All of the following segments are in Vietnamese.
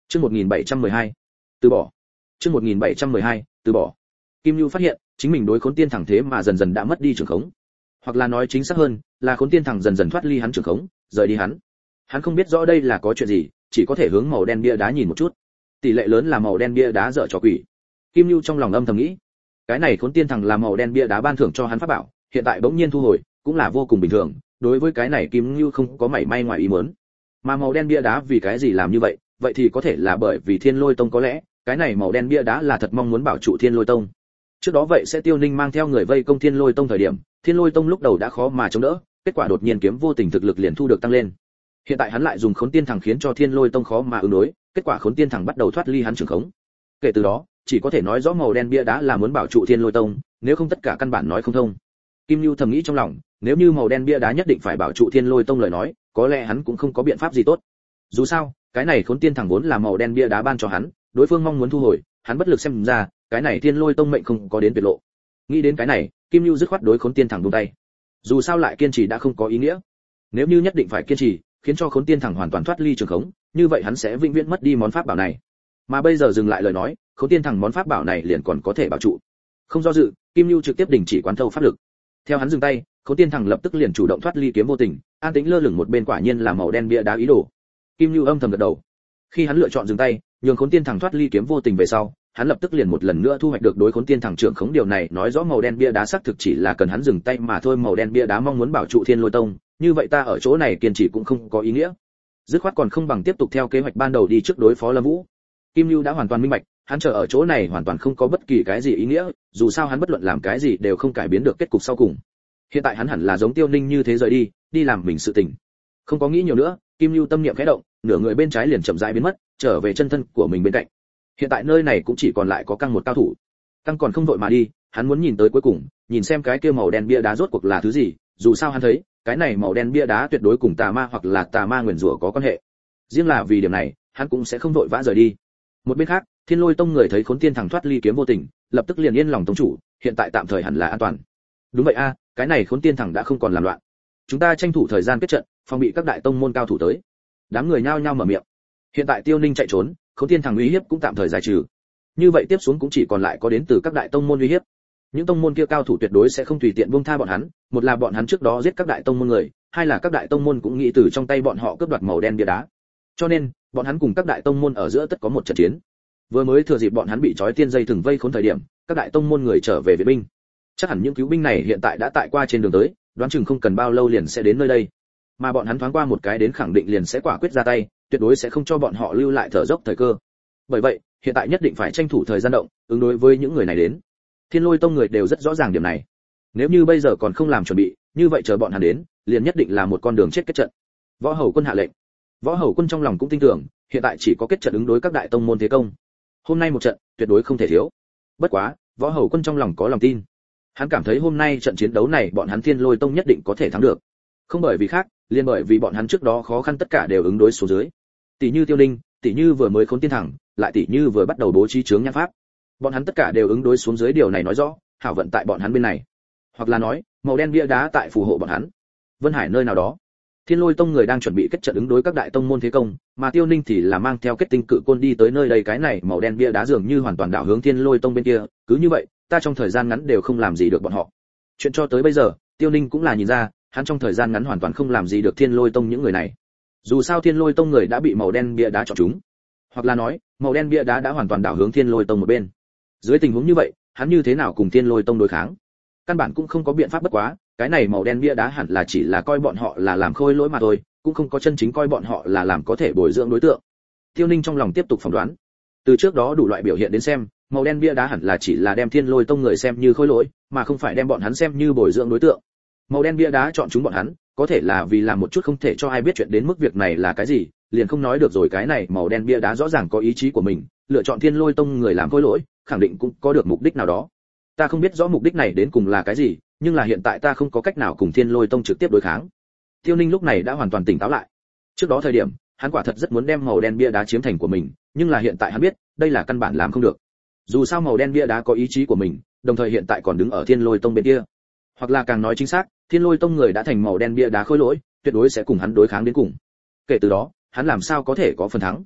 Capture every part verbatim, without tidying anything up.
Chương một nghìn bảy trăm mười hai, từ bỏ. Chương một nghìn bảy trăm mười hai, từ bỏ. Kim Nưu phát hiện, chính mình đối Khốn Tiên Thẳng thế mà dần dần đã mất đi trường khống. Hoặc là nói chính xác hơn, là Khốn Tiên Thẳng dần dần thoát ly hắn trường khống, rời đi hắn. Hắn không biết rõ đây là có chuyện gì, chỉ có thể hướng màu đen bia đá nhìn một chút. Tỷ lệ lớn là màu đen bia đá dở trò quỷ. Kim Nưu trong lòng âm thầm nghĩ, cái này Khốn Tiên Thẳng là màu đen bia đá ban thưởng cho hắn pháp bảo, hiện tại bỗng nhiên thu hồi, cũng là vô cùng bình thường, đối với cái này Kim Nưu không có mảy may ngoài ý muốn. Mà màu đen bia đá vì cái gì làm như vậy, vậy thì có thể là bởi vì Thiên Lôi Tông có lẽ, cái này màu đen bia đá là thật mong muốn bảo trụ Thiên Lôi Tông. Trước đó vậy sẽ Tiêu Ninh mang theo người vây công Thiên Lôi Tông thời điểm, Thiên Lôi Tông lúc đầu đã khó mà chống đỡ, kết quả đột nhiên kiếm vô tình thực lực liền thu được tăng lên. Hiện tại hắn lại dùng Khốn Tiên Thẳng khiến cho Thiên Lôi Tông khó mà ứng đối, kết quả Khốn Tiên Thẳng bắt đầu thoát ly hắn trường khống. Kể từ đó, chỉ có thể nói rõ màu đen bia đá là muốn bảo trụ Thiên Lôi Tông, nếu không tất cả căn bản nói không thông. Kim Nưu thầm nghĩ trong lòng, nếu như màu đen bia đá nhất định phải bảo trụ Thiên Lôi Tông lời nói, có lẽ hắn cũng không có biện pháp gì tốt. Dù sao, cái này Khốn Tiên Thẳng vốn là màu đen bia đá ban cho hắn, đối phương mong muốn thu hồi, hắn bất lực xem ra, cái này Thiên Lôi Tông mệnh không có đến tuyệt lộ. Nghĩ đến cái này, Kim Nưu dứt khoát đối Khốn Tiên Thẳng buông tay. Dù sao lại kiên trì đã không có ý nghĩa. Nếu như nhất định phải kiên trì, khiến cho Khốn Tiên Thẳng hoàn toàn thoát ly trường khống, như vậy hắn sẽ vĩnh viễn mất đi món pháp bảo này. Mà bây giờ dừng lại lời nói, Khốn Tiên Thẳng món pháp bảo này liền còn có thể bảo trụ. Không do dự, Kim Nưu trực tiếp đình chỉ quán thâu pháp lực. Theo hắn dừng tay, Khốn Tiên Thẳng lập tức liền chủ động thoát ly kiếm vô tình, an tĩnh lơ lửng một bên, quả nhiên là màu đen bia đá ý đồ. Kim Nưu âm thầm gật đầu. Khi hắn lựa chọn dừng tay, nhường Khốn Tiên Thẳng thoát ly kiếm vô tình về sau, hắn lập tức liền một lần nữa thu hoạch được đối Khốn Tiên Thẳng trưởng khống, điều này nói rõ màu đen bia đá xác thực chỉ là cần hắn dừng tay mà thôi. Màu đen bia đá mong muốn bảo trụ Thiên Lôi Tông, như vậy ta ở chỗ này kiên trì cũng không có ý nghĩa. Dứt khoát còn không bằng tiếp tục theo kế hoạch ban đầu đi trước đối phó Lâm Vũ. Kim Nưu đã hoàn toàn minh bạch, hắn chờ ở chỗ này hoàn toàn không có bất kỳ cái gì ý nghĩa, dù sao hắn bất luận làm cái gì đều không cải biến được kết cục sau cùng. Hiện tại hắn hẳn là giống Tiêu Ninh như thế rời đi, đi làm mình sự tình. Không có nghĩ nhiều nữa, Kim Nưu tâm niệm khẽ động, nửa người bên trái liền chậm rãi biến mất, trở về chân thân của mình bên cạnh. Hiện tại nơi này cũng chỉ còn lại có Căng một cao thủ. Căng còn không vội mà đi, hắn muốn nhìn tới cuối cùng, nhìn xem cái kia màu đen bia đá rốt cuộc là thứ gì, dù sao hắn thấy, cái này màu đen bia đá tuyệt đối cùng tà ma hoặc là tà ma nguyền rủa có quan hệ. Riêng là vì điểm này, hắn cũng sẽ không vội vã rời đi. Một bên khác, Thiên Lôi Tông người thấy Khốn Tiên Thẳng thoát ly kiếm vô tình, lập tức liền yên lòng tông chủ, hiện tại tạm thời hẳn là an toàn. Đúng vậy a, cái này Khốn Tiên Thẳng đã không còn làm loạn. Chúng ta tranh thủ thời gian kết trận, phòng bị các đại tông môn cao thủ tới. Đám người nhao nhao mở miệng. Hiện tại Tiêu Ninh chạy trốn, Khốn Tiên Thẳng uy hiếp cũng tạm thời giải trừ. Như vậy tiếp xuống cũng chỉ còn lại có đến từ các đại tông môn uy hiếp. Những tông môn kia cao thủ tuyệt đối sẽ không tùy tiện buông tha bọn hắn, một là bọn hắn trước đó giết các đại tông môn người, hai là các đại tông môn cũng nghĩ từ trong tay bọn họ cướp đoạt màu đen bia đá. Cho nên, bọn hắn cùng các đại tông môn ở giữa tất có một trận chiến. Vừa mới thừa dịp bọn hắn bị trói tiên dây thừng vây khốn thời điểm, các đại tông môn người trở về viện binh. Chắc hẳn những cứu binh này hiện tại đã tại qua trên đường tới, đoán chừng không cần bao lâu liền sẽ đến nơi đây. Mà bọn hắn thoáng qua một cái đến khẳng định liền sẽ quả quyết ra tay, tuyệt đối sẽ không cho bọn họ lưu lại thở dốc thời cơ. Bởi vậy, hiện tại nhất định phải tranh thủ thời gian động, ứng đối với những người này đến. Thiên Lôi Tông người đều rất rõ ràng điểm này. Nếu như bây giờ còn không làm chuẩn bị, như vậy chờ bọn hắn đến, liền nhất định là một con đường chết kết trận. Võ Hầu Quân hạ lệnh. Võ Hầu Quân trong lòng cũng tin tưởng, hiện tại chỉ có kết trận ứng đối các đại tông môn thế công. Hôm nay một trận, tuyệt đối không thể thiếu. Bất quá, Võ Hầu Quân trong lòng có lòng tin. Hắn cảm thấy hôm nay trận chiến đấu này bọn hắn Thiên Lôi Tông nhất định có thể thắng được. Không bởi vì khác, liền bởi vì bọn hắn trước đó khó khăn tất cả đều ứng đối số dưới. Tỷ như Tiêu Ninh, tỷ như vừa mới Khốn Tiên Thẳng, lại tỷ như vừa bắt đầu bố trí chướng nhãn pháp. Bọn hắn tất cả đều ứng đối xuống dưới, điều này nói rõ, hảo vận tại bọn hắn bên này. Hoặc là nói, màu đen bia đá tại phù hộ bọn hắn. Vân Hải nơi nào đó, Thiên Lôi Tông người đang chuẩn bị kết trận ứng đối các đại tông môn thế công, mà Tiêu Ninh thì là mang theo kết tinh cự côn đi tới nơi đây. Cái này màu đen bia đá dường như hoàn toàn đảo hướng Thiên Lôi Tông bên kia, cứ như vậy, ta trong thời gian ngắn đều không làm gì được bọn họ. Chuyện cho tới bây giờ, Tiêu Ninh cũng là nhìn ra, hắn trong thời gian ngắn hoàn toàn không làm gì được Thiên Lôi Tông những người này. Dù sao Thiên Lôi Tông người đã bị màu đen bia đá chọn chúng, hoặc là nói, màu đen bia đá đã hoàn toàn đảo hướng Thiên Lôi Tông một bên. Dưới tình huống như vậy, hắn như thế nào cùng Thiên Lôi Tông đối kháng? Căn bản cũng không có biện pháp, bất quá, cái này màu đen bia đá hẳn là chỉ là coi bọn họ là làm khôi lỗi mà thôi, cũng không có chân chính coi bọn họ là làm có thể bồi dưỡng đối tượng. Tiêu Ninh trong lòng tiếp tục phỏng đoán. Từ trước đó đủ loại biểu hiện đến xem, màu đen bia đá hẳn là chỉ là đem Thiên Lôi Tông người xem như khôi lỗi, mà không phải đem bọn hắn xem như bồi dưỡng đối tượng. Màu đen bia đá chọn chúng bọn hắn, có thể là vì làm một chút không thể cho ai biết chuyện đến mức việc này là cái gì, liền không nói được rồi. Cái này màu đen bia đá rõ ràng có ý chí của mình, lựa chọn Thiên Lôi Tông người làm khôi lỗi, khẳng định cũng có được mục đích nào đó. Ta không biết rõ mục đích này đến cùng là cái gì, nhưng là hiện tại ta không có cách nào cùng Thiên Lôi Tông trực tiếp đối kháng. Tiêu Ninh lúc này đã hoàn toàn tỉnh táo lại. Trước đó thời điểm, hắn quả thật rất muốn đem màu đen bia đá chiếm thành của mình, nhưng là hiện tại hắn biết, đây là căn bản làm không được. Dù sao màu đen bia đá có ý chí của mình, đồng thời hiện tại còn đứng ở Thiên Lôi Tông bên kia. Hoặc là càng nói chính xác, Thiên Lôi Tông người đã thành màu đen bia đá khôi lỗi, tuyệt đối sẽ cùng hắn đối kháng đến cùng. Kể từ đó, hắn làm sao có thể có phần thắng?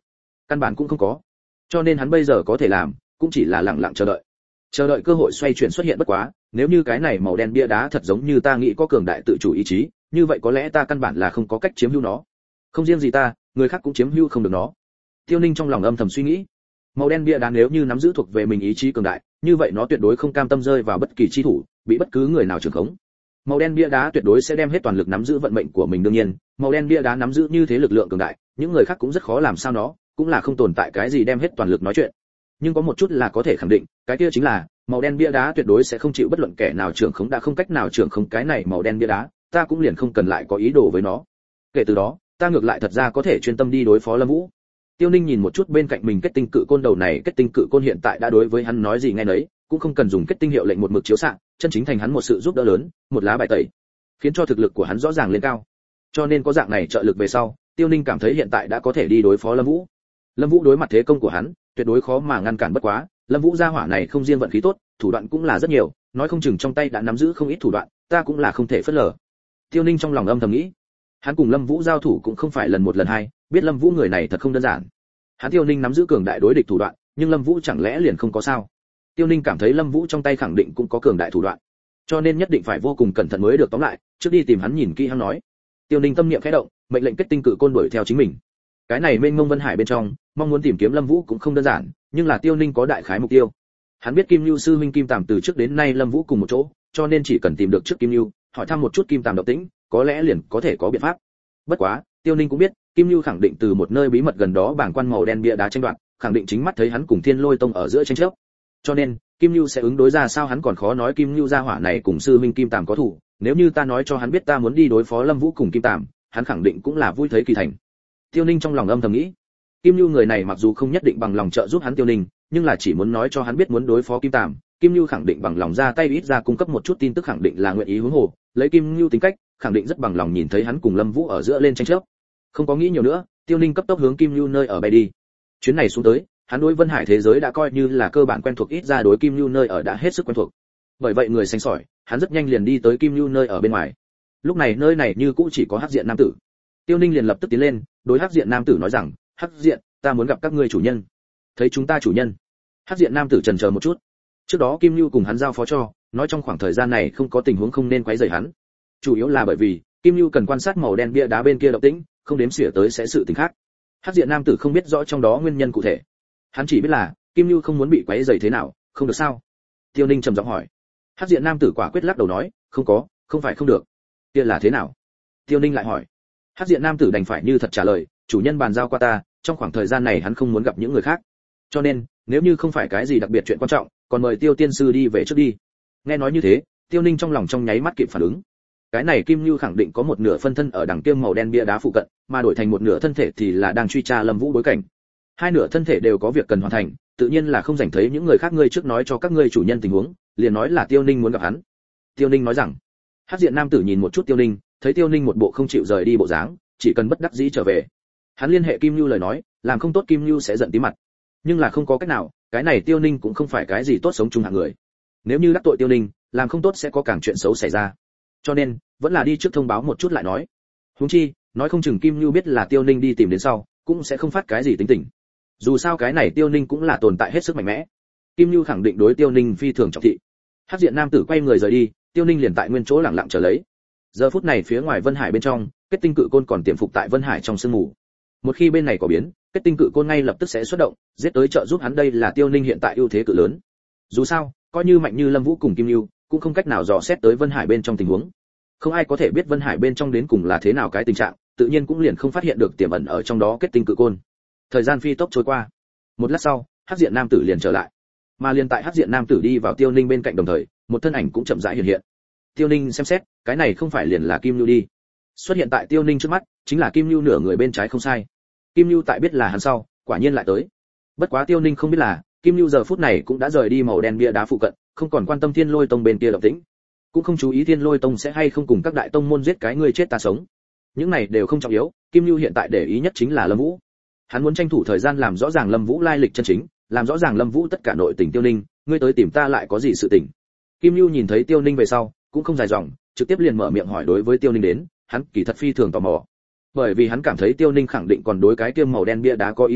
căn bản cũng không có. Cho nên hắn bây giờ có thể làm cũng chỉ là lặng lặng chờ đợi. Chờ đợi cơ hội xoay chuyển xuất hiện. Bất quá, nếu như cái này màu đen bia đá thật giống như ta nghĩ có cường đại tự chủ ý chí, như vậy có lẽ ta căn bản là không có cách chiếm hữu nó. Không riêng gì ta, người khác cũng chiếm hữu không được nó. Tiêu Ninh trong lòng âm thầm suy nghĩ. Màu đen bia đá nếu như nắm giữ thuộc về mình ý chí cường đại, như vậy nó tuyệt đối không cam tâm rơi vào bất kỳ chi thủ, bị bất cứ người nào trưởng khống. Màu đen bia đá tuyệt đối sẽ đem hết toàn lực nắm giữ vận mệnh của mình. Đương nhiên, màu đen bia đá nắm giữ như thế lực lượng cường đại, những người khác cũng rất khó làm sao nó, cũng là không tồn tại cái gì đem hết toàn lực nói chuyện. Nhưng có một chút là có thể khẳng định, cái kia chính là màu đen bia đá tuyệt đối sẽ không chịu bất luận kẻ nào trưởng khống. Đã không cách nào trưởng khống cái này màu đen bia đá, ta cũng liền không cần lại có ý đồ với nó. Kể từ đó, ta ngược lại thật ra có thể chuyên tâm đi đối phó Lâm Vũ. Tiêu Ninh nhìn một chút bên cạnh mình kết tinh cự côn. Đầu này kết tinh cự côn hiện tại đã đối với hắn nói gì nghe nấy, cũng không cần dùng kết tinh hiệu lệnh một mực chiếu xạ, chân chính thành hắn một sự giúp đỡ lớn, một lá bài tẩy, khiến cho thực lực của hắn rõ ràng lên cao. Cho nên có dạng này trợ lực về sau, Tiêu Ninh cảm thấy hiện tại đã có thể đi đối phó Lâm Vũ. Lâm Vũ đối mặt thế công của hắn, tuyệt đối khó mà ngăn cản. Bất quá, Lâm Vũ gia hỏa này không riêng vận khí tốt, thủ đoạn cũng là rất nhiều, nói không chừng trong tay đã nắm giữ không ít thủ đoạn, ta cũng là không thể phớt lờ. Tiêu Ninh trong lòng âm thầm nghĩ. Hắn cùng Lâm Vũ giao thủ cũng không phải lần một lần hai, biết Lâm Vũ người này thật không đơn giản. Hắn Tiêu Ninh nắm giữ cường đại đối địch thủ đoạn, nhưng Lâm Vũ chẳng lẽ liền không có sao? Tiêu Ninh cảm thấy Lâm Vũ trong tay khẳng định cũng có cường đại thủ đoạn, cho nên nhất định phải vô cùng cẩn thận mới được. Tóm lại, trước đi tìm hắn nhìn kỹ hắn nói. Tiêu Ninh tâm niệm khẽ động, mệnh lệnh kết tinh cự côn đuổi theo chính mình. Cái này mênh mông vân hải bên trong, mong muốn tìm kiếm Lâm Vũ cũng không đơn giản, nhưng là Tiêu Ninh có đại khái mục tiêu. Hắn biết Kim Nưu sư huynh Kim Tàm từ trước đến nay Lâm Vũ cùng một chỗ, cho nên chỉ cần tìm được trước Kim Nưu, hỏi thăm một chút Kim Tàm động tĩnh, có lẽ liền có thể có biện pháp. Bất quá, Tiêu Ninh cũng biết, Kim Nưu khẳng định từ một nơi bí mật gần đó bảng quan màu đen bia đá tranh đoạt, khẳng định chính mắt thấy hắn cùng Thiên Lôi Tông ở giữa tranh chấp. Cho nên, Kim Nưu sẽ ứng đối ra sao hắn còn khó nói. Kim Nưu gia hỏa này cùng sư huynh Kim Tàm có thủ, nếu như ta nói cho hắn biết ta muốn đi đối phó Lâm Vũ cùng Kim Tàm, hắn khẳng định cũng là vui thấy kỳ thành. Tiêu Ninh trong lòng âm thầm nghĩ. Kim Nưu người này mặc dù không nhất định bằng lòng trợ giúp hắn Tiêu Ninh, nhưng là chỉ muốn nói cho hắn biết muốn đối phó Kim Tàm, Kim Nưu khẳng định bằng lòng ra tay, ít ra cung cấp một chút tin tức khẳng định là nguyện ý huống hồ, lấy Kim Nưu tính cách, khẳng định rất bằng lòng nhìn thấy hắn cùng Lâm Vũ ở giữa lên tranh chấp. Không có nghĩ nhiều nữa, Tiêu Ninh cấp tốc hướng Kim Nưu nơi ở bay đi. Chuyến này xuống tới, hắn đối Vân Hải thế giới đã coi như là cơ bản quen thuộc, ít ra đối Kim Nưu nơi ở đã hết sức quen thuộc. Bởi vậy người xanh sỏi, hắn rất nhanh liền đi tới Kim Nưu nơi ở bên ngoài. Lúc này nơi này như cũ chỉ có Hắc Diện nam tử. Tiêu Ninh liền lập tức tiến lên, đối Hắc Diện nam tử nói rằng, "Hắc Diện, ta muốn gặp các ngươi chủ nhân." Thấy chúng ta chủ nhân? Hắc Diện nam tử chần chờ một chút. Trước đó Kim Nưu cùng hắn giao phó cho, nói trong khoảng thời gian này không có tình huống không nên quấy rầy hắn. Chủ yếu là bởi vì Kim Nưu cần quan sát màu đen bia đá bên kia động tĩnh, không đếm xỉa tới sẽ sự tình khác. Hắc Diện nam tử không biết rõ trong đó nguyên nhân cụ thể. Hắn chỉ biết là Kim Nưu không muốn bị quấy rầy thế nào, không được sao? Tiêu Ninh trầm giọng hỏi. Hắc Diện nam tử quả quyết lắc đầu nói, không có, không phải không được. Kia là thế nào? Tiêu Ninh lại hỏi. Hắc Diện nam tử đành phải như thật trả lời, chủ nhân bàn giao qua ta, trong khoảng thời gian này hắn không muốn gặp những người khác. Cho nên, nếu như không phải cái gì đặc biệt chuyện quan trọng, còn mời Tiêu tiên sư đi về trước đi. Nghe nói như thế, Tiêu Ninh trong lòng trong nháy mắt kịp phản ứng. Cái này Kim Nưu khẳng định có một nửa phân thân ở đằng kia màu đen bia đá phụ cận, mà đổi thành một nửa thân thể thì là đang truy tra Lâm Vũ bối cảnh. Hai nửa thân thể đều có việc cần hoàn thành, tự nhiên là không rảnh thấy những người khác. Ngươi trước nói cho các ngươi chủ nhân tình huống, liền nói là Tiêu Ninh muốn gặp hắn. Tiêu Ninh nói rằng. Hắc Diện nam tử nhìn một chút Tiêu Ninh, thấy Tiêu Ninh một bộ không chịu rời đi bộ dáng, chỉ cần bất đắc dĩ trở về. Hắn liên hệ Kim Nưu lời nói, làm không tốt Kim Nưu sẽ giận tí mặt. Nhưng là không có cách nào, cái này Tiêu Ninh cũng không phải cái gì tốt sống chung hạng người. Nếu như đắc tội Tiêu Ninh, làm không tốt sẽ có càng chuyện xấu xảy ra. Cho nên, vẫn là đi trước thông báo một chút lại nói. Huống chi, nói không chừng Kim Nưu biết là Tiêu Ninh đi tìm đến sau, cũng sẽ không phát cái gì tính tình. Dù sao cái này Tiêu Ninh cũng là tồn tại hết sức mạnh mẽ. Kim Nưu khẳng định đối Tiêu Ninh phi thường trọng thị. Hắc Diện nam tử quay người rời đi, Tiêu Ninh liền tại nguyên chỗ lặng lặng chờ lấy. Giờ phút này phía ngoài Vân Hải bên trong, kết tinh cự côn còn tiềm phục tại Vân Hải trong sương mù. Một khi bên này có biến, kết tinh cự côn ngay lập tức sẽ xuất động, giết tới trợ giúp hắn. Đây là Tiêu Ninh hiện tại ưu thế cự lớn. Dù sao, coi như mạnh như Lâm Vũ cùng Kim Nưu, cũng không cách nào dò xét tới Vân Hải bên trong tình huống. Không ai có thể biết Vân Hải bên trong đến cùng là thế nào cái tình trạng, tự nhiên cũng liền không phát hiện được tiềm ẩn ở trong đó kết tinh cự côn. Thời gian phi tốc trôi qua. Một lát sau, Hắc Diện nam tử liền trở lại. Mà liền tại Hắc Diện nam tử đi vào Tiêu Ninh bên cạnh đồng thời, một thân ảnh cũng chậm rãi hiện hiện. Tiêu Ninh xem xét, cái này không phải liền là Kim Nưu đi. Xuất hiện tại Tiêu Ninh trước mắt, chính là Kim Nưu nửa người bên trái không sai. Kim Nưu tại biết là hắn sau, quả nhiên lại tới. Bất quá Tiêu Ninh không biết là, Kim Nưu giờ phút này cũng đã rời đi màu đen bia đá phụ cận, không còn quan tâm Thiên Lôi Tông bên kia động tĩnh, cũng không chú ý Thiên Lôi Tông sẽ hay không cùng các đại tông môn giết cái người chết ta sống. Những này đều không trọng yếu, Kim Nưu hiện tại để ý nhất chính là Lâm Vũ. Hắn muốn tranh thủ thời gian làm rõ ràng Lâm Vũ lai lịch chân chính, làm rõ ràng Lâm Vũ tất cả nội tình. Tiêu Ninh, ngươi tới tìm ta lại có gì sự tình? Kim Nưu nhìn thấy Tiêu Ninh về sau, cũng không dài dòng, trực tiếp liền mở miệng hỏi. Đối với Tiêu Ninh đến, hắn kỳ thật phi thường tò mò, bởi vì hắn cảm thấy Tiêu Ninh khẳng định còn đối cái kia màu đen bia đá có ý tưởng,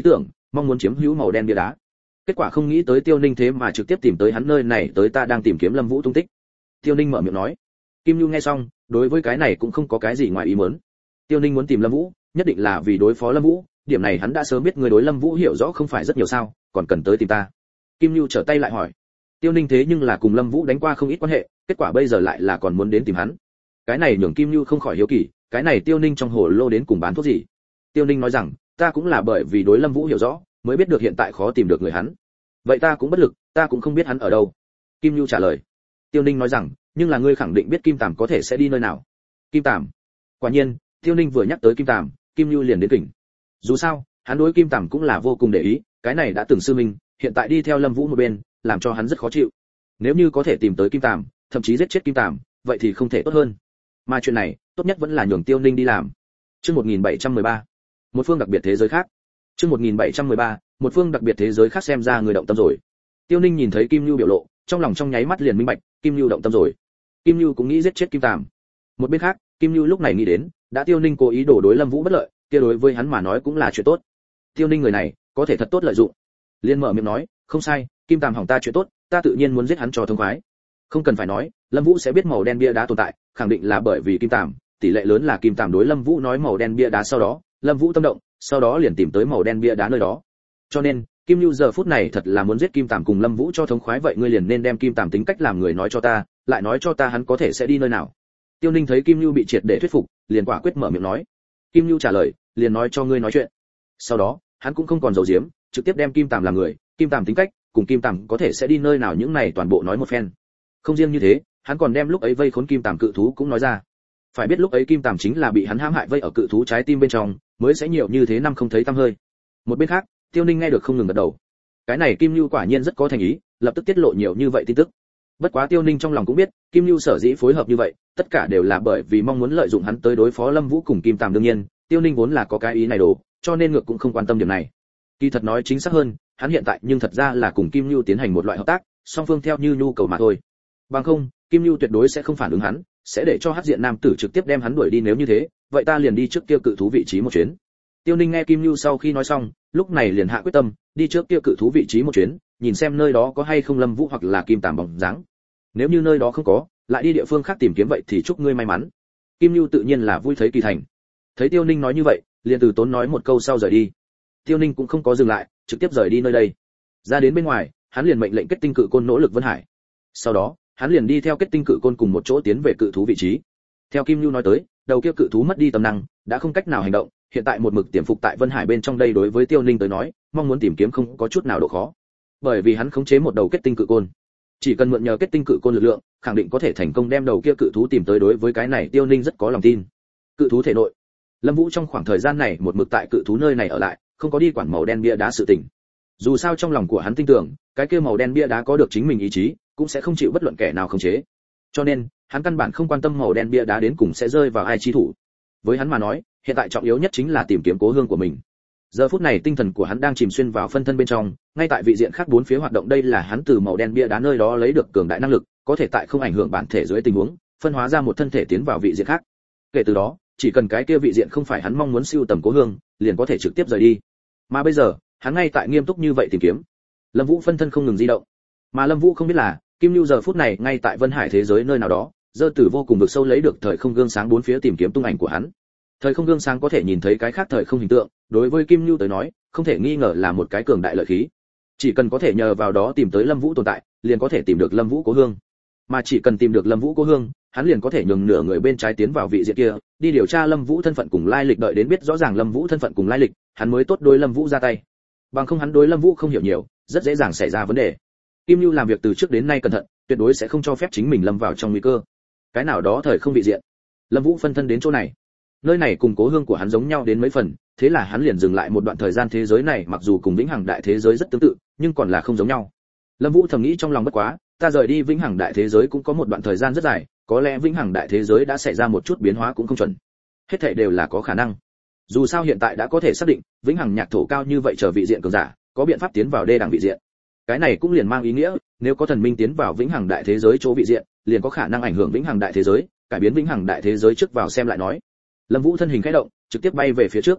mong muốn chiếm hữu màu đen bia đá. Kết quả không nghĩ tới Tiêu Ninh thế mà trực tiếp tìm tới hắn nơi này tới, ta đang tìm kiếm Lâm Vũ tung tích. Tiêu Ninh mở miệng nói. Kim Nhu nghe xong, đối với cái này cũng không có cái gì ngoài ý muốn. Tiêu Ninh muốn tìm Lâm Vũ, nhất định là vì đối phó Lâm Vũ, điểm này hắn đã sớm biết, người đối Lâm Vũ hiểu rõ không phải rất nhiều sao, còn cần tới tìm ta. Kim Nhu trở tay lại hỏi. Tiêu Ninh thế nhưng là cùng Lâm Vũ đánh qua không ít quan hệ, kết quả bây giờ lại là còn muốn đến tìm hắn. Cái này nhường Kim Nhu không khỏi hiếu kỳ, cái này Tiêu Ninh trong hồ lô đến cùng bán thuốc gì? Tiêu Ninh nói rằng, ta cũng là bởi vì đối Lâm Vũ hiểu rõ, mới biết được hiện tại khó tìm được người hắn. Vậy ta cũng bất lực, ta cũng không biết hắn ở đâu. Kim Nhu trả lời. Tiêu Ninh nói rằng, nhưng là ngươi khẳng định biết Kim Tàm có thể sẽ đi nơi nào. Kim Tàm? Quả nhiên, Tiêu Ninh vừa nhắc tới Kim Tàm, Kim Nhu liền đến kỉnh. Dù sao, hắn đối Kim Tàm cũng là vô cùng để ý, cái này đã từng sư minh, hiện tại đi theo Lâm Vũ một bên, làm cho hắn rất khó chịu. Nếu như có thể tìm tới Kim Tàm, thậm chí giết chết Kim Tàm, vậy thì không thể tốt hơn. Mà chuyện này, tốt nhất vẫn là nhường Tiêu Ninh đi làm. Chương một nghìn bảy trăm mười ba, một phương đặc biệt thế giới khác. Chương một nghìn bảy trăm mười ba, một phương đặc biệt thế giới khác, xem ra người động tâm rồi. Tiêu Ninh nhìn thấy Kim Nhu biểu lộ, trong lòng trong nháy mắt liền minh bạch, Kim Nhu động tâm rồi. Kim Nhu cũng nghĩ giết chết Kim Tàm. Một bên khác, Kim Nhu lúc này nghĩ đến, đã Tiêu Ninh cố ý đổ đối Lâm Vũ bất lợi, kia đối với hắn mà nói cũng là chuyện tốt. Tiêu Ninh người này, có thể thật tốt lợi dụng. Liên mở miệng nói, không sai, Kim Tàm hỏng ta chuyện tốt, ta tự nhiên muốn giết hắn cho thông khoái. Không cần phải nói, Lâm Vũ sẽ biết màu đen bia đá tồn tại, khẳng định là bởi vì Kim Tàm, tỷ lệ lớn là Kim Tàm đối Lâm Vũ nói màu đen bia đá, sau đó, Lâm Vũ tâm động, sau đó liền tìm tới màu đen bia đá nơi đó. Cho nên, Kim Nhu giờ phút này thật là muốn giết Kim Tàm cùng Lâm Vũ cho thống khoái, vậy ngươi liền nên đem Kim Tàm tính cách làm người nói cho ta, lại nói cho ta hắn có thể sẽ đi nơi nào. Tiêu Ninh thấy Kim Nhu bị triệt để thuyết phục, liền quả quyết mở miệng nói. Kim Nhu trả lời, liền nói cho ngươi nói chuyện. Sau đó, hắn cũng không còn giấu giếm, trực tiếp đem Kim Tàm làm người, Kim Tàm tính cách, cùng Kim Tàm có thể sẽ đi nơi nào, những này toàn bộ nói một phen. Không riêng như thế, hắn còn đem lúc ấy vây khốn Kim Tàm cự thú cũng nói ra. Phải biết lúc ấy Kim Tàm chính là bị hắn hãm hại vây ở cự thú trái tim bên trong, mới sẽ nhiều như thế năm không thấy tăm hơi. Một bên khác, Tiêu Ninh nghe được không ngừng gật đầu. Cái này Kim Nhu quả nhiên rất có thành ý, lập tức tiết lộ nhiều như vậy tin tức. Bất quá Tiêu Ninh trong lòng cũng biết, Kim Nhu sở dĩ phối hợp như vậy, tất cả đều là bởi vì mong muốn lợi dụng hắn tới đối phó Lâm Vũ cùng Kim Tàm, đương nhiên, Tiêu Ninh vốn là có cái ý này đồ, cho nên ngược cũng không quan tâm điểm này. Kỳ thật nói chính xác hơn, hắn hiện tại nhưng thật ra là cùng Kim Nhu tiến hành một loại hợp tác, song phương theo như nhu cầu mà thôi. Bằng không, Kim Nhu tuyệt đối sẽ không phản ứng hắn, sẽ để cho Hắc Diện nam tử trực tiếp đem hắn đuổi đi, nếu như thế, vậy ta liền đi trước kia cự thú vị trí một chuyến. Tiêu Ninh nghe Kim Nhu sau khi nói xong, lúc này liền hạ quyết tâm, đi trước kia cự thú vị trí một chuyến, nhìn xem nơi đó có hay không Lâm Vũ hoặc là Kim Tàm bóng dáng. Nếu như nơi đó không có, lại đi địa phương khác tìm kiếm, vậy thì chúc ngươi may mắn. Kim Nhu tự nhiên là vui thấy kỳ thành. Thấy Tiêu Ninh nói như vậy, liền từ tốn nói một câu sau rời đi. Tiêu Ninh cũng không có dừng lại, trực tiếp rời đi nơi đây. Ra đến bên ngoài, hắn liền mệnh lệnh kết tinh cự côn nỗ lực Vân Hải. Sau đó, hắn liền đi theo kết tinh cự côn cùng một chỗ tiến về cự thú vị trí. Theo Kim Nhu nói tới, đầu kia cự thú mất đi tầm năng, đã không cách nào hành động, hiện tại một mực tiềm phục tại Vân Hải bên trong, đây đối với Tiêu Ninh tới nói, mong muốn tìm kiếm không có chút nào độ khó. Bởi vì hắn khống chế một đầu kết tinh cự côn, chỉ cần mượn nhờ kết tinh cự côn lực lượng, khẳng định có thể thành công đem đầu kia cự thú tìm tới, đối với cái này Tiêu Ninh rất có lòng tin. Cự thú thể nội, Lâm Vũ trong khoảng thời gian này một mực tại cự thú nơi này ở lại, không có đi quản màu đen bia đá sự tình. Dù sao trong lòng của hắn tin tưởng, cái kia màu đen bia đá có được chính mình ý chí, cũng sẽ không chịu bất luận kẻ nào khống chế. Cho nên, hắn căn bản không quan tâm màu đen bia đá đến cùng sẽ rơi vào ai chi thủ. Với hắn mà nói, hiện tại trọng yếu nhất chính là tìm kiếm cố hương của mình. Giờ phút này tinh thần của hắn đang chìm xuyên vào phân thân bên trong, ngay tại vị diện khác bốn phía hoạt động, đây là hắn từ màu đen bia đá nơi đó lấy được cường đại năng lực, có thể tại không ảnh hưởng bản thể dưới tình huống, phân hóa ra một thân thể tiến vào vị diện khác. Kể từ đó, chỉ cần cái kia vị diện không phải hắn mong muốn siêu tầm cố hương, liền có thể trực tiếp rời đi. Mà bây giờ, hắn ngay tại nghiêm túc như vậy tìm kiếm. Lâm Vũ phân thân không ngừng di động, mà Lâm Vũ không biết là, Kim Nhu giờ phút này ngay tại Vân Hải thế giới nơi nào đó, giơ tử vô cùng vực sâu lấy được thời không gương sáng bốn phía tìm kiếm tung ảnh của hắn. Thời không gương sáng có thể nhìn thấy cái khác thời không hình tượng, đối với Kim Nhu tới nói, không thể nghi ngờ là một cái cường đại lợi khí. Chỉ cần có thể nhờ vào đó tìm tới Lâm Vũ tồn tại, liền có thể tìm được Lâm Vũ cố hương. Mà chỉ cần tìm được Lâm Vũ cố hương, hắn liền có thể nhường nửa người bên trái tiến vào vị diện kia, đi điều tra Lâm Vũ thân phận cùng lai lịch, đợi đến biết rõ ràng Lâm Vũ thân phận cùng lai lịch, hắn mới tốt đối Lâm Vũ ra tay. Bằng không hắn đối Lâm Vũ không hiểu nhiều, rất dễ dàng xảy ra vấn đề. Kim Nhu làm việc từ trước đến nay cẩn thận, tuyệt đối sẽ không cho phép chính mình lâm vào trong nguy cơ. Cái nào đó thời không vị diện, Lâm Vũ phân thân đến chỗ này. Nơi này cùng cố hương của hắn giống nhau đến mấy phần, thế là hắn liền dừng lại một đoạn thời gian. Thế giới này mặc dù cùng vĩnh hằng đại thế giới rất tương tự, nhưng còn là không giống nhau. Lâm Vũ thầm nghĩ trong lòng, bất quá, ta rời đi vĩnh hằng đại thế giới cũng có một đoạn thời gian rất dài, có lẽ vĩnh hằng đại thế giới đã xảy ra một chút biến hóa cũng không chuẩn. Hết thảy đều là có khả năng. Dù sao hiện tại đã có thể xác định, vĩnh hằng nhạc thổ cao như vậy chờ vị diện cường giả, có biện pháp tiến vào đê đẳng vị diện. Cái này cũng liền mang ý nghĩa, nếu có thần minh tiến vào vĩnh hằng đại thế giới chỗ vị diện, liền có khả năng ảnh hưởng vĩnh hằng đại thế giới, cải biến vĩnh hằng đại thế giới trước vào xem lại nói. Lâm Vũ thân hình khẽ động, trực tiếp bay về phía trước.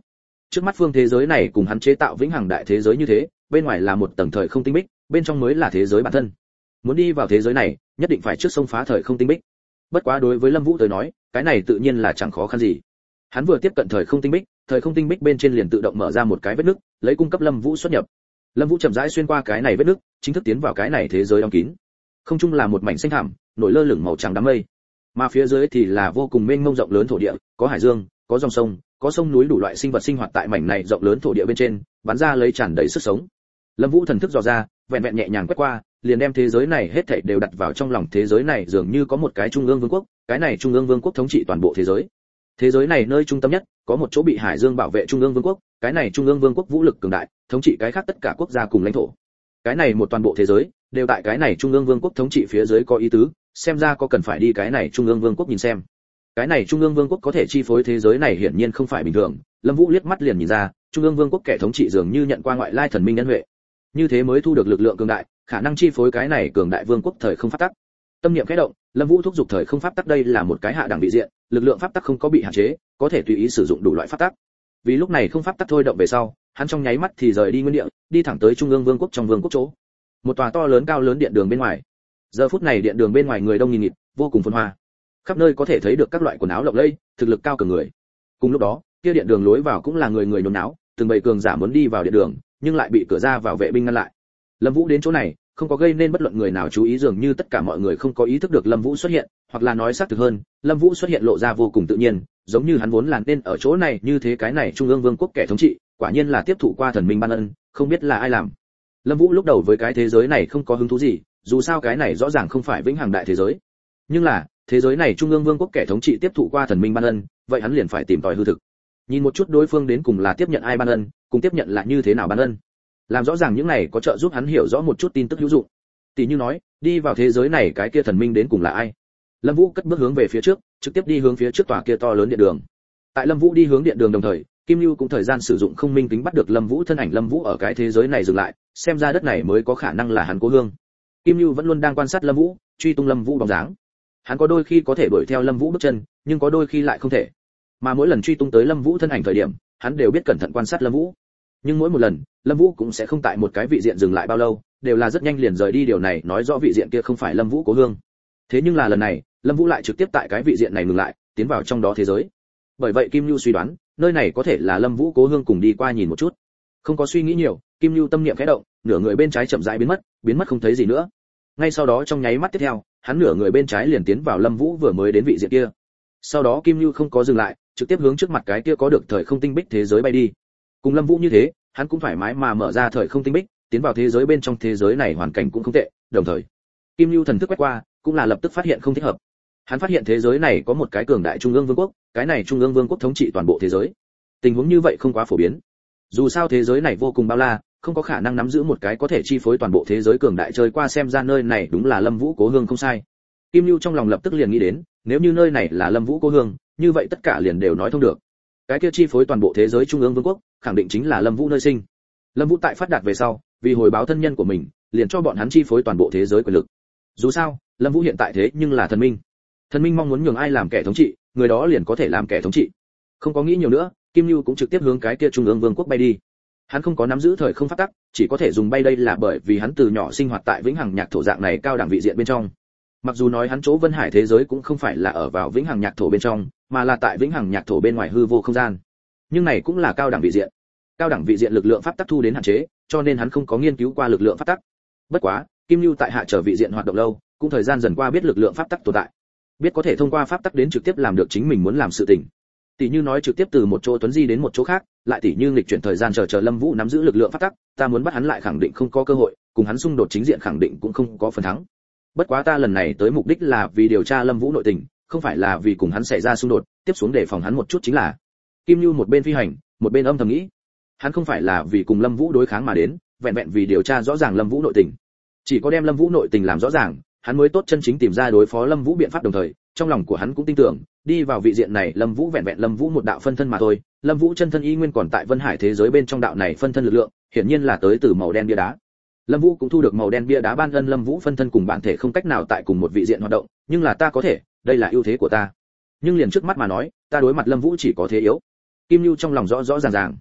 Trước mắt phương thế giới này cùng hắn chế tạo vĩnh hằng đại thế giới như thế, bên ngoài là một tầng thời không tinh bích, bên trong mới là thế giới bản thân. Muốn đi vào thế giới này, nhất định phải trước xông phá thời không tinh bích. Bất quá đối với Lâm Vũ tới nói, cái này tự nhiên là chẳng khó khăn gì. Hắn vừa tiếp cận thời không tinh bích, thời không tinh bích bên trên liền tự động mở ra một cái vết nứt, lấy cung cấp Lâm Vũ xuất nhập. Lâm Vũ chậm rãi xuyên qua cái này vết nứt, chính thức tiến vào cái này thế giới đóng kín. Không trung là một mảnh xanh thẳm, nổi lơ lửng màu trắng đám mây. Mà phía dưới thì là vô cùng mênh mông rộng lớn thổ địa, có hải dương, có dòng sông, có sông núi, đủ loại sinh vật sinh hoạt tại mảnh này rộng lớn thổ địa bên trên, bắn ra lấy tràn đầy sức sống. Lâm Vũ thần thức dò ra, vẹn vẹn nhẹ nhàng quét qua, liền đem thế giới này hết thảy đều đặt vào trong lòng thế giới này, dường như có một cái trung ương vương quốc, cái này trung ương vương quốc thống trị toàn bộ thế giới. Thế giới này nơi trung tâm nhất, có một chỗ bị hải dương bảo vệ trung ương vương quốc, cái này trung ương vương quốc vũ lực cường đại, thống trị cái khác tất cả quốc gia cùng lãnh thổ. Cái này một toàn bộ thế giới đều tại cái này trung ương vương quốc thống trị phía dưới có ý tứ, xem ra có cần phải đi cái này trung ương vương quốc nhìn xem. Cái này trung ương vương quốc có thể chi phối thế giới này hiển nhiên không phải bình thường, Lâm Vũ liếc mắt liền nhìn ra, trung ương vương quốc kẻ thống trị dường như nhận qua ngoại lai thần minh nhân huệ. Như thế mới thu được lực lượng cường đại, khả năng chi phối cái này cường đại vương quốc thời không pháp tắc. Tâm niệm khẽ động, Lâm Vũ thúc giục thời không pháp tắc, đây là một cái hạ đẳng vị diện, lực lượng pháp tắc không có bị hạn chế, có thể tùy ý sử dụng đủ loại pháp tắc. Vì lúc này không pháp tắc thôi động về sau, hắn trong nháy mắt thì rời đi nguyên địa, đi thẳng tới trung ương vương quốc trong vương quốc chỗ. Một tòa to lớn cao lớn điện đường bên ngoài. Giờ phút này điện đường bên ngoài người đông nghìn nghịt, vô cùng phồn hoa. Khắp nơi có thể thấy được các loại quần áo lộng lẫy, thực lực cao cường người. Cùng lúc đó, kia điện đường lối vào cũng là người người nhốn náo, từng bầy cường giả muốn đi vào điện đường, nhưng lại bị cửa ra vào vệ binh ngăn lại. Lâm Vũ đến chỗ này, không có gây nên bất luận người nào chú ý, dường như tất cả mọi người không có ý thức được Lâm Vũ xuất hiện, hoặc là nói xác thực hơn, Lâm Vũ xuất hiện lộ ra vô cùng tự nhiên, giống như hắn vốn là nên ở chỗ này như thế. Cái này trung ương vương quốc kẻ thống trị, quả nhiên là tiếp thụ qua thần minh ban ân, không biết là ai làm. Lâm Vũ lúc đầu với cái thế giới này không có hứng thú gì, dù sao cái này rõ ràng không phải vĩnh hằng đại thế giới. Nhưng là, thế giới này trung ương vương quốc kẻ thống trị tiếp thụ qua thần minh ban ân, vậy hắn liền phải tìm tòi hư thực. Nhìn một chút đối phương đến cùng là tiếp nhận ai ban ân, cùng tiếp nhận là như thế nào ban ân. Làm rõ ràng những này có trợ giúp hắn hiểu rõ một chút tin tức hữu dụng. Tỷ như nói, đi vào thế giới này cái kia thần minh đến cùng là ai. Lâm Vũ cất bước hướng về phía trước, trực tiếp đi hướng phía trước tòa kia to lớn điện đường. Tại Lâm Vũ đi hướng điện đường đồng thời, Kim Nưu cũng thời gian sử dụng không minh kính bắt được Lâm Vũ thân ảnh. Lâm Vũ ở cái thế giới này dừng lại, xem ra đất này mới có khả năng là hắn cố hương. Kim Nưu vẫn luôn đang quan sát Lâm Vũ, truy tung Lâm Vũ bóng dáng. Hắn có đôi khi có thể đuổi theo Lâm Vũ bước chân, nhưng có đôi khi lại không thể. Mà mỗi lần truy tung tới Lâm Vũ thân ảnh thời điểm, hắn đều biết cẩn thận quan sát Lâm Vũ. Nhưng mỗi một lần, Lâm Vũ cũng sẽ không tại một cái vị diện dừng lại bao lâu, đều là rất nhanh liền rời đi, điều này nói rõ vị diện kia không phải Lâm Vũ cố hương. Thế nhưng là lần này, Lâm Vũ lại trực tiếp tại cái vị diện này ngừng lại, tiến vào trong đó thế giới. Bởi vậy Kim Nưu suy đoán, nơi này có thể là Lâm Vũ cố hương, cùng đi qua nhìn một chút. Không có suy nghĩ nhiều, Kim Nưu tâm niệm khẽ động, nửa người bên trái chậm rãi biến mất, biến mất không thấy gì nữa. Ngay sau đó trong nháy mắt tiếp theo, hắn nửa người bên trái liền tiến vào Lâm Vũ vừa mới đến vị diện kia. Sau đó Kim Nưu không có dừng lại, trực tiếp hướng trước mặt cái kia có được thời không tinh bích thế giới bay đi. Cùng Lâm Vũ như thế, hắn cũng thoải mái mà mở ra thời không tinh bích, tiến vào thế giới bên trong. Thế giới này hoàn cảnh cũng không tệ, đồng thời Kim Nưu thần thức quét qua, cũng là lập tức phát hiện không thích hợp. Hắn phát hiện thế giới này có một cái cường đại trung ương vương quốc, cái này trung ương vương quốc thống trị toàn bộ thế giới. Tình huống như vậy không quá phổ biến. Dù sao thế giới này vô cùng bao la, không có khả năng nắm giữ một cái có thể chi phối toàn bộ thế giới cường đại chơi qua, xem ra nơi này đúng là Lâm Vũ cố hương không sai. Kim Nưu trong lòng lập tức liền nghĩ đến, nếu như nơi này là Lâm Vũ cố hương, như vậy tất cả liền đều nói thông được. Cái kia chi phối toàn bộ thế giới trung ương vương quốc, khẳng định chính là Lâm Vũ nơi sinh. Lâm Vũ tại phát đạt về sau, vì hồi báo thân nhân của mình, liền cho bọn hắn chi phối toàn bộ thế giới quyền lực. Dù sao, Lâm Vũ hiện tại thế nhưng là thần minh. Thần minh mong muốn nhường ai làm kẻ thống trị, người đó liền có thể làm kẻ thống trị. Không có nghĩ nhiều nữa, Kim Nưu cũng trực tiếp hướng cái kia trung ương vương quốc bay đi. Hắn không có nắm giữ thời không pháp tắc, chỉ có thể dùng bay, đây là bởi vì hắn từ nhỏ sinh hoạt tại vĩnh hằng nhạc thổ dạng này cao đẳng vị diện bên trong. Mặc dù nói hắn chỗ Vân Hải thế giới cũng không phải là ở vào vĩnh hằng nhạc thổ bên trong, mà là tại vĩnh hằng nhạc thổ bên ngoài hư vô không gian. Nhưng này cũng là cao đẳng vị diện. Cao đẳng vị diện lực lượng pháp tắc thu đến hạn chế, cho nên hắn không có nghiên cứu qua lực lượng pháp tắc. Bất quá, Kim Nưu tại hạ trở vị diện hoạt động lâu, cũng thời gian dần qua biết lực lượng pháp tắc tồn tại. Biết có thể thông qua pháp tắc đến trực tiếp làm được chính mình muốn làm sự tình. Tỷ như nói trực tiếp từ một chỗ tuấn di đến một chỗ khác, lại tỷ như nghịch chuyển thời gian chờ chờ Lâm Vũ nắm giữ lực lượng pháp tắc, ta muốn bắt hắn lại khẳng định không có cơ hội, cùng hắn xung đột chính diện khẳng định cũng không có phần thắng. Bất quá ta lần này tới mục đích là vì điều tra Lâm Vũ nội tình, không phải là vì cùng hắn xảy ra xung đột, tiếp xuống để phòng hắn một chút chính là. Kim Nưu một bên phi hành, một bên âm thầm nghĩ. Hắn không phải là vì cùng Lâm Vũ đối kháng mà đến, vẹn vẹn vì điều tra rõ ràng Lâm Vũ nội tình. Chỉ có đem Lâm Vũ nội tình làm rõ ràng, hắn mới tốt chân chính tìm ra đối phó Lâm Vũ biện pháp, đồng thời, trong lòng của hắn cũng tin tưởng, đi vào vị diện này Lâm Vũ vẹn vẹn Lâm Vũ một đạo phân thân mà thôi, Lâm Vũ chân thân y nguyên còn tại Vân Hải thế giới bên trong, đạo này phân thân lực lượng, hiển nhiên là tới từ màu đen bia đá. Lâm Vũ cũng thu được màu đen bia đá ban ân, Lâm Vũ phân thân cùng bản thể không cách nào tại cùng một vị diện hoạt động, nhưng là ta có thể, đây là ưu thế của ta. Nhưng liền trước mắt mà nói, ta đối mặt Lâm Vũ chỉ có thế yếu. Kim Nưu trong lòng rõ rõ ràng ràng.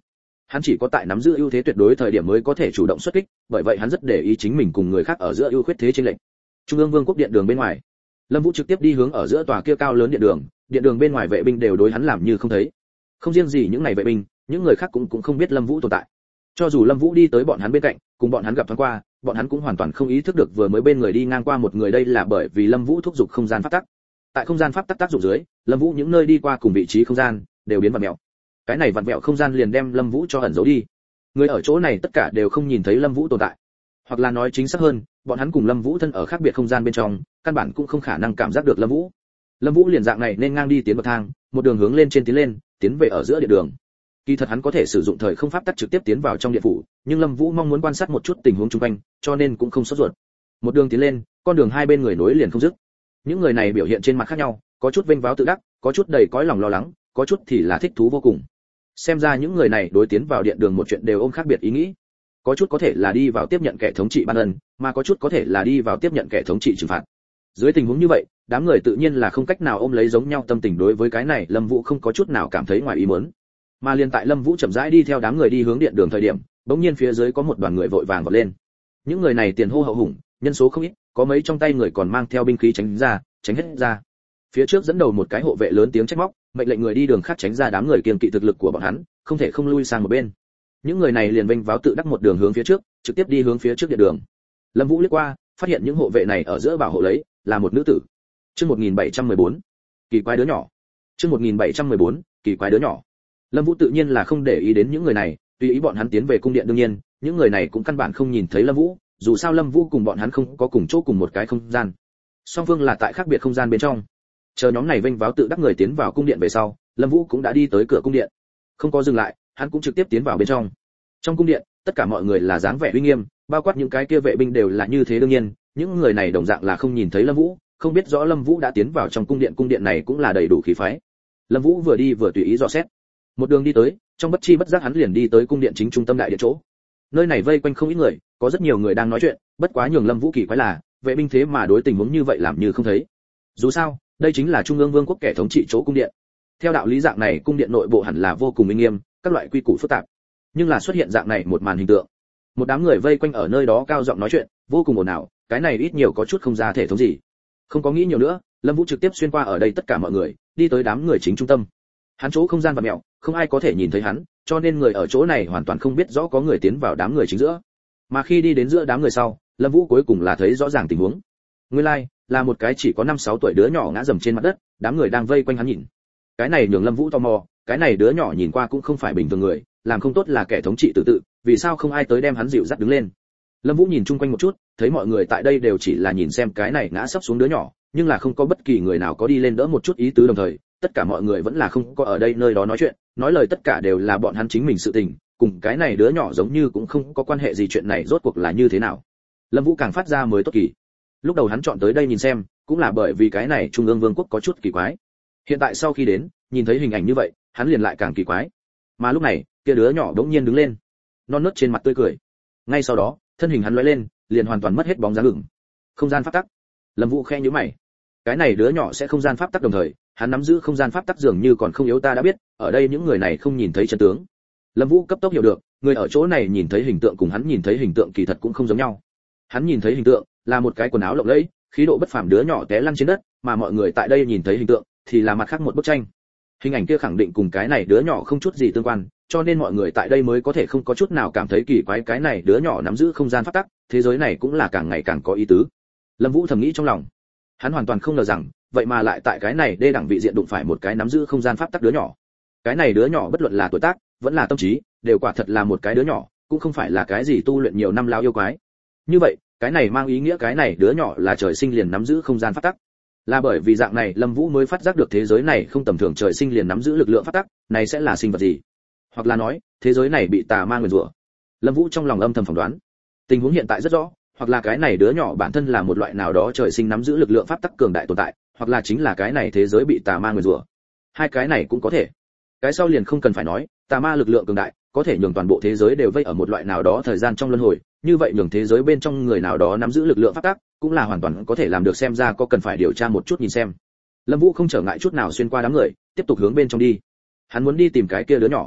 Hắn chỉ có tại nắm giữ ưu thế tuyệt đối thời điểm mới có thể chủ động xuất kích, bởi vậy hắn rất để ý chính mình cùng người khác ở giữa ưu khuyết thế chênh lệch. Trung ương Vương quốc điện đường bên ngoài, Lâm Vũ trực tiếp đi hướng ở giữa tòa kia cao lớn điện đường, điện đường bên ngoài vệ binh đều đối hắn làm như không thấy. Không riêng gì những này vệ binh, những người khác cũng cũng không biết Lâm Vũ tồn tại. Cho dù Lâm Vũ đi tới bọn hắn bên cạnh, cùng bọn hắn gặp thoáng qua, bọn hắn cũng hoàn toàn không ý thức được vừa mới bên người đi ngang qua một người, đây là bởi vì Lâm Vũ thúc giục không gian pháp tắc. Tại không gian pháp tắc tác dụng dưới, Lâm Vũ những nơi đi qua cùng vị trí không gian đều biến vặn mèo. Cái này vặn vẹo không gian liền đem Lâm Vũ cho ẩn giấu đi. Người ở chỗ này tất cả đều không nhìn thấy Lâm Vũ tồn tại. Hoặc là nói chính xác hơn, bọn hắn cùng Lâm Vũ thân ở khác biệt không gian bên trong, căn bản cũng không khả năng cảm giác được Lâm Vũ. Lâm Vũ liền dạng này nên ngang đi tiến bậc thang, một đường hướng lên trên tiến lên, tiến về ở giữa điện đường. Kỳ thật hắn có thể sử dụng thời không pháp tắc trực tiếp tiến vào trong điện phủ, nhưng Lâm Vũ mong muốn quan sát một chút tình huống xung quanh, cho nên cũng không sốt ruột. Một đường tiến lên, con đường hai bên người nối liền không dứt. Những người này biểu hiện trên mặt khác nhau, có chút vênh váo tự đắc, có chút đầy cõi lòng lo lắng, có chút thì là thích thú vô cùng. Xem ra những người này đối tiến vào điện đường một chuyện đều ôm khác biệt ý nghĩ. Có chút có thể là đi vào tiếp nhận kẻ thống trị ban ân, mà có chút có thể là đi vào tiếp nhận kẻ thống trị trừng phạt. Dưới tình huống như vậy, đám người tự nhiên là không cách nào ôm lấy giống nhau tâm tình, đối với cái này Lâm Vũ không có chút nào cảm thấy ngoài ý muốn. Mà liền tại Lâm Vũ chậm rãi đi theo đám người đi hướng điện đường thời điểm, bỗng nhiên phía dưới có một đoàn người vội vàng vọt lên. Những người này tiền hô hậu hùng, nhân số không ít, có mấy trong tay người còn mang theo binh khí tránh ra, tránh hết ra. Phía trước dẫn đầu một cái hộ vệ lớn tiếng trách móc, mệnh lệnh người đi đường khác tránh ra, đám người kiêng kỵ thực lực của bọn hắn, không thể không lui sang một bên. Những người này liền vênh váo tự đắc một đường hướng phía trước, trực tiếp đi hướng phía trước điện đường. Lâm Vũ liếc qua, phát hiện những hộ vệ này ở giữa bảo hộ lấy là một nữ tử. Chương một nghìn bảy trăm mười bốn, kỳ quái đứa nhỏ. Chương một nghìn bảy trăm mười bốn, kỳ quái đứa nhỏ. Lâm Vũ tự nhiên là không để ý đến những người này, tùy ý bọn hắn tiến về cung điện, đương nhiên, những người này cũng căn bản không nhìn thấy Lâm Vũ, dù sao Lâm Vũ cùng bọn hắn không có cùng chỗ cùng một cái không gian. Song phương là tại khác biệt không gian bên trong. Chờ nhóm này vênh váo tự đắc người tiến vào cung điện về sau, Lâm Vũ cũng đã đi tới cửa cung điện. Không có dừng lại, hắn cũng trực tiếp tiến vào bên trong. Trong cung điện, tất cả mọi người là dáng vẻ uy nghiêm, bao quát những cái kia vệ binh đều là như thế, đương nhiên, những người này đồng dạng là không nhìn thấy Lâm Vũ, không biết rõ Lâm Vũ đã tiến vào trong cung điện, cung điện này cũng là đầy đủ khí phái. Lâm Vũ vừa đi vừa tùy ý dò xét. Một đường đi tới, trong bất chi bất giác hắn liền đi tới cung điện chính trung tâm đại điện chỗ. Nơi này vây quanh không ít người, có rất nhiều người đang nói chuyện, bất quá nhường Lâm Vũ kỳ quái là, vệ binh thế mà đối tình huống như vậy làm như không thấy. Dù sao, đây chính là Trung ương Vương quốc kẻ thống trị chỗ cung điện. Theo đạo lý dạng này cung điện nội bộ hẳn là vô cùng uy nghiêm, các loại quy củ phức tạp. Nhưng là xuất hiện dạng này một màn hình tượng. Một đám người vây quanh ở nơi đó cao giọng nói chuyện, vô cùng ồn ào, cái này ít nhiều có chút không ra thể thống gì. Không có nghĩ nhiều nữa, Lâm Vũ trực tiếp xuyên qua ở đây tất cả mọi người, đi tới đám người chính trung tâm. Hắn chỗ không gian và mèo, không ai có thể nhìn thấy hắn, cho nên người ở chỗ này hoàn toàn không biết rõ có người tiến vào đám người chính giữa. Mà khi đi đến giữa đám người sau, Lâm Vũ cuối cùng là thấy rõ ràng tình huống. Nguyên lai, like, là một cái chỉ có năm sáu tuổi đứa nhỏ ngã rầm trên mặt đất, đám người đang vây quanh hắn nhìn. Cái này nhường Lâm Vũ tò mò, cái này đứa nhỏ nhìn qua cũng không phải bình thường người, làm không tốt là kẻ thống trị tự tự, vì sao không ai tới đem hắn dịu dắt đứng lên. Lâm Vũ nhìn chung quanh một chút, thấy mọi người tại đây đều chỉ là nhìn xem cái này ngã sấp xuống đứa nhỏ, nhưng là không có bất kỳ người nào có đi lên đỡ một chút ý tứ, đồng thời, tất cả mọi người vẫn là không có ở đây nơi đó nói chuyện, nói lời tất cả đều là bọn hắn chính mình sự tình, cùng cái này đứa nhỏ giống như cũng không có quan hệ gì, chuyện này rốt cuộc là như thế nào. Lâm Vũ càng phát ra mới tốt kỳ. Lúc đầu hắn chọn tới đây nhìn xem, cũng là bởi vì cái này Trung ương Vương quốc có chút kỳ quái. Hiện tại sau khi đến, nhìn thấy hình ảnh như vậy, hắn liền lại càng kỳ quái. Mà lúc này, kia đứa nhỏ đống nhiên đứng lên, non nớt trên mặt tươi cười. Ngay sau đó, thân hình hắn lóe lên, liền hoàn toàn mất hết bóng dáng ngừng. Không gian pháp tắc. Lâm Vũ khẽ nhíu mày. Cái này đứa nhỏ sẽ không gian pháp tắc, đồng thời, hắn nắm giữ không gian pháp tắc dường như còn không yếu, ta đã biết, ở đây những người này không nhìn thấy chân tướng. Lâm Vũ cấp tốc hiểu được, người ở chỗ này nhìn thấy hình tượng cùng hắn nhìn thấy hình tượng kỳ thật cũng không giống nhau. Hắn nhìn thấy hình tượng là một cái quần áo lộng lẫy, khí độ bất phàm đứa nhỏ té lăn trên đất, mà mọi người tại đây nhìn thấy hình tượng thì là mặt khác một bức tranh. Hình ảnh kia khẳng định cùng cái này đứa nhỏ không chút gì tương quan, cho nên mọi người tại đây mới có thể không có chút nào cảm thấy kỳ quái, cái này đứa nhỏ nắm giữ không gian pháp tắc, thế giới này cũng là càng ngày càng có ý tứ. Lâm Vũ thầm nghĩ trong lòng. Hắn hoàn toàn không ngờ rằng, vậy mà lại tại cái này đê đẳng vị diện đụng phải một cái nắm giữ không gian pháp tắc đứa nhỏ. Cái này đứa nhỏ bất luận là tuổi tác, vẫn là tâm trí, đều quả thật là một cái đứa nhỏ, cũng không phải là cái gì tu luyện nhiều năm lao yêu quái. Như vậy, cái này mang ý nghĩa cái này đứa nhỏ là trời sinh liền nắm giữ không gian pháp tắc. Là bởi vì dạng này Lâm Vũ mới phát giác được thế giới này không tầm thường, trời sinh liền nắm giữ lực lượng pháp tắc, này sẽ là sinh vật gì? Hoặc là nói, thế giới này bị tà ma nguyền rủa. Lâm Vũ trong lòng âm thầm phỏng đoán. Tình huống hiện tại rất rõ, hoặc là cái này đứa nhỏ bản thân là một loại nào đó trời sinh nắm giữ lực lượng pháp tắc cường đại tồn tại, hoặc là chính là cái này thế giới bị tà ma nguyền rủa. Hai cái này cũng có thể. Cái sau liền không cần phải nói, tà ma lực lượng cường đại, có thể nhường toàn bộ thế giới đều vây ở một loại nào đó thời gian trong luân hồi, như vậy nhường thế giới bên trong người nào đó nắm giữ lực lượng pháp tắc, cũng là hoàn toàn có thể làm được, xem ra có cần phải điều tra một chút nhìn xem. Lâm Vũ không trở ngại chút nào xuyên qua đám người, tiếp tục hướng bên trong đi. Hắn muốn đi tìm cái kia đứa nhỏ.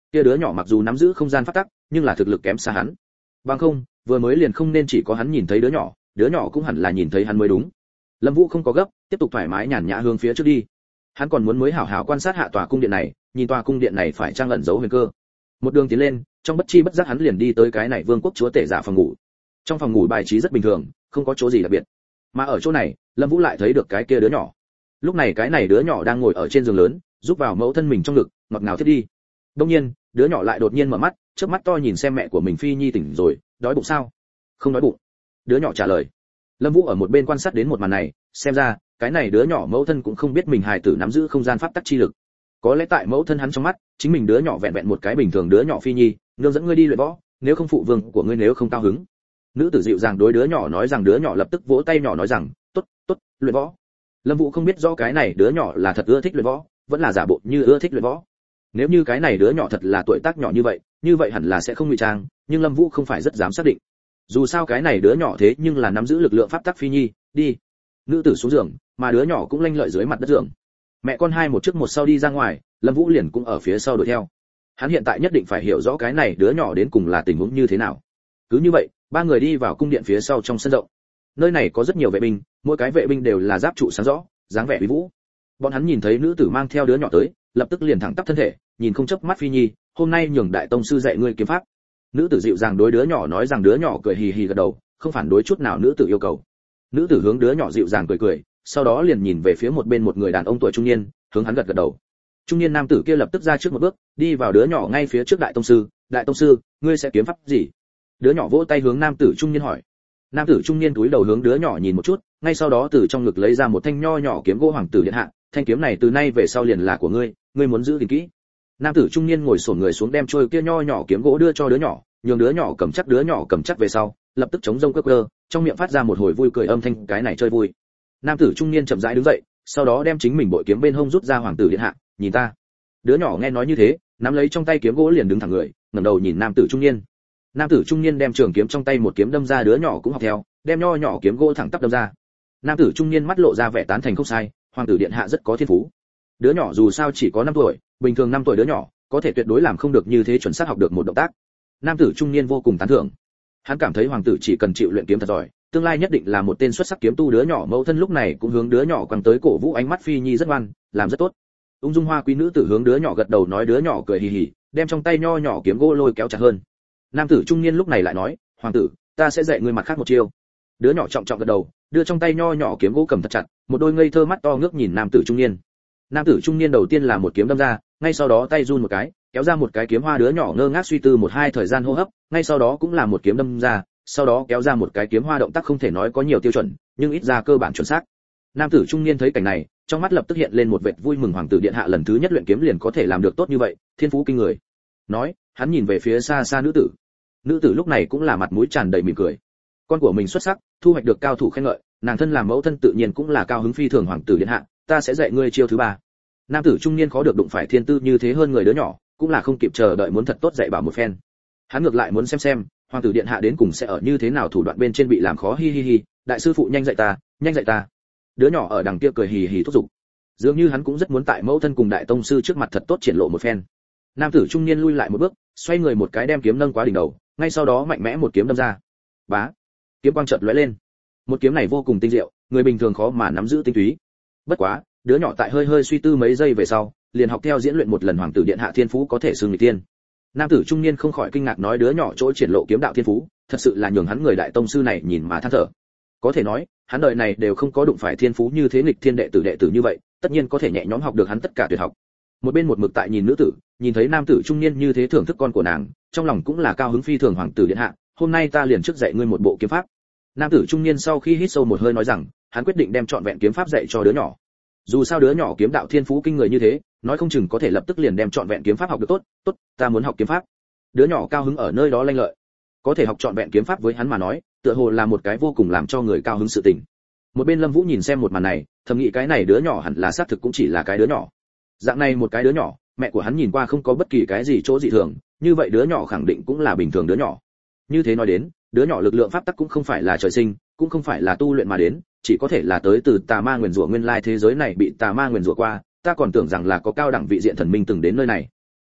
Kia đứa nhỏ mặc dù nắm giữ không gian pháp tắc, nhưng là thực lực kém xa hắn. Bằng không, vừa mới liền không nên chỉ có hắn nhìn thấy đứa nhỏ, đứa nhỏ cũng hẳn là nhìn thấy hắn mới đúng. Lâm Vũ không có gấp, tiếp tục thoải mái nhàn nhã hướng phía trước đi. Hắn còn muốn mới hảo hảo quan sát hạ tòa cung điện này, nhìn tòa cung điện này phải trang ẩn giấu huyền cơ. Một đường tiến lên, trong bất chi bất giác hắn liền đi tới cái này vương quốc chúa tể giả phòng ngủ. Trong phòng ngủ bài trí rất bình thường, không có chỗ gì đặc biệt. Mà ở chỗ này, Lâm Vũ lại thấy được cái kia đứa nhỏ. Lúc này cái này đứa nhỏ đang ngồi ở trên giường lớn, giúp vào mẫu thân mình trong ngực, ngọt ngào thiết đi. Đương nhiên, đứa nhỏ lại đột nhiên mở mắt, chớp mắt to nhìn xem mẹ của mình Phi Nhi tỉnh rồi, đói bụng sao? Không đói bụng. Đứa nhỏ trả lời. Lâm Vũ ở một bên quan sát đến một màn này, xem ra, cái này đứa nhỏ mẫu thân cũng không biết mình hài tử nắm giữ không gian pháp tắc chi lực. Có lẽ tại mẫu thân hắn trong mắt, chính mình đứa nhỏ vẹn vẹn một cái bình thường đứa nhỏ Phi Nhi, nương dẫn ngươi đi luyện võ, nếu không phụ vương của ngươi nếu không cao hứng. Nữ tử dịu dàng đối đứa nhỏ nói rằng đứa nhỏ lập tức vỗ tay nhỏ nói rằng, "Tốt, tốt, luyện võ." Lâm Vũ không biết rõ cái này đứa nhỏ là thật ưa thích luyện võ, vẫn là giả bộ như ưa thích luyện võ. Nếu như cái này đứa nhỏ thật là tuổi tác nhỏ như vậy, như vậy hẳn là sẽ không ngụy trang, nhưng Lâm Vũ không phải rất dám xác định. Dù sao cái này đứa nhỏ thế nhưng là nắm giữ lực lượng pháp tắc Phi Nhi, đi. Nữ tử xuống giường, mà đứa nhỏ cũng lanh lợi dưới mặt đất giường. Mẹ con hai một trước một sau đi ra ngoài, Lâm Vũ liền cũng ở phía sau đuổi theo. Hắn hiện tại nhất định phải hiểu rõ cái này đứa nhỏ đến cùng là tình huống như thế nào. Cứ như vậy, ba người đi vào cung điện phía sau trong sân rộng. Nơi này có rất nhiều vệ binh, mỗi cái vệ binh đều là giáp trụ sáng rõ, dáng vẻ uy vũ. Bọn hắn nhìn thấy nữ tử mang theo đứa nhỏ tới, lập tức liền thẳng tắp thân thể, nhìn không chớp mắt Phi Nhi, "Hôm nay nhường đại tông sư dạy ngươi kiếm pháp." Nữ tử dịu dàng đối đứa nhỏ nói rằng đứa nhỏ cười hì hì gật đầu, không phản đối chút nào nữ tử yêu cầu. Nữ tử hướng đứa nhỏ dịu dàng cười cười, sau đó liền nhìn về phía một bên một người đàn ông tuổi trung niên, hướng hắn gật gật đầu. Trung niên nam tử kia lập tức ra trước một bước, đi vào đứa nhỏ ngay phía trước đại tông sư, "Đại tông sư, ngươi sẽ kiếm pháp gì?" Đứa nhỏ vỗ tay hướng nam tử trung niên hỏi. Nam tử trung niên cúi đầu hướng đứa nhỏ nhìn một chút, ngay sau đó từ trong ngực lấy ra một thanh nho nhỏ kiếm gỗ hoàng tử điện hạ, "Thanh kiếm này từ nay về sau liền là của ngươi, ngươi muốn giữ gìn kỹ." Nam tử trung niên ngồi xổm người xuống đem trôi kia nho nhỏ kiếm gỗ đưa cho đứa nhỏ, nhường đứa nhỏ cầm chắc đứa nhỏ cầm chắc về sau, lập tức chống rông cơ cơ, trong miệng phát ra một hồi vui cười âm thanh, "Cái này chơi vui." Nam tử trung niên chậm rãi đứng dậy, sau đó đem chính mình bội kiếm bên hông rút ra, "Hoàng tử điện hạ, nhìn ta." Đứa nhỏ nghe nói như thế, nắm lấy trong tay kiếm gỗ liền đứng thẳng người, ngẩng đầu nhìn nam tử trung niên. Nam tử trung niên đem trường kiếm trong tay một kiếm đâm ra, đứa nhỏ cũng học theo, đem nho nhỏ kiếm gỗ thẳng tắp đâm ra. Nam tử trung niên mắt lộ ra vẻ tán thành, "Không sai, hoàng tử điện hạ rất có thiên phú." Đứa nhỏ dù sao chỉ có năm tuổi, bình thường năm tuổi đứa nhỏ, có thể tuyệt đối làm không được như thế chuẩn xác học được một động tác. Nam tử trung niên vô cùng tán thưởng. Hắn cảm thấy hoàng tử chỉ cần chịu luyện kiếm thật giỏi, tương lai nhất định là một tên xuất sắc kiếm tu. Đứa nhỏ mẫu thân lúc này cũng hướng đứa nhỏ quăng tới cổ vũ, ánh mắt Phi Nhi rất ngoan, làm rất tốt. Ung dung hoa quý nữ tử hướng đứa nhỏ gật đầu nói, đứa nhỏ cười hì hì, đem trong tay nho nhỏ kiếm gỗ lôi kéo chặt hơn. Nam tử trung niên lúc này lại nói, "Hoàng tử, ta sẽ dạy ngươi mặt khác một chiêu." Đứa nhỏ trọng trọng gật đầu, đưa trong tay nho nhỏ kiếm gỗ cầm thật chặt, một đôi ngây thơ mắt to ngước nhìn nam tử trung niên. Nam tử trung niên đầu tiên là một kiếm đâm ra, ngay sau đó tay run một cái, kéo ra một cái kiếm hoa. Đứa nhỏ ngơ ngác suy tư một hai thời gian hô hấp, ngay sau đó cũng là một kiếm đâm ra, sau đó kéo ra một cái kiếm hoa. Động tác không thể nói có nhiều tiêu chuẩn, nhưng ít ra cơ bản chuẩn xác. Nam tử trung niên thấy cảnh này, trong mắt lập tức hiện lên một vệt vui mừng, hoàng tử điện hạ lần thứ nhất luyện kiếm liền có thể làm được tốt như vậy, thiên phú kinh người. Nói, hắn nhìn về phía xa xa nữ tử. Nữ tử lúc này cũng là mặt mũi tràn đầy mỉm cười. Con của mình xuất sắc, thu hoạch được cao thủ khen ngợi, nàng thân làm mẫu thân tự nhiên cũng là cao hứng phi thường. Hoàng tử điện hạ, ta sẽ dạy ngươi chiêu thứ ba. Nam tử trung niên khó được đụng phải thiên tư như thế hơn người đứa nhỏ, cũng là không kịp chờ đợi muốn thật tốt dạy bảo một phen. Hắn ngược lại muốn xem xem, hoàng tử điện hạ đến cùng sẽ ở như thế nào thủ đoạn bên trên bị làm khó. Hi hi hi, đại sư phụ nhanh dạy ta, nhanh dạy ta. Đứa nhỏ ở đằng kia cười hì hì thúc giục. Dường như hắn cũng rất muốn tại mẫu thân cùng đại tông sư trước mặt thật tốt triển lộ một phen. Nam tử trung niên lui lại một bước, xoay người một cái đem kiếm nâng quá đỉnh đầu, ngay sau đó mạnh mẽ một kiếm đâm ra. Bá, kiếm quang chợt lóe lên. Một kiếm này vô cùng tinh diệu, người bình thường khó mà nắm giữ tinh túy. Bất quá, đứa nhỏ tại hơi hơi suy tư mấy giây về sau, liền học theo diễn luyện một lần hoàng tử điện hạ thiên phú có thể xưng người tiên. Nam tử trung niên không khỏi kinh ngạc nói, đứa nhỏ chỗ triển lộ kiếm đạo thiên phú, thật sự là nhường hắn người đại tông sư này nhìn mà than thở. Có thể nói, hắn đời này đều không có đụng phải thiên phú như thế nghịch thiên đệ tử đệ tử như vậy, tất nhiên có thể nhẹ nhõm học được hắn tất cả tuyệt học. Một bên một mực tại nhìn nữ tử, nhìn thấy nam tử trung niên như thế thưởng thức con của nàng, trong lòng cũng là cao hứng phi thường. Hoàng tử điện hạ, hôm nay ta liền trước dạy ngươi một bộ kiếm pháp. Nam tử trung niên sau khi hít sâu một hơi nói rằng, hắn quyết định đem trọn vẹn kiếm pháp dạy cho đứa nhỏ. Dù sao đứa nhỏ kiếm đạo thiên phú kinh người như thế, nói không chừng có thể lập tức liền đem trọn vẹn kiếm pháp học được. Tốt, tốt, ta muốn học kiếm pháp. Đứa nhỏ cao hứng ở nơi đó lanh lợi. Có thể học trọn vẹn kiếm pháp với hắn mà nói, tựa hồ là một cái vô cùng làm cho người cao hứng sự tình. Một bên Lâm Vũ nhìn xem một màn này, thầm nghĩ cái này đứa nhỏ hẳn là xác thực cũng chỉ là cái đứa nhỏ. Dạng này một cái đứa nhỏ, mẹ của hắn nhìn qua không có bất kỳ cái gì chỗ dị thường, như vậy đứa nhỏ khẳng định cũng là bình thường đứa nhỏ. Như thế nói đến, đứa nhỏ lực lượng pháp tắc cũng không phải là trời sinh, cũng không phải là tu luyện mà đến, chỉ có thể là tới từ tà ma nguyền rủa. Nguyên lai thế giới này bị tà ma nguyền rủa qua, ta còn tưởng rằng là có cao đẳng vị diện thần minh từng đến nơi này.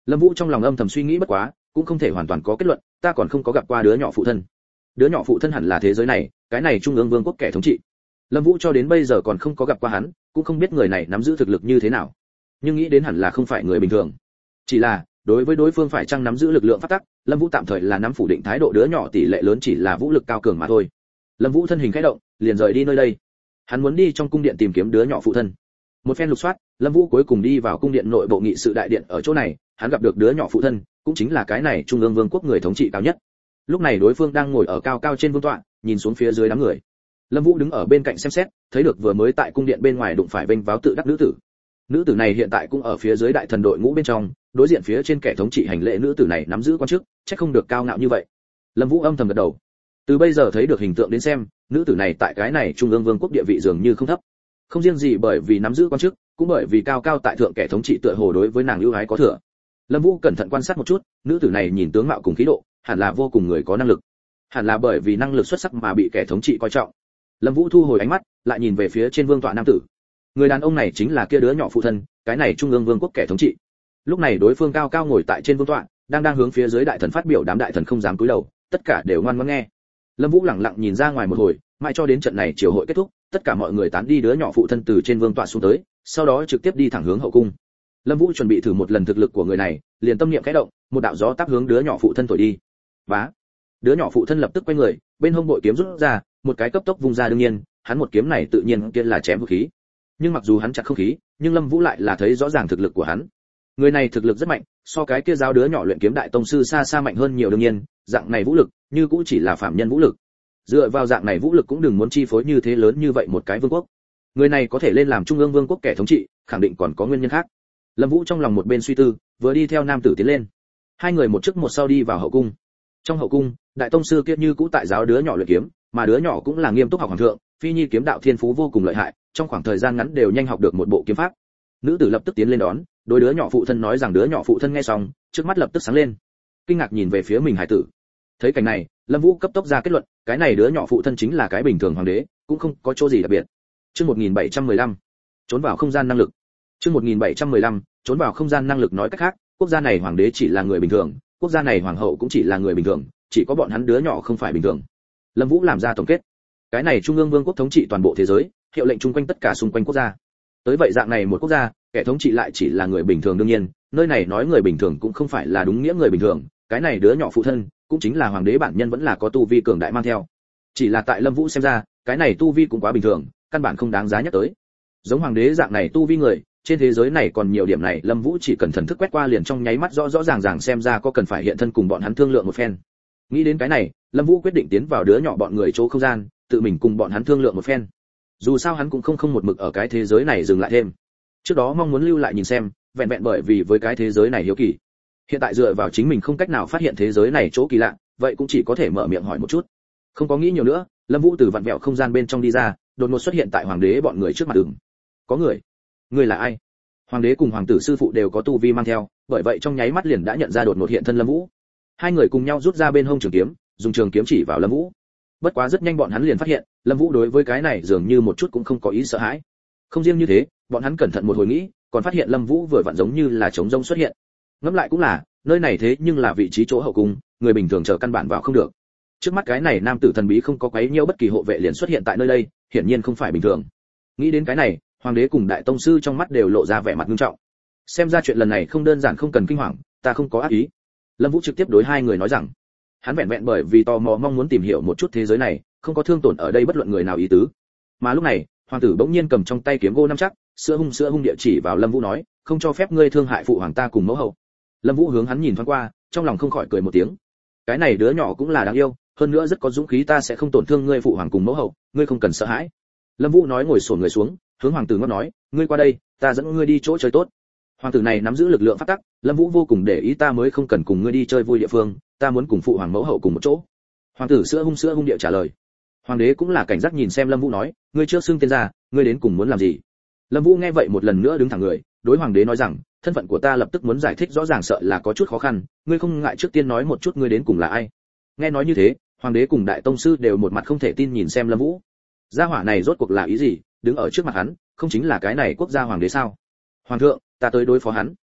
Lâm Vũ trong lòng âm thầm suy nghĩ bất quá, cũng không thể hoàn toàn có kết luận, ta còn không có gặp qua đứa nhỏ phụ thân. Đứa nhỏ phụ thân hẳn là thế giới này, cái này trung ương vương quốc kẻ thống trị. Lâm Vũ cho đến bây giờ còn không có gặp qua hắn, cũng không biết người này nắm giữ thực lực như thế nào. Nhưng nghĩ đến hẳn là không phải người bình thường. Chỉ là, đối với đối phương phải chăng nắm giữ lực lượng pháp tắc, Lâm Vũ tạm thời là nắm phủ định thái độ, đứa nhỏ tỷ lệ lớn chỉ là vũ lực cao cường mà thôi. Lâm Vũ thân hình khẽ động, liền rời đi nơi đây. Hắn muốn đi trong cung điện tìm kiếm đứa nhỏ phụ thân. Một phen lục soát, Lâm Vũ cuối cùng đi vào cung điện nội bộ nghị sự đại điện, ở chỗ này, hắn gặp được đứa nhỏ phụ thân, cũng chính là cái này trung ương vương quốc người thống trị cao nhất. Lúc này đối phương đang ngồi ở cao cao trên vương tọa, nhìn xuống phía dưới đám người. Lâm Vũ đứng ở bên cạnh xem xét, thấy được vừa mới tại cung điện bên ngoài đụng phải vênh váo tự đắc nữ tử. Nữ tử này hiện tại cũng ở phía dưới đại thần đội ngũ bên trong, đối diện phía trên kẻ thống trị hành lễ, nữ tử này nắm giữ quan chức, chắc không được cao ngạo như vậy. Lâm Vũ âm thầm gật đầu. Từ bây giờ thấy được hình tượng đến xem, nữ tử này tại cái này trung ương vương quốc địa vị dường như không thấp. Không riêng gì bởi vì nắm giữ quan chức, cũng bởi vì cao cao tại thượng kẻ thống trị tựa hồ đối với nàng ưu ái có thừa. Lâm Vũ cẩn thận quan sát một chút, nữ tử này nhìn tướng mạo cùng khí độ, hẳn là vô cùng người có năng lực. Hẳn là bởi vì năng lực xuất sắc mà bị kẻ thống trị coi trọng. Lâm Vũ thu hồi ánh mắt, lại nhìn về phía trên vương tọa nam tử. Người đàn ông này chính là kia đứa nhỏ phụ thân, cái này trung ương vương quốc kẻ thống trị. Lúc này đối phương cao cao ngồi tại trên vương tọa, đang đang hướng phía dưới đại thần phát biểu, đám đại thần không dám cúi đầu, tất cả đều ngoan ngoãn nghe. Lâm Vũ lặng lặng nhìn ra ngoài một hồi, mãi cho đến trận này triều hội kết thúc, tất cả mọi người tán đi, đứa nhỏ phụ thân từ trên vương tọa xuống tới, sau đó trực tiếp đi thẳng hướng hậu cung. Lâm Vũ chuẩn bị thử một lần thực lực của người này, liền tâm niệm khẽ động, một đạo gió táp hướng đứa nhỏ phụ thân thổi đi. Bá. Đứa nhỏ phụ thân lập tức quay người, bên hông bội kiếm rút ra, một cái cấp tốc vung ra, đương nhiên, hắn một kiếm này tự nhiên kia là chém vũ khí. Nhưng mặc dù hắn chặt không khí, nhưng Lâm Vũ lại là thấy rõ ràng thực lực của hắn. Người này thực lực rất mạnh, so cái kia giáo đứa nhỏ luyện kiếm đại tông sư xa xa mạnh hơn nhiều, đương nhiên, dạng này vũ lực, như cũng chỉ là phạm nhân vũ lực. Dựa vào dạng này vũ lực cũng đừng muốn chi phối như thế lớn như vậy một cái vương quốc. Người này có thể lên làm trung ương vương quốc kẻ thống trị, khẳng định còn có nguyên nhân khác. Lâm Vũ trong lòng một bên suy tư, vừa đi theo nam tử tiến lên. Hai người một trước một sau đi vào hậu cung. Trong hậu cung, đại tông sư kia như cũ tại giáo đứa nhỏ luyện kiếm, mà đứa nhỏ cũng là nghiêm túc học hoàng thượng, phi nhi kiếm đạo thiên phú vô cùng lợi hại, trong khoảng thời gian ngắn đều nhanh học được một bộ kiếm pháp. Nữ tử lập tức tiến lên đón, đối đứa nhỏ phụ thân nói rằng, đứa nhỏ phụ thân nghe xong, trước mắt lập tức sáng lên, kinh ngạc nhìn về phía mình hải tử. Thấy cảnh này, Lâm Vũ cấp tốc ra kết luận, cái này đứa nhỏ phụ thân chính là cái bình thường hoàng đế, cũng không có chỗ gì đặc biệt. Chương một nghìn bảy trăm mười lăm, trốn vào không gian năng lực. Chương một nghìn bảy trăm mười lăm, trốn vào không gian năng lực, nói cách khác, quốc gia này hoàng đế chỉ là người bình thường, quốc gia này hoàng hậu cũng chỉ là người bình thường, chỉ có bọn hắn đứa nhỏ không phải bình thường. Lâm Vũ làm ra tổng kết. Cái này trung ương vương quốc thống trị toàn bộ thế giới, hiệu lệnh chung quanh tất cả xung quanh quốc gia. Tới vậy dạng này một quốc gia, kẻ thống trị lại chỉ là người bình thường, đương nhiên, nơi này nói người bình thường cũng không phải là đúng nghĩa người bình thường, cái này đứa nhỏ phụ thân, cũng chính là hoàng đế bản nhân vẫn là có tu vi cường đại mang theo. Chỉ là tại Lâm Vũ xem ra, cái này tu vi cũng quá bình thường, căn bản không đáng giá nhắc tới. Giống hoàng đế dạng này tu vi người, trên thế giới này còn nhiều điểm này, Lâm Vũ chỉ cần thần thức quét qua liền trong nháy mắt rõ rõ ràng ràng xem ra, có cần phải hiện thân cùng bọn hắn thương lượng một phen. Nghĩ đến cái này, Lâm Vũ quyết định tiến vào đứa nhỏ bọn người chỗ không gian, tự mình cùng bọn hắn thương lượng một phen. Dù sao hắn cũng không không một mực ở cái thế giới này dừng lại thêm. Trước đó mong muốn lưu lại nhìn xem, vẹn vẹn bởi vì với cái thế giới này hiếu kỳ. Hiện tại dựa vào chính mình không cách nào phát hiện thế giới này chỗ kỳ lạ, vậy cũng chỉ có thể mở miệng hỏi một chút. Không có nghĩ nhiều nữa, Lâm Vũ từ vặn vẹo không gian bên trong đi ra, đột ngột xuất hiện tại hoàng đế bọn người trước mặt đường. Có người? Người là ai? Hoàng đế cùng hoàng tử sư phụ đều có tu vi mang theo, bởi vậy trong nháy mắt liền đã nhận ra đột ngột hiện thân Lâm Vũ. Hai người cùng nhau rút ra bên hông trường kiếm, dùng trường kiếm chỉ vào Lâm Vũ. Bất quá rất nhanh bọn hắn liền phát hiện, Lâm Vũ đối với cái này dường như một chút cũng không có ý sợ hãi. Không riêng như thế, bọn hắn cẩn thận một hồi nghĩ, còn phát hiện Lâm Vũ vừa vặn giống như là trống rỗng xuất hiện. Ngẫm lại cũng là, nơi này thế nhưng là vị trí chỗ hậu cung, người bình thường chờ căn bản vào không được. Trước mắt cái này nam tử thần bí không có quấy nhiễu bất kỳ hộ vệ liền xuất hiện tại nơi đây, hiển nhiên không phải bình thường. Nghĩ đến cái này, hoàng đế cùng đại tông sư trong mắt đều lộ ra vẻ mặt nghiêm trọng. Xem ra chuyện lần này không đơn giản, không cần kinh hoàng, ta không có ác ý. Lâm Vũ trực tiếp đối hai người nói rằng, hắn vẹn vẹn bởi vì tò mò mong muốn tìm hiểu một chút thế giới này, không có thương tổn ở đây bất luận người nào ý tứ. Mà lúc này, hoàng tử bỗng nhiên cầm trong tay kiếm gỗ nắm chắc, sữa hung sữa hung địa chỉ vào Lâm Vũ nói, không cho phép ngươi thương hại phụ hoàng ta cùng mẫu hậu. Lâm Vũ hướng hắn nhìn thoáng qua, trong lòng không khỏi cười một tiếng. Cái này đứa nhỏ cũng là đáng yêu, hơn nữa rất có dũng khí, ta sẽ không tổn thương ngươi phụ hoàng cùng mẫu hậu, ngươi không cần sợ hãi. Lâm Vũ nói, ngồi xổm người xuống, hướng hoàng tử ngót nói, ngươi qua đây, ta dẫn ngươi đi chỗ chơi tốt. Hoàng tử này nắm giữ lực lượng pháp tắc, Lâm Vũ vô cùng để ý, ta mới không cần cùng ngươi đi chơi vui địa phương, ta muốn cùng phụ hoàng mẫu hậu cùng một chỗ. Hoàng tử sữa hung sữa hung địa trả lời. Hoàng đế cũng là cảnh giác nhìn xem Lâm Vũ nói, ngươi chưa xưng tên ra, ngươi đến cùng muốn làm gì? Lâm Vũ nghe vậy một lần nữa đứng thẳng người, đối hoàng đế nói rằng, thân phận của ta lập tức muốn giải thích rõ ràng sợ là có chút khó khăn, ngươi không ngại trước tiên nói một chút ngươi đến cùng là ai? Nghe nói như thế, hoàng đế cùng đại tông sư đều một mặt không thể tin nhìn xem Lâm Vũ. Gia hỏa này rốt cuộc là ý gì, đứng ở trước mặt hắn, không chính là cái này quốc gia hoàng đế sao? Hoàng thượng, ta tới đối phó hắn.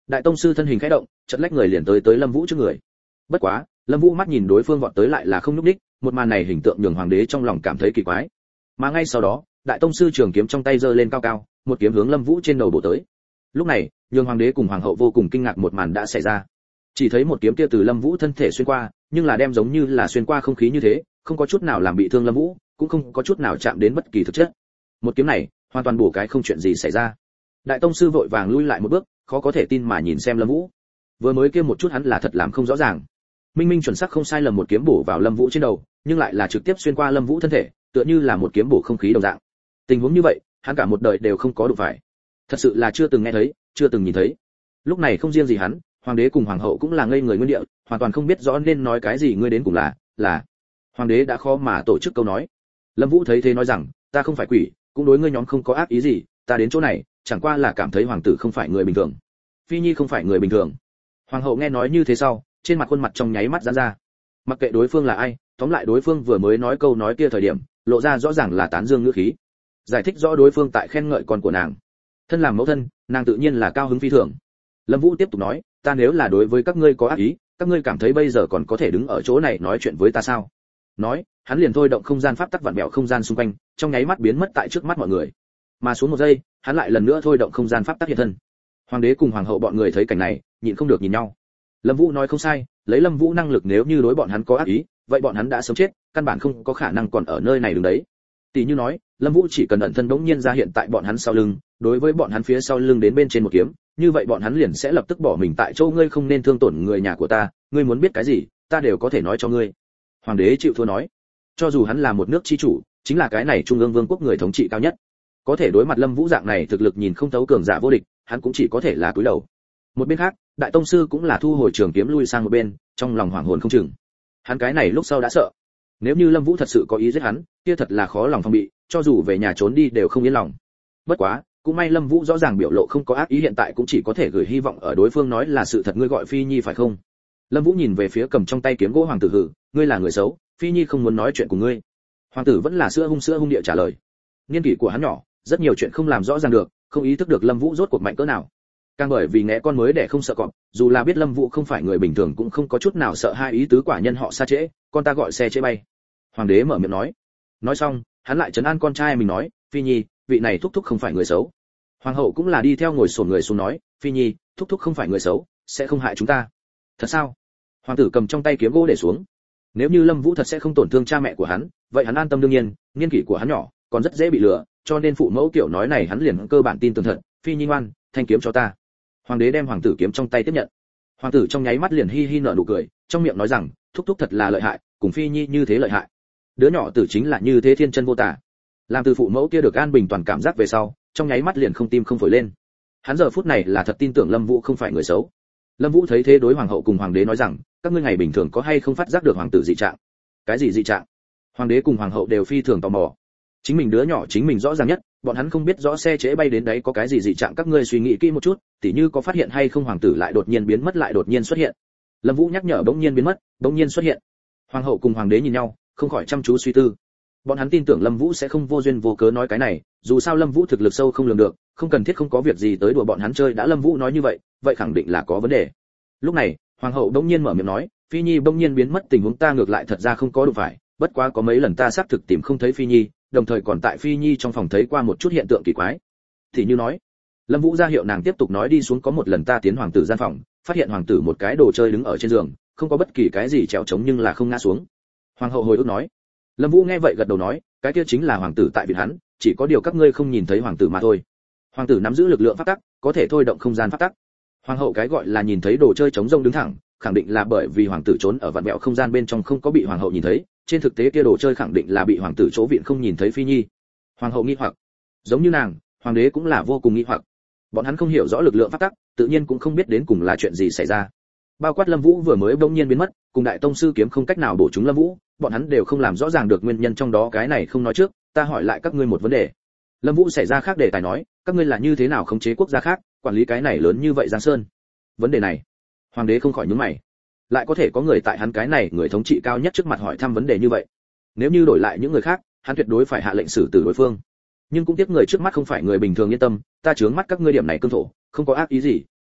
Đại tông sư thân hình khẽ động, chợt lách người liền tới tới Lâm Vũ trước người. Bất quá, Lâm Vũ mắt nhìn đối phương vọt tới lại là không nhúc nhích, một màn này hình tượng nhường hoàng đế trong lòng cảm thấy kỳ quái. Mà ngay sau đó, đại tông sư trường kiếm trong tay giơ lên cao cao, một kiếm hướng Lâm Vũ trên đầu bổ tới. Lúc này, nhường hoàng đế cùng hoàng hậu vô cùng kinh ngạc một màn đã xảy ra. Chỉ thấy một kiếm kia từ Lâm Vũ thân thể xuyên qua, nhưng là đem giống như là xuyên qua không khí như thế, không có chút nào làm bị thương Lâm Vũ, cũng không có chút nào chạm đến bất kỳ thực chất. Một kiếm này, hoàn toàn bổ cái không chuyện gì xảy ra. Đại tông sư vội vàng lui lại một bước, khó có thể tin mà nhìn xem Lâm Vũ. Vừa mới kia một chút hắn là thật làm không rõ ràng. Minh minh chuẩn xác không sai lầm một kiếm bổ vào Lâm Vũ trên đầu, nhưng lại là trực tiếp xuyên qua Lâm Vũ thân thể, tựa như là một kiếm bổ không khí đồng dạng. Tình huống như vậy, hắn cả một đời đều không có đụng phải. Thật sự là chưa từng nghe thấy, chưa từng nhìn thấy. Lúc này không riêng gì hắn, hoàng đế cùng hoàng hậu cũng là ngây người nguyên địa, hoàn toàn không biết rõ nên nói cái gì, ngươi đến cùng là là hoàng đế đã khó mà tổ chức câu nói. Lâm Vũ thấy thế nói rằng, ta không phải quỷ, cũng đối ngươi nhóm không có ác ý gì, ta đến chỗ này chẳng qua là cảm thấy hoàng tử không phải người bình thường, phi nhi không phải người bình thường. Hoàng hậu nghe nói như thế sau, trên mặt khuôn mặt trong nháy mắt giãn ra. Mặc kệ đối phương là ai, tóm lại đối phương vừa mới nói câu nói kia thời điểm, lộ ra rõ ràng là tán dương ngữ khí, giải thích rõ đối phương tại khen ngợi con của nàng. Thân làm mẫu thân, nàng tự nhiên là cao hứng phi thường. Lâm Vũ tiếp tục nói, ta nếu là đối với các ngươi có ác ý, các ngươi cảm thấy bây giờ còn có thể đứng ở chỗ này nói chuyện với ta sao? Nói, hắn liền thôi động không gian pháp tắc vặn vẹo không gian xung quanh, trong nháy mắt biến mất tại trước mắt mọi người. Mà xuống một giây, hắn lại lần nữa thôi động không gian pháp tắc hiện thân. Hoàng đế cùng hoàng hậu bọn người thấy cảnh này, nhịn không được nhìn nhau. Lâm Vũ nói không sai, lấy Lâm Vũ năng lực nếu như đối bọn hắn có ác ý, vậy bọn hắn đã sớm chết, căn bản không có khả năng còn ở nơi này đứng đấy. Tỷ như nói, Lâm Vũ chỉ cần ẩn thân đống nhiên ra hiện tại bọn hắn sau lưng, đối với bọn hắn phía sau lưng đến bên trên một kiếm, như vậy bọn hắn liền sẽ lập tức bỏ mình tại chỗ. Ngươi không nên thương tổn người nhà của ta, ngươi muốn biết cái gì, ta đều có thể nói cho ngươi. Hoàng đế chịu thua nói, cho dù hắn là một nước chi chủ, chính là cái này trung ương vương quốc người thống trị cao nhất, có thể đối mặt Lâm Vũ dạng này thực lực nhìn không thấu cường giả vô địch, hắn cũng chỉ có thể là cúi đầu. Một bên khác, đại tông sư cũng là thu hồi trường kiếm lui sang một bên, trong lòng hoảng hồn không chừng. Hắn cái này lúc sau đã sợ, nếu như Lâm Vũ thật sự có ý giết hắn, kia thật là khó lòng phòng bị, cho dù về nhà trốn đi đều không yên lòng. Bất quá, cũng may Lâm Vũ rõ ràng biểu lộ không có ác ý, hiện tại cũng chỉ có thể gửi hy vọng ở đối phương nói là sự thật. Ngươi gọi Phi Nhi phải không? Lâm Vũ nhìn về phía cầm trong tay kiếm gỗ hoàng tử, hử, ngươi là người xấu, Phi Nhi không muốn nói chuyện của ngươi. Hoàng tử vẫn là sữa hung sữa hung địa trả lời. Niên kỷ của hắn nhỏ, rất nhiều chuyện không làm rõ ràng được, không ý thức được Lâm Vũ rốt cuộc mạnh cỡ nào. Càng bởi vì ngẽ con mới để không sợ cọp, dù là biết Lâm Vũ không phải người bình thường cũng không có chút nào sợ hai. Ý tứ quả nhân họ xa trễ, con ta gọi xe trễ bay. Hoàng đế mở miệng nói. Nói xong, hắn lại trấn an con trai mình nói, Phi Nhi, vị này thúc thúc không phải người xấu. Hoàng hậu cũng là đi theo ngồi xổm người xuống nói, Phi Nhi, thúc thúc không phải người xấu, sẽ không hại chúng ta. Thật sao? Hoàng tử cầm trong tay kiếm gỗ để xuống. Nếu như Lâm Vũ thật sẽ không tổn thương cha mẹ của hắn, vậy hắn an tâm đương nhiên, niên kỷ của hắn nhỏ, còn rất dễ bị lừa, cho nên phụ mẫu kiểu nói này hắn liền cơ bản tin tưởng thật. Phi Nhi ngoan, thanh kiếm cho ta. Hoàng đế đem hoàng tử kiếm trong tay tiếp nhận. Hoàng tử trong nháy mắt liền hi hi nở nụ cười, trong miệng nói rằng, thúc thúc thật là lợi hại, cùng Phi Nhi như thế lợi hại. Đứa nhỏ tử chính là như thế thiên chân vô tả. Làm từ phụ mẫu kia được an bình toàn cảm giác về sau, trong nháy mắt liền không tim không phổi lên. Hắn giờ phút này là thật tin tưởng Lâm Vũ không phải người xấu. Lâm Vũ thấy thế đối hoàng hậu cùng hoàng đế nói rằng, các ngươi ngày bình thường có hay không phát giác được hoàng tử dị trạng? Cái gì dị trạng? Hoàng đế cùng hoàng hậu đều phi thường tò mò. Chính mình đứa nhỏ chính mình rõ ràng nhất, bọn hắn không biết rõ xe trễ bay đến đấy có cái gì dị trạng, các ngươi suy nghĩ kỹ một chút, tỉ như có phát hiện hay không hoàng tử lại đột nhiên biến mất lại đột nhiên xuất hiện. Lâm Vũ nhắc nhở bỗng nhiên biến mất, bỗng nhiên xuất hiện. Hoàng hậu cùng hoàng đế nhìn nhau, không khỏi chăm chú suy tư. Bọn hắn tin tưởng Lâm Vũ sẽ không vô duyên vô cớ nói cái này, dù sao Lâm Vũ thực lực sâu không lường được, không cần thiết không có việc gì tới đùa bọn hắn chơi, đã Lâm Vũ nói như vậy, vậy khẳng định là có vấn đề. Lúc này, hoàng hậu bỗng nhiên mở miệng nói, Phi Nhi bỗng nhiên biến mất tình huống ta ngược lại thật ra không có đụng phải, bất quá có mấy lần ta xác thực tìm không thấy Phi Nhi, đồng thời còn tại Phi Nhi trong phòng thấy qua một chút hiện tượng kỳ quái. Thì như nói, Lâm Vũ ra hiệu nàng tiếp tục nói đi xuống, có một lần ta tiến hoàng tử gian phòng, phát hiện hoàng tử một cái đồ chơi đứng ở trên giường, không có bất kỳ cái gì trèo trống nhưng là không ngã xuống. Hoàng hậu hồi ức nói. Lâm Vũ nghe vậy gật đầu nói, cái kia chính là hoàng tử tại viện hắn, chỉ có điều các ngươi không nhìn thấy hoàng tử mà thôi. Hoàng tử nắm giữ lực lượng pháp tắc, có thể thôi động không gian pháp tắc. Hoàng hậu cái gọi là nhìn thấy đồ chơi trống rông đứng thẳng, khẳng định là bởi vì hoàng tử trốn ở vạn vẹo không gian bên trong không có bị hoàng hậu nhìn thấy, trên thực tế kia đồ chơi khẳng định là bị hoàng tử chỗ viện không nhìn thấy Phi Nhi. Hoàng hậu nghi hoặc, giống như nàng, hoàng đế cũng là vô cùng nghi hoặc. Bọn hắn không hiểu rõ lực lượng pháp tắc, tự nhiên cũng không biết đến cùng là chuyện gì xảy ra. Bao quát Lâm Vũ vừa mới bỗng nhiên biến mất, cùng đại tông sư kiếm không cách nào bổ trúng Lâm Vũ, bọn hắn đều không làm rõ ràng được nguyên nhân trong đó, cái này không nói trước, ta hỏi lại các ngươi một vấn đề. Lâm Vũ xảy ra khác đề tài nói, các ngươi là như thế nào khống chế quốc gia khác, quản lý cái này lớn như vậy Giang Sơn? Vấn đề này, hoàng đế không khỏi nhướng mày. Lại có thể có người tại hắn cái này người thống trị cao nhất trước mặt hỏi thăm vấn đề như vậy. Nếu như đổi lại những người khác, hắn tuyệt đối phải hạ lệnh xử tử đối phương. Nhưng cũng tiếc người trước mắt không phải người bình thường, yên tâm, ta chướng mắt các ngươi điểm này cương thổ, không có ác ý gì,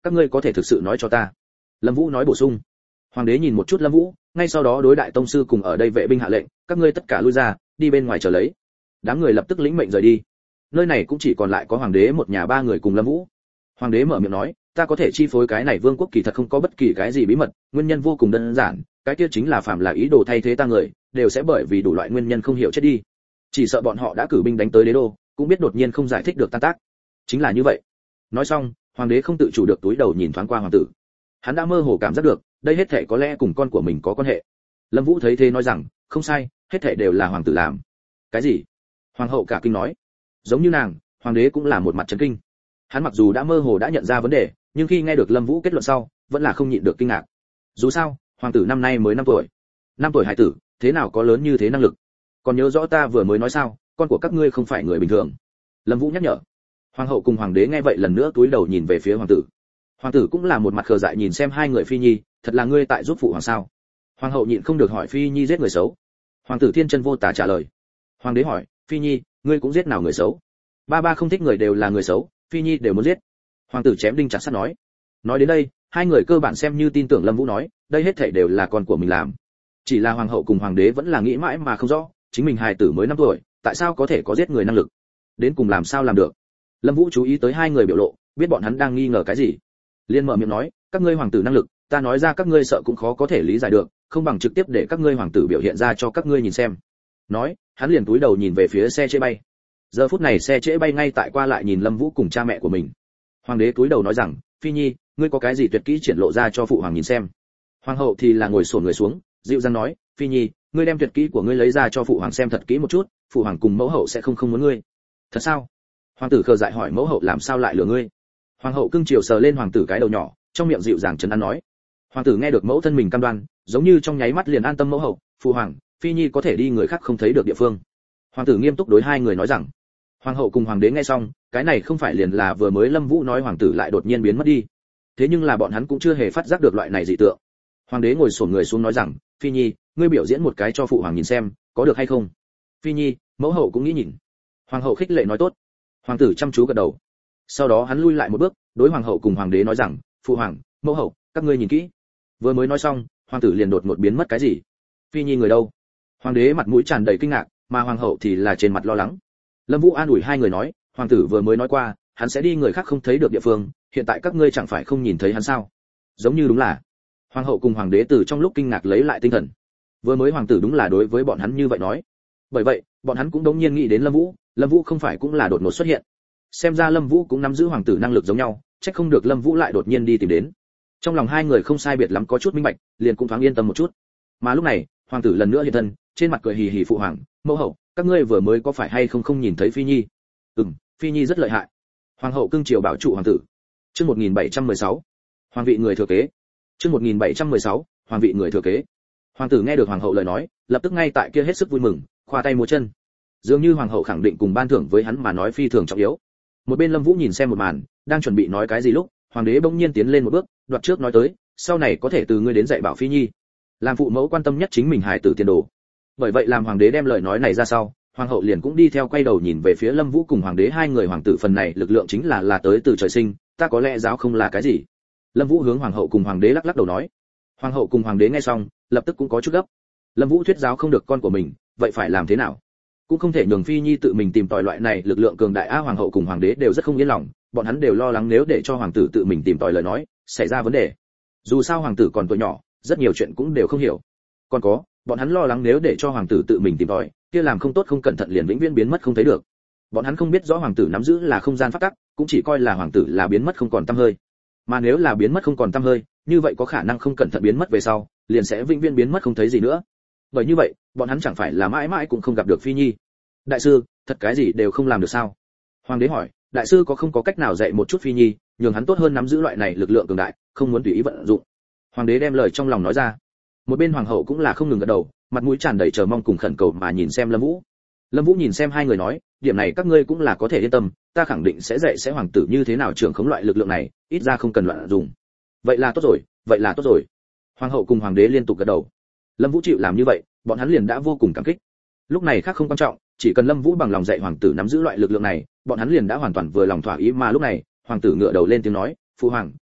các ngươi có thể thực sự nói cho ta. Lâm Vũ nói bổ sung. Hoàng đế nhìn một chút Lâm Vũ, ngay sau đó đối đại tông sư cùng ở đây vệ binh hạ lệnh, các ngươi tất cả lui ra, đi bên ngoài chờ lấy. Đám người lập tức lĩnh mệnh rời đi. Nơi này cũng chỉ còn lại có hoàng đế một nhà ba người cùng Lâm Vũ. Hoàng đế mở miệng nói, ta có thể chi phối cái này vương quốc kỳ thật không có bất kỳ cái gì bí mật, nguyên nhân vô cùng đơn giản, cái kia chính là phạm là ý đồ thay thế ta người, đều sẽ bởi vì đủ loại nguyên nhân không hiểu chết đi. Chỉ sợ bọn họ đã cử binh đánh tới đế đô, cũng biết đột nhiên không giải thích được tan tác. Chính là như vậy. Nói xong, hoàng đế không tự chủ được túi đầu nhìn thoáng qua hoàng tử. Hắn đã mơ hồ cảm giác được, đây hết thảy có lẽ cùng con của mình có quan hệ. Lâm Vũ thấy thế nói rằng, không sai, hết thảy đều là hoàng tử làm. Cái gì? Hoàng hậu cả kinh nói. Giống như nàng, hoàng đế cũng là một mặt chấn kinh. Hắn mặc dù đã mơ hồ đã nhận ra vấn đề, nhưng khi nghe được Lâm Vũ kết luận sau, vẫn là không nhịn được kinh ngạc. Dù sao, hoàng tử năm nay mới năm tuổi. năm tuổi hải tử, thế nào có lớn như thế năng lực? Còn nhớ rõ ta vừa mới nói sao, con của các ngươi không phải người bình thường. Lâm Vũ nhắc nhở. Hoàng hậu cùng hoàng đế nghe vậy lần nữa cúi đầu nhìn về phía hoàng tử. Hoàng tử cũng là một mặt khờ dại nhìn xem hai người Phi Nhi, thật là ngươi tại giúp phụ hoàng sao? Hoàng hậu nhịn không được hỏi Phi Nhi giết người xấu. Hoàng tử thiên chân vô tà trả lời. Hoàng đế hỏi, Phi Nhi, ngươi cũng giết nào người xấu? Ba ba không thích người đều là người xấu, Phi Nhi đều muốn giết. Hoàng tử chém đinh chặt sắt nói. Nói đến đây, hai người cơ bản xem như tin tưởng Lâm Vũ nói, đây hết thảy đều là con của mình làm. Chỉ là hoàng hậu cùng hoàng đế vẫn là nghĩ mãi mà không rõ, chính mình hài tử mới năm tuổi, tại sao có thể có giết người năng lực? Đến cùng làm sao làm được? Lâm Vũ chú ý tới hai người biểu lộ, biết bọn hắn đang nghi ngờ cái gì. Liên mở miệng nói, các ngươi hoàng tử năng lực, ta nói ra các ngươi sợ cũng khó có thể lý giải được, không bằng trực tiếp để các ngươi hoàng tử biểu hiện ra cho các ngươi nhìn xem. Nói, hắn liền cúi đầu nhìn về phía xe chễ bay. Giờ phút này xe chễ bay ngay tại qua lại nhìn Lâm Vũ cùng cha mẹ của mình. Hoàng đế cúi đầu nói rằng, Phi Nhi, ngươi có cái gì tuyệt kỹ triển lộ ra cho phụ hoàng nhìn xem. Hoàng hậu thì là ngồi xổm người xuống, dịu dàng nói, Phi Nhi, ngươi đem tuyệt kỹ của ngươi lấy ra cho phụ hoàng xem thật kỹ một chút, phụ hoàng cùng mẫu hậu sẽ không không muốn ngươi. Thật sao? Hoàng tử khờ dại hỏi mẫu hậu làm sao lại lừa ngươi. Hoàng hậu cưng chiều sờ lên hoàng tử cái đầu nhỏ, trong miệng dịu dàng trấn an nói. Hoàng tử nghe được mẫu thân mình cam đoan, giống như trong nháy mắt liền an tâm mẫu hậu, phụ hoàng, Phi Nhi có thể đi người khác không thấy được địa phương. Hoàng tử nghiêm túc đối hai người nói rằng. Hoàng hậu cùng hoàng đế nghe xong, cái này không phải liền là vừa mới Lâm Vũ nói hoàng tử lại đột nhiên biến mất đi. Thế nhưng là bọn hắn cũng chưa hề phát giác được loại này dị tượng. Hoàng đế ngồi xổm người xuống nói rằng, Phi Nhi, ngươi biểu diễn một cái cho phụ hoàng nhìn xem, có được hay không? Phi Nhi, mẫu hậu cũng nghĩ nhìn. Hoàng hậu khích lệ nói tốt. Hoàng tử chăm chú gật đầu. Sau đó hắn lui lại một bước, đối hoàng hậu cùng hoàng đế nói rằng, phụ hoàng, mẫu hậu, các ngươi nhìn kỹ. Vừa mới nói xong, hoàng tử liền đột ngột biến mất cái gì? Phi Nhi người đâu? Hoàng đế mặt mũi tràn đầy kinh ngạc, mà hoàng hậu thì là trên mặt lo lắng. Lâm Vũ an ủi hai người nói, hoàng tử vừa mới nói qua, hắn sẽ đi người khác không thấy được địa phương, hiện tại các ngươi chẳng phải không nhìn thấy hắn sao? Giống như đúng là. Hoàng hậu cùng hoàng đế từ trong lúc kinh ngạc lấy lại tinh thần. Vừa mới hoàng tử đúng là đối với bọn hắn như vậy nói. Bởi vậy, bọn hắn cũng đống nhiên nghĩ đến Lâm Vũ, Lâm Vũ không phải cũng là đột ngột xuất hiện. Xem ra Lâm Vũ cũng nắm giữ hoàng tử năng lực giống nhau, chắc không được Lâm Vũ lại đột nhiên đi tìm đến. Trong lòng hai người không sai biệt lắm có chút minh bạch, liền cũng thoáng yên tâm một chút. Mà lúc này, hoàng tử lần nữa hiện thân, trên mặt cười hì hì phụ hoàng, mẫu hậu, các ngươi vừa mới có phải hay không không nhìn thấy Phi Nhi? Ừm, Phi Nhi rất lợi hại. Hoàng hậu cưng chiều bảo trụ hoàng tử. Chương một nghìn bảy trăm mười sáu, hoàng vị người thừa kế. Chương một nghìn bảy trăm mười sáu, hoàng vị người thừa kế. Hoàng tử nghe được hoàng hậu lời nói, lập tức ngay tại kia hết sức vui mừng, khoa tay múa chân. Dường như hoàng hậu khẳng định cùng ban thưởng với hắn mà nói phi thường trọng yếu. Một bên Lâm Vũ nhìn xem một màn, đang chuẩn bị nói cái gì lúc, hoàng đế bỗng nhiên tiến lên một bước, đoạt trước nói tới, sau này có thể từ ngươi đến dạy bảo Phi Nhi. Làm phụ mẫu quan tâm nhất chính mình hài tử tiền đồ. Bởi vậy làm hoàng đế đem lời nói này ra sau, hoàng hậu liền cũng đi theo quay đầu nhìn về phía Lâm Vũ cùng hoàng đế hai người hoàng tử phần này lực lượng chính là là tới từ trời sinh, ta có lẽ giáo không là cái gì. Lâm Vũ hướng hoàng hậu cùng hoàng đế lắc lắc đầu nói. Hoàng hậu cùng hoàng đế nghe xong, lập tức cũng có chút gấp. Lâm Vũ thuyết giáo không được con của mình, vậy phải làm thế nào? Cũng không thể nhường Phi Nhi tự mình tìm tòi loại này lực lượng cường đại a. Hoàng hậu cùng hoàng đế đều rất không yên lòng, bọn hắn đều lo lắng nếu để cho hoàng tử tự mình tìm tòi lời nói, xảy ra vấn đề. Dù sao hoàng tử còn tuổi nhỏ, rất nhiều chuyện cũng đều không hiểu. Còn có, bọn hắn lo lắng nếu để cho hoàng tử tự mình tìm tòi, kia làm không tốt không cẩn thận liền vĩnh viễn biến mất không thấy được. Bọn hắn không biết rõ hoàng tử nắm giữ là không gian pháp tắc, cũng chỉ coi là hoàng tử là biến mất không còn tăm hơi. Mà nếu là biến mất không còn tăm hơi, như vậy có khả năng không cẩn thận biến mất về sau, liền sẽ vĩnh viễn biến mất không thấy gì nữa. Bởi như vậy, bọn hắn chẳng phải là mãi mãi cũng không gặp được Phi Nhi. Đại sư, thật cái gì đều không làm được sao? Hoàng đế hỏi, đại sư có không có cách nào dạy một chút Phi Nhi, nhường hắn tốt hơn nắm giữ loại này lực lượng cường đại, không muốn tùy ý vận dụng. Hoàng đế đem lời trong lòng nói ra. Một bên hoàng hậu cũng là không ngừng gật đầu, mặt mũi tràn đầy chờ mong cùng khẩn cầu mà nhìn xem Lâm Vũ. Lâm Vũ nhìn xem hai người nói, điểm này các ngươi cũng là có thể yên tâm, ta khẳng định sẽ dạy sẽ hoàng tử như thế nào trưởng khống loại lực lượng này, ít ra không cần loạn dùng. Vậy là tốt rồi, vậy là tốt rồi. Hoàng hậu cùng hoàng đế liên tục gật đầu. Lâm Vũ chịu làm như vậy, bọn hắn liền đã vô cùng cảm kích. Lúc này khác không quan trọng, chỉ cần Lâm Vũ bằng lòng dạy hoàng tử nắm giữ loại lực lượng này, bọn hắn liền đã hoàn toàn vừa lòng thỏa ý. Mà lúc này, hoàng tử ngửa đầu lên tiếng nói, phụ hoàng,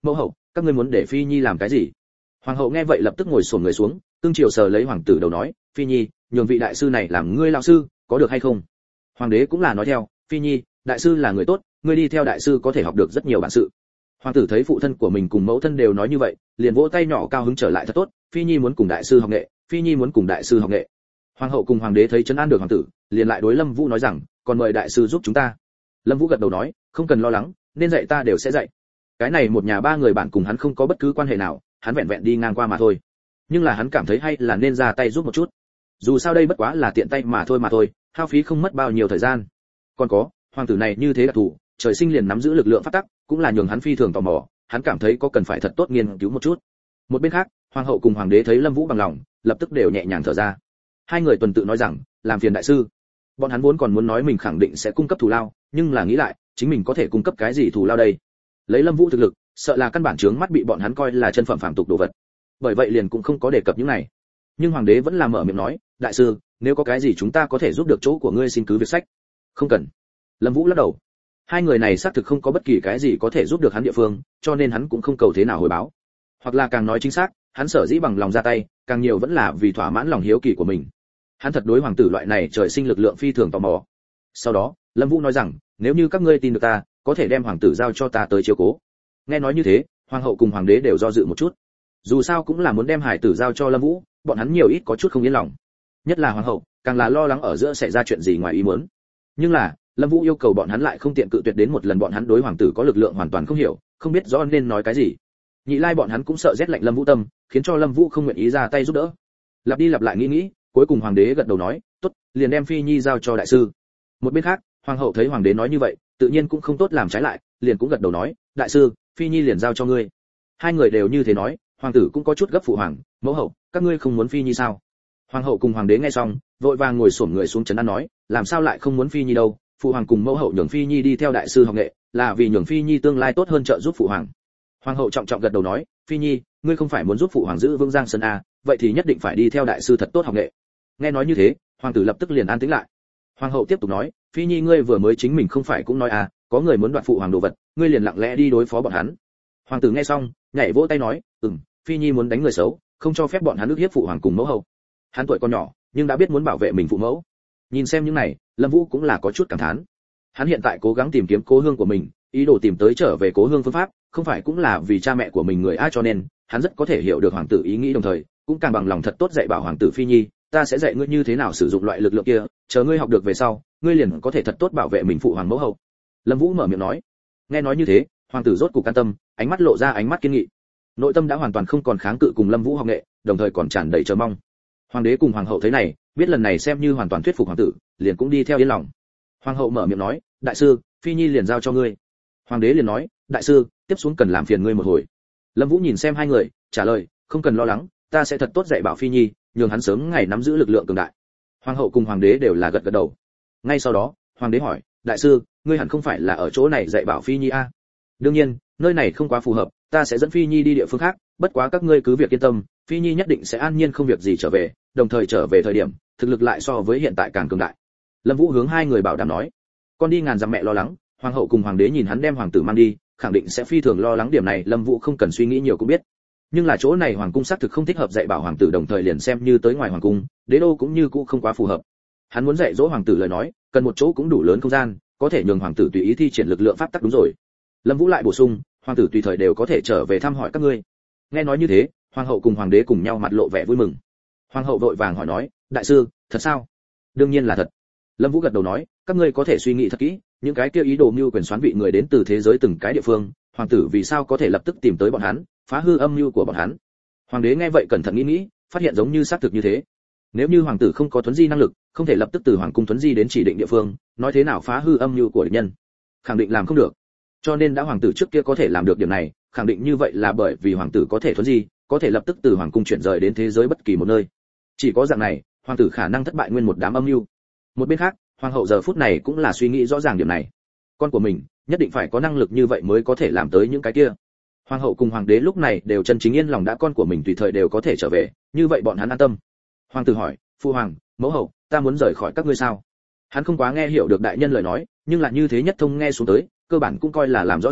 mẫu hậu, các ngươi muốn để phi nhi làm cái gì? Hoàng hậu nghe vậy lập tức ngồi xổm người xuống, cương chiều sờ lấy hoàng tử đầu nói, phi nhi, nhường vị đại sư này làm ngươi lão sư, có được hay không? Hoàng đế cũng là nói theo, phi nhi, đại sư là người tốt, ngươi đi theo đại sư có thể học được rất nhiều bản sự. Hoàng tử thấy phụ thân của mình cùng mẫu thân đều nói như vậy, liền vỗ tay nhỏ cao hứng trở lại thật tốt, phi nhi muốn cùng đại sư học nghệ, phi nhi muốn cùng đại sư học nghệ. Hoàng hậu cùng hoàng đế thấy trấn an được hoàng tử, liền lại đối Lâm Vũ nói rằng, còn mời đại sư giúp chúng ta. Lâm Vũ gật đầu nói, không cần lo lắng, nên dạy ta đều sẽ dạy. Cái này một nhà ba người bạn cùng hắn không có bất cứ quan hệ nào, hắn vẹn vẹn đi ngang qua mà thôi. Nhưng là hắn cảm thấy hay là nên ra tay giúp một chút. Dù sao đây bất quá là tiện tay mà thôi mà thôi, hao phí không mất bao nhiêu thời gian. Còn có, hoàng tử này như thế đặc thù, trời sinh liền nắm giữ lực lượng pháp tắc, cũng là nhường hắn phi thường tò mò, hắn cảm thấy có cần phải thật tốt nghiên cứu một chút. Một bên khác, hoàng hậu cùng hoàng đế thấy Lâm Vũ bằng lòng, lập tức đều nhẹ nhàng thở ra. Hai người tuần tự nói rằng, làm phiền đại sư. Bọn hắn vốn còn muốn nói mình khẳng định sẽ cung cấp thù lao, nhưng là nghĩ lại, chính mình có thể cung cấp cái gì thù lao đây? Lấy Lâm Vũ thực lực, sợ là căn bản chướng mắt bị bọn hắn coi là chân phẩm phàm tục đồ vật. Bởi vậy liền cũng không có đề cập những này. Nhưng hoàng đế vẫn là mở miệng nói, đại sư, nếu có cái gì chúng ta có thể giúp được chỗ của ngươi xin cứ việc sách. Không cần. Lâm Vũ lắc đầu. Hai người này xác thực không có bất kỳ cái gì có thể giúp được hắn địa phương, cho nên hắn cũng không cầu thế nào hồi báo. Hoặc là càng nói chính xác, hắn sở dĩ bằng lòng ra tay, càng nhiều vẫn là vì thỏa mãn lòng hiếu kỳ của mình. Hắn thật đối hoàng tử loại này trời sinh lực lượng phi thường tò mò. Sau đó, Lâm Vũ nói rằng, nếu như các ngươi tin được ta, có thể đem hoàng tử giao cho ta tới chiếu cố. Nghe nói như thế, hoàng hậu cùng hoàng đế đều do dự một chút. Dù sao cũng là muốn đem hải tử giao cho Lâm Vũ, bọn hắn nhiều ít có chút không yên lòng. Nhất là hoàng hậu, càng là lo lắng ở giữa sẽ ra chuyện gì ngoài ý muốn. Nhưng là, Lâm Vũ yêu cầu bọn hắn lại không tiện cự tuyệt đến một lần bọn hắn đối hoàng tử có lực lượng hoàn toàn không hiểu, không biết rõ nên nói cái gì. Nhị Lai bọn hắn cũng sợ rét lạnh Lâm Vũ tâm, khiến cho Lâm Vũ không nguyện ý ra tay giúp đỡ. Lặp đi lặp lại nghĩ nghĩ, cuối cùng hoàng đế gật đầu nói, "Tốt, liền đem Phi Nhi giao cho đại sư." Một bên khác, hoàng hậu thấy hoàng đế nói như vậy, tự nhiên cũng không tốt làm trái lại, liền cũng gật đầu nói, "Đại sư, Phi Nhi liền giao cho ngươi." Hai người đều như thế nói, hoàng tử cũng có chút gấp phụ hoàng, "Mẫu hậu, các ngươi không muốn Phi Nhi sao?" Hoàng hậu cùng hoàng đế nghe xong, vội vàng ngồi xổm người xuống trấn an nói, "Làm sao lại không muốn Phi Nhi đâu? Phụ hoàng cùng mẫu hậu nhường Phi Nhi đi theo đại sư học nghệ, là vì nhường Phi Nhi tương lai tốt hơn trợ giúp phụ hoàng." Hoàng hậu trọng trọng gật đầu nói, "Phi Nhi, ngươi không phải muốn giúp phụ hoàng giữ vững Giang Sơn a, vậy thì nhất định phải đi theo đại sư thật tốt học nghệ." Nghe nói như thế, hoàng tử lập tức liền an tĩnh lại. Hoàng hậu tiếp tục nói, "Phi Nhi ngươi vừa mới chính mình không phải cũng nói à, có người muốn đoạt phụ hoàng đồ vật, ngươi liền lặng lẽ đi đối phó bọn hắn." Hoàng tử nghe xong, nhảy vỗ tay nói, "Ừm, Phi Nhi muốn đánh người xấu, không cho phép bọn hắn ức hiếp phụ hoàng cùng mẫu hậu." Hắn tuổi còn nhỏ, nhưng đã biết muốn bảo vệ mình phụ mẫu. Nhìn xem những này, Lâm Vũ cũng là có chút cảm thán. Hắn hiện tại cố gắng tìm kiếm cố hương của mình, ý đồ tìm tới trở về cố hương phương pháp, không phải cũng là vì cha mẹ của mình người ai, cho nên hắn rất có thể hiểu được hoàng tử ý nghĩ, đồng thời cũng càng bằng lòng thật tốt dạy bảo hoàng tử, "Phi Nhi, ta sẽ dạy ngươi như thế nào sử dụng loại lực lượng kia, chờ ngươi học được về sau, ngươi liền có thể thật tốt bảo vệ mình phụ hoàng mẫu hậu." Lâm Vũ mở miệng nói. Nghe nói như thế, hoàng tử rốt cục an tâm, ánh mắt lộ ra ánh mắt kiên nghị. Nội tâm đã hoàn toàn không còn kháng cự cùng Lâm Vũ học nghệ, đồng thời còn tràn đầy chờ mong. Hoàng đế cùng hoàng hậu thấy này, biết lần này xem như hoàn toàn thuyết phục hoàng tử, liền cũng đi theo yên lòng. Hoàng hậu mở miệng nói, "Đại sư, Phi Nhi liền giao cho ngươi." Hoàng đế liền nói, "Đại sư, tiếp xuống cần làm phiền ngươi một hồi." Lâm Vũ nhìn xem hai người, trả lời, "Không cần lo lắng, ta sẽ thật tốt dạy bảo Phi Nhi, nhường hắn sớm ngày nắm giữ lực lượng cường đại." Hoàng hậu cùng hoàng đế đều là gật gật đầu. Ngay sau đó, hoàng đế hỏi, "Đại sư, ngươi hẳn không phải là ở chỗ này dạy bảo Phi Nhi a?" "Đương nhiên, nơi này không quá phù hợp, ta sẽ dẫn Phi Nhi đi địa phương khác, bất quá các ngươi cứ việc yên tâm, Phi Nhi nhất định sẽ an nhiên không việc gì trở về, đồng thời trở về thời điểm, thực lực lại so với hiện tại càng cường đại." Lâm Vũ hướng hai người bảo đảm nói. Con đi ngàn dặm mẹ lo lắng, hoàng hậu cùng hoàng đế nhìn hắn đem hoàng tử mang đi, khẳng định sẽ phi thường lo lắng, điểm này Lâm Vũ không cần suy nghĩ nhiều cũng biết. Nhưng là chỗ này hoàng cung xác thực không thích hợp dạy bảo hoàng tử, đồng thời liền xem như tới ngoài hoàng cung, đế đô cũng như cũ không quá phù hợp. Hắn muốn dạy dỗ hoàng tử lời nói, cần một chỗ cũng đủ lớn không gian, có thể nhường hoàng tử tùy ý thi triển lực lượng pháp tắc, đúng rồi. Lâm Vũ lại bổ sung, hoàng tử tùy thời đều có thể trở về thăm hỏi các ngươi. Nghe nói như thế, hoàng hậu cùng hoàng đế cùng nhau mặt lộ vẻ vui mừng. Hoàng hậu vội vàng hỏi nói, "Đại sư, thật sao?" "Đương nhiên là thật." Lâm Vũ gật đầu nói, "Các ngươi có thể suy nghĩ thật kỹ, những cái kia ý đồ mưu quyền xoán vị người đến từ thế giới từng cái địa phương, hoàng tử vì sao có thể lập tức tìm tới bọn hắn, phá hư âm mưu của bọn hắn?" Hoàng đế nghe vậy cẩn thận nghĩ nghĩ, phát hiện giống như xác thực như thế. Nếu như hoàng tử không có thuấn di năng lực, không thể lập tức từ hoàng cung thuấn di đến chỉ định địa phương, nói thế nào phá hư âm mưu của địch nhân? Khẳng định làm không được. Cho nên đã hoàng tử trước kia có thể làm được điểm này, khẳng định như vậy là bởi vì hoàng tử có thể thuấn di, có thể lập tức từ hoàng cung chuyển rời đến thế giới bất kỳ một nơi. Chỉ có dạng này, hoàng tử khả năng thất bại nguyên một đám âm mưu. Một bên khác, hoàng hậu giờ phút này cũng là suy nghĩ rõ ràng điểm này. Con của mình nhất định phải có năng lực như vậy mới có thể làm tới những cái kia. Hoàng hậu cùng hoàng đế lúc này đều chân chính yên lòng, đã con của mình tùy thời đều có thể trở về, như vậy bọn hắn an tâm. Hoàng tử hỏi, "Phu hoàng, mẫu hậu, ta muốn rời khỏi các ngươi sao?" Hắn không quá nghe hiểu được đại nhân lời nói, nhưng là như thế nhất thông nghe xuống tới, cơ bản cũng coi là làm rõ ràng,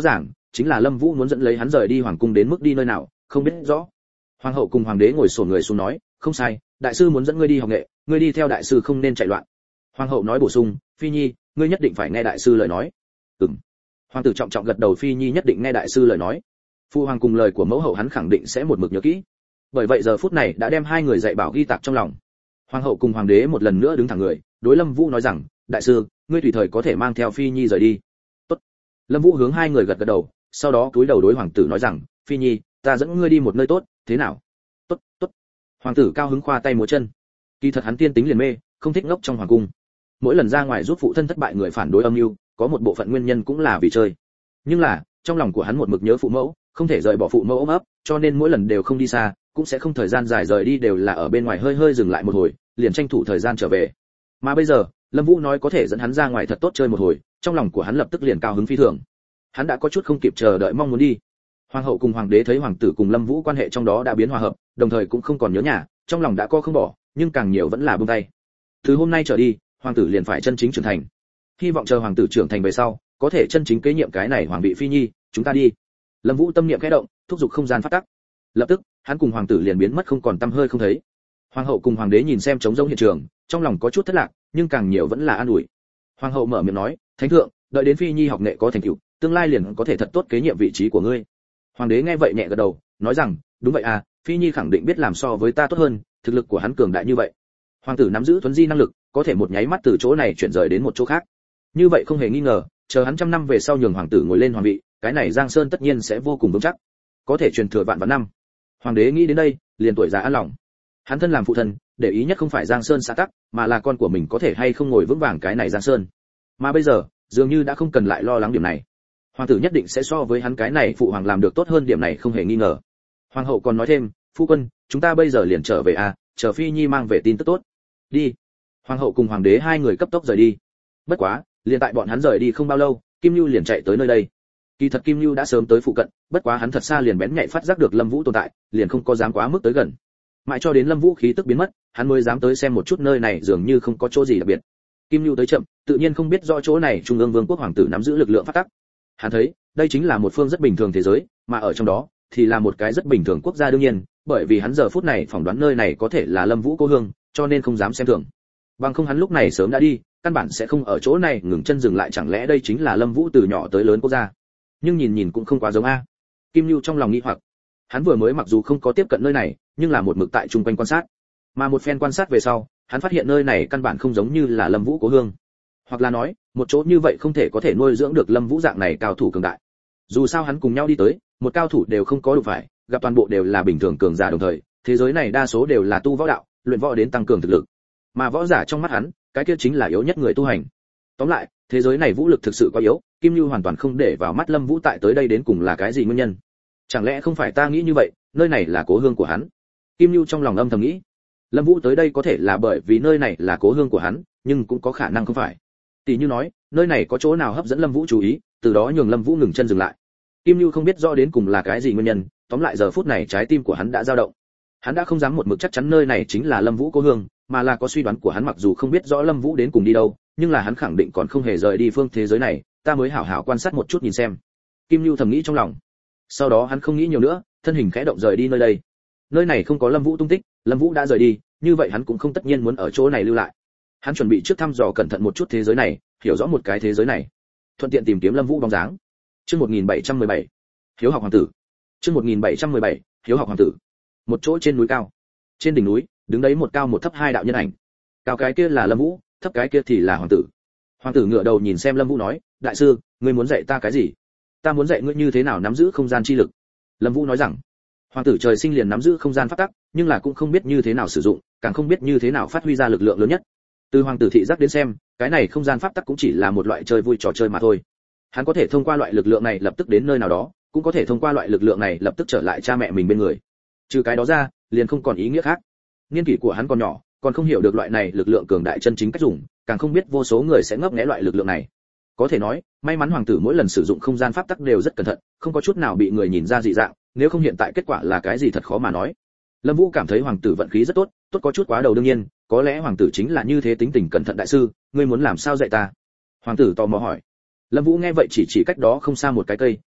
chính là Lâm Vũ muốn dẫn lấy hắn rời đi hoàng cung đến mức đi nơi nào, không biết rõ. Hoàng hậu cùng hoàng đế ngồi xổm người xuống nói, không sai, đại sư muốn dẫn ngươi đi học nghệ, ngươi đi theo đại sư không nên chạy loạn. Hoàng hậu nói bổ sung, Phi Nhi, ngươi nhất định phải nghe đại sư lời nói. Ừm. Hoàng tử trọng trọng gật đầu, Phi Nhi nhất định nghe đại sư lời nói. Phụ hoàng cùng lời của mẫu hậu hắn khẳng định sẽ một mực nhớ kỹ. Bởi vậy giờ phút này đã đem hai người dạy bảo ghi tạc trong lòng. Hoàng hậu cùng hoàng đế một lần nữa đứng thẳng người, đối Lâm Vũ nói rằng, đại sư, ngươi tùy thời có thể mang theo Phi Nhi rời đi. Tốt. Lâm Vũ hướng hai người gật gật đầu, sau đó cúi đầu đối hoàng tử nói rằng, Phi Nhi, ta dẫn ngươi đi một nơi tốt, thế nào? Tốt, tốt. Hoàng tử cao hứng khoa tay múa chân. Kỳ thật hắn tiên tính liền mê, không thích ngốc trong hoàng cung. Mỗi lần ra ngoài giúp phụ thân thất bại người phản đối âm mưu, có một bộ phận nguyên nhân cũng là vì chơi. Nhưng là, trong lòng của hắn một mực nhớ phụ mẫu, không thể rời bỏ phụ mẫu ôm ấp, cho nên mỗi lần đều không đi xa, cũng sẽ không thời gian dài rời đi, đều là ở bên ngoài hơi hơi dừng lại một hồi, liền tranh thủ thời gian trở về. Mà bây giờ, Lâm Vũ nói có thể dẫn hắn ra ngoài thật tốt chơi một hồi, trong lòng của hắn lập tức liền cao hứng phi thường. Hắn đã có chút không kịp chờ đợi mong muốn đi. Hoàng hậu cùng hoàng đế thấy hoàng tử cùng Lâm Vũ quan hệ trong đó đã biến hòa hợp, đồng thời cũng không còn nhớ nhà, trong lòng đã có không bỏ, nhưng càng nhiều vẫn là buông tay. Từ hôm nay trở đi, hoàng tử liền phải chân chính trưởng thành. Hy vọng chờ hoàng tử trưởng thành về sau, có thể chân chính kế nhiệm cái này hoàng vị Phi Nhi, chúng ta đi. Lâm Vũ tâm niệm khẽ động, thúc giục không gian phát tắc. Lập tức, hắn cùng hoàng tử liền biến mất không còn tăm hơi không thấy. Hoàng hậu cùng hoàng đế nhìn xem trống rỗng hiện trường, trong lòng có chút thất lạc, nhưng càng nhiều vẫn là an ủi. Hoàng hậu mở miệng nói, thánh thượng, đợi đến Phi Nhi học nghệ có thành tựu, tương lai liền có thể thật tốt kế nhiệm vị trí của ngươi. Hoàng đế nghe vậy nhẹ gật đầu, nói rằng, đúng vậy à, Phi Nhi khẳng định biết làm so với ta tốt hơn, thực lực của hắn cường đại như vậy. Hoàng tử nắm giữ thuấn di năng lực, có thể một nháy mắt từ chỗ này chuyển rời đến một chỗ khác. Như vậy không hề nghi ngờ, chờ hắn trăm năm về sau nhường hoàng tử ngồi lên hoàng vị, cái này Giang Sơn tất nhiên sẽ vô cùng vững chắc, có thể truyền thừa vạn vạn năm. Hoàng đế nghĩ đến đây, liền tuổi già an lòng. Hắn thân làm phụ thân, để ý nhất không phải Giang Sơn xã tắc, mà là con của mình có thể hay không ngồi vững vàng cái này Giang Sơn. Mà bây giờ, dường như đã không cần lại lo lắng điểm này. Hoàng tử nhất định sẽ so với hắn cái này phụ hoàng làm được tốt hơn, điểm này không hề nghi ngờ. Hoàng hậu còn nói thêm, phu quân, chúng ta bây giờ liền trở về à, chờ Phi Nhi mang về tin tức tốt. Đi. Hoàng hậu cùng hoàng đế hai người cấp tốc rời đi. Bất quá, liền tại bọn hắn rời đi không bao lâu, Kim Nưu liền chạy tới nơi đây. Kỳ thật Kim Nưu đã sớm tới phụ cận, bất quá hắn thật xa liền bén nhạy phát giác được Lâm Vũ tồn tại, liền không có dám quá mức tới gần. Mãi cho đến Lâm Vũ khí tức biến mất, hắn mới dám tới xem một chút, nơi này dường như không có chỗ gì đặc biệt. Kim Nưu tới chậm, tự nhiên không biết rõ chỗ này Trung ương Vương quốc hoàng tử nắm giữ lực lượng phát tắc. Hắn thấy, đây chính là một phương rất bình thường thế giới, mà ở trong đó thì là một cái rất bình thường quốc gia, đương nhiên, bởi vì hắn giờ phút này phỏng đoán nơi này có thể là Lâm Vũ cố hương, cho nên không dám xem thường. Bằng không hắn lúc này sớm đã đi, căn bản sẽ không ở chỗ này ngừng chân dừng lại, chẳng lẽ đây chính là Lâm Vũ từ nhỏ tới lớn quốc gia? Nhưng nhìn nhìn cũng không quá giống a. Kim Nưu trong lòng nghĩ hoặc. Hắn vừa mới mặc dù không có tiếp cận nơi này, nhưng là một mực tại chung quanh quan sát. Mà một phen quan sát về sau, hắn phát hiện nơi này căn bản không giống như là Lâm Vũ cố hương. Hoặc là nói, một chỗ như vậy không thể có thể nuôi dưỡng được Lâm Vũ dạng này cao thủ cường đại. Dù sao hắn cùng nhau đi tới, một cao thủ đều không có đủ phải, gặp toàn bộ đều là bình thường cường giả, đồng thời, thế giới này đa số đều là tu võ đạo, luyện võ đến tăng cường thực lực. Mà võ giả trong mắt hắn, cái kia chính là yếu nhất người tu hành. Tóm lại, thế giới này vũ lực thực sự quá yếu, Kim Nưu hoàn toàn không để vào mắt Lâm Vũ tại tới đây đến cùng là cái gì nguyên nhân. Chẳng lẽ không phải ta nghĩ như vậy, nơi này là cố hương của hắn? Kim Nưu trong lòng âm thầm nghĩ. Lâm Vũ tới đây có thể là bởi vì nơi này là cố hương của hắn, nhưng cũng có khả năng không phải. Tỷ như nói, nơi này có chỗ nào hấp dẫn Lâm Vũ chú ý, từ đó nhường Lâm Vũ ngừng chân dừng lại. Kim Nưu không biết rõ đến cùng là cái gì nguyên nhân, tóm lại giờ phút này trái tim của hắn đã dao động. Hắn đã không dám một mực chắc chắn nơi này chính là Lâm Vũ cố hương, mà là có suy đoán của hắn, mặc dù không biết rõ Lâm Vũ đến cùng đi đâu, nhưng là hắn khẳng định còn không hề rời đi phương thế giới này, ta mới hảo hảo quan sát một chút nhìn xem. Kim Nưu thầm nghĩ trong lòng. Sau đó hắn không nghĩ nhiều nữa, thân hình khẽ động rời đi nơi đây. Nơi này không có Lâm Vũ tung tích, Lâm Vũ đã rời đi, như vậy hắn cũng không tất nhiên muốn ở chỗ này lưu lại. Hắn chuẩn bị trước thăm dò cẩn thận một chút thế giới này, hiểu rõ một cái thế giới này, thuận tiện tìm kiếm Lâm Vũ bóng dáng. Chương một nghìn bảy trăm mười bảy, Hiếu học hoàng tử. Chương một nghìn bảy trăm mười bảy, Hiếu học hoàng tử. Một chỗ trên núi cao. Trên đỉnh núi, đứng đấy một cao một thấp hai đạo nhân ảnh. Cao cái kia là Lâm Vũ, thấp cái kia thì là hoàng tử. Hoàng tử ngửa đầu nhìn xem Lâm Vũ nói, đại sư, ngươi muốn dạy ta cái gì? Ta muốn dạy ngươi như thế nào nắm giữ không gian chi lực. Lâm Vũ nói rằng, hoàng tử trời sinh liền nắm giữ không gian pháp tắc, nhưng là cũng không biết như thế nào sử dụng, càng không biết như thế nào phát huy ra lực lượng lớn nhất. Từ hoàng tử thị giác đến xem, cái này không gian pháp tắc cũng chỉ là một loại chơi vui trò chơi mà thôi. Hắn có thể thông qua loại lực lượng này lập tức đến nơi nào đó, cũng có thể thông qua loại lực lượng này lập tức trở lại cha mẹ mình bên người. Trừ cái đó ra, liền không còn ý nghĩa khác. Niên kỷ của hắn còn nhỏ, còn không hiểu được loại này lực lượng cường đại chân chính cách dùng, càng không biết vô số người sẽ ngấp nghé loại lực lượng này. Có thể nói, may mắn hoàng tử mỗi lần sử dụng không gian pháp tắc đều rất cẩn thận, không có chút nào bị người nhìn ra dị dạng, nếu không hiện tại kết quả là cái gì thật khó mà nói. Lâm Vũ cảm thấy hoàng tử vận khí rất tốt, tốt có chút quá đầu, đương nhiên, có lẽ hoàng tử chính là như thế tính tình cẩn thận. Đại sư, ngươi muốn làm sao dạy ta? Hoàng tử tò mò hỏi. Lâm Vũ nghe vậy chỉ chỉ cách đó không xa một cái cây,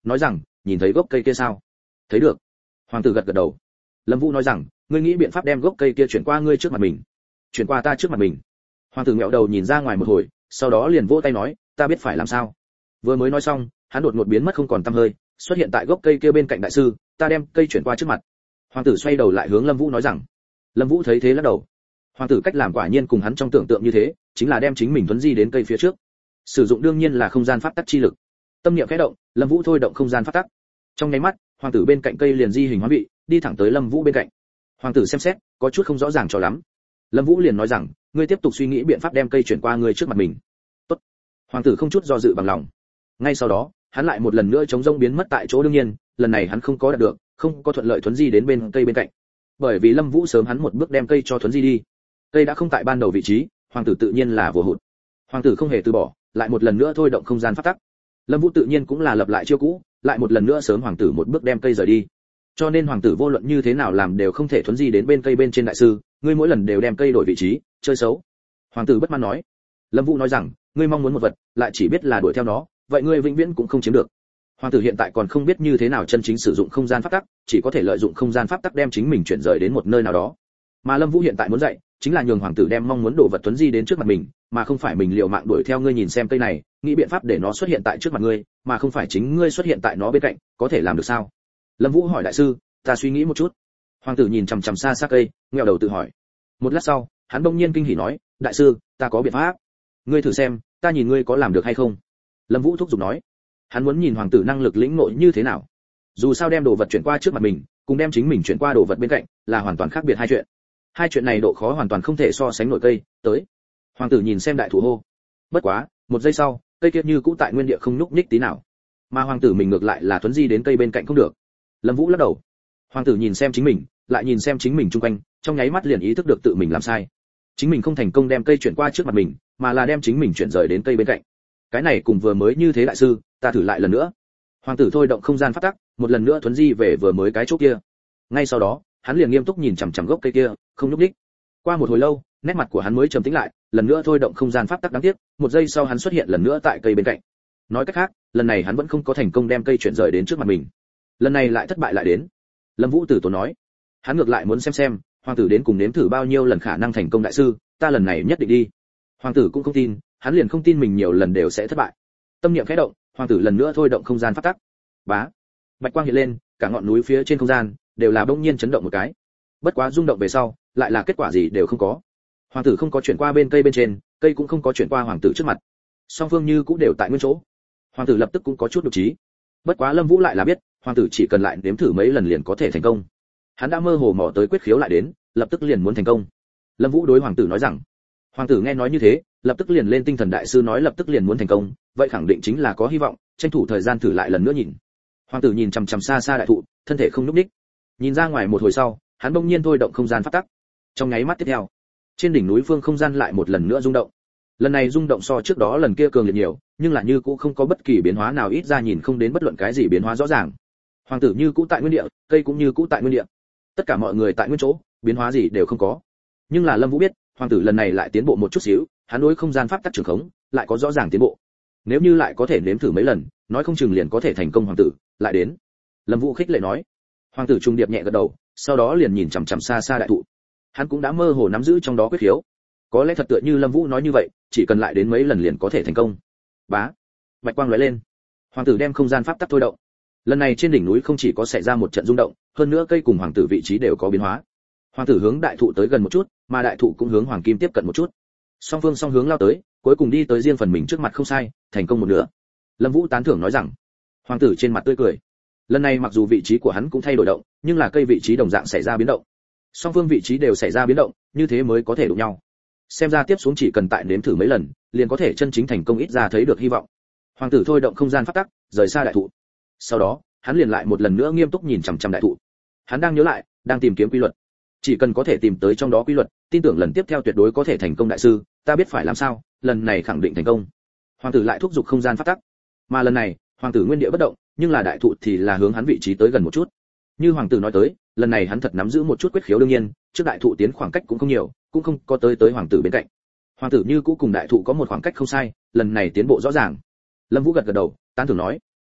nói rằng, nhìn thấy gốc cây kia sao? Thấy được. Hoàng tử gật gật đầu. Lâm Vũ nói rằng, ngươi nghĩ biện pháp đem gốc cây kia chuyển qua ngươi trước mặt mình. Chuyển qua ta trước mặt mình. Hoàng tử ngẹo đầu nhìn ra ngoài một hồi, sau đó liền vỗ tay nói, ta biết phải làm sao. Vừa mới nói xong, hắn đột ngột biến mất không còn tăm hơi, xuất hiện tại gốc cây kia bên cạnh đại sư, ta đem cây chuyển qua trước mặt. Hoàng tử xoay đầu lại hướng Lâm Vũ nói rằng. Lâm Vũ thấy thế lắc đầu. Hoàng tử cách làm quả nhiên cùng hắn trong tưởng tượng như thế, chính là đem chính mình tuấn di đến cây phía trước. Sử dụng đương nhiên là không gian pháp tắc chi lực. Tâm niệm khẽ động, Lâm Vũ thôi động không gian pháp tắc. Trong nháy mắt, hoàng tử bên cạnh cây liền di hình hóa vị, đi thẳng tới Lâm Vũ bên cạnh. Hoàng tử xem xét, có chút không rõ ràng cho lắm. Lâm Vũ liền nói rằng, ngươi tiếp tục suy nghĩ biện pháp đem cây chuyển qua ngươi trước mặt mình. Tốt. Hoàng tử không chút do dự bằng lòng. Ngay sau đó, hắn lại một lần nữa chống rông biến mất tại chỗ, đương nhiên, lần này hắn không có đạt được, không có thuận lợi thuấn di đến bên cây bên cạnh. Bởi vì Lâm Vũ sớm hắn một bước đem cây cho thuấn di đi. Cây đã không tại ban đầu vị trí, hoàng tử tự nhiên là vừa hụt. Hoàng tử không hề từ bỏ, lại một lần nữa thôi động không gian pháp tắc. Lâm Vũ tự nhiên cũng là lập lại chiêu cũ, lại một lần nữa sớm hoàng tử một bước đem cây rời đi. Cho nên hoàng tử vô luận như thế nào làm đều không thể thuấn di đến bên cây bên trên đại sư, ngươi mỗi lần đều đem cây đổi vị trí, chơi xấu. Hoàng tử bất mãn nói. Lâm Vũ nói rằng, ngươi mong muốn một vật, lại chỉ biết là đuổi theo nó, vậy ngươi vĩnh viễn cũng không chiếm được. Hoàng tử hiện tại còn không biết như thế nào chân chính sử dụng không gian pháp tắc, chỉ có thể lợi dụng không gian pháp tắc đem chính mình chuyển rời đến một nơi nào đó. Mà Lâm Vũ hiện tại muốn dạy, chính là nhường hoàng tử đem mong muốn đồ vật thuấn di đến trước mặt mình, mà không phải mình liều mạng đuổi theo ngươi nhìn xem cây này, nghĩ biện pháp để nó xuất hiện tại trước mặt ngươi, mà không phải chính ngươi xuất hiện tại nó bên cạnh, có thể làm được sao? Lâm Vũ hỏi đại sư, ta suy nghĩ một chút. Hoàng tử nhìn chằm chằm xa xa cây, ngẹo đầu tự hỏi. Một lát sau, hắn bỗng nhiên kinh hỉ nói, đại sư, ta có biện pháp. Ngươi thử xem, ta nhìn ngươi có làm được hay không. Lâm Vũ thúc giục nói. Hắn muốn nhìn hoàng tử năng lực lĩnh ngộ như thế nào. Dù sao đem đồ vật chuyển qua trước mặt mình, cùng đem chính mình chuyển qua đồ vật bên cạnh, là hoàn toàn khác biệt hai chuyện. Hai chuyện này độ khó hoàn toàn không thể so sánh nổi cây, tới. Hoàng tử nhìn xem đại thụ hô. Bất quá, một giây sau, cây kia như cũ tại nguyên địa không nhúc nhích tí nào. Mà hoàng tử mình ngược lại là thuấn di đến cây bên cạnh không được. Lâm Vũ lắc đầu. Hoàng tử nhìn xem chính mình, lại nhìn xem chính mình xung quanh, trong nháy mắt liền ý thức được tự mình làm sai. Chính mình không thành công đem cây chuyển qua trước mặt mình, mà là đem chính mình chuyển rời đến cây bên cạnh. Cái này cùng vừa mới như thế đại sư, ta thử lại lần nữa. Hoàng tử thôi động không gian pháp tắc, một lần nữa thuấn di về vừa mới cái chỗ kia. Ngay sau đó, hắn liền nghiêm túc nhìn chằm chằm gốc cây kia, không nhúc nhích. Qua một hồi lâu, nét mặt của hắn mới trầm tĩnh lại, lần nữa thôi động không gian pháp tắc, đáng tiếc, một giây sau hắn xuất hiện lần nữa tại cây bên cạnh. Nói cách khác, lần này hắn vẫn không có thành công đem cây chuyển rời đến trước mặt mình. Lần này lại thất bại lại đến. Lâm Vũ tử tốn nói, hắn ngược lại muốn xem xem, hoàng tử đến cùng nếm thử bao nhiêu lần khả năng thành công đại sư, ta lần này nhất định đi. Hoàng tử cũng không tin, hắn liền không tin mình nhiều lần đều sẽ thất bại. Tâm niệm khẽ động, hoàng tử lần nữa thôi động không gian pháp tắc. Bá, bạch quang hiện lên, cả ngọn núi phía trên không gian đều là bỗng nhiên chấn động một cái. Bất quá rung động về sau, lại là kết quả gì đều không có. Hoàng tử không có chuyển qua bên cây bên trên, cây cũng không có chuyển qua hoàng tử trước mặt. Song phương như cũng đều tại nguyên chỗ. Hoàng tử lập tức cũng có chút đột trí. Bất quá Lâm Vũ lại là biết, hoàng tử chỉ cần lại nếm thử mấy lần liền có thể thành công. Hắn đã mơ hồ mò tới quyết khiếu lại đến, lập tức liền muốn thành công. Lâm Vũ đối hoàng tử nói rằng. Hoàng tử nghe nói như thế, lập tức liền lên tinh thần, đại sư nói lập tức liền muốn thành công, vậy khẳng định chính là có hy vọng, tranh thủ thời gian thử lại lần nữa nhìn. Hoàng tử nhìn chằm chằm xa xa đại thụ, thân thể không nhúc nhích. Nhìn ra ngoài một hồi sau, hắn bỗng nhiên thôi động không gian pháp tắc. Trong nháy mắt tiếp theo, trên đỉnh núi phương không gian lại một lần nữa rung động. Lần này rung động so trước đó lần kia cường liệt nhiều, nhưng là như cũ không có bất kỳ biến hóa nào, ít ra nhìn không đến bất luận cái gì biến hóa rõ ràng. Hoàng tử như cũ tại nguyên địa, cây cũng như cũ tại nguyên địa. Tất cả mọi người tại nguyên chỗ, biến hóa gì đều không có. Nhưng là Lâm Vũ biết, hoàng tử lần này lại tiến bộ một chút xíu, hắn đối không gian pháp tắc trường khống, lại có rõ ràng tiến bộ. Nếu như lại có thể nếm thử mấy lần, nói không chừng liền có thể thành công. Hoàng tử lại đến. Lâm Vũ khích lệ nói. Hoàng tử trung điệp nhẹ gật đầu, sau đó liền nhìn chằm chằm xa xa đại thụ. Hắn cũng đã mơ hồ nắm giữ trong đó quyết khiếu. Có lẽ thật tựa như Lâm Vũ nói như vậy, chỉ cần lại đến mấy lần liền có thể thành công. Bá, bạch quang lóe lên. Hoàng tử đem không gian pháp tắc thôi động. Lần này trên đỉnh núi không chỉ có xảy ra một trận rung động, hơn nữa cây cùng hoàng tử vị trí đều có biến hóa. Hoàng tử hướng đại thụ tới gần một chút, mà đại thụ cũng hướng hoàng kim tiếp cận một chút. Song phương song hướng lao tới, cuối cùng đi tới riêng phần mình trước mặt, không sai, thành công một nửa. Lâm Vũ tán thưởng nói rằng. Hoàng tử trên mặt tươi cười. Lần này mặc dù vị trí của hắn cũng thay đổi động, nhưng là cây vị trí đồng dạng xảy ra biến động. Song phương vị trí đều xảy ra biến động, như thế mới có thể đụng nhau. Xem ra tiếp xuống chỉ cần tại nếm thử mấy lần, liền có thể chân chính thành công, ít ra thấy được hy vọng. Hoàng tử thôi động không gian pháp tắc, rời xa đại thụ. Sau đó, hắn liền lại một lần nữa nghiêm túc nhìn chằm chằm đại thụ. Hắn đang nhớ lại, đang tìm kiếm quy luật. Chỉ cần có thể tìm tới trong đó quy luật, tin tưởng lần tiếp theo tuyệt đối có thể thành công. Đại sư, ta biết phải làm sao, lần này khẳng định thành công. Hoàng tử lại thúc giục không gian pháp tắc. Mà lần này, hoàng tử nguyên địa bất động, nhưng là đại thụ thì là hướng hắn vị trí tới gần một chút. Như hoàng tử nói tới, lần này hắn thật nắm giữ một chút quyết khiếu, đương nhiên, trước đại thụ tiến khoảng cách cũng không nhiều, cũng không có tới tới hoàng tử bên cạnh. Hoàng tử như cũ cùng đại thụ có một khoảng cách không sai, lần này tiến bộ rõ ràng. Lâm Vũ gật gật đầu, tán thưởng nói.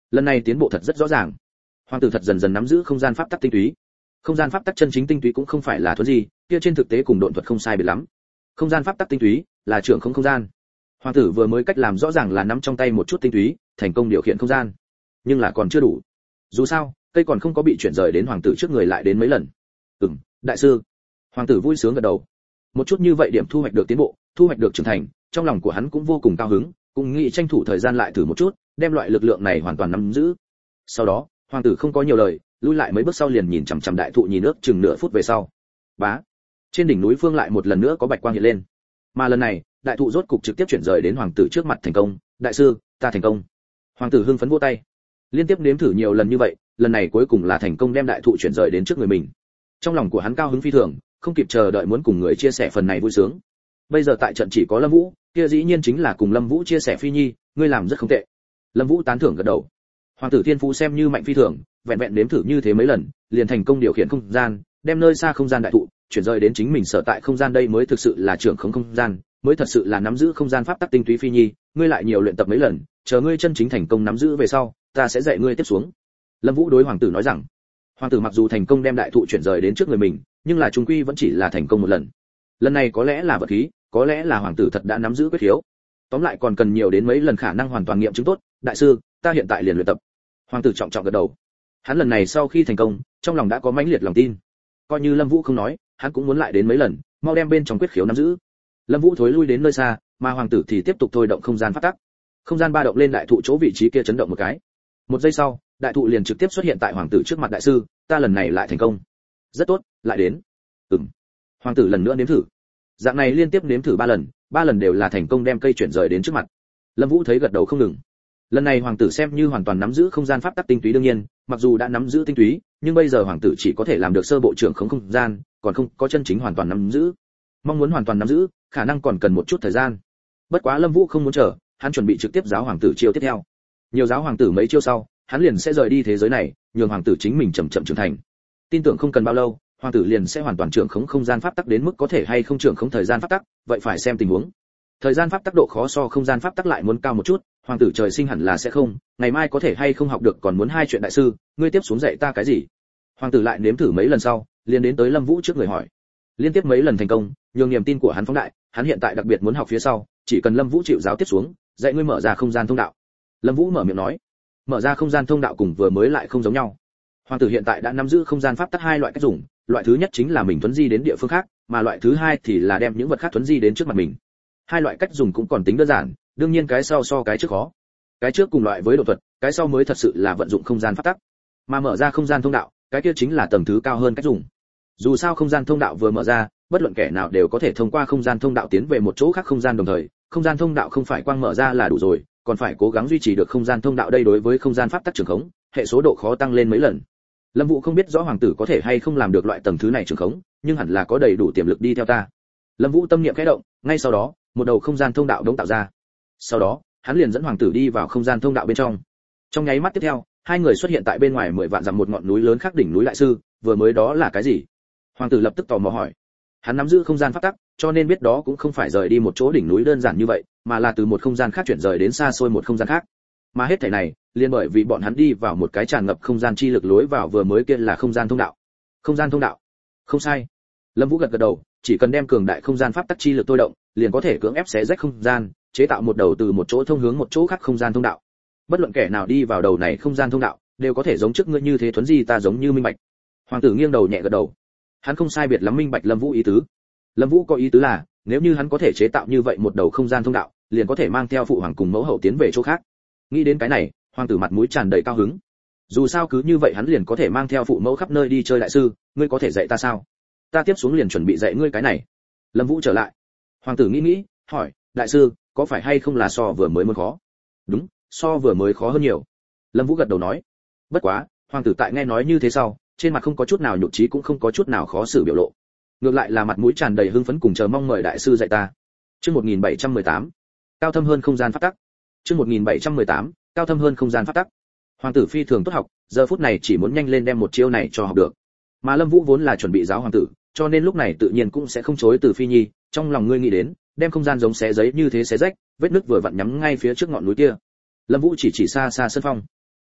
lần này tiến bộ thật rất rõ ràng. Hoàng tử thật dần dần nắm giữ không gian pháp tắc tinh túy. Không gian pháp tắc chân chính tinh túy cũng không phải là thuần gì, kia trên thực tế cùng độn thuật không sai biệt lắm. Không gian pháp tắc tinh túy là trưởng không không gian. Hoàng tử vừa mới cách làm rõ ràng là nắm trong tay một chút tinh túy, thành công điều khiển không gian. Nhưng là còn chưa đủ. Dù sao, cây còn không có bị chuyển rời đến hoàng tử trước người lại đến mấy lần. Ừm, đại sư. Hoàng tử vui sướng gật đầu. Một chút như vậy điểm thu hoạch được tiến bộ, thu hoạch được trưởng thành, trong lòng của hắn cũng vô cùng cao hứng, cũng nghĩ tranh thủ thời gian lại thử một chút, đem loại lực lượng này hoàn toàn nắm giữ. Sau đó, hoàng tử không có nhiều lời, lui lại mấy bước sau liền nhìn chằm chằm đại thụ nhìn nước chừng nửa phút về sau. Bá. Trên đỉnh núi phương lại một lần nữa có bạch quang hiện lên. Mà lần này, đại thụ rốt cục trực tiếp chuyển rời đến hoàng tử trước mặt thành công, đại sư, ta thành công. Hoàng tử hưng phấn vỗ tay. Liên tiếp nếm thử nhiều lần như vậy, lần này cuối cùng là thành công đem đại thụ chuyển rời đến trước người mình. Trong lòng của hắn cao hứng phi thường, không kịp chờ đợi muốn cùng người chia sẻ phần này vui sướng. Bây giờ tại trận chỉ có Lâm Vũ, kia dĩ nhiên chính là cùng Lâm Vũ chia sẻ Phi Nhi, ngươi làm rất không tệ. Lâm Vũ tán thưởng gật đầu. Hoàng tử thiên phú xem như mạnh phi thường, vẹn vẹn nếm thử như thế mấy lần, liền thành công điều khiển không gian, đem nơi xa không gian đại thụ chuyển rời đến chính mình sở tại không gian, đây mới thực sự là trưởng khống không gian, mới thật sự là nắm giữ không gian pháp tắc tinh túy. Phi Nhi, ngươi lại nhiều luyện tập mấy lần, chờ ngươi chân chính thành công nắm giữ về sau, ta sẽ dạy ngươi tiếp xuống. Lâm Vũ đối hoàng tử nói rằng. Hoàng tử mặc dù thành công đem đại thụ chuyển rời đến trước người mình, nhưng là trung quy vẫn chỉ là thành công một lần. Lần này có lẽ là vật khí, có lẽ là hoàng tử thật đã nắm giữ quyết khiếu. Tóm lại còn cần nhiều đến mấy lần khả năng hoàn toàn nghiệm chứng tốt. Đại sư, ta hiện tại liền luyện tập. Hoàng tử trọng trọng gật đầu. Hắn lần này sau khi thành công, trong lòng đã có mãnh liệt lòng tin. Coi như Lâm Vũ không nói, hắn cũng muốn lại đến mấy lần, mau đem bên trong quyết khiếu nắm giữ. Lâm Vũ thối lui đến nơi xa, mà hoàng tử thì tiếp tục thôi động không gian pháp tắc. Không gian ba động lên đại thụ chỗ vị trí kia chấn động một cái. Một giây sau, đại thụ liền trực tiếp xuất hiện tại hoàng tử trước mặt. Đại sư, ta lần này lại thành công. Rất tốt, lại đến. Ừm. Hoàng tử lần nữa nếm thử. Dạng này liên tiếp nếm thử ba lần, ba lần đều là thành công đem cây chuyển rời đến trước mặt. Lâm Vũ thấy gật đầu không ngừng. Lần này hoàng tử xem như hoàn toàn nắm giữ không gian pháp tắc tinh túy, đương nhiên, mặc dù đã nắm giữ tinh túy, nhưng bây giờ hoàng tử chỉ có thể làm được sơ bộ trưởng khống không gian, còn không có chân chính hoàn toàn nắm giữ. Mong muốn hoàn toàn nắm giữ, khả năng còn cần một chút thời gian. Bất quá Lâm Vũ không muốn chờ, hắn chuẩn bị trực tiếp giáo hoàng tử chiêu tiếp theo. Nhiều giáo hoàng tử mấy chiêu sau, hắn liền sẽ rời đi thế giới này, nhường hoàng tử chính mình chậm chậm trưởng thành. Tin tưởng không cần bao lâu, hoàng tử liền sẽ hoàn toàn trưởng khống không gian pháp tắc, đến mức có thể hay không trưởng khống thời gian pháp tắc, vậy phải xem tình huống. Thời gian pháp tắc độ khó so không gian pháp tắc lại muốn cao một chút, hoàng tử trời sinh hẳn là sẽ không, ngày mai có thể hay không học được còn muốn hai chuyện. Đại sư, ngươi tiếp xuống dạy ta cái gì? Hoàng tử lại nếm thử mấy lần sau, liền đến tới Lâm Vũ trước người hỏi. Liên tiếp mấy lần thành công, nhường niềm tin của hắn phóng đại, hắn hiện tại đặc biệt muốn học phía sau, chỉ cần Lâm Vũ chịu giáo tiếp xuống, dạy ngươi mở ra không gian thông đạo. Lâm Vũ mở miệng nói. Mở ra không gian thông đạo cùng vừa mới lại không giống nhau. Hoàng tử hiện tại đã nắm giữ không gian pháp tắc hai loại cách dùng, loại thứ nhất chính là mình thuấn di đến địa phương khác, mà loại thứ hai thì là đem những vật khác thuấn di đến trước mặt mình. Hai loại cách dùng cũng còn tính đơn giản, đương nhiên cái sau so cái trước khó. Cái trước cùng loại với độ thuật, cái sau mới thật sự là vận dụng không gian pháp tắc. Mà mở ra không gian thông đạo, cái kia chính là tầng thứ cao hơn cách dùng. Dù sao không gian thông đạo vừa mở ra, bất luận kẻ nào đều có thể thông qua không gian thông đạo tiến về một chỗ khác không gian đồng thời, không gian thông đạo không phải quang mở ra là đủ rồi, còn phải cố gắng duy trì được không gian thông đạo, đây đối với không gian pháp tắc trường khống, hệ số độ khó tăng lên mấy lần. Lâm Vũ không biết rõ hoàng tử có thể hay không làm được loại tầng thứ này trường khống, nhưng hẳn là có đầy đủ tiềm lực đi theo ta. Lâm Vũ tâm niệm khẽ động, ngay sau đó, một đầu không gian thông đạo đống tạo ra. Sau đó, hắn liền dẫn hoàng tử đi vào không gian thông đạo bên trong. Trong nháy mắt tiếp theo, hai người xuất hiện tại bên ngoài mười vạn dặm một ngọn núi lớn khác đỉnh núi. Đại sư, vừa mới đó là cái gì? Hoàng tử lập tức tò mò hỏi. Hắn nắm giữ không gian pháp tắc, cho nên biết đó cũng không phải rời đi một chỗ đỉnh núi đơn giản như vậy, mà là từ một không gian khác chuyển rời đến xa xôi một không gian khác. Mà hết thảy này, liên bởi vì bọn hắn đi vào một cái tràn ngập không gian chi lực lối vào vừa mới kia là không gian thông đạo. Không gian thông đạo? Không sai. Lâm Vũ gật gật đầu, chỉ cần đem cường đại không gian pháp tắc chi lực thôi động, liền có thể cưỡng ép xé rách không gian, chế tạo một đầu từ một chỗ thông hướng một chỗ khác không gian thông đạo. Bất luận kẻ nào đi vào đầu này không gian thông đạo, đều có thể giống trước ngươi như thế thuấn di ta giống như minh bạch. Hoàng tử nghiêng đầu nhẹ gật đầu. Hắn không sai biệt lắm minh bạch Lâm Vũ ý tứ. Lâm Vũ có ý tứ là, nếu như hắn có thể chế tạo như vậy một đầu không gian thông đạo, liền có thể mang theo phụ hoàng cùng mẫu hậu tiến về chỗ khác. Nghĩ đến cái này, hoàng tử mặt mũi tràn đầy cao hứng. Dù sao cứ như vậy hắn liền có thể mang theo phụ mẫu khắp nơi đi chơi. Đại sư, ngươi có thể dạy ta sao? Ta tiếp xuống liền chuẩn bị dạy ngươi cái này. Lâm Vũ trở lại. Hoàng tử nghĩ nghĩ, hỏi, đại sư, có phải hay không là so vừa mới muốn khó? Đúng, so vừa mới khó hơn nhiều. Lâm Vũ gật đầu nói. Bất quá, hoàng tử tại nghe nói như thế sau, trên mặt không có chút nào nhục trí cũng không có chút nào khó xử biểu lộ. Ngược lại là mặt mũi tràn đầy hưng phấn cùng chờ mong mời đại sư dạy ta. Chương một nghìn bảy trăm mười tám, cao thâm hơn không gian pháp tắc. Chương một nghìn bảy trăm mười tám, cao thâm hơn không gian pháp tắc. Hoàng tử phi thường tốt học, giờ phút này chỉ muốn nhanh lên đem một chiêu này cho học được. Mà Lâm Vũ vốn là chuẩn bị giáo hoàng tử, cho nên lúc này tự nhiên cũng sẽ không chối từ. Phi Nhi, trong lòng ngươi nghĩ đến, đem không gian giống xé giấy như thế xé rách, vết nứt vừa vặn nhắm ngay phía trước ngọn núi kia. Lâm Vũ chỉ chỉ xa xa sân phong.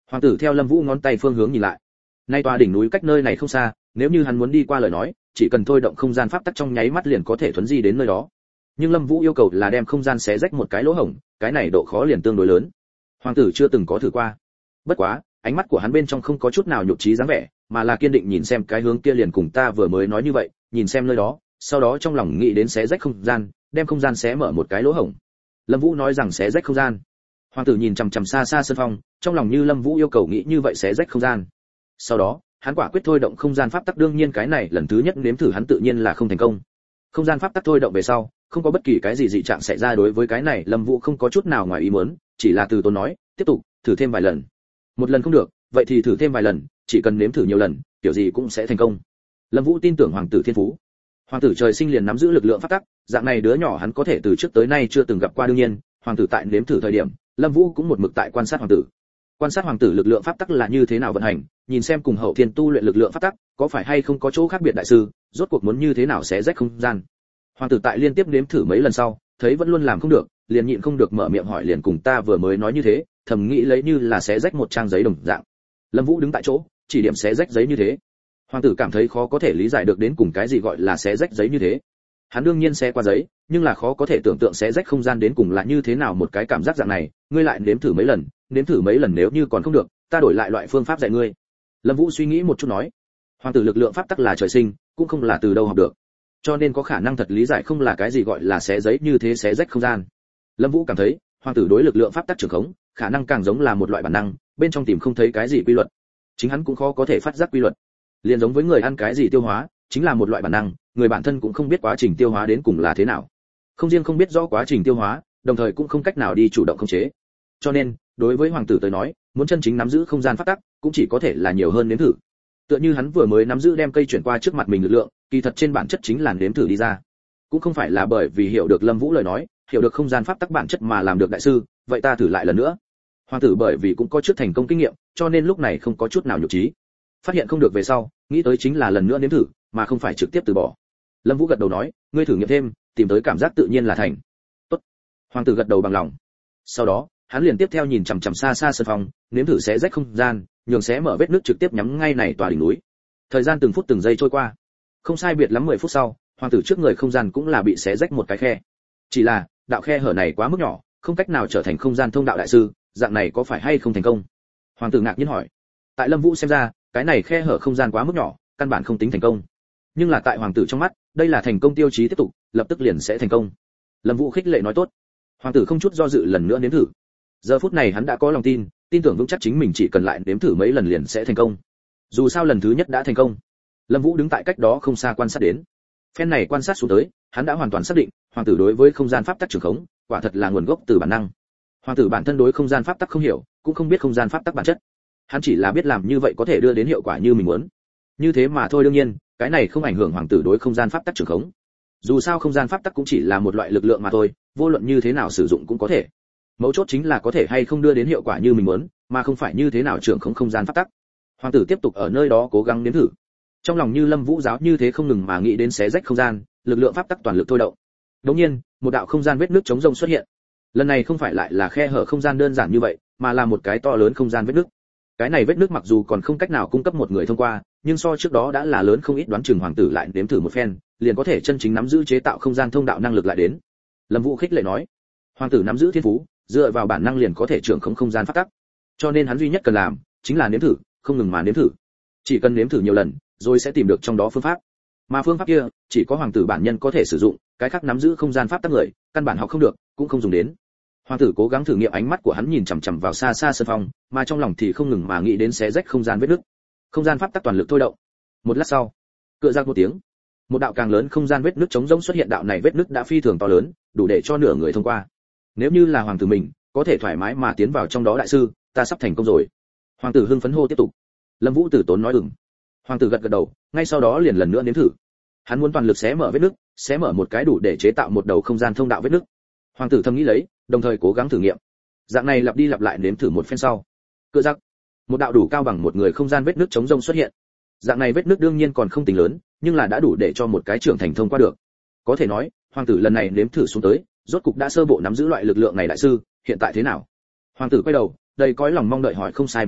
Hoàng tử theo Lâm Vũ ngón tay phương hướng nhìn lại. Nay tòa đỉnh núi cách nơi này không xa, nếu như hắn muốn đi qua lời nói, chỉ cần thôi động không gian pháp tắc trong nháy mắt liền có thể thuấn di đến nơi đó. Nhưng Lâm Vũ yêu cầu là đem không gian xé rách một cái lỗ hổng, cái này độ khó liền tương đối lớn. Hoàng tử chưa từng có thử qua. Bất quá, ánh mắt của hắn bên trong không có chút nào nhục trí dáng vẻ, mà là kiên định nhìn xem cái hướng kia liền cùng ta vừa mới nói như vậy, nhìn xem nơi đó, sau đó trong lòng nghĩ đến xé rách không gian, đem không gian xé mở một cái lỗ hổng. Lâm Vũ nói rằng xé rách không gian. Hoàng tử nhìn chằm chằm xa xa sơn phong, trong lòng như Lâm Vũ yêu cầu nghĩ như vậy xé rách không gian. Sau đó, hắn quả quyết thôi động không gian pháp tắc, đương nhiên cái này lần thứ nhất nếm thử hắn tự nhiên là không thành công. Không gian pháp tắc thôi động về sau, không có bất kỳ cái gì dị trạng xảy ra, đối với cái này Lâm Vũ không có chút nào ngoài ý muốn, chỉ là từ tốn nói, tiếp tục, thử thêm vài lần. Một lần không được, vậy thì thử thêm vài lần, chỉ cần nếm thử nhiều lần, kiểu gì cũng sẽ thành công. Lâm Vũ tin tưởng hoàng tử thiên phú. Hoàng tử trời sinh liền nắm giữ lực lượng pháp tắc, dạng này đứa nhỏ hắn có thể từ trước tới nay chưa từng gặp qua, đương nhiên, hoàng tử tại nếm thử thời điểm, Lâm Vũ cũng một mực tại quan sát hoàng tử. Quan sát hoàng tử lực lượng pháp tắc là như thế nào vận hành, nhìn xem cùng hậu thiên tu luyện lực lượng pháp tắc, có phải hay không có chỗ khác biệt đại sư, rốt cuộc muốn như thế nào xé rách không gian. Hoàng tử tại liên tiếp nếm thử mấy lần sau, thấy vẫn luôn làm không được, liền nhịn không được mở miệng hỏi, liền cùng ta vừa mới nói như thế, thầm nghĩ lấy như là xé rách một trang giấy đồng dạng. Lâm Vũ đứng tại chỗ, chỉ điểm xé rách giấy như thế. Hoàng tử cảm thấy khó có thể lý giải được đến cùng cái gì gọi là xé rách giấy như thế. Hắn đương nhiên xé qua giấy, nhưng là khó có thể tưởng tượng xé rách không gian đến cùng là như thế nào một cái cảm giác dạng này, ngươi lại nếm thử mấy lần, nếm thử mấy lần nếu như còn không được, ta đổi lại loại phương pháp dạy ngươi. Lâm Vũ suy nghĩ một chút nói, hoàng tử lực lượng pháp tắc là trời sinh, cũng không là từ đâu học được, cho nên có khả năng thật lý giải không là cái gì gọi là xé giấy như thế xé rách không gian. Lâm Vũ cảm thấy, hoàng tử đối lực lượng pháp tắc trường khống, khả năng càng giống là một loại bản năng, bên trong tìm không thấy cái gì quy luật. Chính hắn cũng khó có thể phát giác quy luật. Liên giống với người ăn cái gì tiêu hóa, chính là một loại bản năng, người bản thân cũng không biết quá trình tiêu hóa đến cùng là thế nào. Không riêng không biết rõ quá trình tiêu hóa, đồng thời cũng không cách nào đi chủ động khống chế. Cho nên, đối với hoàng tử tới nói, muốn chân chính nắm giữ không gian pháp tắc, cũng chỉ có thể là nhiều hơn nếm thử. Tựa như hắn vừa mới nắm giữ đem cây chuyển qua trước mặt mình lực lượng, kỳ thật trên bản chất chính là nếm thử đi ra. Cũng không phải là bởi vì hiểu được Lâm Vũ lời nói, hiểu được không gian pháp tắc bản chất mà làm được đại sư, vậy ta thử lại lần nữa. Hoàng tử bởi vì cũng có trước thành công kinh nghiệm, cho nên lúc này không có chút nào nhục trí. Phát hiện không được về sau, nghĩ tới chính là lần nữa nếm thử, mà không phải trực tiếp từ bỏ. Lâm Vũ gật đầu nói, ngươi thử nghiệm thêm, tìm tới cảm giác tự nhiên là thành. Tốt. Hoàng tử gật đầu bằng lòng. Sau đó, hắn liền tiếp theo nhìn chằm chằm xa xa sơn phong, nếm thử xé rách không gian, nhường xé mở vết nước trực tiếp nhắm ngay này tòa đỉnh núi. Thời gian từng phút từng giây trôi qua, không sai biệt lắm mười phút sau, hoàng tử trước người không gian cũng là bị xé rách một cái khe. Chỉ là, đạo khe hở này quá mức nhỏ, không cách nào trở thành không gian thông đạo đại sư, dạng này có phải hay không thành công? Hoàng tử ngạc nhiên hỏi. Tại Lâm Vũ xem ra, cái này khe hở không gian quá mức nhỏ, căn bản không tính thành công. Nhưng là tại hoàng tử trong mắt, đây là thành công tiêu chí tiếp tục, lập tức liền sẽ thành công. Lâm Vũ khích lệ nói tốt. Hoàng tử không chút do dự lần nữa nếm thử. Giờ phút này hắn đã có lòng tin, tin tưởng vững chắc chính mình chỉ cần lại nếm thử mấy lần liền sẽ thành công. Dù sao lần thứ nhất đã thành công. Lâm Vũ đứng tại cách đó không xa quan sát đến. Phen này quan sát xuống tới, hắn đã hoàn toàn xác định, hoàng tử đối với không gian pháp tắc trường khống, quả thật là nguồn gốc từ bản năng. Hoàng tử bản thân đối không gian pháp tắc không hiểu, cũng không biết không gian pháp tắc bản chất. Hắn chỉ là biết làm như vậy có thể đưa đến hiệu quả như mình muốn. Như thế mà thôi, đương nhiên, cái này không ảnh hưởng hoàng tử đối không gian pháp tắc trường khống. Dù sao không gian pháp tắc cũng chỉ là một loại lực lượng mà thôi, vô luận như thế nào sử dụng cũng có thể. Mấu chốt chính là có thể hay không đưa đến hiệu quả như mình muốn, mà không phải như thế nào trường khống không gian pháp tắc. Hoàng tử tiếp tục ở nơi đó cố gắng nếm thử. Trong lòng như Lâm Vũ giáo như thế không ngừng mà nghĩ đến xé rách không gian, lực lượng pháp tắc toàn lực thôi động. Đột nhiên, một đạo không gian vết nứt trống rông xuất hiện. Lần này không phải lại là khe hở không gian đơn giản như vậy, mà là một cái to lớn không gian vết nứt. Cái này vết nứt mặc dù còn không cách nào cung cấp một người thông qua, nhưng so trước đó đã là lớn không ít, đoán chừng hoàng tử lại nếm thử một phen, liền có thể chân chính nắm giữ chế tạo không gian thông đạo năng lực lại đến. Lâm Vũ khích lệ nói, hoàng tử nắm giữ thiên phú, dựa vào bản năng liền có thể trưởng khống không gian pháp tắc. Cho nên hắn duy nhất cần làm chính là nếm thử, không ngừng mà nếm thử. Chỉ cần nếm thử nhiều lần, rồi sẽ tìm được trong đó phương pháp. Mà phương pháp kia, chỉ có hoàng tử bản nhân có thể sử dụng, cái khác nắm giữ không gian pháp tắc người, căn bản học không được, cũng không dùng đến. Hoàng tử cố gắng thử nghiệm, ánh mắt của hắn nhìn chằm chằm vào xa xa sơn phong, mà trong lòng thì không ngừng mà nghĩ đến xé rách không gian vết nứt. Không gian pháp tắc toàn lực thôi động. Một lát sau, cựa ra một tiếng, một đạo càng lớn không gian vết nứt trống rỗng xuất hiện, đạo này vết nứt đã phi thường to lớn, đủ để cho nửa người thông qua. Nếu như là hoàng tử mình, có thể thoải mái mà tiến vào trong đó, đại sư, ta sắp thành công rồi. Hoàng tử hưng phấn hô tiếp tục. Lâm Vũ tử tốn nói ừm. Hoàng tử gật gật đầu, ngay sau đó liền lần nữa nếm thử. Hắn muốn toàn lực xé mở vết nứt, xé mở một cái đủ để chế tạo một đầu không gian thông đạo vết nứt. Hoàng tử thầm nghĩ lấy, đồng thời cố gắng thử nghiệm. Dạng này lặp đi lặp lại nếm thử một phen sau, cựa rắc, một đạo đủ cao bằng một người không gian vết nứt trống rông xuất hiện. Dạng này vết nứt đương nhiên còn không tính lớn, nhưng là đã đủ để cho một cái trưởng thành thông qua được. Có thể nói, hoàng tử lần này nếm thử xuống tới, rốt cục đã sơ bộ nắm giữ loại lực lượng này, đại sư, hiện tại thế nào? Hoàng tử quay đầu, đầy cõi lòng mong đợi hỏi. Không sai biệt lắm,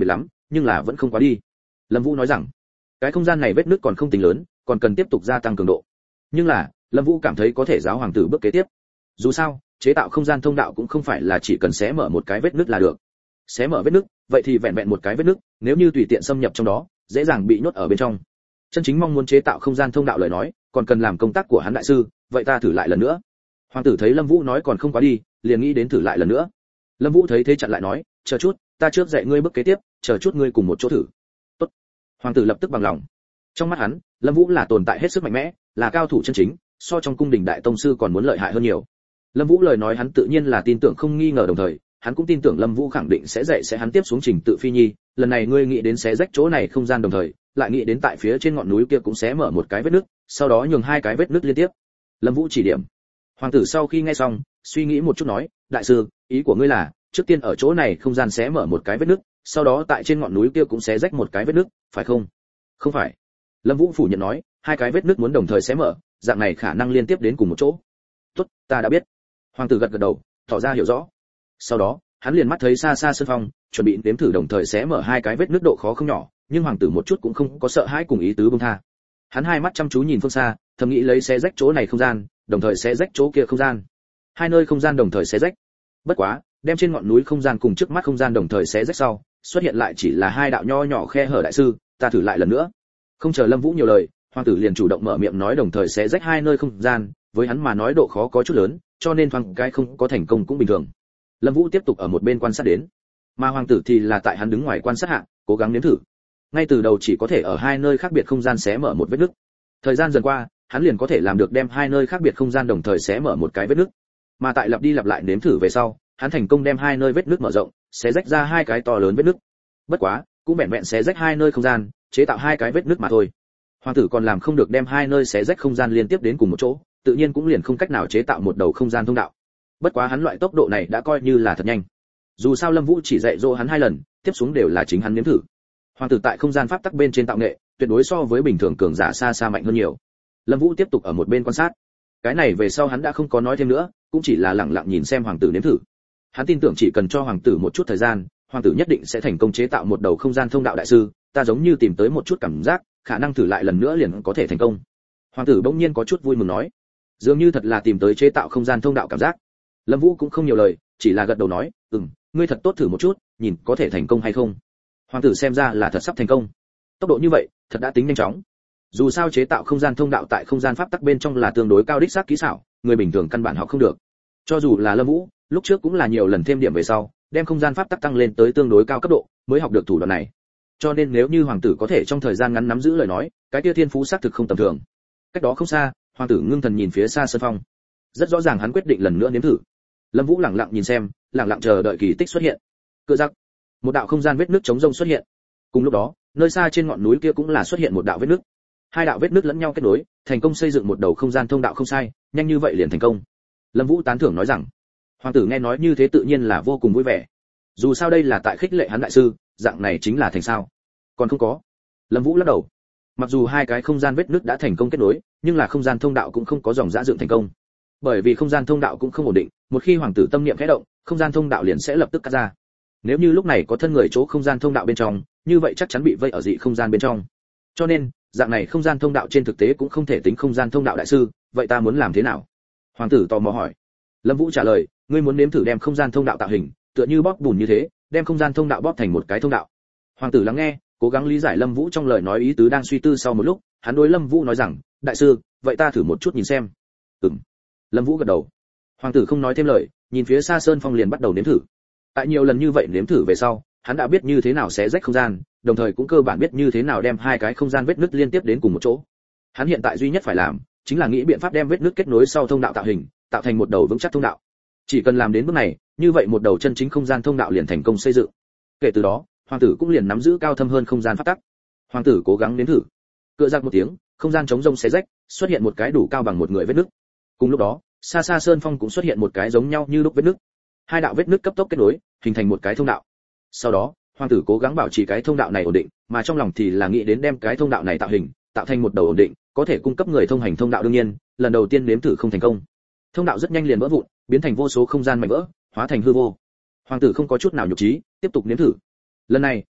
nhưng là vẫn không quá đi. Lâm Vũ nói rằng, cái không gian này vết nứt còn không tính lớn, còn cần tiếp tục gia tăng cường độ. Nhưng là, Lâm Vũ cảm thấy có thể giáo hoàng tử bước kế tiếp. Dù sao, chế tạo không gian thông đạo cũng không phải là chỉ cần xé mở một cái vết nứt là được. Xé mở vết nứt, vậy thì vẹn vẹn một cái vết nứt, nếu như tùy tiện xâm nhập trong đó, dễ dàng bị nhốt ở bên trong. Chân chính mong muốn chế tạo không gian thông đạo lời nói, còn cần làm công tác của hắn đại sư, vậy ta thử lại lần nữa. Hoàng tử thấy Lâm Vũ nói còn không quá đi, liền nghĩ đến thử lại lần nữa. Lâm Vũ thấy thế chặn lại nói, chờ chút, ta trước dạy ngươi bước kế tiếp, chờ chút ngươi cùng một chỗ thử. Tốt. Hoàng tử lập tức bằng lòng. Trong mắt hắn, Lâm Vũ là tồn tại hết sức mạnh mẽ, là cao thủ chân chính, so trong cung đình đại tông sư còn muốn lợi hại hơn nhiều. Lâm Vũ lời nói hắn tự nhiên là tin tưởng không nghi ngờ, đồng thời, hắn cũng tin tưởng Lâm Vũ khẳng định sẽ dạy sẽ hắn tiếp xuống trình tự phi nhi, lần này ngươi nghĩ đến xé rách chỗ này không gian, đồng thời, lại nghĩ đến tại phía trên ngọn núi kia cũng xé mở một cái vết nứt, sau đó nhường hai cái vết nứt liên tiếp. Lâm Vũ chỉ điểm. Hoàng tử sau khi nghe xong, suy nghĩ một chút nói, đại sư, ý của ngươi là, trước tiên ở chỗ này không gian xé mở một cái vết nứt, sau đó tại trên ngọn núi kia cũng xé rách một cái vết nứt, phải không? Không phải. Lâm Vũ phủ nhận nói, hai cái vết nứt muốn đồng thời xé mở, dạng này khả năng liên tiếp đến cùng một chỗ. Tốt, ta đã biết. Hoàng tử gật gật đầu, tỏ ra hiểu rõ. Sau đó, hắn liền mắt thấy xa xa Sơn Phong, chuẩn bị nếm thử đồng thời xé mở hai cái vết nứt độ khó không nhỏ, nhưng hoàng tử một chút cũng không có sợ hãi cùng ý tứ buông tha. Hắn hai mắt chăm chú nhìn phương xa, thầm nghĩ lấy xé rách chỗ này không gian, đồng thời xé rách chỗ kia không gian. Hai nơi không gian đồng thời xé rách. Bất quá, đem trên ngọn núi không gian cùng trước mắt không gian đồng thời xé rách sau, xuất hiện lại chỉ là hai đạo nho nhỏ khe hở, đại sư, ta thử lại lần nữa. Không chờ Lâm Vũ nhiều lời, hoàng tử liền chủ động mở miệng nói đồng thời xé rách hai nơi không gian, với hắn mà nói độ khó có chút lớn, cho nên thoáng cái không có thành công cũng bình thường. Lâm Vũ tiếp tục ở một bên quan sát đến, mà hoàng tử thì là tại hắn đứng ngoài quan sát hạ, cố gắng nếm thử. Ngay từ đầu chỉ có thể ở hai nơi khác biệt không gian xé mở một vết nứt. Thời gian dần qua, hắn liền có thể làm được đem hai nơi khác biệt không gian đồng thời xé mở một cái vết nứt. Mà tại lặp đi lặp lại nếm thử về sau, hắn thành công đem hai nơi vết nứt mở rộng, xé rách ra hai cái to lớn vết nứt. Bất quá, cũng vẹn vẹn xé rách hai nơi không gian, chế tạo hai cái vết nứt mà thôi. Hoàng tử còn làm không được đem hai nơi xé rách không gian liên tiếp đến cùng một chỗ, tự nhiên cũng liền không cách nào chế tạo một đầu không gian thông đạo. Bất quá hắn loại tốc độ này đã coi như là thật nhanh. Dù sao Lâm Vũ chỉ dạy dỗ hắn hai lần, tiếp xuống đều là chính hắn nếm thử. Hoàng tử tại không gian pháp tắc bên trên tạo nghệ, tuyệt đối so với bình thường cường giả xa xa mạnh hơn nhiều. Lâm Vũ tiếp tục ở một bên quan sát. Cái này về sau hắn đã không có nói thêm nữa, cũng chỉ là lặng lặng nhìn xem hoàng tử nếm thử. Hắn tin tưởng chỉ cần cho hoàng tử một chút thời gian, hoàng tử nhất định sẽ thành công chế tạo một đầu không gian thông đạo, đại sư, ta giống như tìm tới một chút cảm giác, khả năng thử lại lần nữa liền có thể thành công. Hoàng tử bỗng nhiên có chút vui mừng nói, dường như thật là tìm tới chế tạo không gian thông đạo cảm giác. Lâm Vũ cũng không nhiều lời, chỉ là gật đầu nói, "Ừm, ngươi thật tốt thử một chút, nhìn có thể thành công hay không." Hoàng tử xem ra là thật sắp thành công. Tốc độ như vậy, thật đã tính nhanh chóng. Dù sao chế tạo không gian thông đạo tại không gian pháp tắc bên trong là tương đối cao đích xác kỹ xảo, người bình thường căn bản học không được. Cho dù là Lâm Vũ, lúc trước cũng là nhiều lần thêm điểm về sau, đem không gian pháp tắc tăng lên tới tương đối cao cấp độ, mới học được thủ đoạn này. Cho nên nếu như hoàng tử có thể trong thời gian ngắn nắm giữ lời nói, cái kia thiên phú xác thực không tầm thường. Cách đó không xa, hoàng tử ngưng thần nhìn phía xa Sơn Phong. Rất rõ ràng hắn quyết định lần nữa nếm thử. Lâm Vũ lặng lặng nhìn xem, lặng lặng chờ đợi kỳ tích xuất hiện. Cự giặc, một đạo không gian vết nứt trống rông xuất hiện. Cùng lúc đó, nơi xa trên ngọn núi kia cũng là xuất hiện một đạo vết nứt. Hai đạo vết nứt lẫn nhau kết nối, thành công xây dựng một đầu không gian thông đạo, không sai, nhanh như vậy liền thành công. Lâm Vũ tán thưởng nói rằng. Hoàng tử nghe nói như thế tự nhiên là vô cùng vui vẻ. Dù sao đây là tại khích lệ hắn đại sư, dạng này chính là thành sao? Còn không có. Lâm Vũ lắc đầu. Mặc dù hai cái không gian vết nứt đã thành công kết nối, nhưng là không gian thông đạo cũng không có dòng dã dựng thành công. Bởi vì không gian thông đạo cũng không ổn định, một khi hoàng tử tâm niệm khẽ động, không gian thông đạo liền sẽ lập tức cắt ra. Nếu như lúc này có thân người chỗ không gian thông đạo bên trong, như vậy chắc chắn bị vây ở dị không gian bên trong. Cho nên, dạng này không gian thông đạo trên thực tế cũng không thể tính không gian thông đạo, đại sư, vậy ta muốn làm thế nào? Hoàng tử tò mò hỏi. Lâm Vũ trả lời, ngươi muốn nếm thử đem không gian thông đạo tạo hình, tựa như bóp bùn như thế, đem không gian thông đạo bóp thành một cái thông đạo. Hoàng tử lắng nghe, cố gắng lý giải Lâm Vũ trong lời nói ý tứ, đang suy tư sau một lúc, hắn đối Lâm Vũ nói rằng, đại sư, vậy ta thử một chút nhìn xem. Ừm. Lâm Vũ gật đầu. Hoàng tử không nói thêm lời, nhìn phía xa Sơn Phong liền bắt đầu nếm thử. Tại nhiều lần như vậy nếm thử về sau, hắn đã biết như thế nào xé rách không gian, đồng thời cũng cơ bản biết như thế nào đem hai cái không gian vết nứt liên tiếp đến cùng một chỗ. Hắn hiện tại duy nhất phải làm, chính là nghĩ biện pháp đem vết nứt kết nối sau thông đạo tạo hình, tạo thành một đầu vững chắc thông đạo. Chỉ cần làm đến bước này, như vậy một đầu chân chính không gian thông đạo liền thành công xây dựng. Kể từ đó, hoàng tử cũng liền nắm giữ cao thâm hơn không gian pháp tắc. Hoàng tử cố gắng nếm thử. Cựa giặc một tiếng, không gian trống rông xé rách, xuất hiện một cái đủ cao bằng một người vết nứt. Cùng lúc đó, xa xa Sơn Phong cũng xuất hiện một cái giống nhau như lúc vết nứt. Hai đạo vết nứt cấp tốc kết nối, hình thành một cái thông đạo. Sau đó, hoàng tử cố gắng bảo trì cái thông đạo này ổn định, mà trong lòng thì là nghĩ đến đem cái thông đạo này tạo hình, tạo thành một đầu ổn định, có thể cung cấp người thông hành thông đạo. Đương nhiên, lần đầu tiên nếm thử không thành công. Thông đạo rất nhanh liền vỡ vụn, biến thành vô số không gian mảnh vỡ, hóa thành hư vô. Hoàng tử không có chút nào nhục trí, tiếp tục nếm thử. Lần này,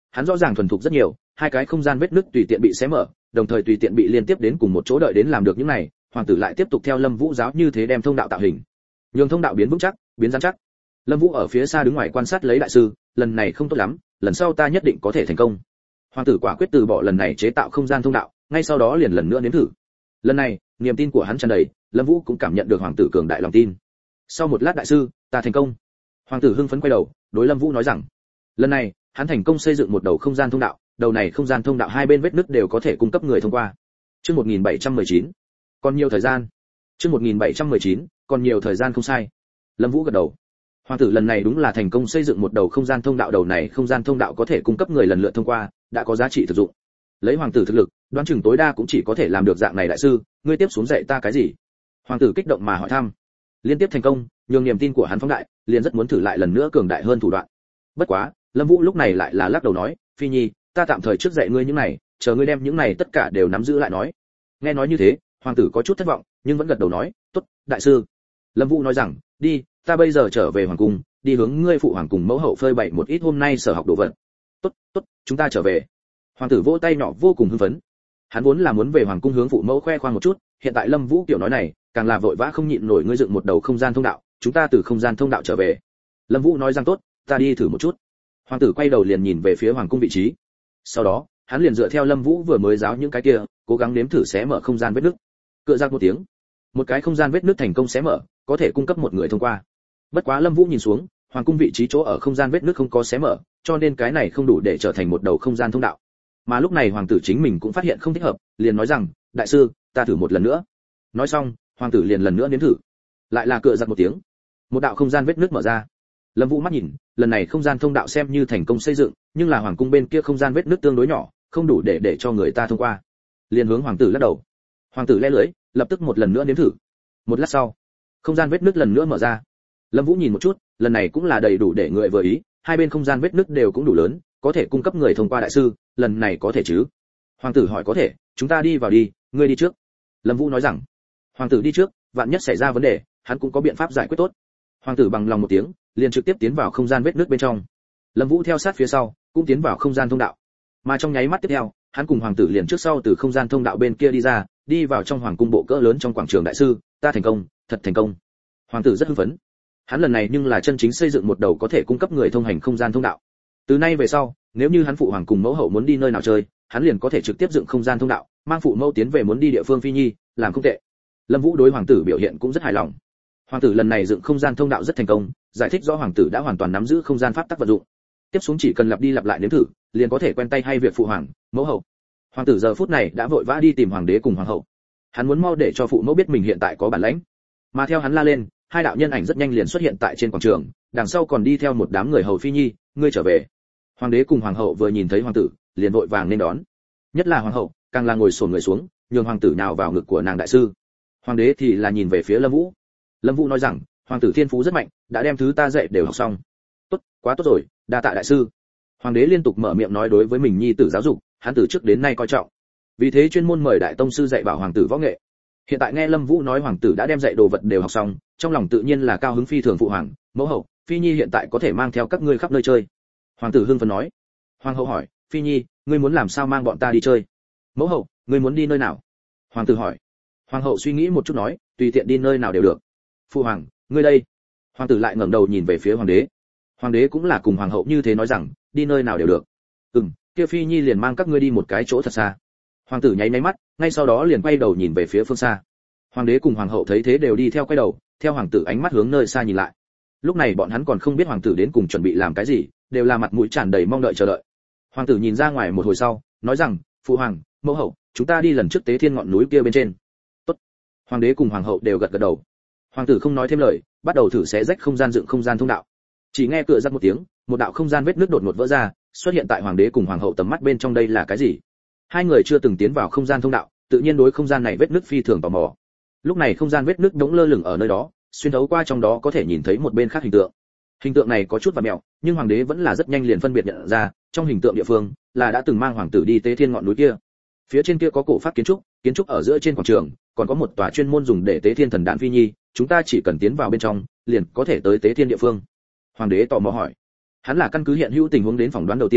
hắn rõ ràng thuần thục rất nhiều, hai cái không gian vết nứt tùy tiện bị xé mở, đồng thời tùy tiện bị liên tiếp đến cùng một chỗ, đợi đến làm được những này, hoàng tử lại tiếp tục theo Lâm Vũ giáo như thế đem thông đạo tạo hình, nhường thông đạo biến vững chắc, biến rắn chắc. Lâm Vũ ở phía xa đứng ngoài quan sát lấy đại sư, lần này không tốt lắm, lần sau ta nhất định có thể thành công. Hoàng tử quả quyết từ bỏ lần này chế tạo không gian thông đạo, ngay sau đó liền lần nữa nếm thử. Lần này, niềm tin của hắn tràn đầy, Lâm Vũ cũng cảm nhận được hoàng tử cường đại lòng tin. Sau một lát đại sư, ta thành công. Hoàng tử hưng phấn quay đầu, đối Lâm Vũ nói rằng, lần này, hắn thành công xây dựng một đầu không gian thông đạo, đầu này không gian thông đạo hai bên vết nứt đều có thể cung cấp người thông qua. Chương một nghìn bảy trăm mười chín, còn nhiều thời gian. Chương một nghìn bảy trăm mười chín, còn nhiều thời gian không sai. Lâm Vũ gật đầu. Hoàng tử lần này đúng là thành công xây dựng một đầu không gian thông đạo, đầu này không gian thông đạo có thể cung cấp người lần lượt thông qua, đã có giá trị thực dụng. Lấy hoàng tử thực lực, đoán chừng tối đa cũng chỉ có thể làm được dạng này đại sư, ngươi tiếp xuống dạy ta cái gì? Hoàng tử kích động mà hỏi thăm. Liên tiếp thành công, nhường niềm tin của hắn phóng đại, liền rất muốn thử lại lần nữa cường đại hơn thủ đoạn. Bất quá, Lâm Vũ lúc này lại là lắc đầu nói, Phi Nhi, ta tạm thời trước dạy ngươi những này, chờ ngươi đem những này tất cả đều nắm giữ lại nói. Nghe nói như thế, hoàng tử có chút thất vọng, nhưng vẫn gật đầu nói, tốt, đại sư. Lâm Vũ nói rằng, đi, ta bây giờ trở về hoàng cung, đi hướng ngươi phụ hoàng cùng mẫu hậu phơi bày một ít hôm nay sở học đồ vật. Tốt, tốt, chúng ta trở về. Hoàng tử vỗ tay nhỏ vô cùng hưng phấn. Hắn vốn là muốn về hoàng cung hướng phụ mẫu khoe khoang một chút, hiện tại Lâm Vũ kiểu nói này, càng là vội vã không nhịn nổi, ngươi dựng một đầu không gian thông đạo, chúng ta từ không gian thông đạo trở về. Lâm Vũ nói rằng tốt, ta đi thử một chút. Hoàng tử quay đầu liền nhìn về phía hoàng cung vị trí. Sau đó, hắn liền dựa theo Lâm Vũ vừa mới giáo những cái kia, cố gắng nếm thử xé mở không gian vết nứt. Cựa ra một tiếng, một cái không gian vết nứt thành công xé mở, có thể cung cấp một người thông qua. Bất quá Lâm Vũ nhìn xuống, hoàng cung vị trí chỗ ở không gian vết nứt không có xé mở, cho nên cái này không đủ để trở thành một đầu không gian thông đạo. Mà lúc này hoàng tử chính mình cũng phát hiện không thích hợp, liền nói rằng, đại sư, ta thử một lần nữa. Nói xong, hoàng tử liền lần nữa nếm thử. Lại là cựa giật một tiếng, một đạo không gian vết nứt mở ra. Lâm Vũ mắt nhìn, lần này không gian thông đạo xem như thành công xây dựng, nhưng là hoàng cung bên kia không gian vết nứt tương đối nhỏ, không đủ để để cho người ta thông qua. Liền hướng hoàng tử lắc đầu. Hoàng tử lẽ lưỡi, lập tức một lần nữa nếm thử. Một lát sau, không gian vết nứt lần nữa mở ra. Lâm Vũ nhìn một chút, lần này cũng là đầy đủ để người vừa ý, hai bên không gian vết nứt đều cũng đủ lớn, có thể cung cấp người thông qua đại sư, lần này có thể chứ? Hoàng tử hỏi có thể, chúng ta đi vào đi, ngươi đi trước. Lâm Vũ nói rằng. Hoàng tử đi trước, vạn nhất xảy ra vấn đề, hắn cũng có biện pháp giải quyết tốt. Hoàng tử bằng lòng một tiếng, liền trực tiếp tiến vào không gian vết nứt bên trong. Lâm Vũ theo sát phía sau, cũng tiến vào không gian thông đạo. Mà trong nháy mắt tiếp theo, hắn cùng hoàng tử liền trước sau từ không gian thông đạo bên kia đi ra, đi vào trong hoàng cung bộ cỡ lớn trong quảng trường đại sư, ta thành công, thật thành công. Hoàng tử rất hưng phấn. Hắn lần này nhưng là chân chính xây dựng một đầu có thể cung cấp người thông hành không gian thông đạo. Từ nay về sau, nếu như hắn phụ hoàng cùng mẫu hậu muốn đi nơi nào chơi, hắn liền có thể trực tiếp dựng không gian thông đạo, mang phụ mẫu tiến về muốn đi địa phương Phi Nhi, làm không tệ. Lâm Vũ đối hoàng tử biểu hiện cũng rất hài lòng. Hoàng tử lần này dựng không gian thông đạo rất thành công, giải thích rõ hoàng tử đã hoàn toàn nắm giữ không gian pháp tắc vận dụng. Tiếp xuống chỉ cần lặp đi lặp lại nếm thử, liền có thể quen tay hay việc phụ hoàng, mẫu hậu. Hoàng tử giờ phút này đã vội vã đi tìm hoàng đế cùng hoàng hậu. Hắn muốn mau để cho phụ mẫu biết mình hiện tại có bản lĩnh. Mà theo hắn la lên, hai đạo nhân ảnh rất nhanh liền xuất hiện tại trên quảng trường, đằng sau còn đi theo một đám người hầu. Phi Nhi, ngươi trở về. Hoàng đế cùng hoàng hậu vừa nhìn thấy hoàng tử, liền vội vàng nên đón. Nhất là hoàng hậu, càng là ngồi xổm người xuống, nhường hoàng tử nào vào ngực của nàng đại sư. Hoàng đế thì là nhìn về phía Lâm Vũ. Lâm Vũ nói rằng, hoàng tử thiên phú rất mạnh, đã đem thứ ta dạy đều học xong. Tốt, quá tốt rồi, đa tạ đại sư. Hoàng đế liên tục mở miệng nói đối với mình nhi tử giáo dục, hắn từ trước đến nay coi trọng. Vì thế chuyên môn mời đại tông sư dạy bảo hoàng tử võ nghệ. Hiện tại nghe Lâm Vũ nói hoàng tử đã đem dạy đồ vật đều học xong, trong lòng tự nhiên là cao hứng phi thường. Phụ hoàng, mẫu hậu, Phi Nhi hiện tại có thể mang theo các ngươi khắp nơi chơi. Hoàng tử hưng phấn nói. Hoàng hậu hỏi, Phi Nhi, ngươi muốn làm sao mang bọn ta đi chơi? Mẫu hậu, ngươi muốn đi nơi nào? Hoàng tử hỏi. Hoàng hậu suy nghĩ một chút nói, tùy tiện đi nơi nào đều được. Phụ hoàng, ngươi đây. Hoàng tử lại ngẩng đầu nhìn về phía hoàng đế. Hoàng đế cũng là cùng hoàng hậu như thế nói rằng, đi nơi nào đều được. Ừm, kia Phi Nhi liền mang các ngươi đi một cái chỗ thật xa. Hoàng tử nháy nháy mắt, ngay sau đó liền quay đầu nhìn về phía phương xa. Hoàng đế cùng hoàng hậu thấy thế đều đi theo quay đầu, theo hoàng tử ánh mắt hướng nơi xa nhìn lại. Lúc này bọn hắn còn không biết hoàng tử đến cùng chuẩn bị làm cái gì, đều là mặt mũi tràn đầy mong đợi chờ đợi. Hoàng tử nhìn ra ngoài một hồi sau, nói rằng, phụ hoàng, mẫu hậu, chúng ta đi lần trước tế thiên ngọn núi kia bên trên. Tốt. Hoàng đế cùng hoàng hậu đều gật gật đầu. Hoàng tử không nói thêm lời, bắt đầu thử xé rách không gian dựng không gian thông đạo. Chỉ nghe cửa rắc một tiếng, một đạo không gian vết nứt đột ngột vỡ ra, xuất hiện tại hoàng đế cùng hoàng hậu tầm mắt bên trong. Đây là cái gì? Hai người chưa từng tiến vào không gian thông đạo, tự nhiên đối không gian này vết nứt phi thường tò mò. Lúc này không gian vết nứt đống lơ lửng ở nơi đó, xuyên thấu qua trong đó có thể nhìn thấy một bên khác hình tượng. Hình tượng này có chút vặn mèo, nhưng hoàng đế vẫn là rất nhanh liền phân biệt nhận ra, trong hình tượng địa phương là đã từng mang hoàng tử đi tế thiên ngọn núi kia. Phía trên kia có cổ pháp kiến trúc, kiến trúc ở giữa trên quảng trường, còn có một tòa chuyên môn dùng để tế thiên thần đản Phi Nhi, chúng ta chỉ cần tiến vào bên trong, liền có thể tới tế thiên địa phương. Hoàng đế tò mò hỏi. Hắn là căn cứ hiện hữu tình huống đến phỏng đoán đầu tiên,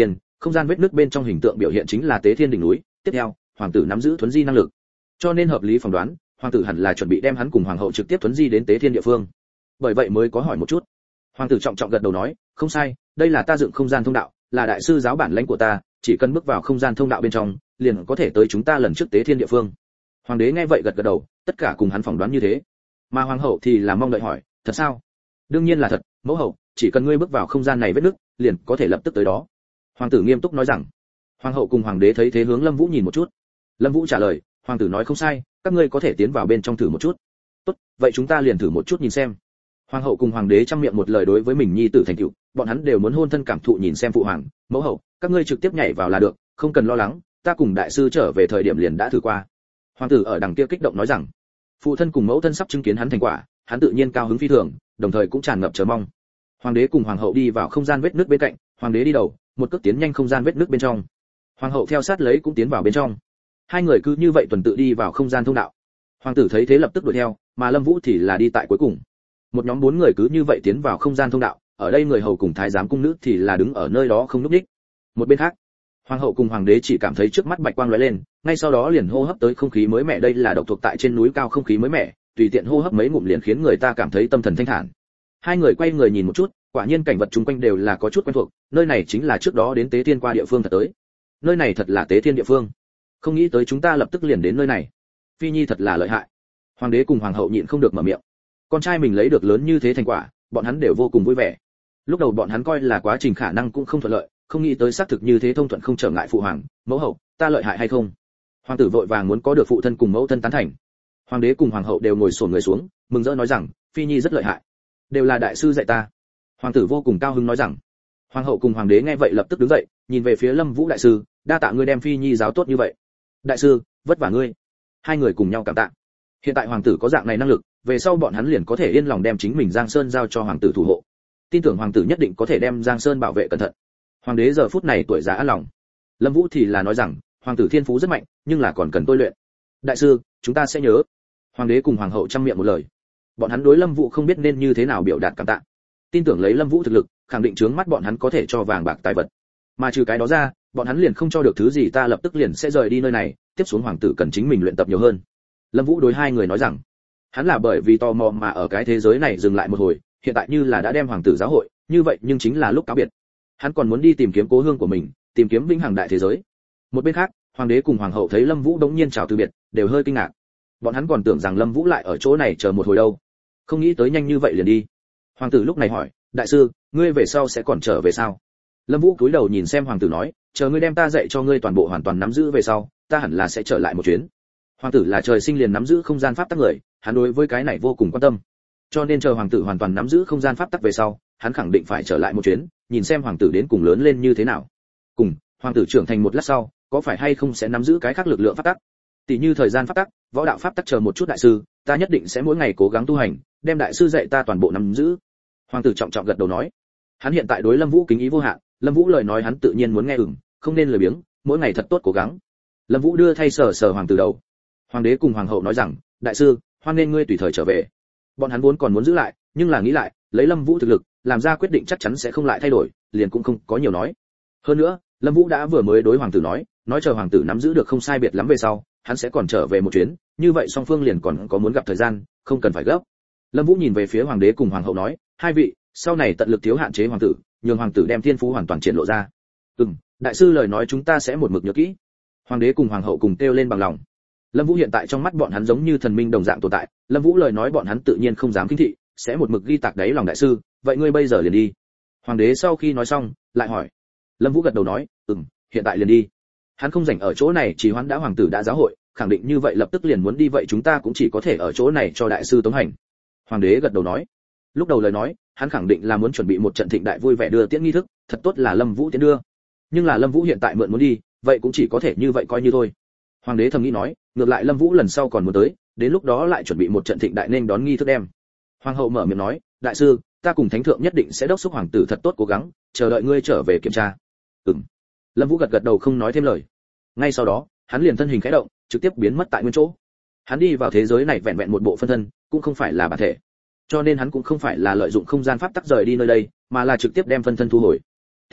Không gian vết nứt bên trong hình tượng biểu hiện chính là Tế Thiên đỉnh núi, tiếp theo, hoàng tử nắm giữ thuấn di năng lực. Cho nên hợp lý phỏng đoán, hoàng tử hẳn là chuẩn bị đem hắn cùng hoàng hậu trực tiếp thuấn di đến Tế Thiên địa phương. Bởi vậy mới có hỏi một chút. Hoàng tử trọng trọng gật đầu nói, không sai, đây là ta dựng không gian thông đạo, là đại sư giáo bản lãnh của ta, chỉ cần bước vào không gian thông đạo bên trong, liền có thể tới chúng ta lần trước Tế Thiên địa phương. Hoàng đế nghe vậy gật gật đầu, tất cả cùng hắn phỏng đoán như thế. Mà hoàng hậu thì là mong đợi hỏi, thật sao? Đương nhiên là thật, mẫu hậu, chỉ cần ngươi bước vào không gian này vết nứt, liền có thể lập tức tới đó. Hoàng tử nghiêm túc nói rằng. Hoàng hậu cùng hoàng đế thấy thế hướng Lâm Vũ nhìn một chút. Lâm Vũ trả lời, hoàng tử nói không sai, các ngươi có thể tiến vào bên trong thử một chút. Tốt, vậy chúng ta liền thử một chút nhìn xem. Hoàng hậu cùng hoàng đế trăm miệng một lời đối với mình nhi tử thành tựu, bọn hắn đều muốn hôn thân cảm thụ nhìn xem phụ hoàng, mẫu hậu, các ngươi trực tiếp nhảy vào là được, không cần lo lắng, ta cùng đại sư trở về thời điểm liền đã thử qua. Hoàng tử ở đằng kia kích động nói rằng, phụ thân cùng mẫu thân sắp chứng kiến hắn thành quả, hắn tự nhiên cao hứng phi thường, đồng thời cũng tràn ngập chờ mong. Hoàng đế cùng hoàng hậu đi vào không gian vết nứt bên cạnh, hoàng đế đi đầu, một cước tiến nhanh không gian vết nứt bên trong. Hoàng hậu theo sát lấy cũng tiến vào bên trong. Hai người cứ như vậy tuần tự đi vào không gian thông đạo. Hoàng tử thấy thế lập tức đuổi theo, mà Lâm Vũ thì là đi tại cuối cùng. Một nhóm bốn người cứ như vậy tiến vào không gian thông đạo, ở đây người hầu cùng thái giám cung nữ thì là đứng ở nơi đó không lúc nhích. Một bên khác, hoàng hậu cùng hoàng đế chỉ cảm thấy trước mắt bạch quang lóe lên, ngay sau đó liền hô hấp tới không khí mới mẻ, đây là độc thuộc tại trên núi cao không khí mới mẻ, tùy tiện hô hấp mấy ngụm liền khiến người ta cảm thấy tâm thần thanh thản. Hai người quay người nhìn một chút, quả nhiên cảnh vật chung quanh đều là có chút quen thuộc, nơi này chính là trước đó đến Tế Thiên qua địa phương thật tới. Nơi này thật là Tế Thiên địa phương. Không nghĩ tới chúng ta lập tức liền đến nơi này. Phi Nhi thật là lợi hại. Hoàng đế cùng hoàng hậu nhịn không được mở miệng. Con trai mình lấy được lớn như thế thành quả, bọn hắn đều vô cùng vui vẻ. Lúc đầu bọn hắn coi là quá trình khả năng cũng không thuận lợi, không nghĩ tới xác thực như thế thông thuận không trở ngại phụ hoàng, mẫu hậu, ta lợi hại hay không? Hoàng tử vội vàng muốn có được phụ thân cùng mẫu thân tán thành. Hoàng đế cùng hoàng hậu đều ngồi xổm người xuống, mừng rỡ nói rằng, Phi Nhi rất lợi hại, đều là đại sư dạy ta. Hoàng tử vô cùng cao hứng nói rằng. Hoàng hậu cùng hoàng đế nghe vậy lập tức đứng dậy, nhìn về phía Lâm Vũ đại sư, đa tạ ngươi đem Phi Nhi giáo tốt như vậy. Đại sư, vất vả ngươi. Hai người cùng nhau cảm tạ. Hiện tại hoàng tử có dạng này năng lực, về sau bọn hắn liền có thể yên lòng đem chính mình Giang Sơn giao cho hoàng tử thủ hộ. Tin tưởng hoàng tử nhất định có thể đem Giang Sơn bảo vệ cẩn thận. Hoàng đế giờ phút này tuổi già an lòng. Lâm Vũ thì là nói rằng, hoàng tử thiên phú rất mạnh, nhưng là còn cần tôi luyện. Đại sư, chúng ta sẽ nhớ. Hoàng đế cùng hoàng hậu trăm miệng một lời. Bọn hắn đối Lâm Vũ không biết nên như thế nào biểu đạt cảm tạ. Tin tưởng lấy Lâm Vũ thực lực, khẳng định chướng mắt bọn hắn có thể cho vàng bạc tài vật. Mà trừ cái đó ra, bọn hắn liền không cho được thứ gì, ta lập tức liền sẽ rời đi nơi này, tiếp xuống hoàng tử cần chính mình luyện tập nhiều hơn. Lâm Vũ đối hai người nói rằng, hắn là bởi vì tò mò mà ở cái thế giới này dừng lại một hồi, hiện tại như là đã đem hoàng tử giáo hội, như vậy nhưng chính là lúc cáo biệt. Hắn còn muốn đi tìm kiếm cố hương của mình, tìm kiếm vĩnh hằng đại thế giới. Một bên khác, hoàng đế cùng hoàng hậu thấy Lâm Vũ đống nhiên chào từ biệt, đều hơi kinh ngạc. Bọn hắn còn tưởng rằng Lâm Vũ lại ở chỗ này chờ một hồi đâu, không nghĩ tới nhanh như vậy liền đi. Hoàng tử lúc này hỏi, đại sư, ngươi về sau sẽ còn trở về sao? Lâm Vũ cúi đầu nhìn xem hoàng tử nói, chờ ngươi đem ta dạy cho ngươi toàn bộ hoàn toàn nắm giữ về sau, ta hẳn là sẽ trở lại một chuyến. Hoàng tử là trời sinh liền nắm giữ không gian pháp tắc người, hắn đối với cái này vô cùng quan tâm. Cho nên chờ hoàng tử hoàn toàn nắm giữ không gian pháp tắc về sau, hắn khẳng định phải trở lại một chuyến, nhìn xem hoàng tử đến cùng lớn lên như thế nào. Cùng, hoàng tử trưởng thành một lát sau, có phải hay không sẽ nắm giữ cái khác lực lượng pháp tắc? Tỷ như thời gian pháp tắc, võ đạo pháp tắc, chờ một chút đại sư, ta nhất định sẽ mỗi ngày cố gắng tu hành, đem đại sư dạy ta toàn bộ nắm giữ. Hoàng tử trọng trọng gật đầu nói, hắn hiện tại đối Lâm Vũ kính ý vô hạn, Lâm Vũ lời nói hắn tự nhiên muốn nghe ừm, không nên lười biếng, mỗi ngày thật tốt cố gắng. Lâm Vũ đưa thay sờ sờ hoàng tử đầu. Hoàng đế cùng hoàng hậu nói rằng, đại sư, hoan nên ngươi tùy thời trở về. Bọn hắn vốn còn muốn giữ lại, nhưng là nghĩ lại, lấy Lâm Vũ thực lực, làm ra quyết định chắc chắn sẽ không lại thay đổi, liền cũng không có nhiều nói. Hơn nữa, Lâm Vũ đã vừa mới đối hoàng tử nói, nói chờ hoàng tử nắm giữ được không sai biệt lắm về sau, hắn sẽ còn trở về một chuyến, như vậy song phương liền còn có muốn gặp thời gian, không cần phải gấp. Lâm Vũ nhìn về phía hoàng đế cùng hoàng hậu nói, hai vị, sau này tận lực thiếu hạn chế hoàng tử, nhường hoàng tử đem thiên phú hoàn toàn triển lộ ra. Ừm, đại sư lời nói chúng ta sẽ một mực nhớ kỹ. Hoàng đế cùng hoàng hậu cùng kêu lên bằng lòng. Lâm Vũ hiện tại trong mắt bọn hắn giống như thần minh đồng dạng tồn tại, Lâm Vũ lời nói bọn hắn tự nhiên không dám khinh thị, sẽ một mực ghi tạc đáy lòng đại sư, vậy ngươi bây giờ liền đi. Hoàng đế sau khi nói xong, lại hỏi. Lâm Vũ gật đầu nói, ừm, hiện tại liền đi. Hắn không rảnh ở chỗ này, chỉ hoãn đã hoàng tử đã giáo hội, khẳng định như vậy lập tức liền muốn đi, vậy chúng ta cũng chỉ có thể ở chỗ này cho đại sư tống hành. Hoàng đế gật đầu nói. Lúc đầu lời nói, hắn khẳng định là muốn chuẩn bị một trận thịnh đại vui vẻ đưa tiễn nghi thức, thật tốt là Lâm Vũ tiễn đưa. Nhưng là Lâm Vũ hiện tại mượn muốn đi, vậy cũng chỉ có thể như vậy coi như thôi. Hoàng đế thầm nghĩ nói, ngược lại Lâm Vũ lần sau còn muốn tới, đến lúc đó lại chuẩn bị một trận thịnh đại nên đón nghi thức đem. Hoàng hậu mở miệng nói, đại sư, ta cùng thánh thượng nhất định sẽ đốc thúc hoàng tử thật tốt cố gắng, chờ đợi ngươi trở về kiểm tra. Ừm. Lâm Vũ gật gật đầu không nói thêm lời. Ngay sau đó, hắn liền thân hình khẽ động, trực tiếp biến mất tại nguyên chỗ. Hắn đi vào thế giới này vẹn vẹn một bộ phân thân, cũng không phải là bản thể. Cho nên hắn cũng không phải là lợi dụng không gian pháp tắc rời đi nơi đây, mà là trực tiếp đem phân thân thu hồi. Tiếp xuống,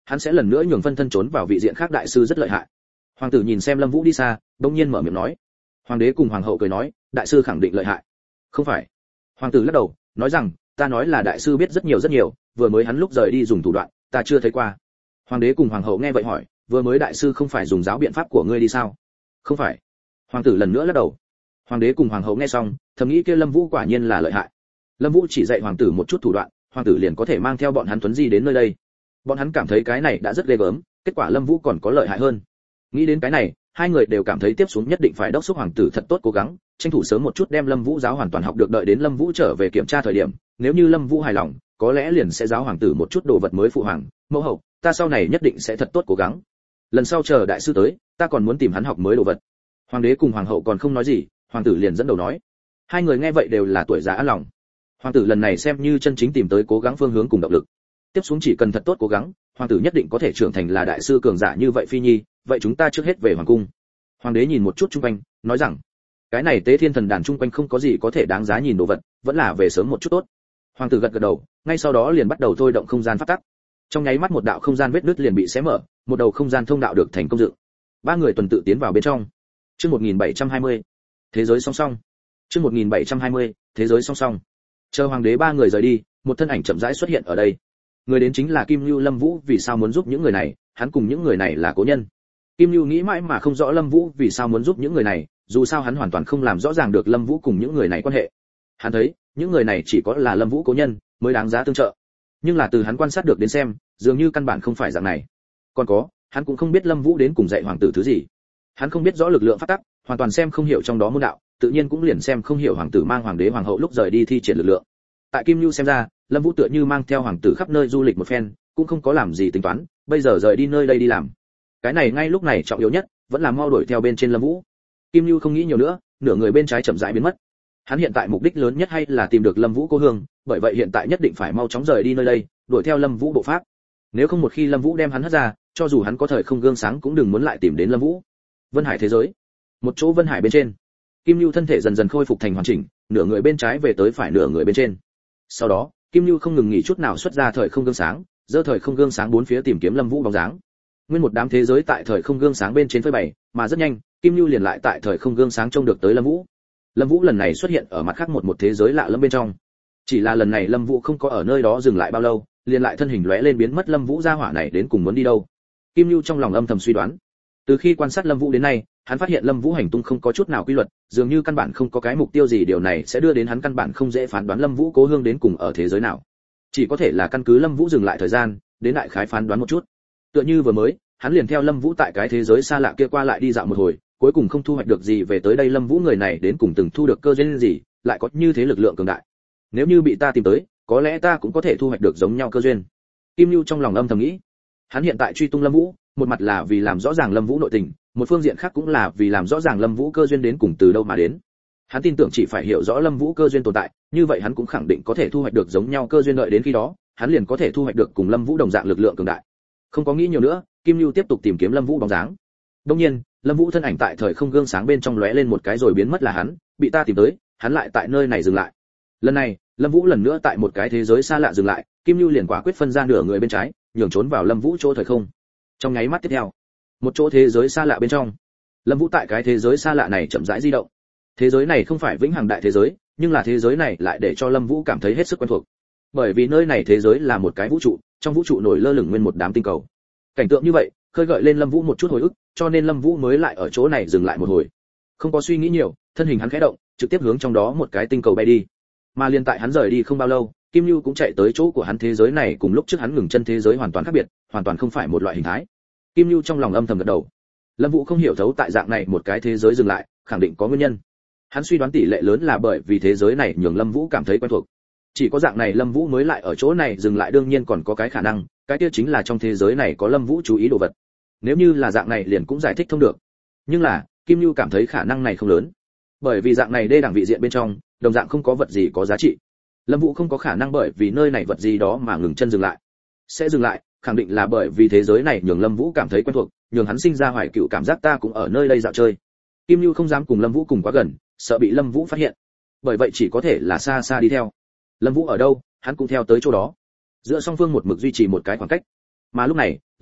hắn sẽ lần nữa nhường phân thân trốn vào vị diện khác đại sư rất lợi hại. Hoàng tử nhìn xem Lâm Vũ đi xa, đột nhiên mở miệng nói. Hoàng đế cùng hoàng hậu cười nói, đại sư khẳng định lợi hại. Không phải. Hoàng tử lắc đầu, nói rằng, ta nói là đại sư biết rất nhiều rất nhiều, vừa mới hắn lúc rời đi dùng thủ đoạn, ta chưa thấy qua. Hoàng đế cùng hoàng hậu nghe vậy hỏi, vừa mới đại sư không phải dùng giáo biện pháp của ngươi đi sao? Không phải. Hoàng tử lần nữa lắc đầu. Hoàng đế cùng hoàng hậu nghe xong, thầm nghĩ kia Lâm Vũ quả nhiên là lợi hại. Lâm Vũ chỉ dạy hoàng tử một chút thủ đoạn, hoàng tử liền có thể mang theo bọn hắn tuấn di đến nơi đây. Bọn hắn cảm thấy cái này đã rất ghê gớm, kết quả Lâm Vũ còn có lợi hại hơn. Nghĩ đến cái này, hai người đều cảm thấy tiếp xuống nhất định phải đốc thúc hoàng tử thật tốt cố gắng, tranh thủ sớm một chút đem Lâm Vũ giáo hoàn toàn học được, đợi đến Lâm Vũ trở về kiểm tra thời điểm, nếu như Lâm Vũ hài lòng, có lẽ liền sẽ giáo hoàng tử một chút đồ vật mới phụ hoàng, mẫu hậu, ta sau này nhất định sẽ thật tốt cố gắng. Lần sau chờ đại sư tới, ta còn muốn tìm hắn học mới đồ vật. Hoàng đế cùng hoàng hậu còn không nói gì, hoàng tử liền dẫn đầu nói. Hai người nghe vậy đều là tuổi già an lòng. Hoàng tử lần này xem như chân chính tìm tới cố gắng phương hướng cùng động lực. Tiếp xuống chỉ cần thật tốt cố gắng, hoàng tử nhất định có thể trưởng thành là đại sư cường giả như vậy. Phi nhi, vậy chúng ta trước hết về hoàng cung. Hoàng đế nhìn một chút chung quanh, nói rằng, cái này Tế Thiên Thần đàn chung quanh không có gì có thể đáng giá nhìn đồ vật, vẫn là về sớm một chút tốt. Hoàng tử gật gật đầu, ngay sau đó liền bắt đầu thôi động không gian pháp tắc. Trong nháy mắt một đạo không gian vết nứt liền bị xé mở, một đầu không gian thông đạo được thành công dựng. Ba người tuần tự tiến vào bên trong. Chương một nghìn bảy trăm hai mươi, thế giới song song. Chương một nghìn bảy trăm hai mươi, thế giới song song. Chờ hoàng đế ba người rời đi, một thân ảnh chậm rãi xuất hiện ở đây. Người đến chính là Kim Nưu. Lâm Vũ vì sao muốn giúp những người này, hắn cùng những người này là cố nhân. Kim Nưu nghĩ mãi mà không rõ Lâm Vũ vì sao muốn giúp những người này, dù sao hắn hoàn toàn không làm rõ ràng được Lâm Vũ cùng những người này quan hệ. Hắn thấy, những người này chỉ có là Lâm Vũ cố nhân mới đáng giá tương trợ. Nhưng là từ hắn quan sát được đến xem, dường như căn bản không phải dạng này. Còn có, hắn cũng không biết Lâm Vũ đến cùng dạy hoàng tử thứ gì. Hắn không biết rõ lực lượng pháp tắc, hoàn toàn xem không hiểu trong đó môn đạo, tự nhiên cũng liền xem không hiểu hoàng tử mang hoàng đế hoàng hậu lúc rời đi thi triển lực lượng. Tại Kim Nưu xem ra, Lâm Vũ tựa như mang theo hoàng tử khắp nơi du lịch một phen, cũng không có làm gì tính toán, bây giờ rời đi nơi đây đi làm. Cái này ngay lúc này trọng yếu nhất, vẫn là mau đuổi theo bên trên Lâm Vũ. Kim Nưu không nghĩ nhiều nữa, nửa người bên trái chậm rãi biến mất. Hắn hiện tại mục đích lớn nhất hay là tìm được Lâm Vũ cô hương, bởi vậy hiện tại nhất định phải mau chóng rời đi nơi đây, đuổi theo Lâm Vũ bộ pháp. Nếu không một khi Lâm Vũ đem hắn hất ra, cho dù hắn có thời không gương sáng cũng đừng muốn lại tìm đến Lâm Vũ. Vân Hải thế giới, một chỗ Vân Hải bên trên, Kim Nưu thân thể dần dần khôi phục thành hoàn chỉnh, nửa người bên trái về tới phải nửa người bên trên. Sau đó, Kim Nưu không ngừng nghỉ chút nào xuất ra thời không gương sáng, giơ thời không gương sáng bốn phía tìm kiếm Lâm Vũ bóng dáng. Nguyên một đám thế giới tại thời không gương sáng bên trên phơi bày, mà rất nhanh, Kim Nưu liền lại tại thời không gương sáng trông được tới Lâm Vũ. Lâm Vũ lần này xuất hiện ở mặt khác một một thế giới lạ lẫm bên trong. Chỉ là lần này Lâm Vũ không có ở nơi đó dừng lại bao lâu, liền lại thân hình lóe lên biến mất. Lâm Vũ gia hỏa này đến cùng muốn đi đâu? Kim Nưu trong lòng âm thầm suy đoán. Từ khi quan sát Lâm Vũ đến nay, hắn phát hiện Lâm Vũ hành tung không có chút nào quy luật, dường như căn bản không có cái mục tiêu gì, điều này sẽ đưa đến hắn căn bản không dễ phán đoán Lâm Vũ cố hương đến cùng ở thế giới nào. Chỉ có thể là căn cứ Lâm Vũ dừng lại thời gian, đến đại khái phán đoán một chút. Tựa như vừa mới, hắn liền theo Lâm Vũ tại cái thế giới xa lạ kia qua lại đi dạo một hồi, cuối cùng không thu hoạch được gì, về tới đây Lâm Vũ người này đến cùng từng thu được cơ duyên gì, lại có như thế lực lượng cường đại. Nếu như bị ta tìm tới, có lẽ ta cũng có thể thu hoạch được giống nhau cơ duyên. Kim Nưu trong lòng âm thầm nghĩ. Hắn hiện tại truy tung Lâm Vũ, một mặt là vì làm rõ ràng Lâm Vũ nội tình, một phương diện khác cũng là vì làm rõ ràng Lâm Vũ cơ duyên đến cùng từ đâu mà đến. Hắn tin tưởng chỉ phải hiểu rõ Lâm Vũ cơ duyên tồn tại, như vậy hắn cũng khẳng định có thể thu hoạch được giống nhau cơ duyên, đợi đến khi đó, hắn liền có thể thu hoạch được cùng Lâm Vũ đồng dạng lực lượng cường đại. Không có nghĩ nhiều nữa, Kim Nưu tiếp tục tìm kiếm Lâm Vũ bóng dáng. Đương nhiên, Lâm Vũ thân ảnh tại thời không gương sáng bên trong lóe lên một cái rồi biến mất, là hắn, bị ta tìm tới, hắn lại tại nơi này dừng lại. Lần này, Lâm Vũ lần nữa tại một cái thế giới xa lạ dừng lại, Kim Nưu liền quả quyết phân ra nửa người bên trái, nhường trốn vào Lâm Vũ chỗ thời không. Trong nháy mắt tiếp theo, một chỗ thế giới xa lạ bên trong, Lâm Vũ tại cái thế giới xa lạ này chậm rãi di động. Thế giới này không phải vĩnh hằng đại thế giới, nhưng là thế giới này lại để cho Lâm Vũ cảm thấy hết sức quen thuộc. Bởi vì nơi này thế giới là một cái vũ trụ, trong vũ trụ nổi lơ lửng nguyên một đám tinh cầu. Cảnh tượng như vậy, khơi gợi lên Lâm Vũ một chút hồi ức, cho nên Lâm Vũ mới lại ở chỗ này dừng lại một hồi. Không có suy nghĩ nhiều, thân hình hắn khẽ động, trực tiếp hướng trong đó một cái tinh cầu bay đi. Mà liền tại hắn rời đi không bao lâu, Kim Nưu cũng chạy tới chỗ của hắn. Thế giới này cùng lúc trước hắn ngừng chân thế giới hoàn toàn khác biệt, hoàn toàn không phải một loại hình thái. Kim Nưu trong lòng âm thầm gật đầu. Lâm Vũ không hiểu thấu tại dạng này một cái thế giới dừng lại, khẳng định có nguyên nhân. Hắn suy đoán tỷ lệ lớn là bởi vì thế giới này nhường Lâm Vũ cảm thấy quen thuộc. Chỉ có dạng này Lâm Vũ mới lại ở chỗ này dừng lại, đương nhiên còn có cái khả năng, cái kia chính là trong thế giới này có Lâm Vũ chú ý đồ vật. Nếu như là dạng này liền cũng giải thích thông được. Nhưng là, Kim Nưu cảm thấy khả năng này không lớn. Bởi vì dạng này đê đẳng vị diện bên trong, đồng dạng không có vật gì có giá trị. Lâm Vũ không có khả năng bởi vì nơi này vật gì đó mà ngừng chân dừng lại. Sẽ dừng lại, khẳng định là bởi vì thế giới này nhường Lâm Vũ cảm thấy quen thuộc, nhường hắn sinh ra hoài cựu cảm giác ta cũng ở nơi đây dạo chơi. Kim Nưu không dám cùng Lâm Vũ cùng quá gần, sợ bị Lâm Vũ phát hiện. Bởi vậy chỉ có thể là xa xa đi theo. Lâm Vũ ở đâu, hắn cũng theo tới chỗ đó. Giữa song phương một mực duy trì một cái khoảng cách. Mà lúc này,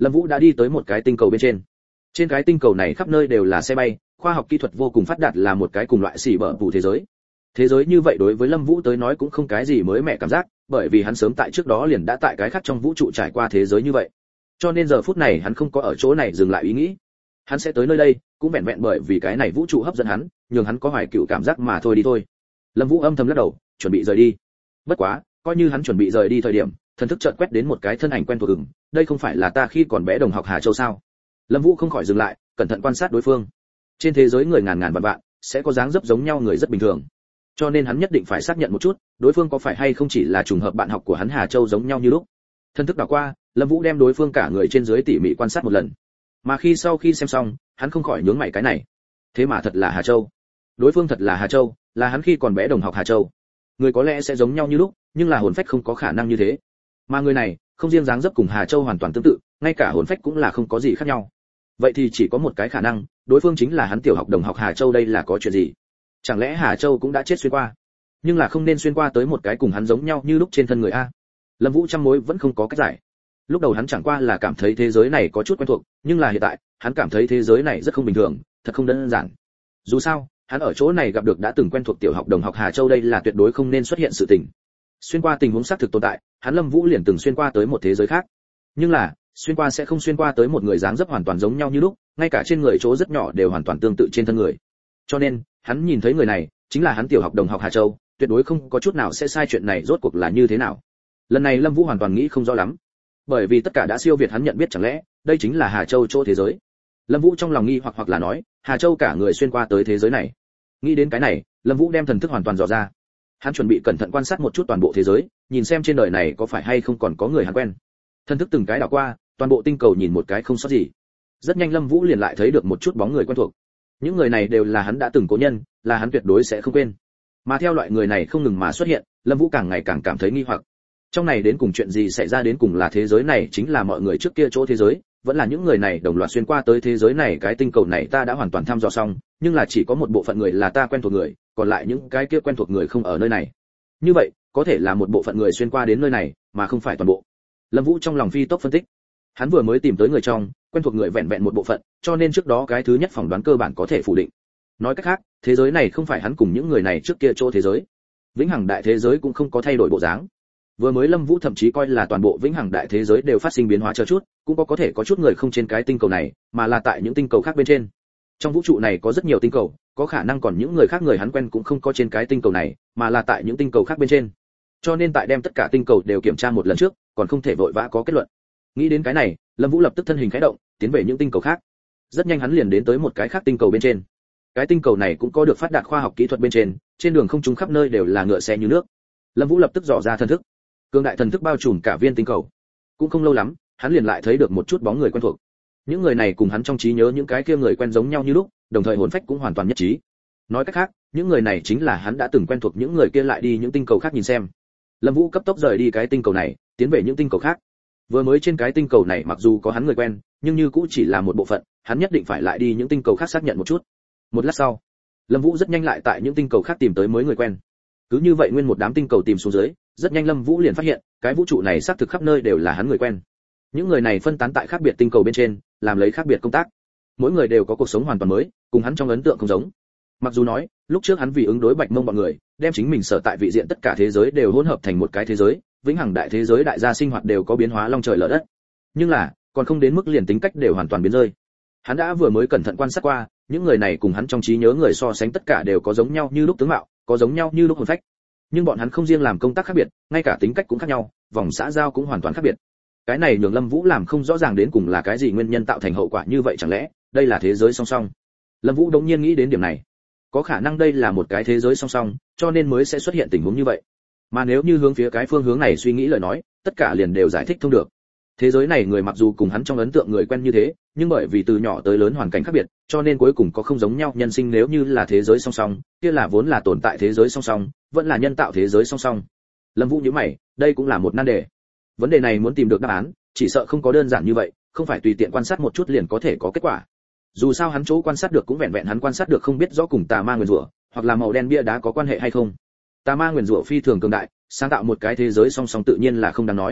Lâm Vũ đã đi tới một cái tinh cầu bên trên. Trên cái tinh cầu này khắp nơi đều là xe bay, khoa học kỹ thuật vô cùng phát đạt, là một cái cùng loại xỉ bở vụ thế giới. Thế giới như vậy đối với Lâm Vũ tới nói cũng không cái gì mới mẻ cảm giác, bởi vì hắn sớm tại trước đó liền đã tại cái khác trong vũ trụ trải qua thế giới như vậy. Cho nên giờ phút này hắn không có ở chỗ này dừng lại ý nghĩ. Hắn sẽ tới nơi đây, cũng vẹn vẹn bởi vì cái này vũ trụ hấp dẫn hắn, nhường hắn có hoài cựu cảm giác mà thôi đi thôi. Lâm Vũ âm thầm lắc đầu, chuẩn bị rời đi. Bất quá, coi như hắn chuẩn bị rời đi thời điểm, thần thức chợt quét đến một cái thân ảnh quen thuộc ửng, đây không phải là ta khi còn bé đồng học Hà Châu sao? Lâm Vũ không khỏi dừng lại, cẩn thận quan sát đối phương. Trên thế giới người ngàn ngàn vạn vạn, sẽ có dáng dấp giống nhau người rất bình thường. Cho nên hắn nhất định phải xác nhận một chút, đối phương có phải hay không chỉ là trùng hợp bạn học của hắn Hà Châu giống nhau như lúc. Thần thức đảo qua, Lâm Vũ đem đối phương cả người trên dưới tỉ mỉ quan sát một lần. Mà khi sau khi xem xong, hắn không khỏi nhướng mày cái này. Thế mà thật là Hà Châu. Đối phương thật là Hà Châu, là hắn khi còn bé đồng học Hà Châu. Người có lẽ sẽ giống nhau như lúc, nhưng là hồn phách không có khả năng như thế. Mà người này, không riêng dáng dấp cùng Hà Châu hoàn toàn tương tự, ngay cả hồn phách cũng là không có gì khác nhau. Vậy thì chỉ có một cái khả năng, đối phương chính là hắn tiểu học đồng học Hà Châu. Đây là có chuyện gì? Chẳng lẽ Hà Châu cũng đã chết xuyên qua? Nhưng là không nên xuyên qua tới một cái cùng hắn giống nhau như lúc trên thân người a. Lâm Vũ trăm mối vẫn không có cách giải. Lúc đầu hắn chẳng qua là cảm thấy thế giới này có chút quen thuộc, nhưng là hiện tại, hắn cảm thấy thế giới này rất không bình thường, thật không đơn giản. Dù sao, hắn ở chỗ này gặp được đã từng quen thuộc tiểu học đồng học Hà Châu, đây là tuyệt đối không nên xuất hiện sự tình. Xuyên qua tình huống xác thực tồn tại, hắn Lâm Vũ liền từng xuyên qua tới một thế giới khác. Nhưng là, xuyên qua sẽ không xuyên qua tới một người dáng dấp hoàn toàn giống nhau như lúc, ngay cả trên người chỗ rất nhỏ đều hoàn toàn tương tự trên thân người. Cho nên, hắn nhìn thấy người này, chính là hắn tiểu học đồng học Hà Châu, tuyệt đối không có chút nào sẽ sai. Chuyện này rốt cuộc là như thế nào? Lần này Lâm Vũ hoàn toàn nghĩ không rõ lắm, bởi vì tất cả đã siêu việt hắn nhận biết, chẳng lẽ đây chính là Hà Châu chỗ thế giới? Lâm Vũ trong lòng nghi hoặc hoặc là nói, Hà Châu cả người xuyên qua tới thế giới này. Nghĩ đến cái này, Lâm Vũ đem thần thức hoàn toàn dò ra. Hắn chuẩn bị cẩn thận quan sát một chút toàn bộ thế giới, nhìn xem trên đời này có phải hay không còn có người hắn quen. Thần thức từng cái đảo qua, toàn bộ tinh cầu nhìn một cái không sót gì. Rất nhanh Lâm Vũ liền lại thấy được một chút bóng người quen thuộc. Những người này đều là hắn đã từng cố nhân, là hắn tuyệt đối sẽ không quên. Mà theo loại người này không ngừng mà xuất hiện, Lâm Vũ càng ngày càng cảm thấy nghi hoặc. Trong này đến cùng chuyện gì xảy ra, đến cùng là thế giới này chính là mọi người trước kia chỗ thế giới, vẫn là những người này đồng loạt xuyên qua tới thế giới này? Cái tinh cầu này ta đã hoàn toàn thăm dò xong, nhưng là chỉ có một bộ phận người là ta quen thuộc người, còn lại những cái kia quen thuộc người không ở nơi này. Như vậy, có thể là một bộ phận người xuyên qua đến nơi này, mà không phải toàn bộ. Lâm Vũ trong lòng phi tốc phân tích. Hắn vừa mới tìm tới người trong, quen thuộc người vẹn vẹn một bộ phận, cho nên trước đó cái thứ nhất phỏng đoán cơ bản có thể phủ định. Nói cách khác, thế giới này không phải hắn cùng những người này trước kia chỗ thế giới. Vĩnh hằng đại thế giới cũng không có thay đổi bộ dáng. Vừa mới Lâm Vũ thậm chí coi là toàn bộ vĩnh hằng đại thế giới đều phát sinh biến hóa chờ chút, cũng có có thể có chút người không trên cái tinh cầu này, mà là tại những tinh cầu khác bên trên. Trong vũ trụ này có rất nhiều tinh cầu, có khả năng còn những người khác người hắn quen cũng không có trên cái tinh cầu này, mà là tại những tinh cầu khác bên trên. Cho nên tại đem tất cả tinh cầu đều kiểm tra một lần trước, còn không thể vội vã có kết luận. Nghĩ đến cái này, Lâm Vũ lập tức thân hình khẽ động, tiến về những tinh cầu khác. Rất nhanh hắn liền đến tới một cái khác tinh cầu bên trên. Cái tinh cầu này cũng có được phát đạt khoa học kỹ thuật bên trên, trên đường không trung khắp nơi đều là ngựa xe như nước. Lâm Vũ lập tức dò ra thần thức. Cương đại thần thức bao trùm cả viên tinh cầu. Cũng không lâu lắm, hắn liền lại thấy được một chút bóng người quen thuộc. Những người này cùng hắn trong trí nhớ những cái kia người quen giống nhau như lúc, đồng thời hồn phách cũng hoàn toàn nhất trí. Nói cách khác, những người này chính là hắn đã từng quen thuộc những người kia. Lại đi những tinh cầu khác nhìn xem. Lâm Vũ cấp tốc rời đi cái tinh cầu này, tiến về những tinh cầu khác. Vừa mới trên cái tinh cầu này mặc dù có hắn người quen, nhưng như cũng chỉ là một bộ phận, hắn nhất định phải lại đi những tinh cầu khác xác nhận một chút. Một lát sau, Lâm Vũ rất nhanh lại tại những tinh cầu khác tìm tới mới người quen. Cứ như vậy nguyên một đám tinh cầu tìm xuống dưới, rất nhanh Lâm Vũ liền phát hiện, cái vũ trụ này xác thực khắp nơi đều là hắn người quen. Những người này phân tán tại khác biệt tinh cầu bên trên, làm lấy khác biệt công tác. Mỗi người đều có cuộc sống hoàn toàn mới, cùng hắn trong ấn tượng không giống. Mặc dù nói, lúc trước hắn vì ứng đối Bạch Mông bọn người, đem chính mình sở tại vị diện tất cả thế giới đều hỗn hợp thành một cái thế giới, vĩnh hằng đại thế giới đại gia sinh hoạt đều có biến hóa long trời lở đất. Nhưng là, còn không đến mức liền tính cách đều hoàn toàn biến rơi. Hắn đã vừa mới cẩn thận quan sát qua, những người này cùng hắn trong trí nhớ người so sánh tất cả đều có giống nhau như lúc tướng mạo, có giống nhau như lúc hồn phách. Nhưng bọn hắn không riêng làm công tác khác biệt, ngay cả tính cách cũng khác nhau, vòng xã giao cũng hoàn toàn khác biệt. Cái này nhường Lâm Vũ làm không rõ ràng đến cùng là cái gì nguyên nhân tạo thành hậu quả như vậy, chẳng lẽ đây là thế giới song song? Lâm Vũ đột nhiên nghĩ đến điểm này. Có khả năng đây là một cái thế giới song song, cho nên mới sẽ xuất hiện tình huống như vậy. Mà nếu như hướng phía cái phương hướng này suy nghĩ lời nói, tất cả liền đều giải thích thông được. Thế giới này người mặc dù cùng hắn trong ấn tượng người quen như thế, nhưng bởi vì từ nhỏ tới lớn hoàn cảnh khác biệt, cho nên cuối cùng có không giống nhau nhân sinh. Nếu như là thế giới song song, kia là vốn là tồn tại thế giới song song, vẫn là nhân tạo thế giới song song. Lâm Vũ nhíu mày, đây cũng là một nan đề. Vấn đề này muốn tìm được đáp án, chỉ sợ không có đơn giản như vậy, không phải tùy tiện quan sát một chút liền có thể có kết quả. Dù sao hắn chỗ quan sát được cũng vẹn vẹn hắn quan sát được, không biết rõ cùng tà ma nguyền rủa hoặc là màu đen bia đá có quan hệ hay không. Tà ma nguyền rủa phi thường cường đại, sáng tạo một cái thế giới song song tự nhiên là không đáng nói.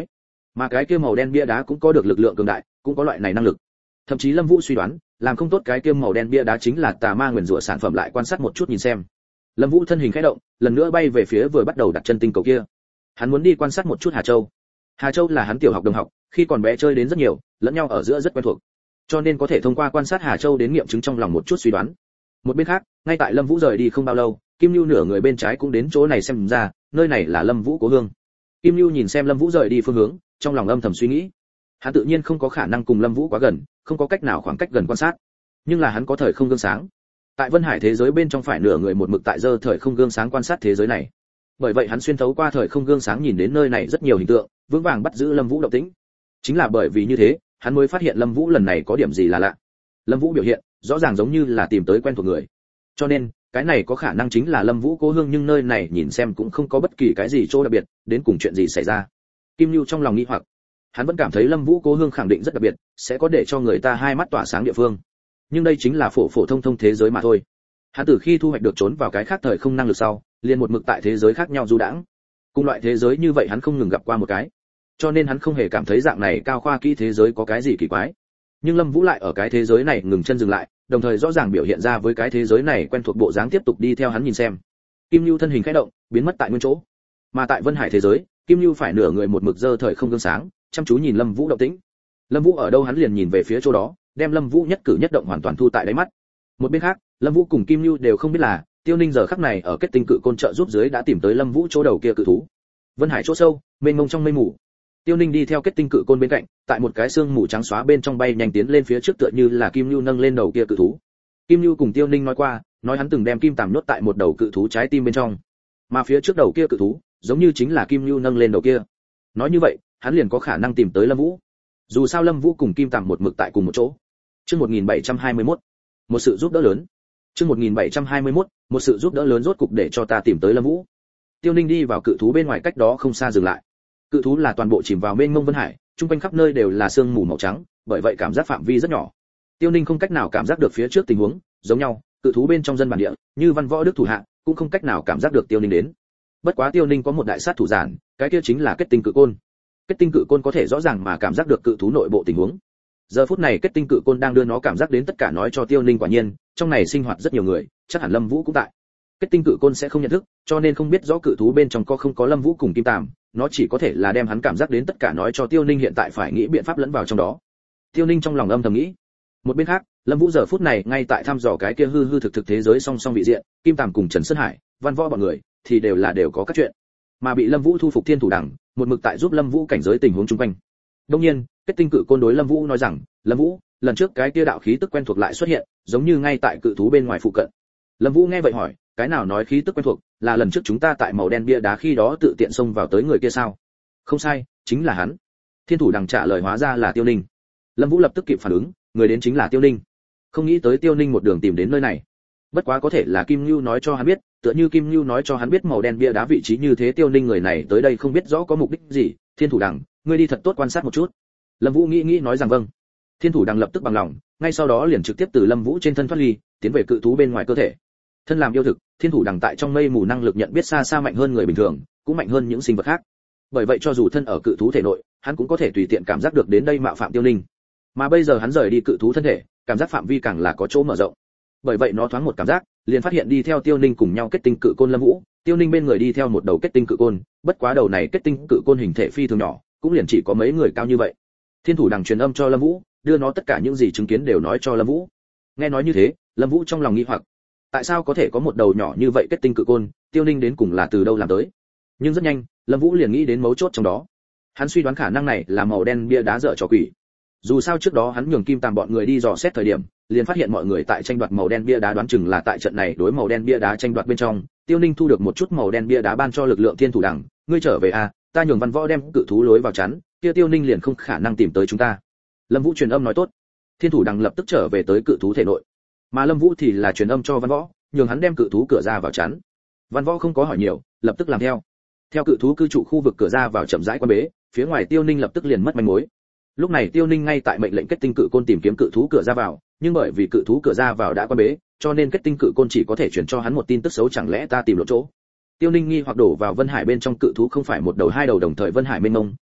Mà cái kia màu đen bia đá cũng có được lực lượng cường đại, cũng có loại này năng lực. Thậm chí Lâm Vũ suy đoán, làm không tốt cái kia màu đen bia đá chính là tà ma nguyền rủa sản phẩm, lại quan sát một chút nhìn xem. Lâm Vũ thân hình khẽ động, lần nữa bay về phía vừa bắt đầu đặt chân tinh cầu kia. Hắn muốn đi quan sát một chút Hà Châu. Hà Châu là hắn tiểu học đồng học, khi còn bé chơi đến rất nhiều, lẫn nhau ở giữa rất quen thuộc. Cho nên có thể thông qua quan sát Hà Châu đến nghiệm chứng trong lòng một chút suy đoán. Một bên khác, ngay tại Lâm Vũ rời đi không bao lâu, Kim Nưu nửa người bên trái cũng đến chỗ này xem ra, nơi này là Lâm Vũ cố hương. Kim Nưu nhìn xem Lâm Vũ rời đi phương hướng, trong lòng âm thầm suy nghĩ. Hắn tự nhiên không có khả năng cùng Lâm Vũ quá gần, không có cách nào khoảng cách gần quan sát. Nhưng là hắn có thời không gương sáng. Tại Vân Hải thế giới bên trong phải nửa người một mực tại giơ thời không gương sáng quan sát thế giới này. Bởi vậy hắn xuyên thấu qua thời không gương sáng nhìn đến nơi này rất nhiều hình tượng, vững vàng bắt giữ Lâm Vũ động tĩnh. Chính là bởi vì như thế, hắn mới phát hiện Lâm Vũ lần này có điểm gì là lạ. Lâm Vũ biểu hiện, rõ ràng giống như là tìm tới quen thuộc người. Cho nên, cái này có khả năng chính là Lâm Vũ cố hương, nhưng nơi này nhìn xem cũng không có bất kỳ cái gì chỗ đặc biệt, đến cùng chuyện gì xảy ra. Kim Nưu trong lòng nghi hoặc. Hắn vẫn cảm thấy Lâm Vũ cố hương khẳng định rất đặc biệt, sẽ có để cho người ta hai mắt tỏa sáng địa phương. Nhưng đây chính là phổ phổ thông thông thế giới mà thôi. Hắn từ khi thu hoạch được trốn vào cái khác thời không năng lực sau, liền một mực tại thế giới khác nhau du đãng. Cùng loại thế giới như vậy hắn không ngừng gặp qua một cái. Cho nên hắn không hề cảm thấy dạng này cao khoa kỹ thế giới có cái gì kỳ quái. Nhưng Lâm Vũ lại ở cái thế giới này ngừng chân dừng lại, đồng thời rõ ràng biểu hiện ra với cái thế giới này quen thuộc bộ dáng, tiếp tục đi theo hắn nhìn xem. Kim Nưu thân hình khẽ động, biến mất tại nguyên chỗ. Mà tại Vân Hải thế giới, Kim Nưu phải nửa người một mực giơ thời không gương sáng, chăm chú nhìn Lâm Vũ động tĩnh. Lâm Vũ ở đâu hắn liền nhìn về phía chỗ đó, đem Lâm Vũ nhất cử nhất động hoàn toàn thu tại đáy mắt. Một bên khác, Lâm Vũ cùng Kim Nưu đều không biết là, Tiêu Ninh giờ khắc này ở kết tinh cự côn trợ giúp dưới đã tìm tới Lâm Vũ chỗ đầu kia cự thú. Vân Hải chỗ sâu, mênh mông trong mây mù. Tiêu Ninh đi theo kết tinh cự côn bên cạnh, tại một cái xương mù trắng xóa bên trong bay nhanh tiến lên phía trước, tựa như là Kim Nưu nâng lên đầu kia cự thú. Kim Nưu cùng Tiêu Ninh nói qua, nói hắn từng đem kim tằm nhốt tại một đầu cự thú trái tim bên trong, mà phía trước đầu kia cự thú, giống như chính là Kim Nưu nâng lên đầu kia. Nói như vậy, hắn liền có khả năng tìm tới Lâm Vũ. Dù sao Lâm Vũ cùng kim tằm một mực tại cùng một chỗ. Chương một nghìn bảy trăm hai mươi mốt, một sự giúp đỡ lớn. Chương một nghìn bảy trăm hai mươi mốt, một sự giúp đỡ lớn rốt cục để cho ta tìm tới Lâm Vũ. Tiêu Ninh đi vào cự thú bên ngoài cách đó không xa dừng lại. Cự thú là toàn bộ chìm vào mênh mông Vân Hải, trung quanh khắp nơi đều là sương mù màu trắng, bởi vậy cảm giác phạm vi rất nhỏ. Tiêu Ninh không cách nào cảm giác được phía trước tình huống, giống nhau, cự thú bên trong dân bản địa, như Văn Võ Đức thủ hạ, cũng không cách nào cảm giác được Tiêu Ninh đến. Bất quá Tiêu Ninh có một đại sát thủ giản, cái kia chính là kết tinh cự côn. Kết tinh cự côn có thể rõ ràng mà cảm giác được cự thú nội bộ tình huống. Giờ phút này kết tinh cự côn đang đưa nó cảm giác đến tất cả nói cho Tiêu Ninh, quả nhiên, trong này sinh hoạt rất nhiều người, chắc hẳn Lâm Vũ cũng tại. Kết tinh cự côn sẽ không nhận thức, cho nên không biết rõ cự thú bên trong có không có Lâm Vũ cùng kim tàm, nó chỉ có thể là đem hắn cảm giác đến tất cả nói cho Tiêu Ninh, hiện tại phải nghĩ biện pháp lẫn vào trong đó. Tiêu Ninh trong lòng âm thầm nghĩ. Một bên khác, Lâm Vũ giờ phút này ngay tại thăm dò cái kia hư hư thực thực thế giới song song vị diện, kim tàm cùng Trần Sơn Hải, Văn Võ bọn người thì đều là đều có các chuyện. Mà bị Lâm Vũ thu phục Thiên Thủ Đằng, một mực tại giúp Lâm Vũ cảnh giới tình huống xung quanh. Đương nhiên, kết tinh cự côn đối Lâm Vũ nói rằng, "Lâm Vũ, lần trước cái kia đạo khí tức quen thuộc lại xuất hiện, giống như ngay tại cự thú bên ngoài phụ cận." Lâm Vũ nghe vậy hỏi, "Cái nào nói khí tức quen thuộc, là lần trước chúng ta tại màu đen bia đá khi đó tự tiện xông vào tới người kia sao?" "Không sai, chính là hắn." Thiên Thủ Đằng trả lời, hóa ra là Tiêu Ninh. Lâm Vũ lập tức kịp phản ứng, người đến chính là Tiêu Ninh. Không nghĩ tới Tiêu Ninh một đường tìm đến nơi này. Bất quá có thể là Kim Nưu nói cho hắn biết, tựa như Kim Nưu nói cho hắn biết màu đen bia đá vị trí như thế, Tiêu Ninh người này tới đây không biết rõ có mục đích gì. "Thiên Thủ Đằng, ngươi đi thật tốt quan sát một chút." Lâm Vũ nghĩ nghĩ nói rằng vâng. Thiên Thủ Đằng lập tức bằng lòng, ngay sau đó liền trực tiếp từ Lâm Vũ trên thân thoát ly, tiến về cự thú bên ngoài cơ thể. Thân làm yêu thực, Thiên Thủ Đằng tại trong mây mù năng lực nhận biết xa xa mạnh hơn người bình thường, cũng mạnh hơn những sinh vật khác. Bởi vậy cho dù thân ở cự thú thể nội, hắn cũng có thể tùy tiện cảm giác được đến đây mạo phạm Tiêu Ninh. Mà bây giờ hắn rời đi cự thú thân thể, cảm giác phạm vi càng là có chỗ mở rộng. Bởi vậy nó thoáng một cảm giác, liền phát hiện đi theo Tiêu Ninh cùng nhau kết tinh cự côn Lâm Vũ, Tiêu Ninh bên người đi theo một đầu kết tinh cự côn, bất quá đầu này kết tinh cự côn hình thể phi thường nhỏ, cũng liền chỉ có mấy người cao như vậy. Thiên Thủ Đằng truyền âm cho Lâm Vũ, đưa nó tất cả những gì chứng kiến đều nói cho Lâm Vũ. Nghe nói như thế, Lâm Vũ trong lòng nghi hoặc, tại sao có thể có một đầu nhỏ như vậy kết tinh cự côn, Tiêu Ninh đến cùng là từ đâu làm tới? Nhưng rất nhanh, Lâm Vũ liền nghĩ đến mấu chốt trong đó. Hắn suy đoán khả năng này là màu đen bia đá dở trò quỷ. Dù sao trước đó hắn nhường kim tàm bọn người đi dò xét thời điểm, liền phát hiện mọi người tại tranh đoạt màu đen bia đá, đoán chừng là tại trận này đối màu đen bia đá tranh đoạt bên trong, Tiêu Ninh thu được một chút màu đen bia đá ban cho lực lượng Thiên Thủ Đằng, ngươi trở về à, ta nhường Văn Võ đem cự thú lối vào chắn, kia Tiêu Ninh liền không khả năng tìm tới chúng ta. Lâm Vũ truyền âm nói tốt. Thiên Thủ Đằng lập tức trở về tới cự thú thể nội, mà Lâm Vũ thì là truyền âm cho Văn Võ, nhường hắn đem cự thú cửa ra vào chắn. Văn Võ không có hỏi nhiều, lập tức làm theo. Theo cự thú cư trụ khu vực cửa ra vào chậm rãi quan bế, phía ngoài Tiêu Ninh lập tức liền mất manh mối. Lúc này Tiêu Ninh ngay tại mệnh lệnh kết tinh cự côn tìm kiếm cự thú cửa ra vào, nhưng bởi vì cự thú cửa ra vào đã quan bế, cho nên kết tinh cự côn chỉ có thể truyền cho hắn một tin tức xấu, chẳng lẽ ta tìm lộn chỗ. Tiêu Ninh nghi hoặc đổ vào Vân Hải bên trong, cự thú không phải một đầu hai đầu đồng thời Vân Hải mênh mông,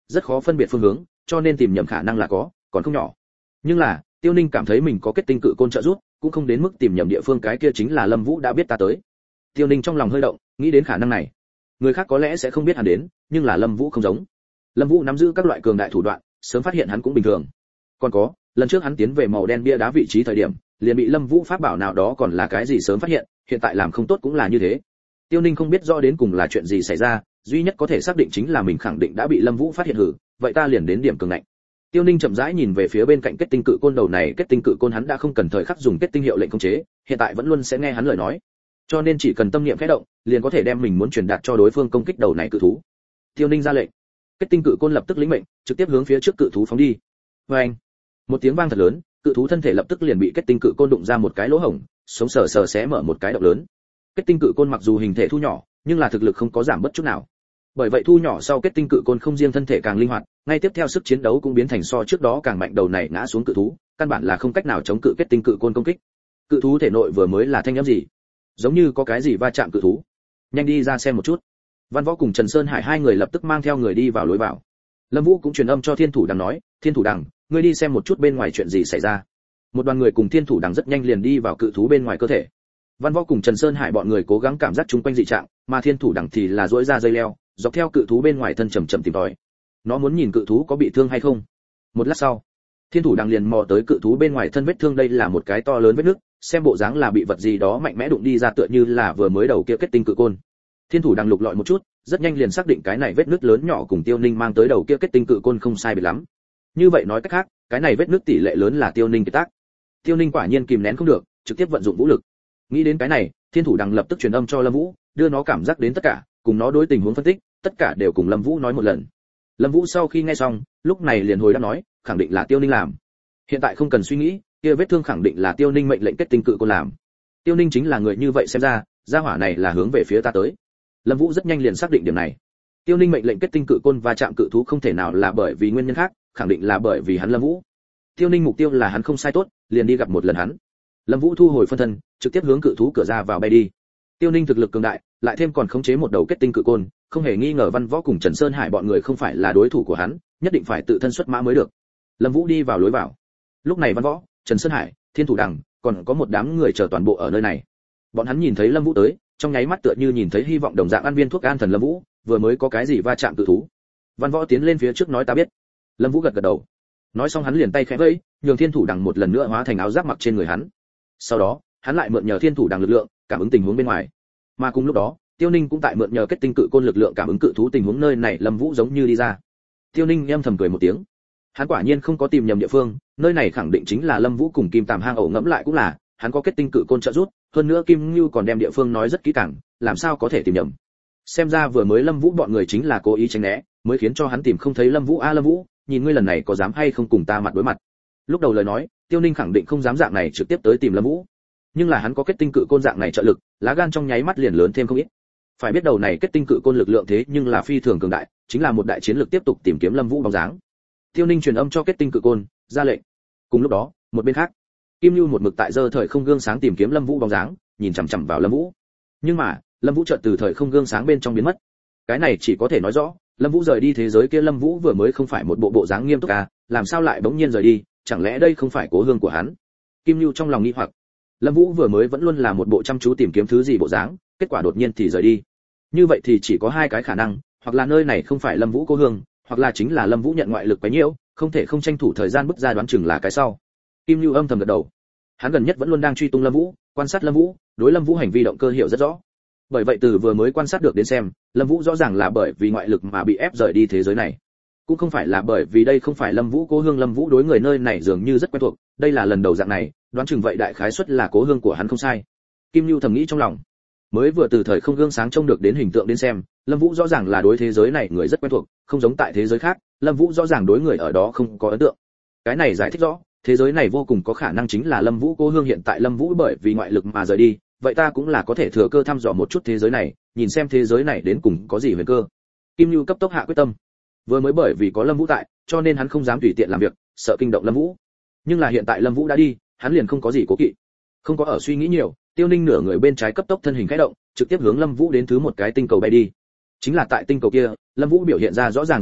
rất khó phân biệt phương hướng, cho nên tìm nhầm khả năng là có, còn không nhỏ. Nhưng là, Tiêu Ninh cảm thấy mình có kết tinh cự côn trợ giúp, cũng không đến mức tìm nhầm địa phương, cái kia chính là Lâm Vũ đã biết ta tới. Tiêu Ninh trong lòng hơi động, nghĩ đến khả năng này. Người khác có lẽ sẽ không biết hắn đến, nhưng là Lâm Vũ không giống. Lâm Vũ nắm giữ các loại cường đại thủ đoạn, sớm phát hiện hắn cũng bình thường. Còn có, lần trước hắn tiến về màu đen bia đá vị trí thời điểm, liền bị Lâm Vũ pháp bảo nào đó còn là cái gì sớm phát hiện, hiện tại làm không tốt cũng là như thế. Tiêu Ninh không biết rõ đến cùng là chuyện gì xảy ra, duy nhất có thể xác định chính là mình khẳng định đã bị Lâm Vũ phát hiện hử, vậy ta liền đến điểm cường ngạnh. Tiêu Ninh chậm rãi nhìn về phía bên cạnh kết tinh cự côn đầu này, kết tinh cự côn hắn đã không cần thời khắc dùng kết tinh hiệu lệnh khống chế, hiện tại vẫn luôn sẽ nghe hắn lời nói. Cho nên chỉ cần tâm niệm khẽ động, liền có thể đem mình muốn truyền đạt cho đối phương công kích đầu này cự thú. Tiêu Ninh ra lệnh, kết tinh cự côn lập tức lĩnh mệnh, trực tiếp hướng phía trước cự thú phóng đi. Oeng! Một tiếng vang thật lớn, cự thú thân thể lập tức liền bị kết tinh cự côn đụng ra một cái lỗ hổng, sống sờ sờ xé mở một cái động lớn. Kết tinh cự côn mặc dù hình thể thu nhỏ, nhưng là thực lực không có giảm bất chút nào. Bởi vậy thu nhỏ sau kết tinh cự côn không riêng thân thể càng linh hoạt, ngay tiếp theo sức chiến đấu cũng biến thành so trước đó càng mạnh, đầu này ngã xuống cự thú, căn bản là không cách nào chống cự kết tinh cự côn công kích. Cự thú thể nội vừa mới là thanh âm gì? Giống như có cái gì va chạm cự thú. Nhanh đi ra xem một chút. Văn Võ cùng Trần Sơn Hải hai người lập tức mang theo người đi vào lối vào. Lâm Vũ cũng truyền âm cho Thiên Thủ Đằng nói, Thiên Thủ Đằng, ngươi đi xem một chút bên ngoài chuyện gì xảy ra. Một đoàn người cùng Thiên Thủ Đằng rất nhanh liền đi vào cự thú bên ngoài cơ thể. Văn Võ cùng Trần Sơn Hải bọn người cố gắng cảm giác chung quanh dị trạng, mà Thiên Thủ Đằng thì là duỗi ra dây leo, dọc theo cự thú bên ngoài thân chậm chậm tìm tòi. Nó muốn nhìn cự thú có bị thương hay không. Một lát sau, Thiên Thủ Đằng liền mò tới cự thú bên ngoài thân vết thương, đây là một cái to lớn vết nứt, xem bộ dáng là bị vật gì đó mạnh mẽ đụng đi ra, tựa như là vừa mới đầu kia kết tinh cự côn. Thiên Thủ Đằng lục lọi một chút, rất nhanh liền xác định cái này vết nứt lớn nhỏ cùng Tiêu Ninh mang tới đầu kia kết tinh cự côn không sai biệt lắm. Như vậy nói cách khác, cái này vết nứt tỷ lệ lớn là Tiêu Ninh kiệt tác. Tiêu Ninh quả nhiên kìm nén không được, trực tiếp vận dụng vũ lực. Nghĩ đến cái này, Thiên Thủ Đằng lập tức truyền âm cho Lâm Vũ, đưa nó cảm giác đến tất cả, cùng nó đối tình huống phân tích, tất cả đều cùng Lâm Vũ nói một lần. Lâm Vũ sau khi nghe xong, lúc này liền hồi đáp nói, khẳng định là Tiêu Ninh làm. Hiện tại không cần suy nghĩ, kia vết thương khẳng định là Tiêu Ninh mệnh lệnh kết tinh cự côn làm. Tiêu Ninh chính là người như vậy, xem ra, gia hỏa này là hướng về phía ta tới. Lâm Vũ rất nhanh liền xác định điểm này. Tiêu Ninh mệnh lệnh kết tinh cự côn và chạm cự thú không thể nào là bởi vì nguyên nhân khác, khẳng định là bởi vì hắn Lâm Vũ. Tiêu Ninh mục tiêu là hắn không sai tốt, liền đi gặp một lần hắn. Lâm Vũ thu hồi phân thân, trực tiếp hướng cự thú cửa ra vào bay đi. Tiêu Ninh thực lực cường đại, lại thêm còn khống chế một đầu kết tinh cự côn, không hề nghi ngờ Văn Võ cùng Trần Sơn Hải bọn người không phải là đối thủ của hắn, nhất định phải tự thân xuất mã mới được. Lâm Vũ đi vào lối vào. Lúc này Văn Võ, Trần Sơn Hải, Thiên Thủ Đằng, còn có một đám người chờ toàn bộ ở nơi này. Bọn hắn nhìn thấy Lâm Vũ tới, trong nháy mắt tựa như nhìn thấy hy vọng đồng dạng, ăn viên thuốc an thần Lâm Vũ, vừa mới có cái gì va chạm cự thú. Văn Võ tiến lên phía trước nói ta biết. Lâm Vũ gật gật đầu. Nói xong hắn liền tay khẽ vẫy, nhường Thiên Thủ Đằng một lần nữa hóa thành áo giáp mặc trên người hắn. Sau đó, hắn lại mượn nhờ Thiên Thủ Đằng lực lượng, cảm ứng tình huống bên ngoài. Mà cùng lúc đó, Tiêu Ninh cũng tại mượn nhờ kết tinh cự côn lực lượng cảm ứng cự thú tình huống nơi này, Lâm Vũ giống như đi ra. Tiêu Ninh âm thầm cười một tiếng. Hắn quả nhiên không có tìm nhầm địa phương, nơi này khẳng định chính là Lâm Vũ cùng Kim Tàm hang ổ, ngẫm lại cũng là, hắn có kết tinh cự côn trợ giúp, hơn nữa Kim Nưu còn đem địa phương nói rất kỹ càng, làm sao có thể tìm nhầm. Xem ra vừa mới Lâm Vũ bọn người chính là cố ý tránh né, mới khiến cho hắn tìm không thấy Lâm Vũ. A Lâm Vũ, nhìn ngươi lần này có dám hay không cùng ta mặt đối mặt. Lúc đầu lời nói, Tiêu Ninh khẳng định không dám dạng này trực tiếp tới tìm Lâm Vũ, nhưng là hắn có kết tinh cự côn dạng này trợ lực, lá gan trong nháy mắt liền lớn thêm không ít. Phải biết đầu này kết tinh cự côn lực lượng thế nhưng là phi thường cường đại, chính là một đại chiến lược tiếp tục tìm kiếm Lâm Vũ bóng dáng. Tiêu Ninh truyền âm cho kết tinh cự côn, ra lệnh. Cùng lúc đó, một bên khác, Kim Nưu một mực tại giơ thời không gương sáng tìm kiếm Lâm Vũ bóng dáng, nhìn chằm chằm vào Lâm Vũ. Nhưng mà, Lâm Vũ chợt từ thời không gương sáng bên trong biến mất. Cái này chỉ có thể nói rõ, Lâm Vũ rời đi thế giới kia. Lâm Vũ vừa mới không phải một bộ bộ dáng nghiêm túc à, làm sao lại bỗng nhiên rời đi, chẳng lẽ đây không phải cố hương của hắn? Kim Nưu trong lòng nghi hoặc. Lâm Vũ vừa mới vẫn luôn là một bộ chăm chú tìm kiếm thứ gì bộ dáng, kết quả đột nhiên thì rời đi. Như vậy thì chỉ có hai cái khả năng, hoặc là nơi này không phải Lâm Vũ cố hương, hoặc là chính là Lâm Vũ nhận ngoại lực quấy nhiễu, không thể không tranh thủ thời gian bước ra, đoán chừng là cái sau. Kim Nưu âm thầm gật đầu. Hắn gần nhất vẫn luôn đang truy tung Lâm Vũ, quan sát Lâm Vũ, đối Lâm Vũ hành vi động cơ hiểu rất rõ. Bởi vậy từ vừa mới quan sát được đến xem, Lâm Vũ rõ ràng là bởi vì ngoại lực mà bị ép rời đi thế giới này, cũng không phải là bởi vì đây không phải Lâm Vũ cố hương. Lâm Vũ đối người nơi này dường như rất quen thuộc, đây là lần đầu dạng này, đoán chừng vậy đại khái suất là cố hương của hắn không sai. Kim Nưu thầm nghĩ trong lòng. Mới vừa từ thời không gương sáng trông được đến hình tượng đến xem, Lâm Vũ rõ ràng là đối thế giới này người rất quen thuộc, không giống tại thế giới khác, Lâm Vũ rõ ràng đối người ở đó không có ấn tượng. Cái này giải thích rõ, thế giới này vô cùng có khả năng chính là Lâm Vũ cố hương. Hiện tại Lâm Vũ bởi vì ngoại lực mà rời đi, vậy ta cũng là có thể thừa cơ thăm dò một chút thế giới này, nhìn xem thế giới này đến cùng có gì huyền cơ. Kim Nưu cấp tốc hạ quyết tâm. Vừa mới bởi vì có Lâm Vũ tại, cho nên hắn không dám tùy tiện làm việc, sợ kinh động Lâm Vũ. Nhưng là hiện tại Lâm Vũ đã đi, hắn liền không có gì cố kỵ. Không có ở suy nghĩ nhiều, Tiêu Ninh nửa người bên trái cấp tốc thân hình khẽ động, trực tiếp hướng Lâm Vũ đến thứ một cái tinh cầu bay đi. Chính là tại tinh cầu kia, Lâm Vũ biểu hiện ra rõ ràng dị trạng,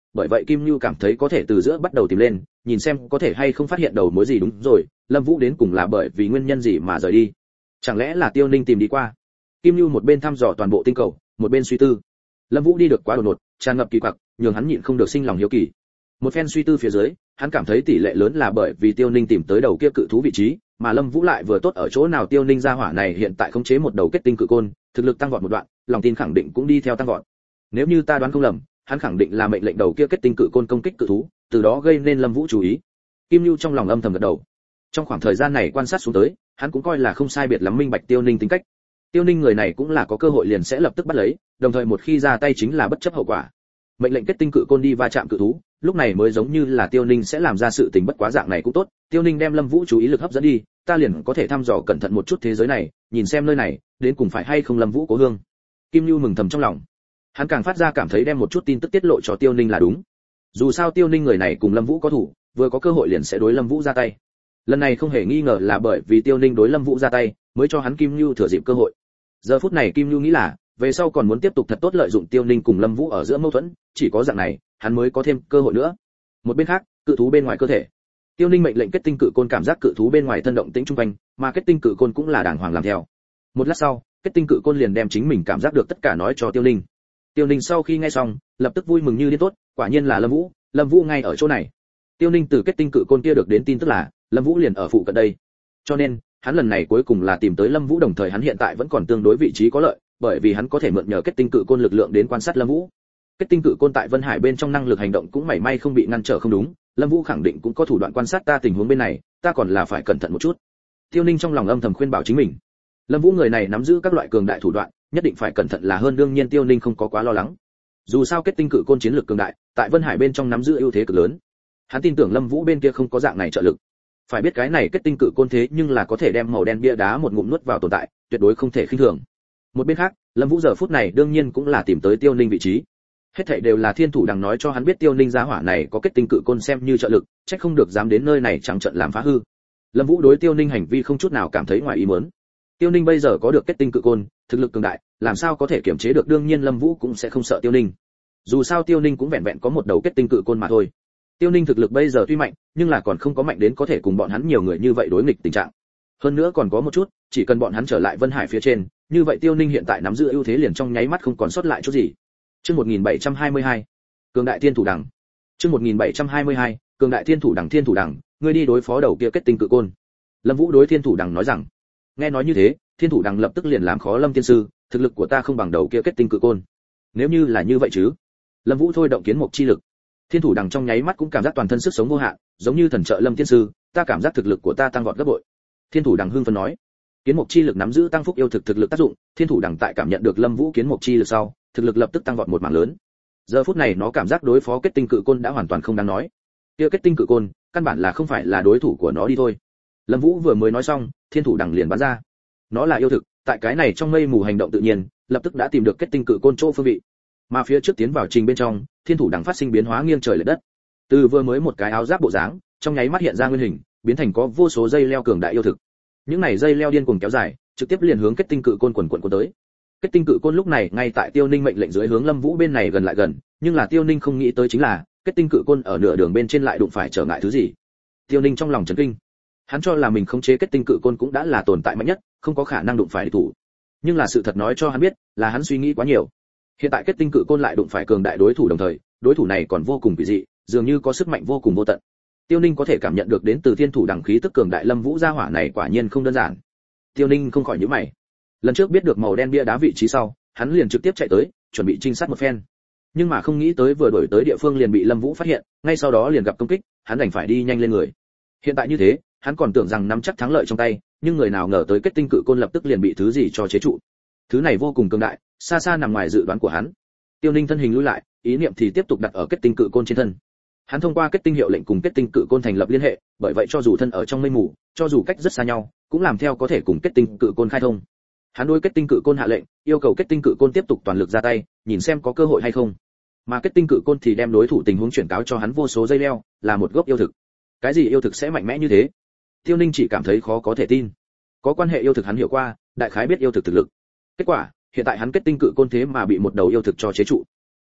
bởi vậy Kim Nưu cảm thấy có thể từ giữa bắt đầu tìm lên, nhìn xem có thể hay không phát hiện đầu mối gì. Đúng rồi, Lâm Vũ đến cùng là bởi vì nguyên nhân gì mà rời đi? Chẳng lẽ là Tiêu Ninh tìm đi qua? Kim Nưu một bên thăm dò toàn bộ tinh cầu, một bên suy tư. Lâm Vũ đi được quá đột ngột, tràn ngập kỳ quặc, nhường hắn nhịn không được sinh lòng hiếu kỳ. Một phen suy tư phía dưới, hắn cảm thấy tỷ lệ lớn là bởi vì Tiêu Ninh tìm tới đầu kia cự thú vị trí, mà Lâm Vũ lại vừa tốt ở chỗ nào. Tiêu Ninh gia hỏa này hiện tại khống chế một đầu kết tinh cự côn, thực lực tăng vọt một đoạn, lòng tin khẳng định cũng đi theo tăng vọt. Nếu như ta đoán không lầm, hắn khẳng định là mệnh lệnh đầu kia kết tinh cự côn công kích cự thú, từ đó gây nên Lâm Vũ chú ý. Kim Nưu trong lòng âm thầm gật đầu. Trong khoảng thời gian này quan sát xuống tới, hắn cũng coi là không sai biệt lắm minh bạch Tiêu Ninh tính cách. Tiêu Ninh người này cũng là có cơ hội liền sẽ lập tức bắt lấy, đồng thời một khi ra tay chính là bất chấp hậu quả. Mệnh lệnh kết tinh cự côn đi va chạm cự thú, lúc này mới giống như là Tiêu Ninh sẽ làm ra sự tình. Bất quá dạng này cũng tốt, Tiêu Ninh đem Lâm Vũ chú ý lực hấp dẫn đi, ta liền có thể thăm dò cẩn thận một chút thế giới này, nhìn xem nơi này đến cùng phải hay không Lâm Vũ cố hương. Kim Nưu mừng thầm trong lòng. Hắn càng phát ra cảm thấy đem một chút tin tức tiết lộ cho Tiêu Ninh là đúng. Dù sao Tiêu Ninh người này cùng Lâm Vũ có thủ, vừa có cơ hội liền sẽ đối Lâm Vũ ra tay. Lần này không hề nghi ngờ là bởi vì Tiêu Ninh đối Lâm Vũ ra tay, mới cho hắn Kim Nưu thừa dịp cơ hội. Giờ phút này Kim Nưu nghĩ là, về sau còn muốn tiếp tục thật tốt lợi dụng Tiêu Ninh cùng Lâm Vũ ở giữa mâu thuẫn, chỉ có dạng này, hắn mới có thêm cơ hội nữa. Một bên khác, cự thú bên ngoài cơ thể. Tiêu Ninh mệnh lệnh kết tinh cự côn cảm giác cự thú bên ngoài thân động tĩnh trung quanh, mà kết tinh cự côn cũng là đàng hoàng làm theo. Một lát sau, kết tinh cự côn liền đem chính mình cảm giác được tất cả nói cho Tiêu Ninh. Tiêu Ninh sau khi nghe xong, lập tức vui mừng như điên. Tốt, quả nhiên là Lâm Vũ, Lâm Vũ ngay ở chỗ này. Tiêu Ninh từ kết tinh cự côn kia được đến tin tức là Lâm Vũ liền ở phụ cận đây. Cho nên, hắn lần này cuối cùng là tìm tới Lâm Vũ, đồng thời hắn hiện tại vẫn còn tương đối vị trí có lợi, bởi vì hắn có thể mượn nhờ kết tinh cự côn lực lượng đến quan sát Lâm Vũ. Kết tinh cự côn tại Vân Hải bên trong năng lực hành động cũng mảy may không bị ngăn trở. Không đúng, Lâm Vũ khẳng định cũng có thủ đoạn quan sát ta tình huống bên này, ta còn là phải cẩn thận một chút. Tiêu Ninh trong lòng âm thầm khuyên bảo chính mình. Lâm Vũ người này nắm giữ các loại cường đại thủ đoạn, nhất định phải cẩn thận là hơn. Đương nhiên Tiêu Ninh không có quá lo lắng. Dù sao kết tinh cự côn chiến lược cường đại, tại Vân Hải bên trong nắm giữ ưu thế cực lớn. Hắn tin tưởng Lâm Vũ bên kia không có dạng này trợ lực. Phải biết cái này kết tinh cự côn thế nhưng là có thể đem màu đen bia đá một ngụm nuốt vào tồn tại, tuyệt đối không thể khinh thường. Một bên khác, Lâm Vũ giờ phút này đương nhiên cũng là tìm tới Tiêu Ninh vị trí. Hết thảy đều là Thiên Thủ Đằng nói cho hắn biết Tiêu Ninh gia hỏa này có kết tinh cự côn xem như trợ lực, chắc không được dám đến nơi này trắng trợn làm phá hư. Lâm Vũ đối Tiêu Ninh hành vi không chút nào cảm thấy ngoài ý muốn. Tiêu Ninh bây giờ có được kết tinh cự côn, thực lực cường đại, làm sao có thể kiểm chế được? Đương nhiên Lâm Vũ cũng sẽ không sợ Tiêu Ninh. Dù sao Tiêu Ninh cũng vẹn vẹn có một đầu kết tinh cự côn mà thôi. Tiêu Ninh thực lực bây giờ tuy mạnh, nhưng là còn không có mạnh đến có thể cùng bọn hắn nhiều người như vậy đối nghịch tình trạng. Hơn nữa còn có một chút, chỉ cần bọn hắn trở lại Vân Hải phía trên, như vậy Tiêu Ninh hiện tại nắm giữ ưu thế liền trong nháy mắt không còn sót lại chút gì. Chương một nghìn bảy trăm hai mươi hai, Cường đại Thiên Thủ Đằng. Chương một nghìn bảy trăm hai mươi hai, Cường đại Thiên Thủ Đằng. Thiên Thủ Đằng, ngươi đi đối phó đầu kia kết tinh cự côn. Lâm Vũ đối Thiên Thủ Đằng nói rằng. Nghe nói như thế, Thiên Thủ Đằng lập tức liền làm khó Lâm tiên sư, thực lực của ta không bằng đầu kia kết tinh cự côn. Nếu như là như vậy chứ? Lâm Vũ thôi động kiến mục chi lực. Thiên Thủ Đằng trong nháy mắt cũng cảm giác toàn thân sức sống vô hạn, giống như thần trợ Lâm tiên sư, ta cảm giác thực lực của ta tăng vọt gấp bội. Thiên Thủ Đằng hưng phấn nói. Kiến mục chi lực nắm giữ tăng phúc yêu thực thực lực tác dụng, Thiên Thủ Đằng tại cảm nhận được Lâm Vũ kiến mục chi lực sau, thực lực lập tức tăng vọt một mảng lớn. Giờ phút này nó cảm giác đối phó kết tinh cự côn đã hoàn toàn không đáng nói. Kia kết tinh cự côn, căn bản là không phải là đối thủ của nó đi thôi. Lâm Vũ vừa mới nói xong, Thiên Thủ Đằng liền bắn ra. Nó là yêu thực, tại cái này trong mây mù hành động tự nhiên, lập tức đã tìm được kết tinh cự côn chỗ phương vị. Mà phía trước tiến vào trình bên trong, Thiên Thủ Đằng phát sinh biến hóa nghiêng trời lệch đất. Từ vừa mới một cái áo giáp bộ dáng, trong nháy mắt hiện ra nguyên hình, biến thành có vô số dây leo cường đại yêu thực. Những này dây leo điên cuồng kéo dài, trực tiếp liền hướng kết tinh cự côn quần quần cuốn tới. Kết tinh cự côn lúc này ngay tại Tiêu Ninh mệnh lệnh dưới hướng Lâm Vũ bên này gần lại gần, nhưng là Tiêu Ninh không nghĩ tới chính là, kết tinh cự côn ở nửa đường bên trên lại đụng phải trở ngại thứ gì. Tiêu Ninh trong lòng chấn kinh. Hắn cho là mình khống chế kết tinh cự côn cũng đã là tồn tại mạnh nhất, không có khả năng đụng phải địch thủ. Nhưng là sự thật nói cho hắn biết, là hắn suy nghĩ quá nhiều. Hiện tại kết tinh cự côn lại đụng phải cường đại đối thủ đồng thời, đối thủ này còn vô cùng kỳ dị, dường như có sức mạnh vô cùng vô tận. Tiêu Ninh có thể cảm nhận được đến từ Thiên Thủ Đằng khí tức cường đại, Lâm Vũ gia hỏa này quả nhiên không đơn giản. Tiêu Ninh không khỏi nhíu mày. Lần trước biết được màu đen bia đá vị trí sau, hắn liền trực tiếp chạy tới, chuẩn bị trinh sát một phen. Nhưng mà không nghĩ tới vừa đổi tới địa phương liền bị Lâm Vũ phát hiện, ngay sau đó liền gặp công kích, hắn đành phải đi nhanh lên người. Hiện tại như thế, hắn còn tưởng rằng nắm chắc thắng lợi trong tay, nhưng người nào ngờ tới kết tinh cự côn lập tức liền bị thứ gì cho chế trụ. Thứ này vô cùng cường đại, xa xa nằm ngoài dự đoán của hắn. Tiêu Ninh thân hình lùi lại, ý niệm thì tiếp tục đặt ở kết tinh cự côn trên thân. Hắn thông qua kết tinh hiệu lệnh cùng kết tinh cự côn thành lập liên hệ, bởi vậy cho dù thân ở trong mây mù, cho dù cách rất xa nhau, cũng làm theo có thể cùng kết tinh cự côn khai thông. Hắn đối kết tinh cự côn hạ lệnh, yêu cầu kết tinh cự côn tiếp tục toàn lực ra tay, nhìn xem có cơ hội hay không. Mà kết tinh cự côn thì đem đối thủ tình huống chuyển cáo cho hắn vô số dây leo, là một gốc yêu thực. Cái gì yêu thực sẽ mạnh mẽ như thế? Tiêu Ninh chỉ cảm thấy khó có thể tin. Có quan hệ yêu thực hắn hiểu qua, đại khái biết yêu thực thực lực. Kết quả, hiện tại hắn kết tinh cự côn thế mà bị một đầu yêu thực cho chế trụ.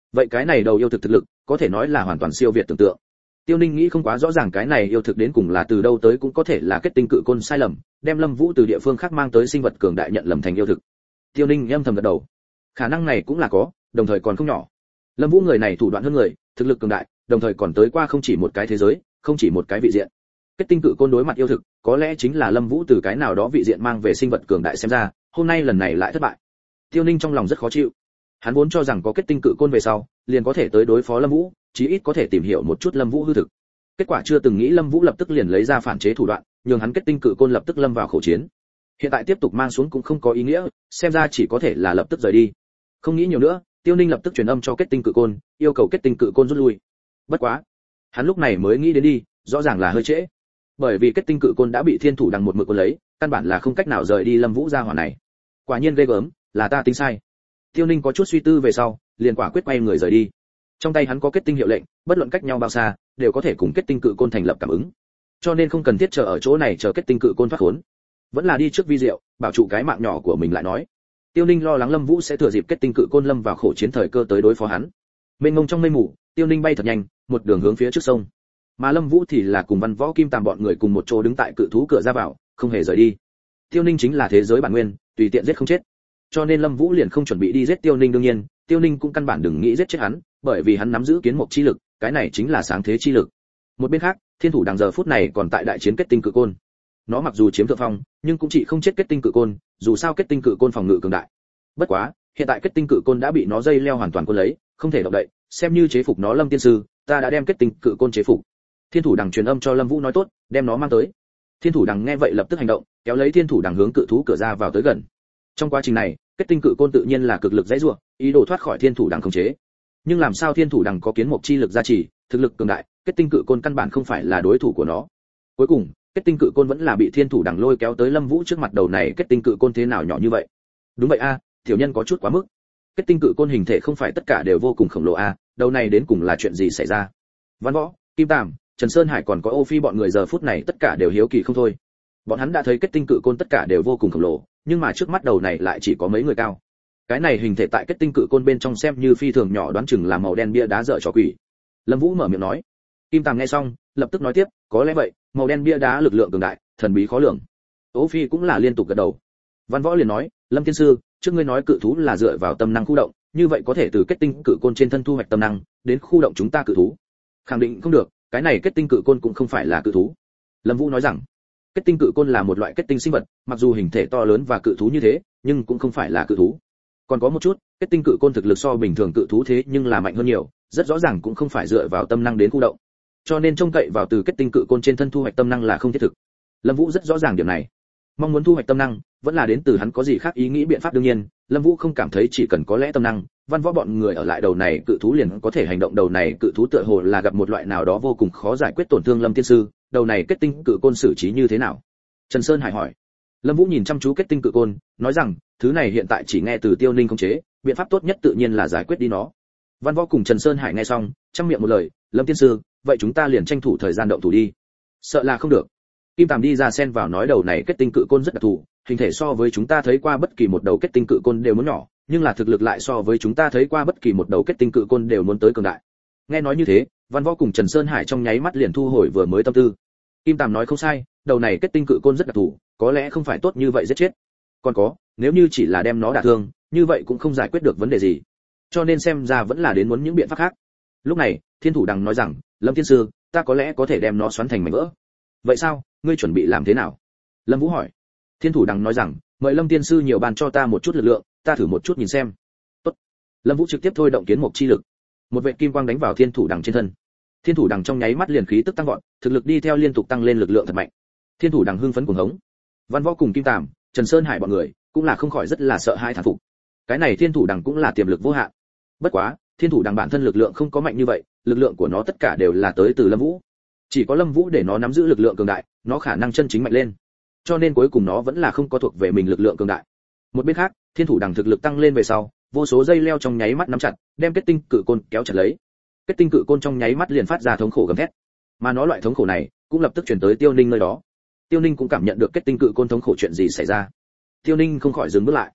vậy cái này đầu yêu thực thực lực có thể nói là hoàn toàn siêu việt tưởng tượng. Tiêu Ninh nghĩ không quá rõ ràng cái này yêu thực đến cùng là từ đâu tới, cũng có thể là kết tinh cự côn sai lầm, đem Lâm Vũ từ địa phương khác mang tới sinh vật cường đại nhận lầm thành yêu thực. Tiêu Ninh âm thầm gật đầu, khả năng này cũng là có, đồng thời còn không nhỏ. Lâm Vũ người này thủ đoạn hơn người, thực lực cường đại, đồng thời còn tới qua không chỉ một cái thế giới, không chỉ một cái vị diện. Kết tinh cự côn đối mặt yêu thực, có lẽ chính là Lâm Vũ từ cái nào đó vị diện mang về sinh vật cường đại, xem ra, hôm nay lần này lại thất bại. Tiêu Ninh trong lòng rất khó chịu. Hắn vốn cho rằng có kết tinh cự côn về sau, liền có thể tới đối phó Lâm Vũ, chí ít có thể tìm hiểu một chút Lâm Vũ hư thực. Kết quả chưa từng nghĩ Lâm Vũ lập tức liền lấy ra phản chế thủ đoạn, nhường hắn kết tinh cự côn lập tức lâm vào khẩu chiến. Hiện tại tiếp tục mang xuống cũng không có ý nghĩa, xem ra chỉ có thể là lập tức rời đi. Không nghĩ nhiều nữa, Tiêu Ninh lập tức truyền âm cho kết tinh cự côn, yêu cầu kết tinh cự côn rút lui. Bất quá, hắn lúc này mới nghĩ đến đi, rõ ràng là hơi trễ. Bởi vì kết tinh cự côn đã bị Thiên Thủ Đằng một mực cuốn lấy, căn bản là không cách nào rời đi Lâm Vũ gia hỏa này. Quả nhiên ghê gớm, là ta tính sai. Tiêu Ninh có chút suy tư về sau, liền quả quyết quay người rời đi. Trong tay hắn có kết tinh hiệu lệnh, bất luận cách nhau bao xa, đều có thể cùng kết tinh cự côn thành lập cảm ứng. Cho nên không cần thiết chờ ở chỗ này chờ kết tinh cự côn thoát khốn. Vẫn là đi trước vi diệu, bảo trụ cái mạng nhỏ của mình lại nói. Tiêu Ninh lo lắng Lâm Vũ sẽ thừa dịp kết tinh cự côn lâm vào khổ chiến thời cơ tới đối phó hắn. Mênh mông trong mây mù, Tiêu Ninh bay thật nhanh, một đường hướng phía trước sông. Mà Lâm Vũ thì là cùng Văn Võ Kim Tàm bọn người cùng một chỗ đứng tại cự thú cửa ra vào, không hề rời đi. Tiêu Ninh chính là thế giới bản nguyên, tùy tiện giết không chết. Cho nên Lâm Vũ liền không chuẩn bị đi giết Tiêu Ninh, đương nhiên, Tiêu Ninh cũng căn bản đừng nghĩ giết chết hắn, bởi vì hắn nắm giữ kiến mục chi lực, cái này chính là sáng thế chi lực. Một bên khác, Thiên Thủ Đằng giờ phút này còn tại đại chiến kết tinh cự côn. Nó mặc dù chiếm thượng phong, nhưng cũng chỉ không chết kết tinh cự côn, dù sao kết tinh cự côn phòng ngự cường đại. Bất quá, hiện tại kết tinh cự côn đã bị nó dây leo hoàn toàn cuốn lấy, không thể động đậy, xem như chế phục nó. Lâm tiên sư, ta đã đem kết tinh cự côn chế phục. Thiên Thủ Đằng truyền âm cho Lâm Vũ nói tốt, đem nó mang tới. Thiên Thủ Đằng nghe vậy lập tức hành động, kéo lấy Thiên Thủ Đằng hướng cự thú cửa ra vào tới gần. Trong quá trình này, kết tinh cự côn tự nhiên là cực lực dãy rủa, ý đồ thoát khỏi Thiên Thủ Đằng khống chế. Nhưng làm sao Thiên Thủ Đằng có kiến mục chi lực gia trì, thực lực cường đại, kết tinh cự côn căn bản không phải là đối thủ của nó. Cuối cùng, kết tinh cự côn vẫn là bị Thiên Thủ Đằng lôi kéo tới Lâm Vũ trước mặt. Đầu này kết tinh cự côn thế nào nhỏ như vậy? Đúng vậy a, tiểu nhân có chút quá mức. Kết tinh cự côn hình thể không phải tất cả đều vô cùng khổng lồ a, đầu này đến cùng là chuyện gì xảy ra? Văn Võ, Kim Tàm, Trần Sơn Hải còn có Ô Phi bọn người giờ phút này tất cả đều hiếu kỳ không thôi. Bọn hắn đã thấy kết tinh cự côn tất cả đều vô cùng khổng lồ, nhưng mà trước mắt đầu này lại chỉ có mấy người cao. Cái này hình thể tại kết tinh cự côn bên trong xem như phi thường nhỏ, đoán chừng là màu đen bia đá dở trò quỷ. Lâm Vũ mở miệng nói. Kim Tàm nghe xong, lập tức nói tiếp, có lẽ vậy, màu đen bia đá lực lượng cường đại, thần bí khó lường. Ô Phi cũng là liên tục gật đầu. Văn Võ liền nói, Lâm tiên sư, trước ngươi nói cự thú là dựa vào tâm năng khu động, như vậy có thể từ kết tinh cự côn trên thân thu hoạch tâm năng, đến khu động chúng ta cự thú. Khẳng định không được, cái này kết tinh cự côn cũng không phải là cự thú. Lâm Vũ nói rằng, kết tinh cự côn là một loại kết tinh sinh vật, mặc dù hình thể to lớn và cự thú như thế, nhưng cũng không phải là cự thú. Còn có một chút, kết tinh cự côn thực lực so bình thường cự thú thế nhưng là mạnh hơn nhiều, rất rõ ràng cũng không phải dựa vào tâm năng đến khu động. Cho nên trông cậy vào từ kết tinh cự côn trên thân thu hoạch tâm năng là không thiết thực. Lâm Vũ rất rõ ràng điểm này. Mong muốn thu hoạch tâm năng, vẫn là đến từ hắn có gì khác ý nghĩ biện pháp. Đương nhiên, Lâm Vũ không cảm thấy chỉ cần có lẽ tâm năng, Văn Võ bọn người ở lại đầu này cự thú liền có thể hành động. Đầu này cự thú tựa hồ là gặp một loại nào đó vô cùng khó giải quyết tổn thương. Lâm tiên sư, đầu này kết tinh cự côn xử trí như thế nào? Trần Sơn Hải hỏi. Lâm Vũ nhìn chăm chú kết tinh cự côn, nói rằng, thứ này hiện tại chỉ nghe từ Tiêu Ninh khống chế, biện pháp tốt nhất tự nhiên là giải quyết đi nó. Văn Võ cùng Trần Sơn Hải nghe xong, trăm miệng một lời, Lâm tiên sư, vậy chúng ta liền tranh thủ thời gian động thủ đi. Sợ là không được. Kim Tàm đi ra xen vào nói, đầu này kết tinh cự côn rất đặc thù, hình thể so với chúng ta thấy qua bất kỳ một đầu kết tinh cự côn đều muốn nhỏ, nhưng là thực lực lại so với chúng ta thấy qua bất kỳ một đầu kết tinh cự côn đều muốn tới cường đại. Nghe nói như thế, Văn Võ cùng Trần Sơn Hải trong nháy mắt liền thu hồi vừa mới tâm tư. Kim Tàm nói không sai, đầu này kết tinh cự côn rất đặc thù, có lẽ không phải tốt như vậy giết chết. Còn có, nếu như chỉ là đem nó đả thương, như vậy cũng không giải quyết được vấn đề gì. Cho nên xem ra vẫn là đến muốn những biện pháp khác. Lúc này, Thiên Thủ Đằng nói rằng, Lâm tiên sư, ta có lẽ có thể đem nó xoắn thành mảnh vỡ. Vậy sao, ngươi chuẩn bị làm thế nào? Lâm Vũ hỏi. Thiên Thủ Đằng nói rằng, mời Lâm tiên sư nhiều ban cho ta một chút lực lượng, ta thử một chút nhìn xem. Tốt. Lâm Vũ trực tiếp thôi động kiến mục chi lực. Một vệt kim quang đánh vào Thiên Thủ Đằng trên thân. Thiên Thủ Đằng trong nháy mắt liền khí tức tăng vọt, thực lực đi theo liên tục tăng lên, lực lượng thật mạnh. Thiên Thủ Đằng hưng phấn cuồng hống. Văn Võ cùng Kim Tàm, Trần Sơn Hải bọn người cũng là không khỏi rất là sợ hãi thán phục. Cái này Thiên Thủ Đằng cũng là tiềm lực vô hạn. Bất quá, Thiên Thủ Đằng bản thân lực lượng không có mạnh như vậy, lực lượng của nó tất cả đều là tới từ Lâm Vũ. Chỉ có Lâm Vũ để nó nắm giữ lực lượng cường đại, nó khả năng chân chính mạnh lên. Cho nên cuối cùng nó vẫn là không có thuộc về mình lực lượng cường đại. Một bên khác, Thiên Thủ Đằng thực lực tăng lên về sau, vô số dây leo trong nháy mắt nắm chặt, đem kết tinh cự côn kéo chặt lấy. Kết tinh cự côn trong nháy mắt liền phát ra thống khổ gầm thét. Mà nó loại thống khổ này cũng lập tức truyền tới Tiêu Ninh nơi đó. Tiêu Ninh cũng cảm nhận được kết tinh cự côn thống khổ, chuyện gì xảy ra. Tiêu Ninh không khỏi dừng bước lại.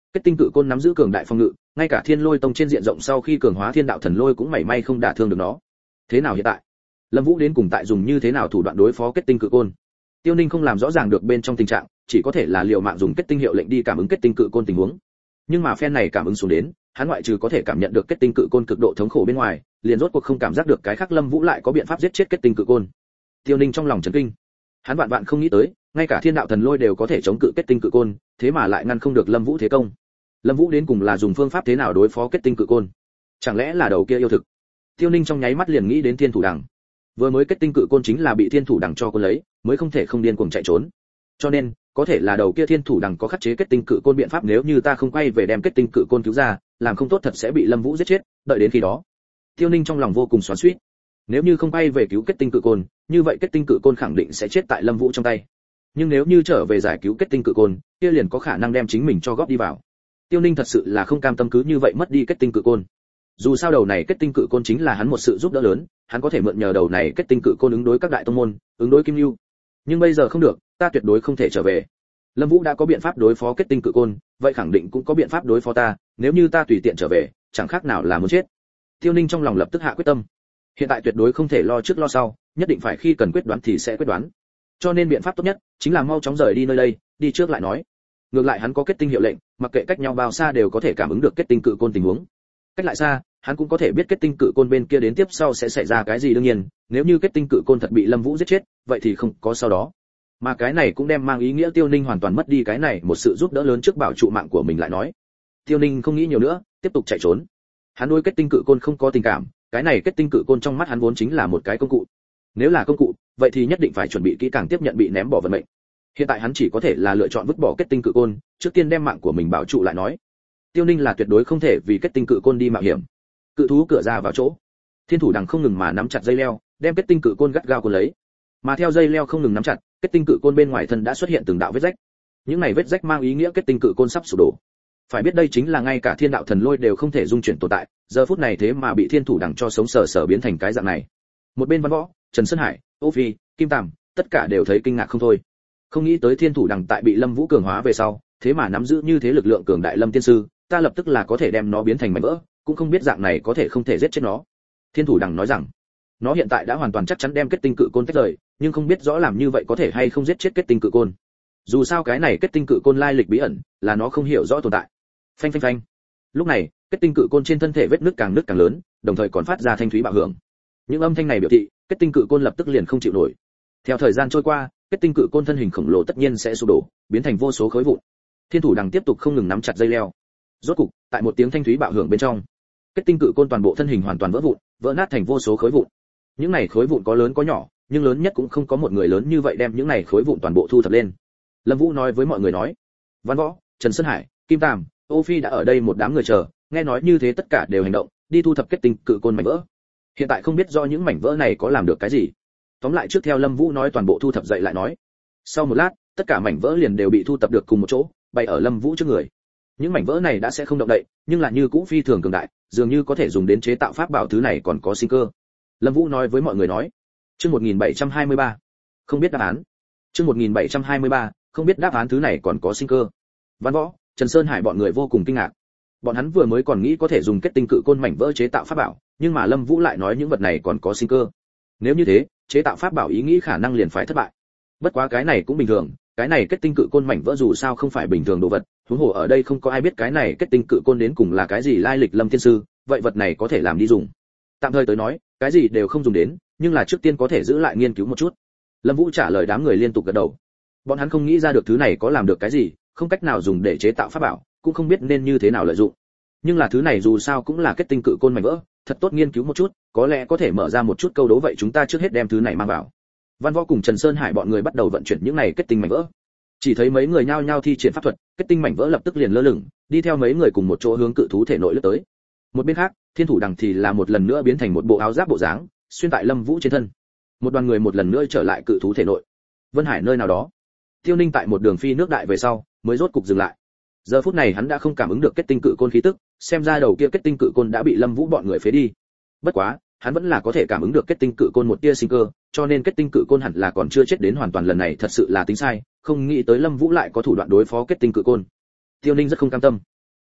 Kết tinh cự côn nắm giữ cường đại phòng ngự, ngay cả Thiên Lôi Tông trên diện rộng sau khi cường hóa Thiên Đạo Thần Lôi cũng mảy may không đả thương được nó. Thế nào hiện tại? Lâm Vũ đến cùng tại dùng như thế nào thủ đoạn đối phó kết tinh cự côn? Tiêu Ninh không làm rõ ràng được bên trong tình trạng, chỉ có thể là liều mạng dùng kết tinh hiệu lệnh đi cảm ứng kết tinh cự côn tình huống. Nhưng mà phen này cảm ứng xuống đến, hắn ngoại trừ có thể cảm nhận được kết tinh cự côn cực độ thống khổ bên ngoài, liền rốt cuộc không cảm giác được cái khác Lâm Vũ lại có biện pháp giết chết kết tinh cự côn. Tiêu Ninh trong lòng chấn kinh. Hắn vạn vạn không nghĩ tới, ngay cả Thiên Đạo Thần Lôi đều có thể chống cự kết tinh cự côn, thế mà lại ngăn không được Lâm Vũ thế công. Lâm Vũ đến cùng là dùng phương pháp thế nào đối phó kết tinh cự côn? Chẳng lẽ là đầu kia yêu thực? Tiêu Ninh trong nháy mắt liền nghĩ đến Thiên Thủ Đằng. Vừa mới kết tinh cự côn chính là bị Thiên Thủ Đằng cho cuốn lấy, mới không thể không điên cuồng chạy trốn. Cho nên, có thể là đầu kia Thiên Thủ Đằng có khắc chế kết tinh cự côn biện pháp, nếu như ta không quay về đem kết tinh cự côn cứu ra, làm không tốt thật sẽ bị Lâm Vũ giết chết, đợi đến khi đó. Tiêu Ninh trong lòng vô cùng xoắn xuýt. Nếu như không quay về cứu kết tinh cự côn, như vậy kết tinh cự côn khẳng định sẽ chết tại Lâm Vũ trong tay. Nhưng nếu như trở về giải cứu kết tinh cự côn, kia liền có khả năng đem chính mình cho góp đi vào. Tiêu Ninh thật sự là không cam tâm cứ như vậy mất đi kết tinh cự côn. Dù sao đầu này kết tinh cự côn chính là hắn một sự giúp đỡ lớn, hắn có thể mượn nhờ đầu này kết tinh cự côn ứng đối các đại tông môn, ứng đối Kim Lưu. Nhưng bây giờ không được, ta tuyệt đối không thể trở về. Lâm Vũ đã có biện pháp đối phó kết tinh cự côn, vậy khẳng định cũng có biện pháp đối phó ta, nếu như ta tùy tiện trở về, chẳng khác nào là muốn chết. Tiêu Ninh trong lòng lập tức hạ quyết tâm. Hiện tại tuyệt đối không thể lo trước lo sau, nhất định phải khi cần quyết đoán thì sẽ quyết đoán. Cho nên biện pháp tốt nhất chính là mau chóng rời đi nơi đây, đi trước lại nói. Ngược lại hắn có kết tinh hiệu lệnh, mặc kệ cách nhau bao xa đều có thể cảm ứng được kết tinh cự côn tình huống. Cách lại xa, hắn cũng có thể biết kết tinh cự côn bên kia đến tiếp sau sẽ xảy ra cái gì. Đương nhiên, nếu như kết tinh cự côn thật bị Lâm Vũ giết chết, vậy thì không có sau đó. Mà cái này cũng đem mang ý nghĩa Tiêu Ninh hoàn toàn mất đi cái này một sự giúp đỡ lớn trước bảo trụ mạng của mình lại nói. Tiêu Ninh không nghĩ nhiều nữa, tiếp tục chạy trốn. Hắn đối kết tinh cự côn không có tình cảm, cái này kết tinh cự côn trong mắt hắn vốn chính là một cái công cụ. Nếu là công cụ, vậy thì nhất định phải chuẩn bị kỹ càng tiếp nhận bị ném bỏ vận mệnh. Hiện tại hắn chỉ có thể là lựa chọn vứt bỏ kết tinh cự côn, trước tiên đem mạng của mình bảo trụ lại nói. Tiêu Ninh là tuyệt đối không thể vì kết tinh cự côn đi mạo hiểm. Cự thú cửa ra vào chỗ, Thiên Thủ Đằng không ngừng mà nắm chặt dây leo, đem kết tinh cự côn gắt gao cuốn lấy. Mà theo dây leo không ngừng nắm chặt, kết tinh cự côn bên ngoài thân đã xuất hiện từng đạo vết rách. Những này vết rách mang ý nghĩa kết tinh cự côn sắp sụp đổ. Phải biết đây chính là ngay cả Thiên Đạo Thần Lôi đều không thể dung chuyển tồn tại, giờ phút này thế mà bị Thiên Thủ Đằng cho sống sờ sờ biến thành cái dạng này. Một bên Văn Võ, Trần Sơn Hải, Ô Phi, Kim Tàm, tất cả đều thấy kinh ngạc không thôi. Không nghĩ tới Thiên Thủ Đằng tại bị Lâm Vũ cường hóa về sau, thế mà nắm giữ như thế lực lượng cường đại. Lâm tiên sư, ta lập tức là có thể đem nó biến thành mảnh vỡ, cũng không biết dạng này có thể không thể giết chết nó. Thiên Thủ Đằng nói rằng, nó hiện tại đã hoàn toàn chắc chắn đem kết tinh cự côn tách rời, nhưng không biết rõ làm như vậy có thể hay không giết chết kết tinh cự côn. Dù sao cái này kết tinh cự côn lai lịch bí ẩn, là nó không hiểu rõ tồn tại. Phanh phanh phanh. Lúc này, kết tinh cự côn trên thân thể vết nứt càng nứt càng lớn, đồng thời còn phát ra thanh thúy bạo hưởng. Những âm thanh này biểu thị, kết tinh cự côn lập tức liền không chịu nổi. Theo thời gian trôi qua, kết tinh cự côn thân hình khổng lồ tất nhiên sẽ sụp đổ, biến thành vô số khối vụn. Thiên Thủ Đằng tiếp tục không ngừng nắm chặt dây leo. Rốt cục, tại một tiếng thanh thúy bạo hưởng bên trong, kết tinh cự côn toàn bộ thân hình hoàn toàn vỡ vụn, vỡ nát thành vô số khối vụn. Những này khối vụn có lớn có nhỏ, nhưng lớn nhất cũng không có một người lớn như vậy đem những này khối vụn toàn bộ thu thập lên. Lâm Vũ nói với mọi người nói, Văn Võ, Trần Sơn Hải, Kim Tàm, Ô Phi đã ở đây một đám người chờ, nghe nói như thế tất cả đều hành động, đi thu thập kết tinh cự côn mảnh vỡ. Hiện tại không biết do những mảnh vỡ này có làm được cái gì. Tóm lại trước theo Lâm Vũ nói toàn bộ thu thập dậy lại nói. Sau một lát, tất cả mảnh vỡ liền đều bị thu thập được cùng một chỗ, bày ở Lâm Vũ trước người. Những mảnh vỡ này đã sẽ không động đậy, nhưng là như cũ phi thường cường đại, dường như có thể dùng đến chế tạo pháp bảo, thứ này còn có sinh cơ. Lâm Vũ nói với mọi người nói. Chương một nghìn bảy trăm hai mươi ba, không biết đáp án. Chương một nghìn bảy trăm hai mươi ba, không biết đáp án, thứ này còn có sinh cơ. Văn Võ, Trần Sơn Hải bọn người vô cùng kinh ngạc. Bọn hắn vừa mới còn nghĩ có thể dùng kết tinh cự côn mảnh vỡ chế tạo pháp bảo, nhưng mà Lâm Vũ lại nói những vật này còn có sinh cơ. Nếu như thế, chế tạo pháp bảo ý nghĩ khả năng liền phải thất bại. Bất quá cái này cũng bình thường, cái này kết tinh cự côn mảnh vỡ dù sao không phải bình thường đồ vật, huống hồ ở đây không có ai biết cái này kết tinh cự côn đến cùng là cái gì lai lịch. Lâm tiên sư, vậy vật này có thể làm đi dùng. Tạm thời tới nói, cái gì đều không dùng đến, nhưng là trước tiên có thể giữ lại nghiên cứu một chút. Lâm Vũ trả lời. Đám người liên tục gật đầu. Bọn hắn không nghĩ ra được thứ này có làm được cái gì, không cách nào dùng để chế tạo pháp bảo, cũng không biết nên như thế nào lợi dụng. Nhưng là thứ này dù sao cũng là kết tinh cự côn mảnh vỡ, thật tốt nghiên cứu một chút, có lẽ có thể mở ra một chút câu đố. Vậy chúng ta trước hết đem thứ này mang vào. Văn Võ cùng Trần Sơn Hải bọn người bắt đầu vận chuyển những này kết tinh mảnh vỡ. Chỉ thấy mấy người nhao nhao thi triển pháp thuật, kết tinh mảnh vỡ lập tức liền lơ lửng, đi theo mấy người cùng một chỗ hướng cự thú thể nội lướt tới. Một bên khác, Thiên Thủ Đằng thì là một lần nữa biến thành một bộ áo giáp bộ dáng, xuyên tại Lâm Vũ trên thân. Một đoàn người một lần nữa trở lại cự thú thể nội. Vân Hải nơi nào đó, Tiêu Ninh tại một đường phi nước đại về sau, mới rốt cục dừng lại. Giờ phút này hắn đã không cảm ứng được kết tinh cự côn khí tức, xem ra đầu kia kết tinh cự côn đã bị Lâm Vũ bọn người phế đi. Bất quá, hắn vẫn là có thể cảm ứng được kết tinh cự côn một tia sinh cơ, cho nên kết tinh cự côn hẳn là còn chưa chết đến hoàn toàn. Lần này thật sự là tính sai, không nghĩ tới Lâm Vũ lại có thủ đoạn đối phó kết tinh cự côn. Tiêu Ninh rất không cam tâm.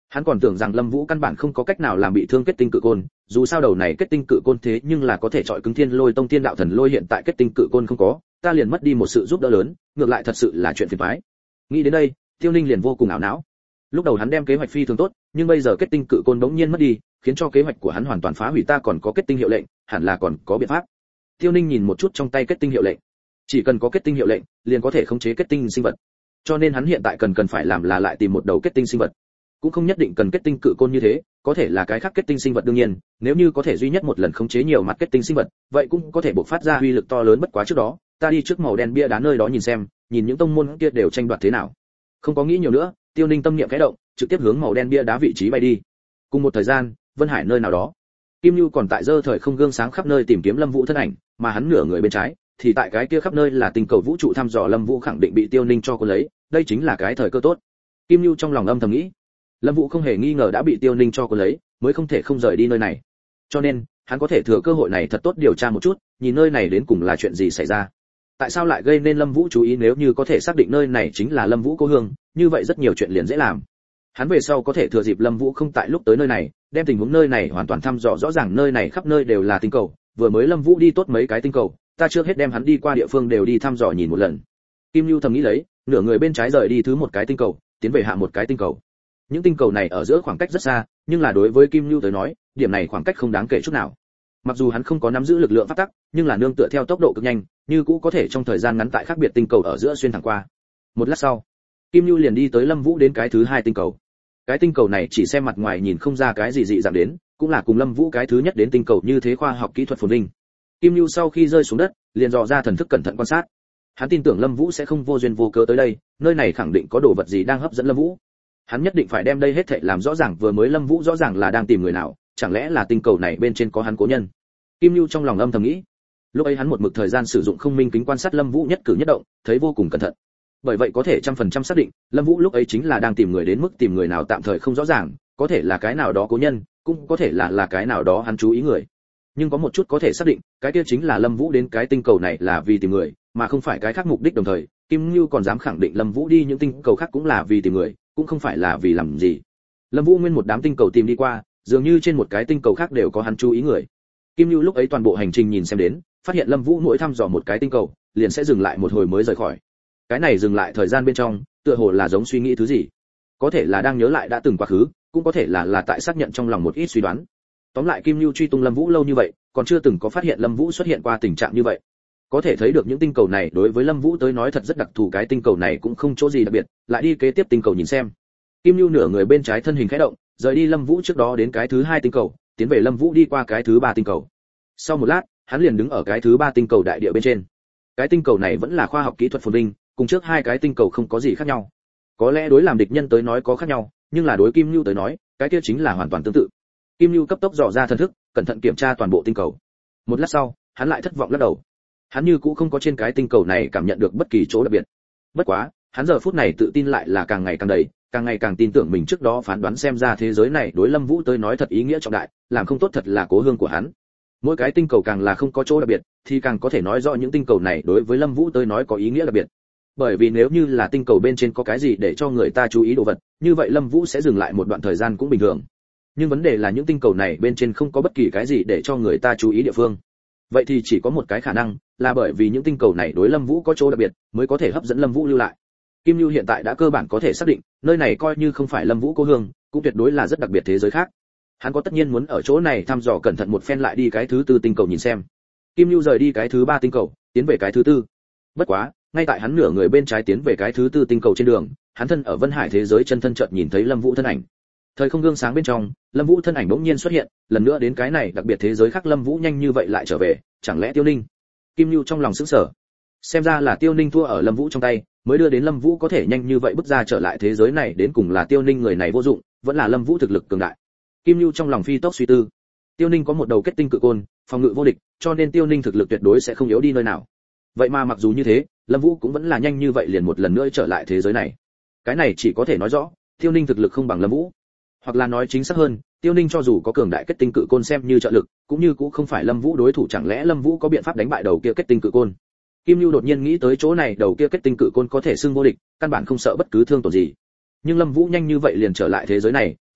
Hắn còn tưởng rằng Lâm Vũ căn bản không có cách nào làm bị thương kết tinh cự côn, dù sao đầu này kết tinh cự côn thế nhưng là có thể chọi cứng Thiên Lôi Tông Thiên Đạo Thần Lôi, hiện tại kết tinh cự côn không có, ta liền mất đi một sự giúp đỡ lớn, ngược lại thật sự là chuyện phiền toái. Nghĩ đến đây, Tiêu Ninh liền vô cùng ảo não. Lúc đầu hắn đem kế hoạch phi thường tốt, nhưng bây giờ kết tinh cự côn bỗng nhiên mất đi, khiến cho kế hoạch của hắn hoàn toàn phá hủy. Ta còn có kết tinh hiệu lệnh, hẳn là còn có biện pháp. Tiêu Ninh nhìn một chút trong tay kết tinh hiệu lệnh, chỉ cần có kết tinh hiệu lệnh, liền có thể khống chế kết tinh sinh vật. Cho nên hắn hiện tại cần cần phải làm là lại tìm một đầu kết tinh sinh vật. Cũng không nhất định cần kết tinh cự côn như thế, có thể là cái khác kết tinh sinh vật. Đương nhiên, nếu như có thể duy nhất một lần khống chế nhiều mặt kết tinh sinh vật, vậy cũng có thể bộc phát ra uy lực to lớn. Bất quá trước đó, ta đi trước màu đen bia đá nơi đó nhìn xem, nhìn những tông môn kia đều tranh đoạt thế nào. Không có nghĩ nhiều nữa, Tiêu Ninh tâm niệm khẽ động, trực tiếp hướng màu đen bia đá vị trí bay đi. Cùng một thời gian, Vân Hải nơi nào đó, Kim Nưu còn tại giơ thời không gương sáng khắp nơi tìm kiếm Lâm Vũ thân ảnh, mà hắn nửa người bên trái, thì tại cái kia khắp nơi là tinh cầu vũ trụ thăm dò Lâm Vũ, khẳng định bị Tiêu Ninh cho cô lấy, đây chính là cái thời cơ tốt. Kim Nưu trong lòng âm thầm nghĩ, Lâm Vũ không hề nghi ngờ đã bị Tiêu Ninh cho cô lấy, mới không thể không rời đi nơi này. Cho nên, hắn có thể thừa cơ hội này thật tốt điều tra một chút, nhìn nơi này đến cùng là chuyện gì xảy ra. Tại sao lại gây nên Lâm Vũ chú ý? Nếu như có thể xác định nơi này chính là Lâm Vũ cô hương, như vậy rất nhiều chuyện liền dễ làm. Hắn về sau có thể thừa dịp Lâm Vũ không tại lúc tới nơi này, đem tình huống nơi này hoàn toàn thăm dò rõ ràng. Nơi này khắp nơi đều là tinh cầu, vừa mới Lâm Vũ đi tốt mấy cái tinh cầu, ta trước hết đem hắn đi qua địa phương đều đi thăm dò nhìn một lần. Kim Nưu thầm nghĩ lấy, nửa người bên trái rời đi thứ một cái tinh cầu, tiến về hạ một cái tinh cầu. Những tinh cầu này ở giữa khoảng cách rất xa, nhưng là đối với Kim Nưu tới nói, điểm này khoảng cách không đáng kể chút nào. Mặc dù hắn không có nắm giữ lực lượng pháp tắc, nhưng là nương tựa theo tốc độ cực nhanh, như cũ có thể trong thời gian ngắn tại khác biệt tinh cầu ở giữa xuyên thẳng qua. Một lát sau, Kim Nưu liền đi tới Lâm Vũ đến cái thứ hai tinh cầu. Cái tinh cầu này chỉ xem mặt ngoài nhìn không ra cái gì dị dạng đến, cũng là cùng Lâm Vũ cái thứ nhất đến tinh cầu như thế, khoa học kỹ thuật phồn vinh. Kim Nưu sau khi rơi xuống đất, liền dò ra thần thức cẩn thận quan sát. Hắn tin tưởng Lâm Vũ sẽ không vô duyên vô cớ tới đây, nơi này khẳng định có đồ vật gì đang hấp dẫn Lâm Vũ. Hắn nhất định phải đem đây hết thảy làm rõ ràng. Vừa mới Lâm Vũ rõ ràng là đang tìm người nào, chẳng lẽ là tinh cầu này bên trên có hắn cố nhân? Kim Nưu trong lòng âm thầm nghĩ. Lúc ấy hắn một mực thời gian sử dụng không minh kính quan sát Lâm Vũ nhất cử nhất động, thấy vô cùng cẩn thận. Bởi vậy có thể trăm phần trăm xác định, Lâm Vũ lúc ấy chính là đang tìm người, đến mức tìm người nào tạm thời không rõ ràng, có thể là cái nào đó cố nhân, cũng có thể là là cái nào đó hắn chú ý người. Nhưng có một chút có thể xác định, cái kia chính là Lâm Vũ đến cái tinh cầu này là vì tìm người, mà không phải cái khác mục đích. Đồng thời, Kim Nưu còn dám khẳng định Lâm Vũ đi những tinh cầu khác cũng là vì tìm người, cũng không phải là vì làm gì. Lâm Vũ nguyên một đám tinh cầu tìm đi qua, dường như trên một cái tinh cầu khác đều có hắn chú ý người. Kim Nưu lúc ấy toàn bộ hành trình nhìn xem đến, phát hiện Lâm Vũ mỗi thăm dò một cái tinh cầu, liền sẽ dừng lại một hồi mới rời khỏi. Cái này dừng lại thời gian bên trong, tựa hồ là giống suy nghĩ thứ gì, có thể là đang nhớ lại đã từng quá khứ, cũng có thể là là tại xác nhận trong lòng một ít suy đoán. Tóm lại Kim Nưu truy tung Lâm Vũ lâu như vậy, còn chưa từng có phát hiện Lâm Vũ xuất hiện qua tình trạng như vậy. Có thể thấy được những tinh cầu này đối với Lâm Vũ tới nói thật rất đặc thù, cái tinh cầu này cũng không chỗ gì đặc biệt, lại đi kế tiếp tinh cầu nhìn xem. Kim Nưu nửa người bên trái thân hình khẽ động, rời đi Lâm Vũ trước đó đến cái thứ hai tinh cầu, tiến về Lâm Vũ đi qua cái thứ ba tinh cầu. Sau một lát, hắn liền đứng ở cái thứ ba tinh cầu đại địa bên trên. Cái tinh cầu này vẫn là khoa học kỹ thuật phồn vinh, cùng trước hai cái tinh cầu không có gì khác nhau. Có lẽ đối làm địch nhân tới nói có khác nhau, nhưng là đối Kim Nưu tới nói, cái kia chính là hoàn toàn tương tự. Kim Nưu cấp tốc dò ra thần thức, cẩn thận kiểm tra toàn bộ tinh cầu. Một lát sau, hắn lại thất vọng lắc đầu. Hắn như cũ không có trên cái tinh cầu này cảm nhận được bất kỳ chỗ đặc biệt. Bất quá, hắn giờ phút này tự tin lại là càng ngày càng đầy, càng ngày càng tin tưởng mình trước đó phán đoán, xem ra thế giới này đối Lâm Vũ tới nói thật ý nghĩa trọng đại, làm không tốt thật là cố hương của hắn. Mỗi cái tinh cầu càng là không có chỗ đặc biệt, thì càng có thể nói rõ những tinh cầu này đối với Lâm Vũ tới nói có ý nghĩa đặc biệt. Bởi vì nếu như là tinh cầu bên trên có cái gì để cho người ta chú ý đồ vật, như vậy Lâm Vũ sẽ dừng lại một đoạn thời gian cũng bình thường. Nhưng vấn đề là những tinh cầu này bên trên không có bất kỳ cái gì để cho người ta chú ý địa phương. Vậy thì chỉ có một cái khả năng, là bởi vì những tinh cầu này đối Lâm Vũ có chỗ đặc biệt, mới có thể hấp dẫn Lâm Vũ lưu lại. Kim Nưu hiện tại đã cơ bản có thể xác định, nơi này coi như không phải Lâm Vũ cố hương, cũng tuyệt đối là rất đặc biệt thế giới khác. Hắn có tất nhiên muốn ở chỗ này thăm dò cẩn thận một phen, lại đi cái thứ tư tinh cầu nhìn xem. Kim Nưu rời đi cái thứ ba tinh cầu, tiến về cái thứ tư. Bất quá, ngay tại hắn nửa người bên trái tiến về cái thứ tư tinh cầu trên đường, hắn thân ở Vân Hải thế giới chân thân chợt nhìn thấy Lâm Vũ thân ảnh. Thời không gương sáng bên trong, Lâm Vũ thân ảnh bỗng nhiên xuất hiện, lần nữa đến cái này đặc biệt thế giới khác. Lâm Vũ nhanh như vậy lại trở về, chẳng lẽ Tiêu Ninh? Kim Nưu trong lòng sững sờ. Xem ra là Tiêu Ninh thua ở Lâm Vũ trong tay, mới đưa đến Lâm Vũ có thể nhanh như vậy bước ra trở lại thế giới này, đến cùng là Tiêu Ninh người này vô dụng, vẫn là Lâm Vũ thực lực cường đại. Kim Nưu trong lòng phi tốc suy tư. Tiêu Ninh có một đầu kết tinh cự côn, phòng ngự vô địch, cho nên Tiêu Ninh thực lực tuyệt đối sẽ không yếu đi nơi nào. Vậy mà mặc dù như thế, Lâm Vũ cũng vẫn là nhanh như vậy liền một lần nữa trở lại thế giới này. Cái này chỉ có thể nói rõ, Tiêu Ninh thực lực không bằng Lâm Vũ. Hoặc là nói chính xác hơn, Tiêu Ninh cho dù có cường đại kết tinh cự côn xem như trợ lực, cũng như cũng không phải Lâm Vũ đối thủ. Chẳng lẽ Lâm Vũ có biện pháp đánh bại đầu kia kết tinh cự côn? Kim Nưu đột nhiên nghĩ tới chỗ này, đầu kia kết tinh cự côn có thể xưng vô địch, căn bản không sợ bất cứ thương tổn gì. Nhưng Lâm Vũ nhanh như vậy liền trở lại thế giới này,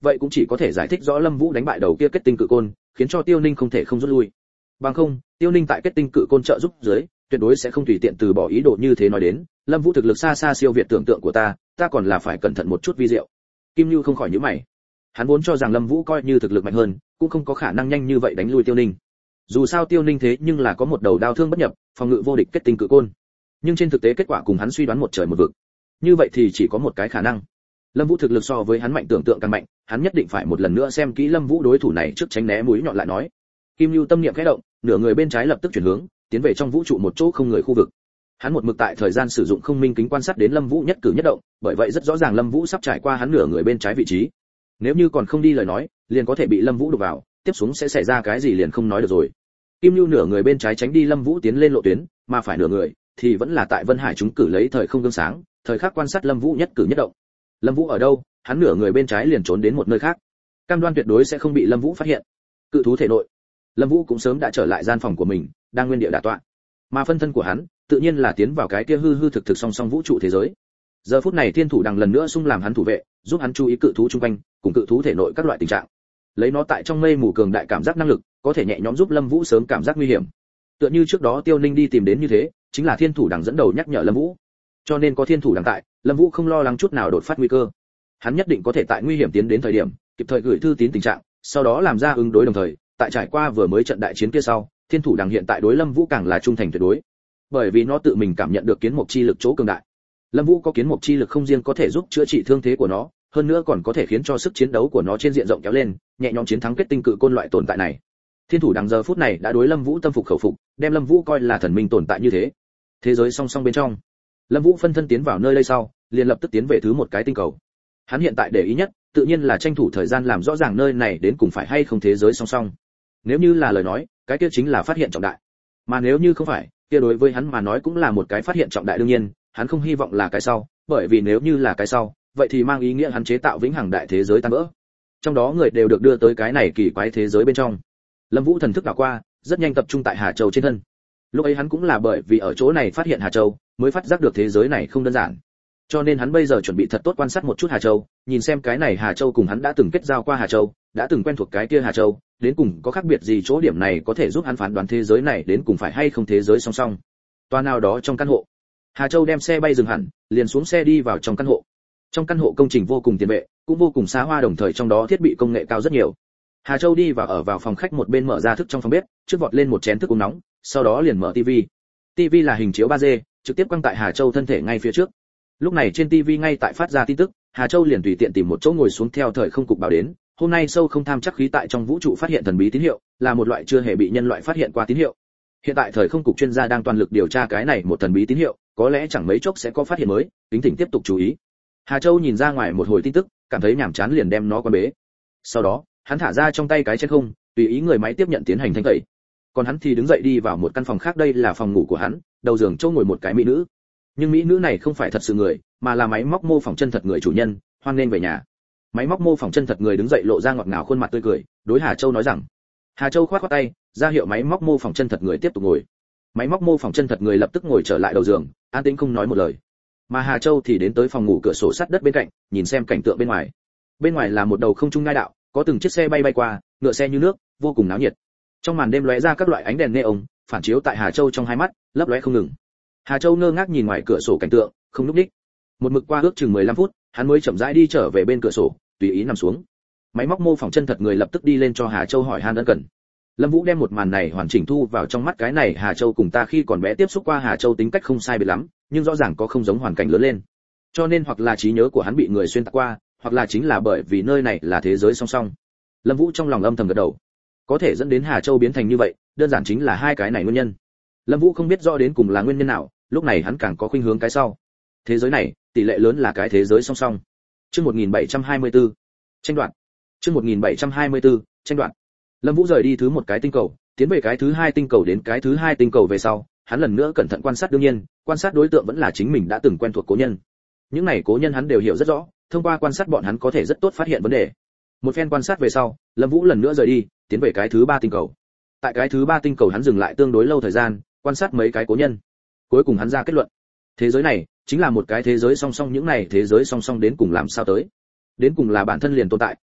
vậy cũng chỉ có thể giải thích rõ Lâm Vũ đánh bại đầu kia kết tinh cự côn, khiến cho Tiêu Ninh không thể không rút lui. Bằng không, Tiêu Ninh tại kết tinh cự côn trợ giúp dưới, tuyệt đối sẽ không tùy tiện từ bỏ ý đồ như thế. Nói đến, Lâm Vũ thực lực xa xa siêu việt tưởng tượng của ta, ta còn là phải cẩn thận một chút vi diệu. Kim Nưu không khỏi nhíu mày. Hắn vốn cho rằng Lâm Vũ coi như thực lực mạnh hơn, cũng không có khả năng nhanh như vậy đánh lui Tiêu Ninh. Dù sao Tiêu Ninh thế nhưng là có một đầu đao thương bất nhập, phòng ngự vô địch kết tinh cự côn. Nhưng trên thực tế kết quả cùng hắn suy đoán một trời một vực. Như vậy thì chỉ có một cái khả năng. Lâm Vũ thực lực so với hắn mạnh tưởng tượng càng mạnh, hắn nhất định phải một lần nữa xem kỹ Lâm Vũ đối thủ này trước tránh né mũi nhọn lại nói. Kim Nưu tâm niệm khẽ động, nửa người bên trái lập tức chuyển hướng, tiến về trong vũ trụ một chỗ không người khu vực. Hắn một mực tại thời gian sử dụng không minh kính quan sát đến Lâm Vũ nhất cử nhất động, bởi vậy rất rõ ràng Lâm Vũ sắp trải qua hắn nửa người bên trái vị trí. Nếu như còn không đi lời nói, liền có thể bị Lâm Vũ đụng vào, tiếp xuống sẽ xảy ra cái gì liền không nói được rồi. Kim Nưu nửa người bên trái tránh đi Lâm Vũ tiến lên lộ tuyến, mà phải nửa người thì vẫn là tại Vân Hải chúng cử lấy thời không gương sáng, thời khắc quan sát Lâm Vũ nhất cử nhất động. Lâm Vũ ở đâu, hắn nửa người bên trái liền trốn đến một nơi khác. Cam đoan tuyệt đối sẽ không bị Lâm Vũ phát hiện. Cự thú thể nội, Lâm Vũ cũng sớm đã trở lại gian phòng của mình, đang nguyên địa đả tọa. Mà phân thân của hắn, tự nhiên là tiến vào cái kia hư hư thực thực song song vũ trụ thế giới. Giờ phút này Thiên Thủ Đằng lần nữa xung làm hắn thủ vệ, giúp hắn chú ý cự thú xung quanh, cùng cự thú thể nội các loại tình trạng. Lấy nó tại trong mây mù cường đại cảm giác năng lực, có thể nhẹ nhõm giúp Lâm Vũ sớm cảm giác nguy hiểm. Tựa như trước đó Tiêu Ninh đi tìm đến như thế, chính là Thiên Thủ Đằng dẫn đầu nhắc nhở Lâm Vũ. Cho nên có Thiên Thủ Đằng tại, Lâm Vũ không lo lắng chút nào đột phát nguy cơ. Hắn nhất định có thể tại nguy hiểm tiến đến thời điểm, kịp thời gửi thư tín tình trạng, sau đó làm ra ứng đối đồng thời, tại trải qua vừa mới trận đại chiến kia sau, Thiên Thủ Đằng hiện tại đối Lâm Vũ càng là trung thành tuyệt đối. Bởi vì nó tự mình cảm nhận được kiến mộc chi lực chỗ cường đại. Lâm Vũ có kiến mộc chi lực không riêng có thể giúp chữa trị thương thế của nó, hơn nữa còn có thể khiến cho sức chiến đấu của nó trên diện rộng kéo lên, nhẹ nhõm chiến thắng kết tinh cự côn loại tồn tại này. Thiên Thủ Đằng giờ phút này đã đối Lâm Vũ tâm phục khẩu phục, đem Lâm Vũ coi là thần minh tồn tại như thế. Thế giới song song bên trong, Lâm Vũ phân thân tiến vào nơi đây sau, liền lập tức tiến về thứ một cái tinh cầu. Hắn hiện tại để ý nhất, tự nhiên là tranh thủ thời gian làm rõ ràng nơi này đến cùng phải hay không thế giới song song. Nếu như là lời nói, cái kia chính là phát hiện trọng đại. Mà nếu như không phải, kia đối với hắn mà nói cũng là một cái phát hiện trọng đại. Đương nhiên, hắn không hy vọng là cái sau, bởi vì nếu như là cái sau, vậy thì mang ý nghĩa hắn chế tạo vĩnh hằng đại thế giới tan vỡ. Trong đó người đều được đưa tới cái này kỳ quái thế giới bên trong. Lâm Vũ thần thức đảo qua, rất nhanh tập trung tại Hà Châu trên thân. Lúc ấy hắn cũng là bởi vì ở chỗ này phát hiện Hà Châu, mới phát giác được thế giới này không đơn giản. Cho nên hắn bây giờ chuẩn bị thật tốt quan sát một chút Hà Châu, nhìn xem cái này Hà Châu cùng hắn đã từng kết giao qua Hà Châu, đã từng quen thuộc cái kia Hà Châu, đến cùng có khác biệt gì, chỗ điểm này có thể giúp hắn phán đoán thế giới này đến cùng phải hay không thế giới song song. Toa nào đó trong căn hộ, Hà Châu đem xe bay dừng hẳn, liền xuống xe đi vào trong căn hộ. Trong căn hộ công trình vô cùng tiền vệ, cũng vô cùng xa hoa, đồng thời trong đó thiết bị công nghệ cao rất nhiều. Hà Châu đi vào ở vào phòng khách, một bên mở ra thức trong phòng bếp, trước vọt lên một chén thức uống nóng, sau đó liền mở tivi. Tivi là hình chiếu ba D, trực tiếp quăng tại Hà Châu thân thể ngay phía trước. Lúc này trên tivi ngay tại phát ra tin tức, Hà Châu liền tùy tiện tìm một chỗ ngồi xuống theo thời không cục báo đến. Hôm nay sâu không tham chắc khí tại trong vũ trụ phát hiện thần bí tín hiệu, là một loại chưa hề bị nhân loại phát hiện qua tín hiệu. Hiện tại thời không cục chuyên gia đang toàn lực điều tra cái này một thần bí tín hiệu, có lẽ chẳng mấy chốc sẽ có phát hiện mới, kính thỉnh tiếp tục chú ý. Hà Châu nhìn ra ngoài một hồi tin tức, cảm thấy nhàm chán liền đem nó quan bế. Sau đó, hắn thả ra trong tay cái chén không, tùy ý người máy tiếp nhận tiến hành thanh tẩy. Còn hắn thì đứng dậy đi vào một căn phòng khác, đây là phòng ngủ của hắn, đầu giường chỗ ngồi một cái mỹ nữ. Nhưng mỹ nữ này không phải thật sự người, mà là máy móc mô phỏng chân thật người chủ nhân, hoan nên về nhà. Máy móc mô phỏng chân thật người đứng dậy lộ ra ngọt ngào khuôn mặt tươi cười, đối Hà Châu nói rằng. Hà Châu khoát khoát tay, ra hiệu máy móc mô phỏng chân thật người tiếp tục ngồi. Máy móc mô phỏng chân thật người lập tức ngồi trở lại đầu giường, an tĩnh không nói một lời. Mà Hà Châu thì đến tới phòng ngủ cửa sổ sắt đất bên cạnh, nhìn xem cảnh tượng bên ngoài. Bên ngoài là một đầu không trung ngai đạo, có từng chiếc xe bay bay qua, ngựa xe như nước, vô cùng náo nhiệt. Trong màn đêm lóe ra các loại ánh đèn neon, phản chiếu tại Hà Châu trong hai mắt, lấp lóe không ngừng. Hà Châu ngơ ngác nhìn ngoài cửa sổ cảnh tượng, không lúc đích. Một mực qua ước chừng mười lăm phút, hắn mới chậm rãi đi trở về bên cửa sổ, tùy ý nằm xuống. Máy móc mô phỏng chân thật người lập tức đi lên cho Hà Châu hỏi han ân cần. Lâm Vũ đem một màn này hoàn chỉnh thu vào trong mắt, cái này Hà Châu cùng ta khi còn bé tiếp xúc qua Hà Châu tính cách không sai biệt lắm, nhưng rõ ràng có không giống hoàn cảnh lớn lên. Cho nên hoặc là trí nhớ của hắn bị người xuyên tạc qua, hoặc là chính là bởi vì nơi này là thế giới song song. Lâm Vũ trong lòng âm thầm gật đầu. Có thể dẫn đến Hà Châu biến thành như vậy, đơn giản chính là hai cái này nguyên nhân. Lâm Vũ không biết rõ đến cùng là nguyên nhân nào, lúc này hắn càng có khuynh hướng cái sau. Thế giới này, tỷ lệ lớn là cái thế giới song song. Chương một nghìn bảy trăm hai mươi tư, tranh đoạt. Chương một nghìn bảy trăm hai mươi tư, tranh đoạt. Lâm Vũ rời đi thứ một cái tinh cầu, tiến về cái thứ hai tinh cầu, đến cái thứ hai tinh cầu về sau, hắn lần nữa cẩn thận quan sát, đương nhiên, quan sát đối tượng vẫn là chính mình đã từng quen thuộc cố nhân. Những này cố nhân hắn đều hiểu rất rõ, thông qua quan sát bọn hắn có thể rất tốt phát hiện vấn đề. Một phen quan sát về sau, Lâm Vũ lần nữa rời đi, tiến về cái thứ ba tinh cầu. Tại cái thứ ba tinh cầu hắn dừng lại tương đối lâu thời gian, quan sát mấy cái cố nhân. Cuối cùng hắn ra kết luận, thế giới này chính là một cái thế giới song song, những này thế giới song song đến cùng làm sao tới? Đến cùng là bản thân liền tồn tại,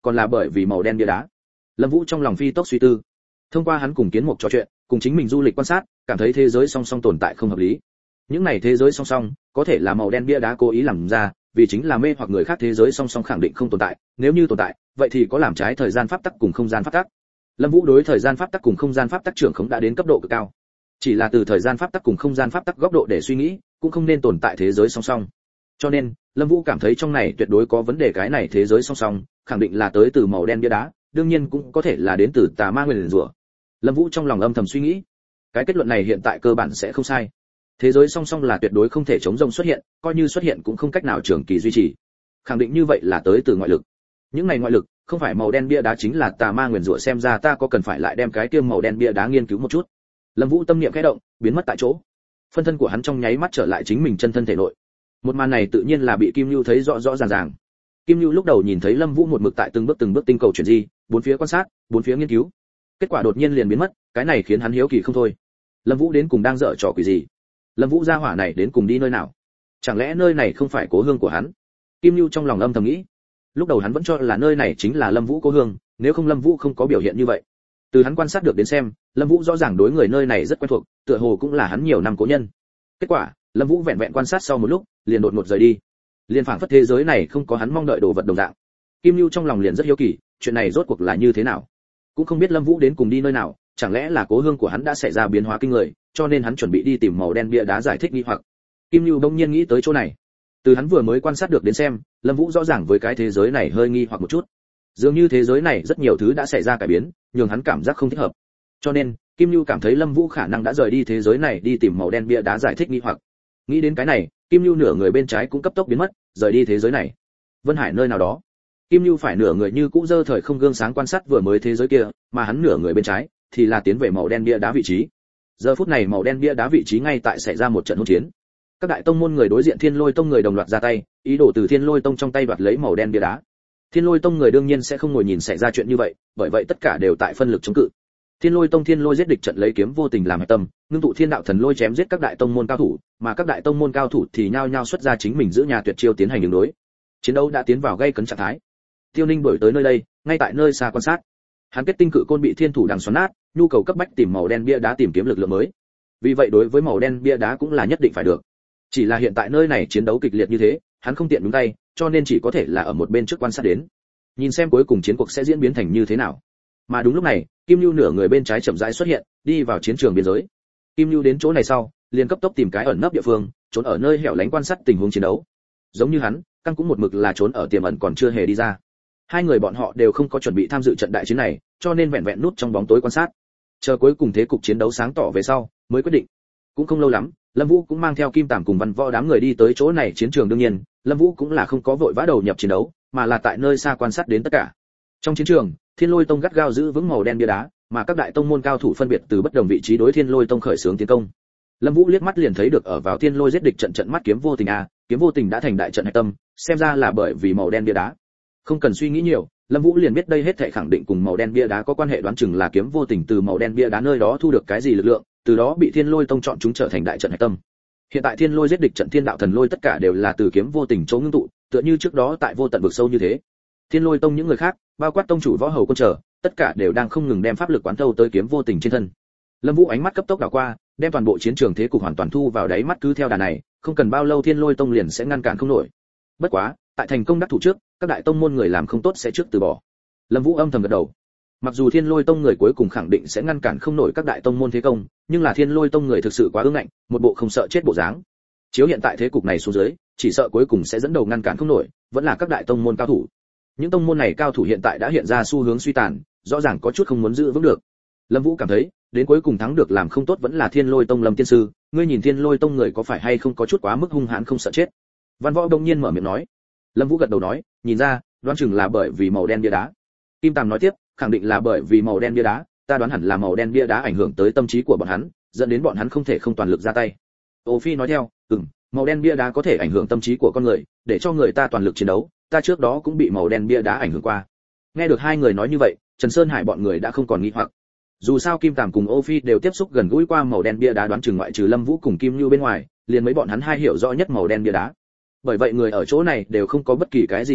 còn là bởi vì màu đen bia đá. Lâm Vũ trong lòng phi tốc suy tư. Thông qua hắn cùng Kiến Mục trò chuyện, cùng chính mình du lịch quan sát, cảm thấy thế giới song song tồn tại không hợp lý. Những này thế giới song song, có thể là màu đen bia đá cố ý làm ra, vì chính là mê hoặc người khác thế giới song song khẳng định không tồn tại, nếu như tồn tại, vậy thì có làm trái thời gian pháp tắc cùng không gian pháp tắc. Lâm Vũ đối thời gian pháp tắc cùng không gian pháp tắc trưởng khống đã đến cấp độ cực cao. Chỉ là từ thời gian pháp tắc cùng không gian pháp tắc góc độ để suy nghĩ, cũng không nên tồn tại thế giới song song. Cho nên, Lâm Vũ cảm thấy trong này tuyệt đối có vấn đề, cái này thế giới song song, khẳng định là tới từ màu đen bia đá, đương nhiên cũng có thể là đến từ tà ma nguyền rủa. Lâm Vũ trong lòng âm thầm suy nghĩ. Cái kết luận này hiện tại cơ bản sẽ không sai. Thế giới song song là tuyệt đối không thể chống rông xuất hiện, coi như xuất hiện cũng không cách nào trường kỳ duy trì. Khẳng định như vậy là tới từ ngoại lực. Những này ngoại lực, không phải màu đen bia đá chính là tà ma nguyền rủa, xem ra ta có cần phải lại đem cái kia màu đen bia đá nghiên cứu một chút. Lâm Vũ tâm niệm khẽ động, biến mất tại chỗ. Phân thân của hắn trong nháy mắt trở lại chính mình chân thân thể nội. Một màn này tự nhiên là bị Kim Nưu thấy rõ rõ ràng ràng. Kim Nưu lúc đầu nhìn thấy Lâm Vũ một mực tại từng bước từng bước tinh cầu chuyển di, bốn phía quan sát, bốn phía nghiên cứu. Kết quả đột nhiên liền biến mất, cái này khiến hắn hiếu kỳ không thôi. Lâm Vũ đến cùng đang dở trò quỷ gì? Lâm Vũ gia hỏa này đến cùng đi nơi nào? Chẳng lẽ nơi này không phải cố hương của hắn? Kim Nưu trong lòng âm thầm nghĩ. Lúc đầu hắn vẫn cho là nơi này chính là Lâm Vũ cố hương, nếu không Lâm Vũ không có biểu hiện như vậy. Từ hắn quan sát được đến xem, Lâm Vũ rõ ràng đối người nơi này rất quen thuộc, tựa hồ cũng là hắn nhiều năm cố nhân. Kết quả, Lâm Vũ vẹn vẹn quan sát sau một lúc, liền đột ngột rời đi. Liên phảng phất thế giới này không có hắn mong đợi đồ vật đồng dạng. Kim Nưu trong lòng liền rất hiếu kỳ, chuyện này rốt cuộc là như thế nào? Cũng không biết Lâm Vũ đến cùng đi nơi nào, chẳng lẽ là cố hương của hắn đã xảy ra biến hóa kinh người, cho nên hắn chuẩn bị đi tìm màu đen bia đá giải thích nghi hoặc. Kim Nưu bỗng nhiên nghĩ tới chỗ này. Từ hắn vừa mới quan sát được đến xem, Lâm Vũ rõ ràng với cái thế giới này hơi nghi hoặc một chút. Dường như thế giới này rất nhiều thứ đã xảy ra cải biến, nhường hắn cảm giác không thích hợp. Cho nên, Kim Nưu cảm thấy Lâm Vũ khả năng đã rời đi thế giới này đi tìm màu đen bia đá giải thích nghi hoặc. Nghĩ đến cái này, Kim Nưu nửa người bên trái cũng cấp tốc biến mất, rời đi thế giới này. Vân Hải nơi nào đó, Kim Nưu phải nửa người như cũ giơ thời không gương sáng quan sát vừa mới thế giới kia, mà hắn nửa người bên trái thì là tiến về màu đen bia đá vị trí. Giờ phút này màu đen bia đá vị trí ngay tại xảy ra một trận hỗn chiến. Các đại tông môn người đối diện Thiên Lôi Tông người đồng loạt ra tay, ý đồ từ Thiên Lôi Tông trong tay đoạt lấy màu đen bia đá. Thiên Lôi Tông người đương nhiên sẽ không ngồi nhìn xảy ra chuyện như vậy, bởi vậy tất cả đều tại phân lực chống cự. Thiên Lôi Tông Thiên Lôi giết địch trận lấy kiếm vô tình làm hệ tâm, ngưng tụ thiên đạo thần lôi chém giết các đại tông môn cao thủ, mà các đại tông môn cao thủ thì nhao nhao xuất ra chính mình giữ nhà tuyệt chiêu tiến hành ứng đối. Chiến đấu đã tiến vào gay cấn trạng thái. Tiêu Ninh đuổi tới nơi đây, ngay tại nơi xa quan sát. Hắn kết tinh cự côn bị thiên thủ đằng xoắn nát, nhu cầu cấp bách tìm màu đen bia đá tìm kiếm lực lượng mới. Vì vậy đối với màu đen bia đá cũng là nhất định phải được. Chỉ là hiện tại nơi này chiến đấu kịch liệt như thế, hắn không tiện nhúng tay, cho nên chỉ có thể là ở một bên trước quan sát đến. Nhìn xem cuối cùng chiến cuộc sẽ diễn biến thành như thế nào. Mà đúng lúc này, Kim Nưu nửa người bên trái chậm rãi xuất hiện, đi vào chiến trường biên giới. Kim Nưu đến chỗ này sau, liền cấp tốc tìm cái ẩn nấp địa phương, trốn ở nơi hẻo lánh quan sát tình huống chiến đấu. Giống như hắn, Căng cũng một mực là trốn ở tiềm ẩn còn chưa hề đi ra. Hai người bọn họ đều không có chuẩn bị tham dự trận đại chiến này, cho nên vẹn vẹn núp trong bóng tối quan sát. Chờ cuối cùng thế cục chiến đấu sáng tỏ về sau, mới quyết định. Cũng không lâu lắm, Lâm Vũ cũng mang theo Kim Tàm cùng Văn Võ đám người đi tới chỗ này chiến trường, đương nhiên, Lâm Vũ cũng là không có vội vã đầu nhập chiến đấu, mà là tại nơi xa quan sát đến tất cả. Trong chiến trường, Thiên Lôi Tông gắt gao giữ vững màu đen bia đá, mà các đại tông môn cao thủ phân biệt từ bất đồng vị trí đối Thiên Lôi Tông khởi xướng tiến công. Lâm Vũ liếc mắt liền thấy được ở vào Thiên Lôi giết địch trận trận mắt kiếm vô tình a, kiếm vô tình đã thành đại trận hạch tâm, xem ra là bởi vì màu đen bia đá. Không cần suy nghĩ nhiều, Lâm Vũ liền biết đây hết thảy khẳng định cùng màu đen bia đá có quan hệ, đoán chừng là kiếm vô tình từ màu đen bia đá nơi đó thu được cái gì lực lượng, từ đó bị Thiên Lôi Tông chọn chúng trở thành đại trận hạch tâm. Hiện tại Thiên Lôi giết địch trận Thiên đạo thần lôi tất cả đều là từ kiếm vô tình chỗ ngưng tụ, tựa như trước đó tại vô tận vực sâu như thế. Thiên Lôi Tông những người khác, bao quát tông chủ Võ Hầu Quân trở, tất cả đều đang không ngừng đem pháp lực quán thâu tới kiếm vô tình trên thân. Lâm Vũ ánh mắt cấp tốc đảo qua, đem toàn bộ chiến trường thế cục hoàn toàn thu vào đáy mắt, cứ theo đà này, không cần bao lâu Thiên Lôi Tông liền sẽ ngăn cản không nổi. Bất quá, tại thành công đắc thủ trước, các đại tông môn người làm không tốt sẽ trước từ bỏ. Lâm Vũ âm thầm gật đầu. Mặc dù Thiên Lôi Tông người cuối cùng khẳng định sẽ ngăn cản không nổi các đại tông môn thế công, nhưng là Thiên Lôi Tông người thực sự quá ương ngạnh, một bộ không sợ chết bộ dáng. Chiếu hiện tại thế cục này xuống dưới, chỉ sợ cuối cùng sẽ dẫn đầu ngăn cản không nổi, vẫn là các đại tông môn cao thủ. Những tông môn này cao thủ hiện tại đã hiện ra xu hướng suy tàn, rõ ràng có chút không muốn giữ vững được. Lâm Vũ cảm thấy, đến cuối cùng thắng được làm không tốt vẫn là Thiên Lôi Tông Lâm tiên sư, ngươi nhìn Thiên Lôi Tông người có phải hay không có chút quá mức hung hãn không sợ chết. Văn Võ đột nhiên mở miệng nói. Lâm Vũ gật đầu nói, nhìn ra, đoán chừng là bởi vì màu đen bia đá. Kim Tàm nói tiếp, khẳng định là bởi vì màu đen bia đá, ta đoán hẳn là màu đen bia đá ảnh hưởng tới tâm trí của bọn hắn, dẫn đến bọn hắn không thể không toàn lực ra tay. Ô Phi nói theo, ừm, màu đen bia đá có thể ảnh hưởng tâm trí của con người, để cho người ta toàn lực chiến đấu, ta trước đó cũng bị màu đen bia đá ảnh hưởng qua. Nghe được hai người nói như vậy, Trần Sơn Hải bọn người đã không còn nghi hoặc. Dù sao Kim Tàm cùng Ô Phi đều tiếp xúc gần gũi qua màu đen bia đá, đoán chừng ngoại trừ Lâm Vũ cùng Kim Nưu bên ngoài, liền mấy bọn hắn hai hiểu rõ nhất màu đen bia đá. Bởi vậy người ở chỗ này đều không có bất kỳ cái gì dị nghị,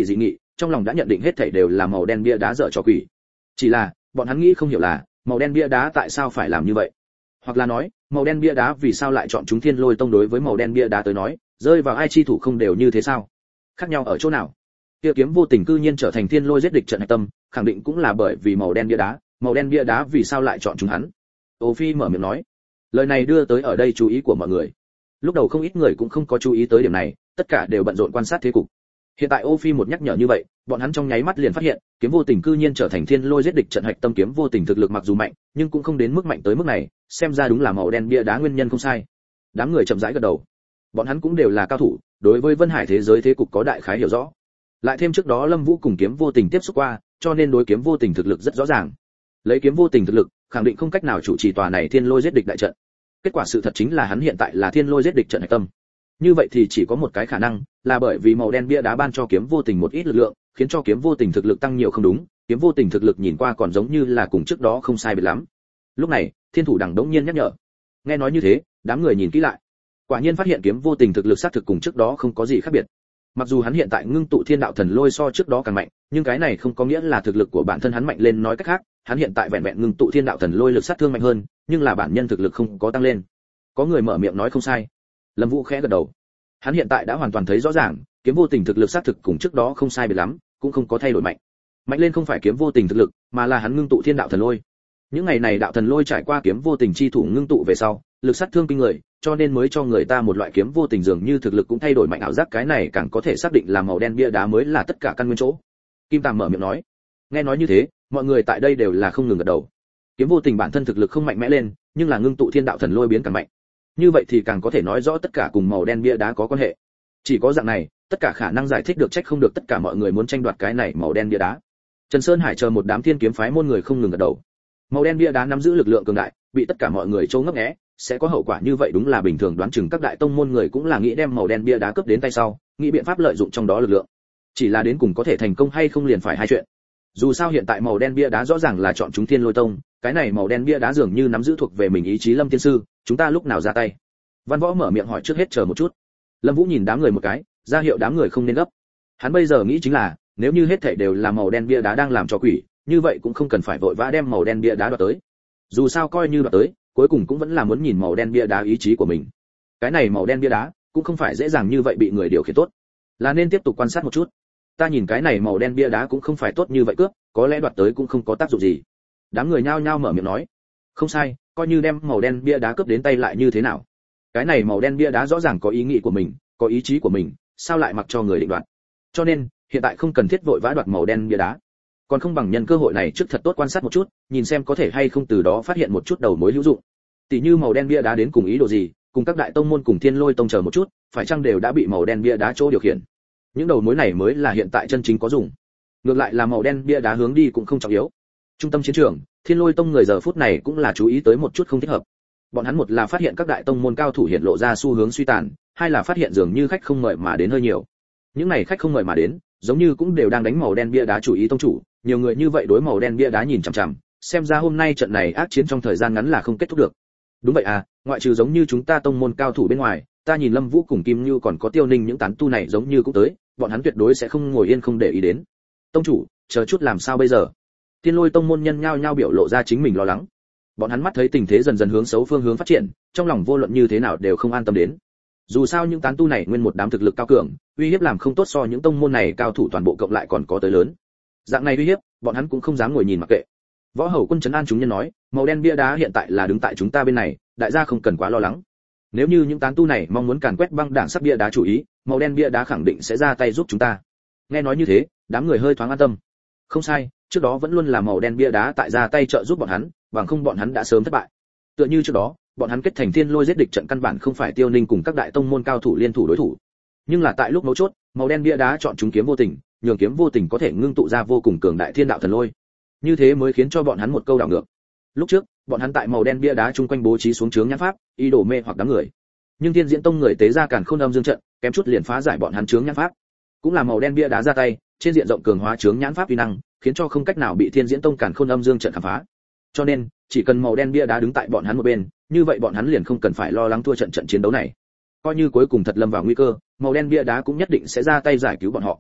trong lòng đã nhận định hết thảy đều là màu đen bia đá dở trò quỷ. Chỉ là bọn hắn nghĩ không hiểu là màu đen bia đá tại sao phải làm như vậy, hoặc là nói màu đen bia đá vì sao lại chọn chúng Thiên Lôi Tông. Đối với màu đen bia đá tới nói, rơi vào ai chi thủ không đều như thế sao? Khác nhau ở chỗ nào? Kia kiếm vô tình cư nhiên trở thành Thiên Lôi giết địch trận hạch tâm, khẳng định cũng là bởi vì màu đen bia đá. Màu đen bia đá vì sao lại chọn chúng hắn? Ô Phi mở miệng nói. Lời này đưa tới ở đây chú ý của mọi người. Lúc đầu không ít người cũng không có chú ý tới điểm này, tất cả đều bận rộn quan sát thế cục. Hiện tại Ô Phi một nhắc nhở như vậy, bọn hắn trong nháy mắt liền phát hiện, kiếm vô tình cư nhiên trở thành Thiên Lôi giết địch trận hạch tâm. Kiếm vô tình thực lực mặc dù mạnh, nhưng cũng không đến mức mạnh tới mức này, xem ra đúng là màu đen bia đá nguyên nhân không sai. Đám người chậm rãi gật đầu. Bọn hắn cũng đều là cao thủ, đối với Vân Hải thế giới thế cục có đại khái hiểu rõ. Lại thêm trước đó Lâm Vũ cùng kiếm vô tình tiếp xúc qua, cho nên đối kiếm vô tình thực lực rất rõ ràng. Lấy kiếm vô tình thực lực, khẳng định không cách nào chủ trì tòa này Thiên Lôi giết địch đại trận. Kết quả sự thật chính là hắn hiện tại là Thiên Lôi giết địch trận hạch tâm. Như vậy thì chỉ có một cái khả năng, là bởi vì màu đen bia đá ban cho kiếm vô tình một ít lực lượng, khiến cho kiếm vô tình thực lực tăng nhiều không đúng, kiếm vô tình thực lực nhìn qua còn giống như là cùng trước đó không sai biệt lắm. Lúc này, Thiên Thủ Đằng đống nhiên nhắc nhở. Nghe nói như thế, đám người nhìn kỹ lại, quả nhiên phát hiện kiếm vô tình thực lực xác thực cùng trước đó không có gì khác biệt. Mặc dù hắn hiện tại ngưng tụ thiên đạo thần lôi so trước đó càng mạnh, nhưng cái này không có nghĩa là thực lực của bản thân hắn mạnh lên. Nói cách khác, hắn hiện tại vẹn vẹn ngưng tụ thiên đạo thần lôi lực sát thương mạnh hơn, nhưng là bản nhân thực lực không có tăng lên. Có người mở miệng nói không sai. Lâm Vũ khẽ gật đầu. Hắn hiện tại đã hoàn toàn thấy rõ ràng, kiếm vô tình thực lực xác thực cùng trước đó không sai biệt lắm, cũng không có thay đổi mạnh. Mạnh lên không phải kiếm vô tình thực lực, mà là hắn ngưng tụ thiên đạo thần lôi. Những ngày này đạo thần lôi trải qua kiếm vô tình chi thủ ngưng tụ về sau, lực sát thương kinh người, cho nên mới cho người ta một loại kiếm vô tình dường như thực lực cũng thay đổi mạnh ảo giác. Cái này càng có thể xác định là màu đen bia đá mới là tất cả căn nguyên chỗ. Kim Tàm mở miệng nói. Nghe nói như thế, mọi người tại đây đều là không ngừng gật đầu. Kiếm vô tình bản thân thực lực không mạnh mẽ lên, nhưng là ngưng tụ thiên đạo thần lôi biến càng mạnh. Như vậy thì càng có thể nói rõ tất cả cùng màu đen bia đá có quan hệ. Chỉ có dạng này, tất cả khả năng giải thích được trách không được tất cả mọi người muốn tranh đoạt cái này màu đen bia đá. Trần Sơn Hải chờ một đám thiên kiếm phái môn người không ngừng gật đầu. Màu đen bia đá nắm giữ lực lượng cường đại, bị tất cả mọi người trố ngấp nghé, sẽ có hậu quả như vậy đúng là bình thường. Đoán chừng các đại tông môn người cũng là nghĩ đem màu đen bia đá cướp đến tay sau, nghĩ biện pháp lợi dụng trong đó lực lượng. Chỉ là đến cùng có thể thành công hay không liền phải hai chuyện. Dù sao hiện tại màu đen bia đá rõ ràng là chọn chúng Thiên Lôi Tông, cái này màu đen bia đá dường như nắm giữ thuộc về mình ý chí. Lâm tiên sư, chúng ta lúc nào ra tay? Văn Võ mở miệng hỏi. Trước hết chờ một chút. Lâm Vũ nhìn đám người một cái, ra hiệu đám người không nên gấp. Hắn bây giờ nghĩ chính là, nếu như hết thảy đều là màu đen bia đá đang làm cho quỷ, như vậy cũng không cần phải vội vã đem màu đen bia đá đoạt tới. Dù sao coi như đoạt tới, cuối cùng cũng vẫn là muốn nhìn màu đen bia đá ý chí của mình. Cái này màu đen bia đá cũng không phải dễ dàng như vậy bị người điều khiển tốt, là nên tiếp tục quan sát một chút. Ta nhìn cái này màu đen bia đá cũng không phải tốt như vậy cướp, có lẽ đoạt tới cũng không có tác dụng gì. Đám người nhao nhao mở miệng nói. Không sai, coi như đem màu đen bia đá cướp đến tay lại như thế nào? Cái này màu đen bia đá rõ ràng có ý nghĩ của mình, có ý chí của mình, sao lại mặc cho người định đoạt? Cho nên, hiện tại không cần thiết vội vã đoạt màu đen bia đá, còn không bằng nhân cơ hội này trước thật tốt quan sát một chút, nhìn xem có thể hay không từ đó phát hiện một chút đầu mối hữu dụng. Tỷ như màu đen bia đá đến cùng ý đồ gì, cùng các đại tông môn cùng Thiên Lôi Tông chờ một chút, phải chăng đều đã bị màu đen bia đá chỗ điều khiển. Những đầu mối này mới là hiện tại chân chính có dùng. Ngược lại là màu đen bia đá hướng đi cũng không trọng yếu. Trung tâm chiến trường, Thiên Lôi Tông người giờ phút này cũng là chú ý tới một chút không thích hợp. Bọn hắn một là phát hiện các đại tông môn cao thủ hiện lộ ra xu hướng suy tàn, hai là phát hiện dường như khách không mời mà đến hơi nhiều. Những này khách không mời mà đến, giống như cũng đều đang đánh màu đen bia đá chủ ý tông chủ, nhiều người như vậy đối màu đen bia đá nhìn chằm chằm, xem ra hôm nay trận này ác chiến trong thời gian ngắn là không kết thúc được. Đúng vậy à, ngoại trừ giống như chúng ta tông môn cao thủ bên ngoài, ta nhìn Lâm Vũ cùng Kim Nưu còn có Tiêu Ninh những tán tu này giống như cũng tới, bọn hắn tuyệt đối sẽ không ngồi yên không để ý đến. Tông chủ, chờ chút làm sao bây giờ? Thiên Lôi Tông môn nhân nhao nhao biểu lộ ra chính mình lo lắng. Bọn hắn mắt thấy tình thế dần dần hướng xấu phương hướng phát triển, trong lòng vô luận như thế nào đều không an tâm đến. Dù sao những tán tu này nguyên một đám thực lực cao cường, uy hiếp làm không tốt so những tông môn này cao thủ toàn bộ cộng lại còn có tới lớn. Dạng này uy hiếp, bọn hắn cũng không dám ngồi nhìn mặc kệ. Võ Hầu Quân trấn an chúng nhân nói, màu đen bia đá hiện tại là đứng tại chúng ta bên này, đại gia không cần quá lo lắng. Nếu như những tán tu này mong muốn càn quét băng đảng sắp bia đá chủ ý, màu đen bia đá khẳng định sẽ ra tay giúp chúng ta. Nghe nói như thế, đám người hơi thoáng an tâm. Không sai, trước đó vẫn luôn là màu đen bia đá tại ra tay trợ giúp bọn hắn, bằng không bọn hắn đã sớm thất bại. Tựa như trước đó, bọn hắn kết thành Thiên Lôi giết địch trận căn bản không phải Tiêu Ninh cùng các đại tông môn cao thủ liên thủ đối thủ. Nhưng là tại lúc mấu chốt, màu đen bia đá chọn chúng kiếm vô tình, nhường kiếm vô tình có thể ngưng tụ ra vô cùng cường đại thiên đạo thần lôi. Như thế mới khiến cho bọn hắn một câu đảo ngược. Lúc trước, bọn hắn tại màu đen bia đá chung quanh bố trí xuống chướng nhãn pháp, ý đồ mê hoặc đám người. Nhưng Thiên Diễn Tông người tế ra càn khôn âm dương trận, kém chút liền phá giải bọn hắn chướng nhãn pháp. Cũng là màu đen bia đá ra tay, trên diện rộng cường hóa chướng nhãn pháp uy năng, khiến cho không cách nào bị Thiên Diễn Tông càn khôn âm dương trận khám phá. Cho nên, chỉ cần màu đen bia đá đứng tại bọn hắn một bên, như vậy bọn hắn liền không cần phải lo lắng thua trận trận chiến đấu này. Coi như cuối cùng thật lâm vào nguy cơ, màu đen bia đá cũng nhất định sẽ ra tay giải cứu bọn họ.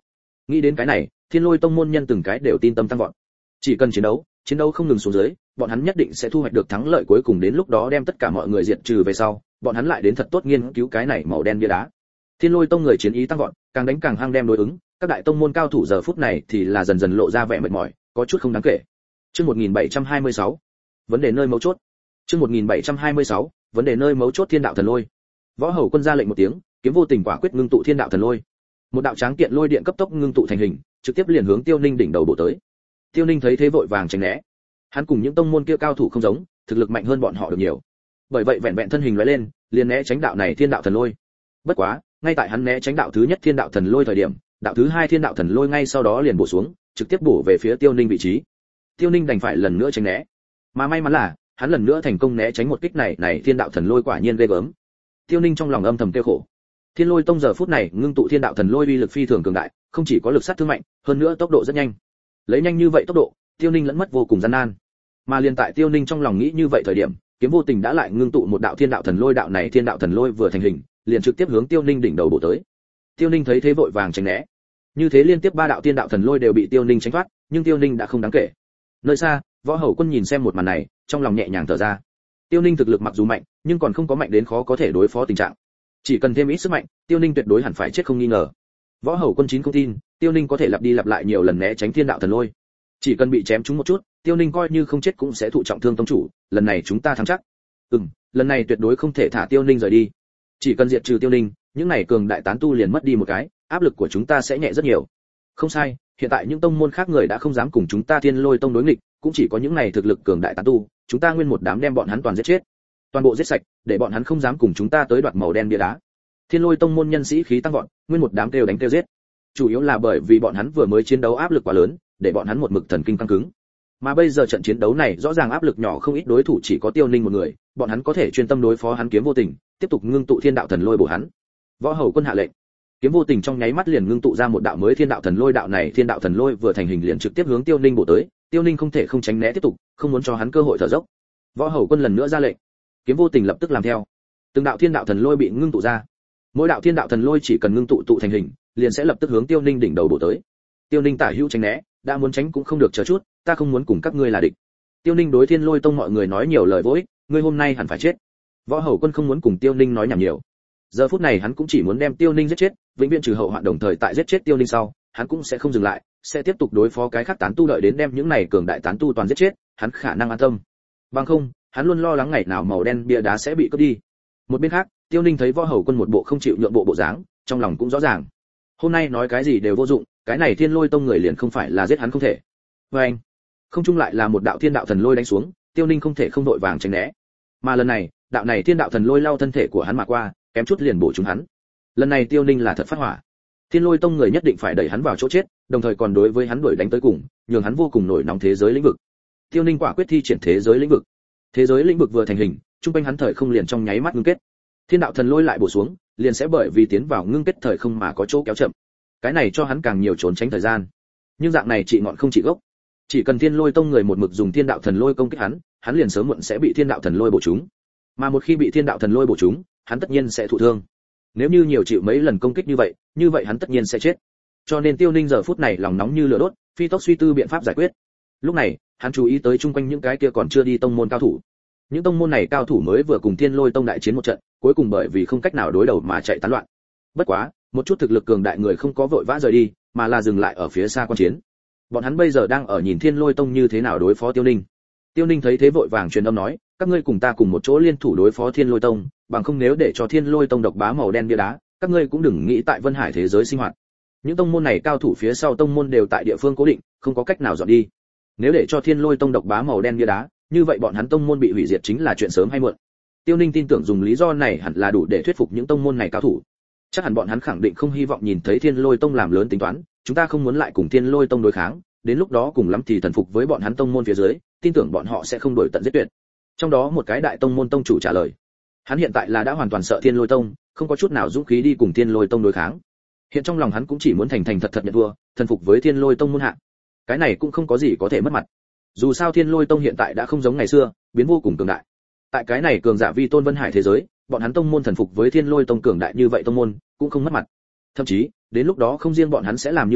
Nghĩ đến cái này, Thiên Lôi Tông môn nhân từng cái đều tin tâm tăng vọt. Chỉ cần chiến đấu, chiến đấu không ngừng xuống dưới, bọn hắn nhất định sẽ thu hoạch được thắng lợi cuối cùng, đến lúc đó đem tất cả mọi người diệt trừ về sau, bọn hắn lại đến thật tốt nghiên cứu cái này màu đen bia đá. Thiên Lôi Tông người chiến ý tăng vọt, càng đánh càng hăng đem đối ứng, các đại tông môn cao thủ giờ phút này thì là dần dần lộ ra vẻ mệt mỏi, có chút không đáng kể. Chương một nghìn bảy trăm hai mươi sáu, vấn đề nơi mấu chốt. Chương một nghìn bảy trăm hai mươi sáu, vấn đề nơi mấu chốt. Thiên đạo thần lôi. Võ Hầu Quân ra lệnh một tiếng, kiếm vô tình quả quyết ngưng tụ thiên đạo thần lôi. Một đạo tráng kiện lôi điện cấp tốc ngưng tụ thành hình, trực tiếp liền hướng Tiêu Ninh đỉnh đầu bổ tới. Tiêu Ninh thấy thế vội vàng tránh né. Hắn cùng những tông môn kia cao thủ không giống, thực lực mạnh hơn bọn họ được nhiều. Bởi vậy vẹn vẹn thân hình lóe lên, liền né tránh đạo này thiên đạo thần lôi. Bất quá, ngay tại hắn né tránh đạo thứ nhất thiên đạo thần lôi thời điểm, đạo thứ hai thiên đạo thần lôi ngay sau đó liền bổ xuống, trực tiếp bổ về phía Tiêu Ninh vị trí. Tiêu Ninh đành phải lần nữa tránh né. Mà may mắn là, hắn lần nữa thành công né tránh một kích này, này thiên đạo thần lôi quả nhiên ghê gớm. Tiêu Ninh trong lòng âm thầm tiêu khổ. Thiên Lôi Tông giờ phút này ngưng tụ thiên đạo thần lôi uy lực phi thường cường đại, không chỉ có lực sát thương mạnh, hơn nữa tốc độ rất nhanh. Lấy nhanh như vậy tốc độ, Tiêu Ninh lẫn mất vô cùng gian nan. Mà liên tại Tiêu Ninh trong lòng nghĩ như vậy thời điểm, kiếm vô tình đã lại ngưng tụ một đạo thiên đạo thần lôi, đạo này thiên đạo thần lôi vừa thành hình, liền trực tiếp hướng Tiêu Ninh đỉnh đầu bổ tới. Tiêu Ninh thấy thế vội vàng tránh né. Như thế liên tiếp ba đạo thiên đạo thần lôi đều bị Tiêu Ninh tránh thoát, nhưng Tiêu Ninh đã không đáng kể. Nơi xa, Võ Hầu Quân nhìn xem một màn này, trong lòng nhẹ nhàng thở ra. Tiêu Ninh thực lực mặc dù mạnh, nhưng còn không có mạnh đến khó có thể đối phó tình trạng. Chỉ cần thêm ít sức mạnh, Tiêu Ninh tuyệt đối hẳn phải chết không nghi ngờ. Võ Hầu Quân chín không tin, Tiêu Ninh có thể lặp đi lặp lại nhiều lần né tránh thiên đạo thần lôi. Chỉ cần bị chém trúng một chút, Tiêu Ninh coi như không chết cũng sẽ thụ trọng thương tông chủ, lần này chúng ta thắng chắc. Ừm, lần này tuyệt đối không thể thả Tiêu Ninh rời đi. Chỉ cần diệt trừ Tiêu Ninh, những này cường đại tán tu liền mất đi một cái, áp lực của chúng ta sẽ nhẹ rất nhiều. Không sai, hiện tại những tông môn khác người đã không dám cùng chúng ta Thiên Lôi Tông đối nghịch, cũng chỉ có những này thực lực cường đại tán tu, chúng ta nguyên một đám đem bọn hắn toàn giết chết. Toàn bộ giết sạch, để bọn hắn không dám cùng chúng ta tới đoạt màu đen bia đá. Thiên Lôi Tông môn nhân sĩ khí tăng vọt, nguyên một đám kêu đánh kêu giết. Chủ yếu là bởi vì bọn hắn vừa mới chiến đấu áp lực quá lớn, để bọn hắn một mực thần kinh căng cứng. Mà bây giờ trận chiến đấu này rõ ràng áp lực nhỏ không ít, đối thủ chỉ có Tiêu Ninh một người, bọn hắn có thể chuyên tâm đối phó hắn kiếm vô tình, tiếp tục ngưng tụ thiên đạo thần lôi bổ hắn. Võ Hầu Quân hạ lệnh, kiếm vô tình trong nháy mắt liền ngưng tụ ra một đạo mới thiên đạo thần lôi, đạo này thiên đạo thần lôi vừa thành hình liền trực tiếp hướng Tiêu Ninh bổ tới, Tiêu Ninh không thể không tránh né tiếp tục, không muốn cho hắn cơ hội thở dốc. Võ Hầu Quân lần nữa ra lệnh, kiếm vô tình lập tức làm theo. Từng đạo thiên đạo thần lôi bị ngưng tụ ra. Mỗi đạo thiên đạo thần lôi chỉ cần ngưng tụ tụ thành hình, liền sẽ lập tức hướng Tiêu Ninh đỉnh đầu bổ tới. Tiêu Ninh tả hữu tránh né, đã muốn tránh cũng không được, chờ chút, ta không muốn cùng các ngươi là địch. Tiêu Ninh đối Thiên Lôi Tông mọi người nói nhiều lời vô ích, ngươi hôm nay hẳn phải chết. Võ Hầu Quân không muốn cùng Tiêu Ninh nói nhảm nhiều. Giờ phút này hắn cũng chỉ muốn đem Tiêu Ninh giết chết, vĩnh viễn trừ hậu hoạn, đồng thời tại giết chết Tiêu Ninh sau, hắn cũng sẽ không dừng lại, sẽ tiếp tục đối phó cái khác tán tu, đợi đến đem những này cường đại tán tu toàn giết chết, hắn khả năng an tâm. Bằng không, hắn luôn lo lắng ngày nào màu đen bia đá sẽ bị cướp đi. Một bên khác, Tiêu Ninh thấy Võ Hầu Quân một bộ không chịu nhượng bộ bộ dáng, trong lòng cũng rõ ràng. Hôm nay nói cái gì đều vô dụng, cái này Thiên Lôi Tông người liền không phải là giết hắn không thể. Và anh, không chung lại là một đạo thiên đạo thần lôi đánh xuống, Tiêu Ninh không thể không đội vàng tránh né. Mà lần này, đạo này thiên đạo thần lôi lao thân thể của hắn mà qua, kém chút liền bổ trúng hắn. Lần này Tiêu Ninh là thật phát hỏa. Thiên Lôi Tông người nhất định phải đẩy hắn vào chỗ chết, đồng thời còn đối với hắn đuổi đánh tới cùng, nhường hắn vô cùng nổi nóng thế giới lĩnh vực. Tiêu Ninh quả quyết thi triển thế giới lĩnh vực. Thế giới lĩnh vực vừa thành hình, trung quanh hắn thời không liền trong nháy mắt ngưng kết. Thiên đạo thần lôi lại bổ xuống, liền sẽ bởi vì tiến vào ngưng kết thời không mà có chỗ kéo chậm. Cái này cho hắn càng nhiều trốn tránh thời gian. Nhưng dạng này trị ngọn không trị gốc. Chỉ cần Thiên Lôi Tông người một mực dùng thiên đạo thần lôi công kích hắn, hắn liền sớm muộn sẽ bị thiên đạo thần lôi bổ trúng. Mà một khi bị thiên đạo thần lôi bổ trúng, hắn tất nhiên sẽ thụ thương. Nếu như nhiều chịu mấy lần công kích như vậy, như vậy hắn tất nhiên sẽ chết. Cho nên Tiêu Ninh giờ phút này lòng nóng như lửa đốt, phi tốc suy tư biện pháp giải quyết. Lúc này, hắn chú ý tới chung quanh những cái kia còn chưa đi tông môn cao thủ. Những tông môn này cao thủ mới vừa cùng Thiên Lôi Tông đại chiến một trận, cuối cùng bởi vì không cách nào đối đầu mà chạy tán loạn. Bất quá, một chút thực lực cường đại người không có vội vã rời đi, mà là dừng lại ở phía xa quan chiến. Bọn hắn bây giờ đang ở nhìn Thiên Lôi Tông như thế nào đối phó Tiêu Ninh. Tiêu Ninh thấy thế vội vàng truyền âm nói, các ngươi cùng ta cùng một chỗ liên thủ đối phó Thiên Lôi Tông, bằng không nếu để cho Thiên Lôi Tông độc bá màu đen bia đá, các ngươi cũng đừng nghĩ tại Vân Hải thế giới sinh hoạt. Những tông môn này cao thủ phía sau tông môn đều tại địa phương cố định, không có cách nào dọn đi. Nếu để cho Thiên Lôi Tông độc bá màu đen bia đá, như vậy bọn hắn tông môn bị hủy diệt chính là chuyện sớm hay muộn. Tiêu Ninh tin tưởng dùng lý do này hẳn là đủ để thuyết phục những tông môn này cao thủ. Chắc hẳn bọn hắn khẳng định không hy vọng nhìn thấy Thiên Lôi Tông làm lớn tính toán, chúng ta không muốn lại cùng Thiên Lôi Tông đối kháng, đến lúc đó cùng lắm thì thần phục với bọn hắn tông môn phía dưới, tin tưởng bọn họ sẽ không đổi tận giết tuyệt. Trong đó một cái đại tông môn tông chủ trả lời, hắn hiện tại là đã hoàn toàn sợ Thiên Lôi Tông, không có chút nào dũng khí đi cùng Thiên Lôi Tông đối kháng. Hiện trong lòng hắn cũng chỉ muốn thành thành thật thật nhận thua, thần phục với Thiên Lôi Tông môn hạ. Cái này cũng không có gì có thể mất mặt. Dù sao Thiên Lôi Tông hiện tại đã không giống ngày xưa, biến vô cùng cường đại. Tại cái này cường giả vi tôn Vân Hải thế giới, bọn hắn tông môn thần phục với Thiên Lôi Tông cường đại như vậy tông môn, cũng không mất mặt. Thậm chí, đến lúc đó không riêng bọn hắn sẽ làm như vậy,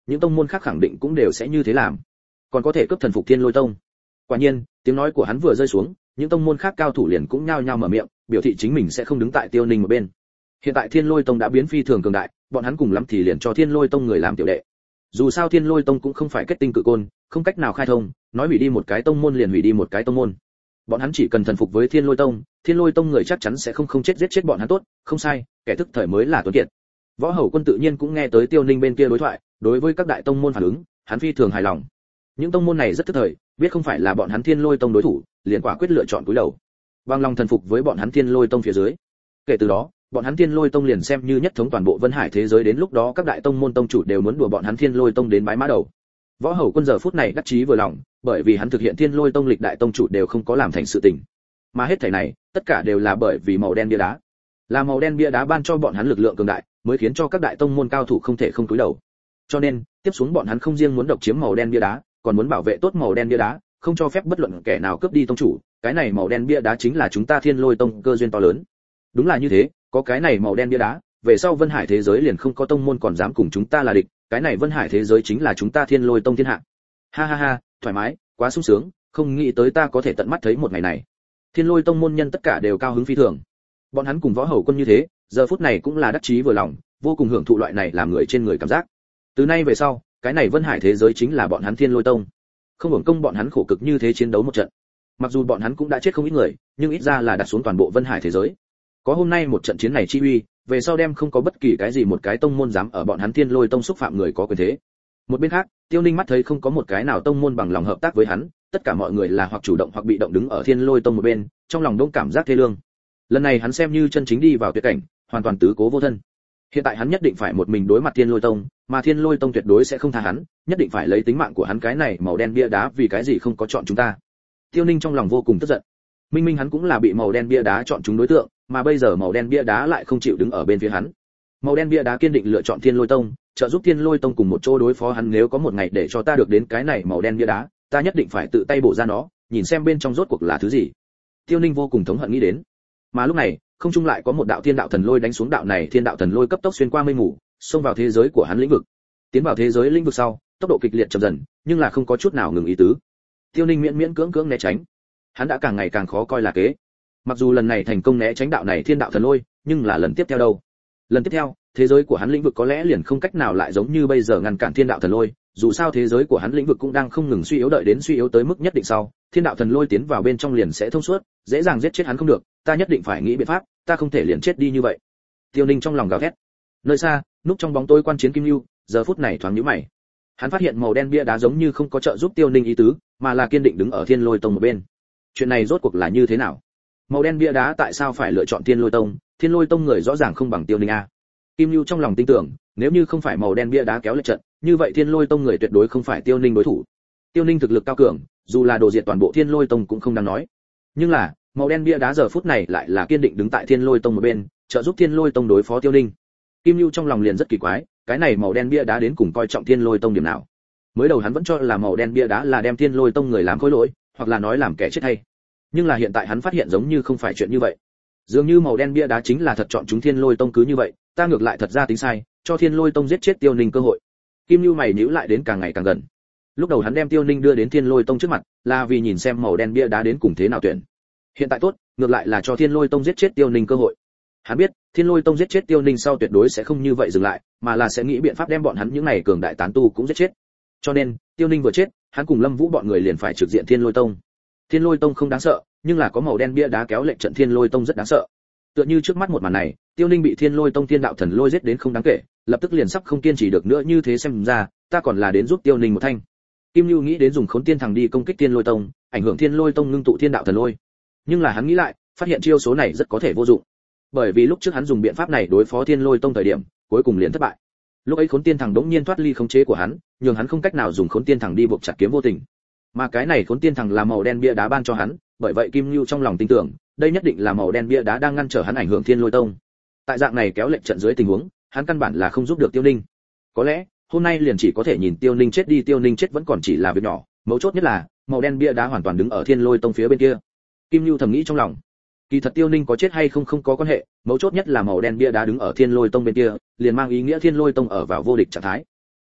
những tông môn khác khẳng định cũng đều sẽ như thế làm, còn có thể cướp thần phục Thiên Lôi Tông. Quả nhiên, tiếng nói của hắn vừa rơi xuống, những tông môn khác cao thủ liền cũng nhao nhao mở miệng, biểu thị chính mình sẽ không đứng tại Tiêu Ninh một bên. Hiện tại Thiên Lôi Tông đã biến phi thường cường đại, bọn hắn cùng lắm thì liền cho Thiên Lôi Tông người làm tiểu đệ. Dù sao Thiên Lôi Tông cũng không phải kết tinh cự côn, không cách nào khai thông, nói hủy đi một cái tông môn liền hủy đi một cái tông môn. Bọn hắn chỉ cần thần phục với Thiên Lôi Tông, Thiên Lôi Tông người chắc chắn sẽ không không chết giết chết bọn hắn tốt, không sai, kẻ thức thời mới là tuấn kiệt. Võ Hầu Quân tự nhiên cũng nghe tới Tiêu Ninh bên kia đối thoại, đối với các đại tông môn phản ứng, hắn phi thường hài lòng. Những tông môn này rất thức thời, biết không phải là bọn hắn Thiên Lôi Tông đối thủ, liền quả quyết lựa chọn cúi đầu, bằng lòng thần phục với bọn hắn Thiên Lôi Tông phía dưới. Kể từ đó, bọn hắn Thiên Lôi Tông liền xem như nhất thống toàn bộ Vân Hải thế giới, đến lúc đó các đại tông môn tông chủ đều muốn đùa bọn hắn Thiên Lôi Tông đến bái mã đầu. Võ Hầu Quân giờ phút này đắc chí vừa lòng, bởi vì hắn thực hiện Thiên Lôi Tông lịch đại tông chủ đều không có làm thành sự tình, mà hết thảy này, tất cả đều là bởi vì màu đen bia đá. Là màu đen bia đá ban cho bọn hắn lực lượng cường đại, mới khiến cho các đại tông môn cao thủ không thể không cúi đầu. Cho nên, tiếp xuống bọn hắn không riêng muốn độc chiếm màu đen bia đá, còn muốn bảo vệ tốt màu đen bia đá, không cho phép bất luận kẻ nào cướp đi tông chủ. Cái này màu đen bia đá chính là chúng ta Thiên Lôi Tông cơ duyên to lớn. Đúng là như thế, có cái này màu đen bia đá, về sau Vân Hải thế giới liền không có tông môn còn dám cùng chúng ta là địch, cái này Vân Hải thế giới chính là chúng ta Thiên Lôi Tông thiên hạ. Ha ha ha, thoải mái, quá sung sướng, không nghĩ tới ta có thể tận mắt thấy một ngày này. Thiên Lôi Tông môn nhân tất cả đều cao hứng phi thường. Bọn hắn cùng Võ Hầu Quân như thế, giờ phút này cũng là đắc chí vừa lòng, vô cùng hưởng thụ loại này làm người trên người cảm giác. Từ nay về sau, cái này Vân Hải thế giới chính là bọn hắn Thiên Lôi Tông. Không hưởng công bọn hắn khổ cực như thế chiến đấu một trận. Mặc dù bọn hắn cũng đã chết không ít người, nhưng ít ra là đặt xuống toàn bộ Vân Hải thế giới. Có hôm nay một trận chiến này chi uy, về sau đem không có bất kỳ cái gì một cái tông môn dám ở bọn hắn Thiên Lôi Tông xúc phạm người có quyền thế. Một bên khác, Tiêu Ninh mắt thấy không có một cái nào tông môn bằng lòng hợp tác với hắn, tất cả mọi người là hoặc chủ động hoặc bị động đứng ở Thiên Lôi Tông một bên, trong lòng đông cảm giác thê lương. Lần này hắn xem như chân chính đi vào tuyệt cảnh, hoàn toàn tứ cố vô thân. Hiện tại hắn nhất định phải một mình đối mặt Thiên Lôi Tông, mà Thiên Lôi Tông tuyệt đối sẽ không tha hắn, nhất định phải lấy tính mạng của hắn. Cái này màu đen bia đá vì cái gì không có chọn chúng ta? Tiêu Ninh trong lòng vô cùng tức giận. Minh minh hắn cũng là bị màu đen bia đá chọn chúng đối tượng, mà bây giờ màu đen bia đá lại không chịu đứng ở bên phía hắn. Màu đen bia đá kiên định lựa chọn Thiên Lôi Tông, trợ giúp Thiên Lôi Tông cùng một chỗ đối phó hắn. Nếu có một ngày để cho ta được đến cái này màu đen bia đá, ta nhất định phải tự tay bổ ra nó, nhìn xem bên trong rốt cuộc là thứ gì. Tiêu Ninh vô cùng thống hận nghĩ đến. Mà lúc này, không trung lại có một đạo thiên đạo thần lôi đánh xuống. Đạo này thiên đạo thần lôi cấp tốc xuyên qua mây mù, xông vào thế giới của hắn lĩnh vực. Tiến vào thế giới lĩnh vực sau, tốc độ kịch liệt chậm dần, nhưng là không có chút nào ngừng ý tứ. Tiêu Ninh miễn miễn cưỡng cưỡng né tránh. Hắn đã càng ngày càng khó coi là kế. Mặc dù lần này thành công né tránh đạo này thiên đạo thần lôi, nhưng là lần tiếp theo đâu? Lần tiếp theo, thế giới của hắn lĩnh vực có lẽ liền không cách nào lại giống như bây giờ ngăn cản thiên đạo thần lôi. Dù sao thế giới của hắn lĩnh vực cũng đang không ngừng suy yếu, đợi đến suy yếu tới mức nhất định sau, thiên đạo thần lôi tiến vào bên trong liền sẽ thông suốt, dễ dàng giết chết hắn không được. Ta nhất định phải nghĩ biện pháp, ta không thể liền chết đi như vậy. Tiêu Ninh trong lòng gào thét. Nơi xa, núp trong bóng tối quan chiến Kim Lưu, giờ phút này thoáng nhíu mày. Hắn phát hiện màu đen bia đá giống như không có trợ giúp Tiêu Ninh ý tứ, mà là kiên định đứng ở Thiên Lôi Tông một bên. Chuyện này rốt cuộc là như thế nào? Màu đen bia đá tại sao phải lựa chọn Thiên Lôi Tông? Thiên Lôi Tông người rõ ràng không bằng Tiêu Ninh a. Kim Lưu trong lòng tin tưởng, nếu như không phải màu đen bia đá kéo lệch trận, như vậy Thiên Lôi Tông người tuyệt đối không phải Tiêu Ninh đối thủ. Tiêu Ninh thực lực cao cường, dù là đồ diệt toàn bộ Thiên Lôi Tông cũng không đáng nói. Nhưng là, màu đen bia đá giờ phút này lại là kiên định đứng tại Thiên Lôi Tông một bên, trợ giúp Thiên Lôi Tông đối phó Tiêu Ninh. Kim Lưu trong lòng liền rất kỳ quái, cái này màu đen bia đá đến cùng coi trọng Thiên Lôi Tông điểm nào? Mới đầu hắn vẫn cho là màu đen bia đá là đem Thiên Lôi Tông người làm khối lỗi, hoặc là nói làm kẻ chết hay. Nhưng là hiện tại hắn phát hiện giống như không phải chuyện như vậy. Dường như màu đen bia đá chính là thật chọn chúng Thiên Lôi Tông cứ như vậy, ta ngược lại thật ra tính sai, cho Thiên Lôi Tông giết chết Tiêu Ninh cơ hội. Kim Lưu mày nhíu lại đến càng ngày càng gần. Lúc đầu hắn đem Tiêu Ninh đưa đến Thiên Lôi Tông trước mặt, là vì nhìn xem màu đen bia đá đến cùng thế nào tuyển. Hiện tại tốt, ngược lại là cho Thiên Lôi Tông giết chết Tiêu Ninh cơ hội. Hắn biết, Thiên Lôi Tông giết chết Tiêu Ninh sau tuyệt đối sẽ không như vậy dừng lại, mà là sẽ nghĩ biện pháp đem bọn hắn những này cường đại tán tu cũng giết chết. Cho nên, Tiêu Ninh vừa chết, hắn cùng Lâm Vũ bọn người liền phải trực diện Thiên Lôi Tông. Thiên Lôi Tông không đáng sợ, nhưng là có màu đen bia đá kéo lệnh trận Thiên Lôi Tông rất đáng sợ. Tựa như trước mắt một màn này, Tiêu Ninh bị Thiên Lôi Tông Thiên đạo thần lôi giết đến không đáng kể, lập tức liền sắp không kiên trì được nữa, như thế xem ra, ta còn là đến giúp Tiêu Ninh một thanh. Kim Lưu nghĩ đến dùng Khốn Tiên Thằng đi công kích Thiên Lôi Tông, ảnh hưởng Thiên Lôi Tông ngưng tụ Thiên đạo thần lôi. Nhưng là hắn nghĩ lại, phát hiện chiêu số này rất có thể vô dụng. Bởi vì lúc trước hắn dùng biện pháp này đối phó Thiên Lôi Tông thời điểm, cuối cùng liền thất bại. Lúc ấy Khốn Tiên Thằng đống nhiên thoát ly khống chế của hắn, nhường hắn không cách nào dùng Khốn Tiên Thằng đi buộc chặt kiếm vô tình. Mà cái này Khốn Tiên Thằng là màu đen bia đá ban cho hắn, bởi vậy Kim Lưu trong lòng tin tưởng, đây nhất định là màu đen bia đá đang ngăn trở hắn ảnh hưởng Thiên Lôi Tông. Tại dạng này kéo lệnh trận dưới tình huống, hắn căn bản là không giúp được Tiêu Ninh. Có lẽ, hôm nay liền chỉ có thể nhìn Tiêu Ninh chết đi, Tiêu Ninh chết vẫn còn chỉ là việc nhỏ, mấu chốt nhất là, màu đen bia đá hoàn toàn đứng ở Thiên Lôi Tông phía bên kia. Kim Lưu thầm nghĩ trong lòng. Kỳ thật Tiêu Ninh có chết hay không không có quan hệ, mấu chốt nhất là màu đen bia đá đứng ở Thiên Lôi Tông bên kia, liền mang ý nghĩa Thiên Lôi Tông ở vào vô địch trạng thái.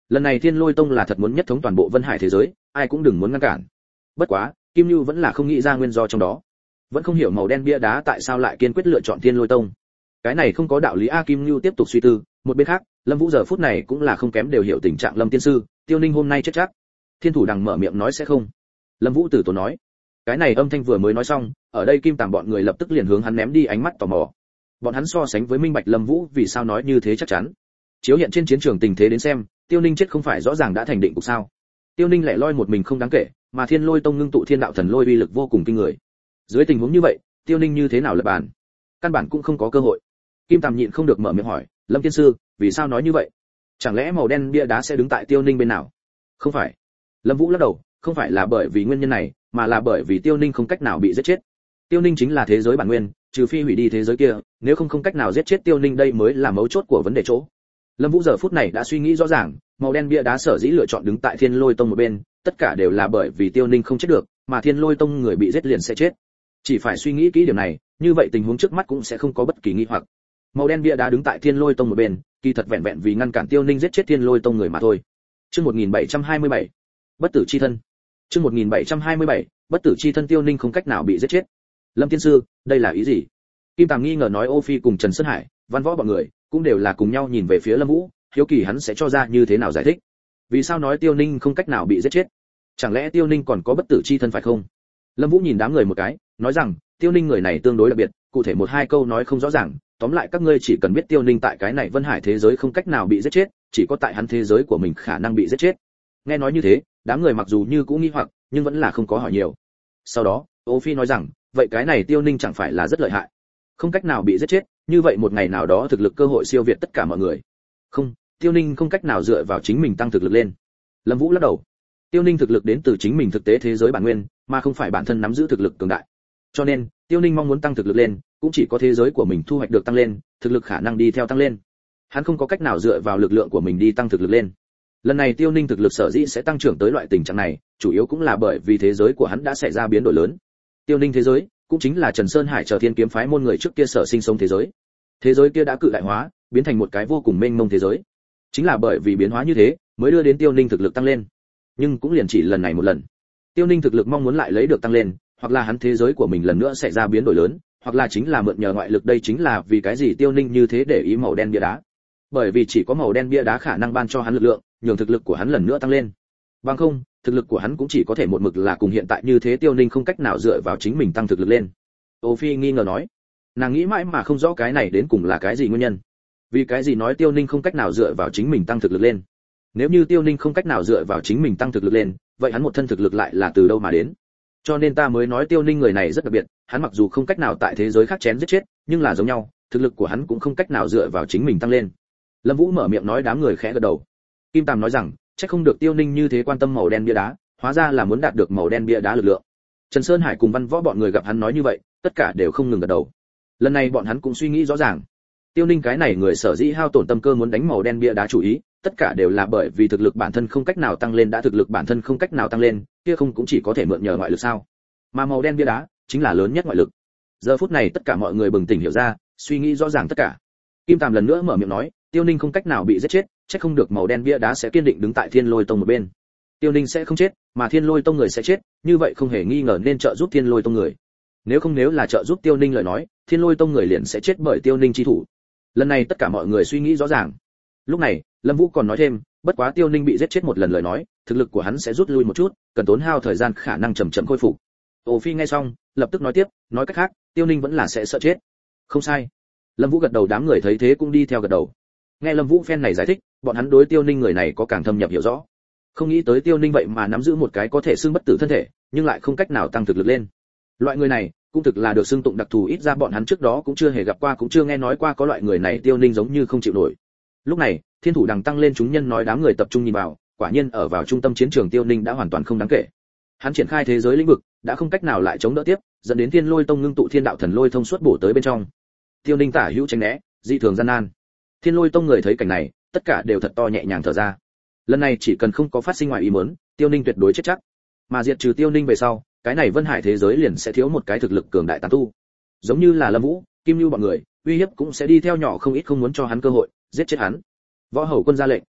lần này Thiên Lôi Tông là thật muốn nhất thống toàn bộ Vân Hải thế giới, ai cũng đừng muốn ngăn cản. Bất quá, Kim Nhu vẫn là không nghĩ ra nguyên do trong đó, vẫn không hiểu màu đen bia đá tại sao lại kiên quyết lựa chọn Thiên Lôi Tông. Cái này không có đạo lý a. Kim Nhu tiếp tục suy tư. Một bên khác, Lâm Vũ giờ phút này cũng là không kém đều hiểu tình trạng Lâm tiên sư, Tiêu Ninh hôm nay chết chắc. Thiên Thủ Đằng mở miệng nói sẽ không. Lâm Vũ từ tốn nói. Cái này âm thanh vừa mới nói xong, ở đây Kim Tàm bọn người lập tức liền hướng hắn ném đi ánh mắt tò mò. Bọn hắn so sánh với minh bạch Lâm Vũ vì sao nói như thế chắc chắn. Chiếu hiện trên chiến trường tình thế đến xem, Tiêu Ninh chết không phải rõ ràng đã thành định cục sao? Tiêu Ninh lẻ loi một mình không đáng kể, mà Thiên Lôi Tông ngưng tụ Thiên Đạo Thần Lôi uy lực vô cùng kinh người. Dưới tình huống như vậy, Tiêu Ninh như thế nào lật bàn? Căn bản cũng không có cơ hội. Kim Tàm nhịn không được mở miệng hỏi, Lâm tiên sư, vì sao nói như vậy? Chẳng lẽ màu đen bia đá sẽ đứng tại Tiêu Ninh bên nào? Không phải. Lâm Vũ lắc đầu, không phải là bởi vì nguyên nhân này, mà là bởi vì Tiêu Ninh không cách nào bị giết chết. Tiêu Ninh chính là thế giới bản nguyên, trừ phi hủy đi thế giới kia, nếu không không cách nào giết chết Tiêu Ninh, đây mới là mấu chốt của vấn đề chỗ. Lâm Vũ giờ phút này đã suy nghĩ rõ ràng, màu đen bia đá sở dĩ lựa chọn đứng tại Thiên Lôi Tông một bên, tất cả đều là bởi vì Tiêu Ninh không chết được, mà Thiên Lôi Tông người bị giết liền sẽ chết. Chỉ phải suy nghĩ kỹ điểm này, như vậy tình huống trước mắt cũng sẽ không có bất kỳ nghi hoặc. Màu đen bia đá đứng tại Thiên Lôi Tông một bên, kỳ thật vẹn vẹn vì ngăn cản Tiêu Ninh giết chết Thiên Lôi Tông người mà thôi. Chương một nghìn bảy trăm hai mươi bảy, bất tử chi thân. Chương một nghìn bảy trăm hai mươi bảy, bất tử chi thân. Tiêu Ninh không cách nào bị giết chết. Lâm tiên sư, đây là ý gì? Kim Tàm nghi ngờ nói. Ô Phi cùng Trần Sơn Hải, Văn Võ bọn người cũng đều là cùng nhau nhìn về phía Lâm Vũ, hiếu kỳ hắn sẽ cho ra như thế nào giải thích. Vì sao nói Tiêu Ninh không cách nào bị giết chết? Chẳng lẽ Tiêu Ninh còn có bất tử chi thân phải không? Lâm Vũ nhìn đám người một cái, nói rằng, Tiêu Ninh người này tương đối đặc biệt, cụ thể một hai câu nói không rõ ràng, tóm lại các ngươi chỉ cần biết Tiêu Ninh tại cái này Vân Hải thế giới không cách nào bị giết chết, chỉ có tại hắn thế giới của mình khả năng bị giết chết. Nghe nói như thế, đám người mặc dù như cũng nghi hoặc, nhưng vẫn là không có hỏi nhiều. Sau đó, Ô Phi nói rằng, vậy cái này Tiêu Ninh chẳng phải là rất lợi hại, không cách nào bị giết chết, như vậy một ngày nào đó thực lực cơ hội siêu việt tất cả mọi người. Không, Tiêu Ninh không cách nào dựa vào chính mình tăng thực lực lên. Lâm Vũ lắc đầu. Tiêu Ninh thực lực đến từ chính mình thực tế thế giới bản nguyên, mà không phải bản thân nắm giữ thực lực cường đại. Cho nên, Tiêu Ninh mong muốn tăng thực lực lên, cũng chỉ có thế giới của mình thu hoạch được tăng lên, thực lực khả năng đi theo tăng lên. Hắn không có cách nào dựa vào lực lượng của mình đi tăng thực lực lên. Lần này Tiêu Ninh thực lực sở dĩ sẽ tăng trưởng tới loại tình trạng này, chủ yếu cũng là bởi vì thế giới của hắn đã xảy ra biến đổi lớn. Tiêu Ninh thế giới, cũng chính là Trần Sơn Hải chờ Thiên Kiếm phái môn người trước kia sở sinh sống thế giới. Thế giới kia đã cự đại hóa, biến thành một cái vô cùng mênh mông thế giới. Chính là bởi vì biến hóa như thế, mới đưa đến Tiêu Ninh thực lực tăng lên. Nhưng cũng liền chỉ lần này một lần. Tiêu Ninh thực lực mong muốn lại lấy được tăng lên, hoặc là hắn thế giới của mình lần nữa xảy ra biến đổi lớn, hoặc là chính là mượn nhờ ngoại lực. Đây chính là vì cái gì Tiêu Ninh như thế để ý màu đen bia đá. Bởi vì chỉ có màu đen bia đá khả năng ban cho hắn lực lượng, nhường thực lực của hắn lần nữa tăng lên. Bằng không, thực lực của hắn cũng chỉ có thể một mực là cùng hiện tại như thế. Tiêu Ninh không cách nào dựa vào chính mình tăng thực lực lên. Ô Phi nghi ngờ nói. Nàng nghĩ mãi mà không rõ cái này đến cùng là cái gì nguyên nhân. Vì cái gì nói Tiêu Ninh không cách nào dựa vào chính mình tăng thực lực lên? Nếu như Tiêu Ninh không cách nào dựa vào chính mình tăng thực lực lên, vậy hắn một thân thực lực lại là từ đâu mà đến? Cho nên ta mới nói Tiêu Ninh người này rất đặc biệt, hắn mặc dù không cách nào tại thế giới khác chém giết chết, nhưng là giống nhau, thực lực của hắn cũng không cách nào dựa vào chính mình tăng lên. Lâm Vũ mở miệng nói. Đám người khẽ gật đầu. Kim Tàm nói rằng, chắc không được Tiêu Ninh như thế quan tâm màu đen bia đá, hóa ra là muốn đạt được màu đen bia đá lực lượng. Trần Sơn Hải cùng Văn Võ bọn người gặp hắn nói như vậy, tất cả đều không ngừng gật đầu. Lần này bọn hắn cũng suy nghĩ rõ ràng, Tiêu Ninh cái này người sở dĩ hao tổn tâm cơ muốn đánh màu đen bia đá chủ ý, tất cả đều là bởi vì thực lực bản thân không cách nào tăng lên. Đã thực lực bản thân không cách nào tăng lên, kia không cũng chỉ có thể mượn nhờ ngoại lực sao? Mà màu đen bia đá chính là lớn nhất ngoại lực. Giờ phút này tất cả mọi người bừng tỉnh hiểu ra, suy nghĩ rõ ràng tất cả. Kim Tàm lần nữa mở miệng nói, Tiêu Ninh không cách nào bị giết chết, chắc không được màu đen bia đá sẽ kiên định đứng tại Thiên Lôi Tông một bên. Tiêu Ninh sẽ không chết, mà Thiên Lôi Tông người sẽ chết, như vậy không hề nghi ngờ nên trợ giúp Thiên Lôi Tông người. Nếu không nếu là trợ giúp Tiêu Ninh lời nói, Thiên Lôi Tông người liền sẽ chết bởi Tiêu Ninh chi thủ. Lần này tất cả mọi người suy nghĩ rõ ràng. Lúc này, Lâm Vũ còn nói thêm, bất quá Tiêu Ninh bị giết chết một lần lời nói, thực lực của hắn sẽ rút lui một chút, cần tốn hao thời gian khả năng chậm chậm khôi phục. Ô Phi nghe xong, lập tức nói tiếp, nói cách khác, Tiêu Ninh vẫn là sẽ sợ chết. Không sai. Lâm Vũ gật đầu. Đám người thấy thế cũng đi theo gật đầu. Nghe Lâm Vũ phen này giải thích, bọn hắn đối Tiêu Ninh người này có càng thâm nhập hiểu rõ. Không nghĩ tới Tiêu Ninh vậy mà nắm giữ một cái có thể xưng bất tử thân thể, nhưng lại không cách nào tăng thực lực lên. Loại người này, cũng thực là được xưng tụng đặc thù, ít ra bọn hắn trước đó cũng chưa hề gặp qua, cũng chưa nghe nói qua có loại người này. Tiêu Ninh giống như không chịu nổi. Lúc này, Thiên Thủ Đằng tăng lên chúng nhân nói. Đám người tập trung nhìn vào, quả nhiên ở vào trung tâm chiến trường Tiêu Ninh đã hoàn toàn không đáng kể. Hắn triển khai thế giới lĩnh vực, đã không cách nào lại chống đỡ tiếp, dẫn đến Thiên Lôi Tông ngưng tụ Thiên Đạo Thần Lôi thông suốt bổ tới bên trong. Tiêu Ninh tả hữu tránh né, dị thường gian nan. Thiên Lôi Tông người thấy cảnh này, tất cả đều thật to nhẹ nhàng thở ra. Lần này chỉ cần không có phát sinh ngoài ý muốn, Tiêu Ninh tuyệt đối chết chắc. Mà diệt trừ Tiêu Ninh về sau, cái này Vân Hải thế giới liền sẽ thiếu một cái thực lực cường đại tán tu. Giống như là Lâm Vũ, Kim Nhu bọn người, uy hiếp cũng sẽ đi theo nhỏ không ít, không muốn cho hắn cơ hội, giết chết hắn. Võ Hầu Quân ra lệnh.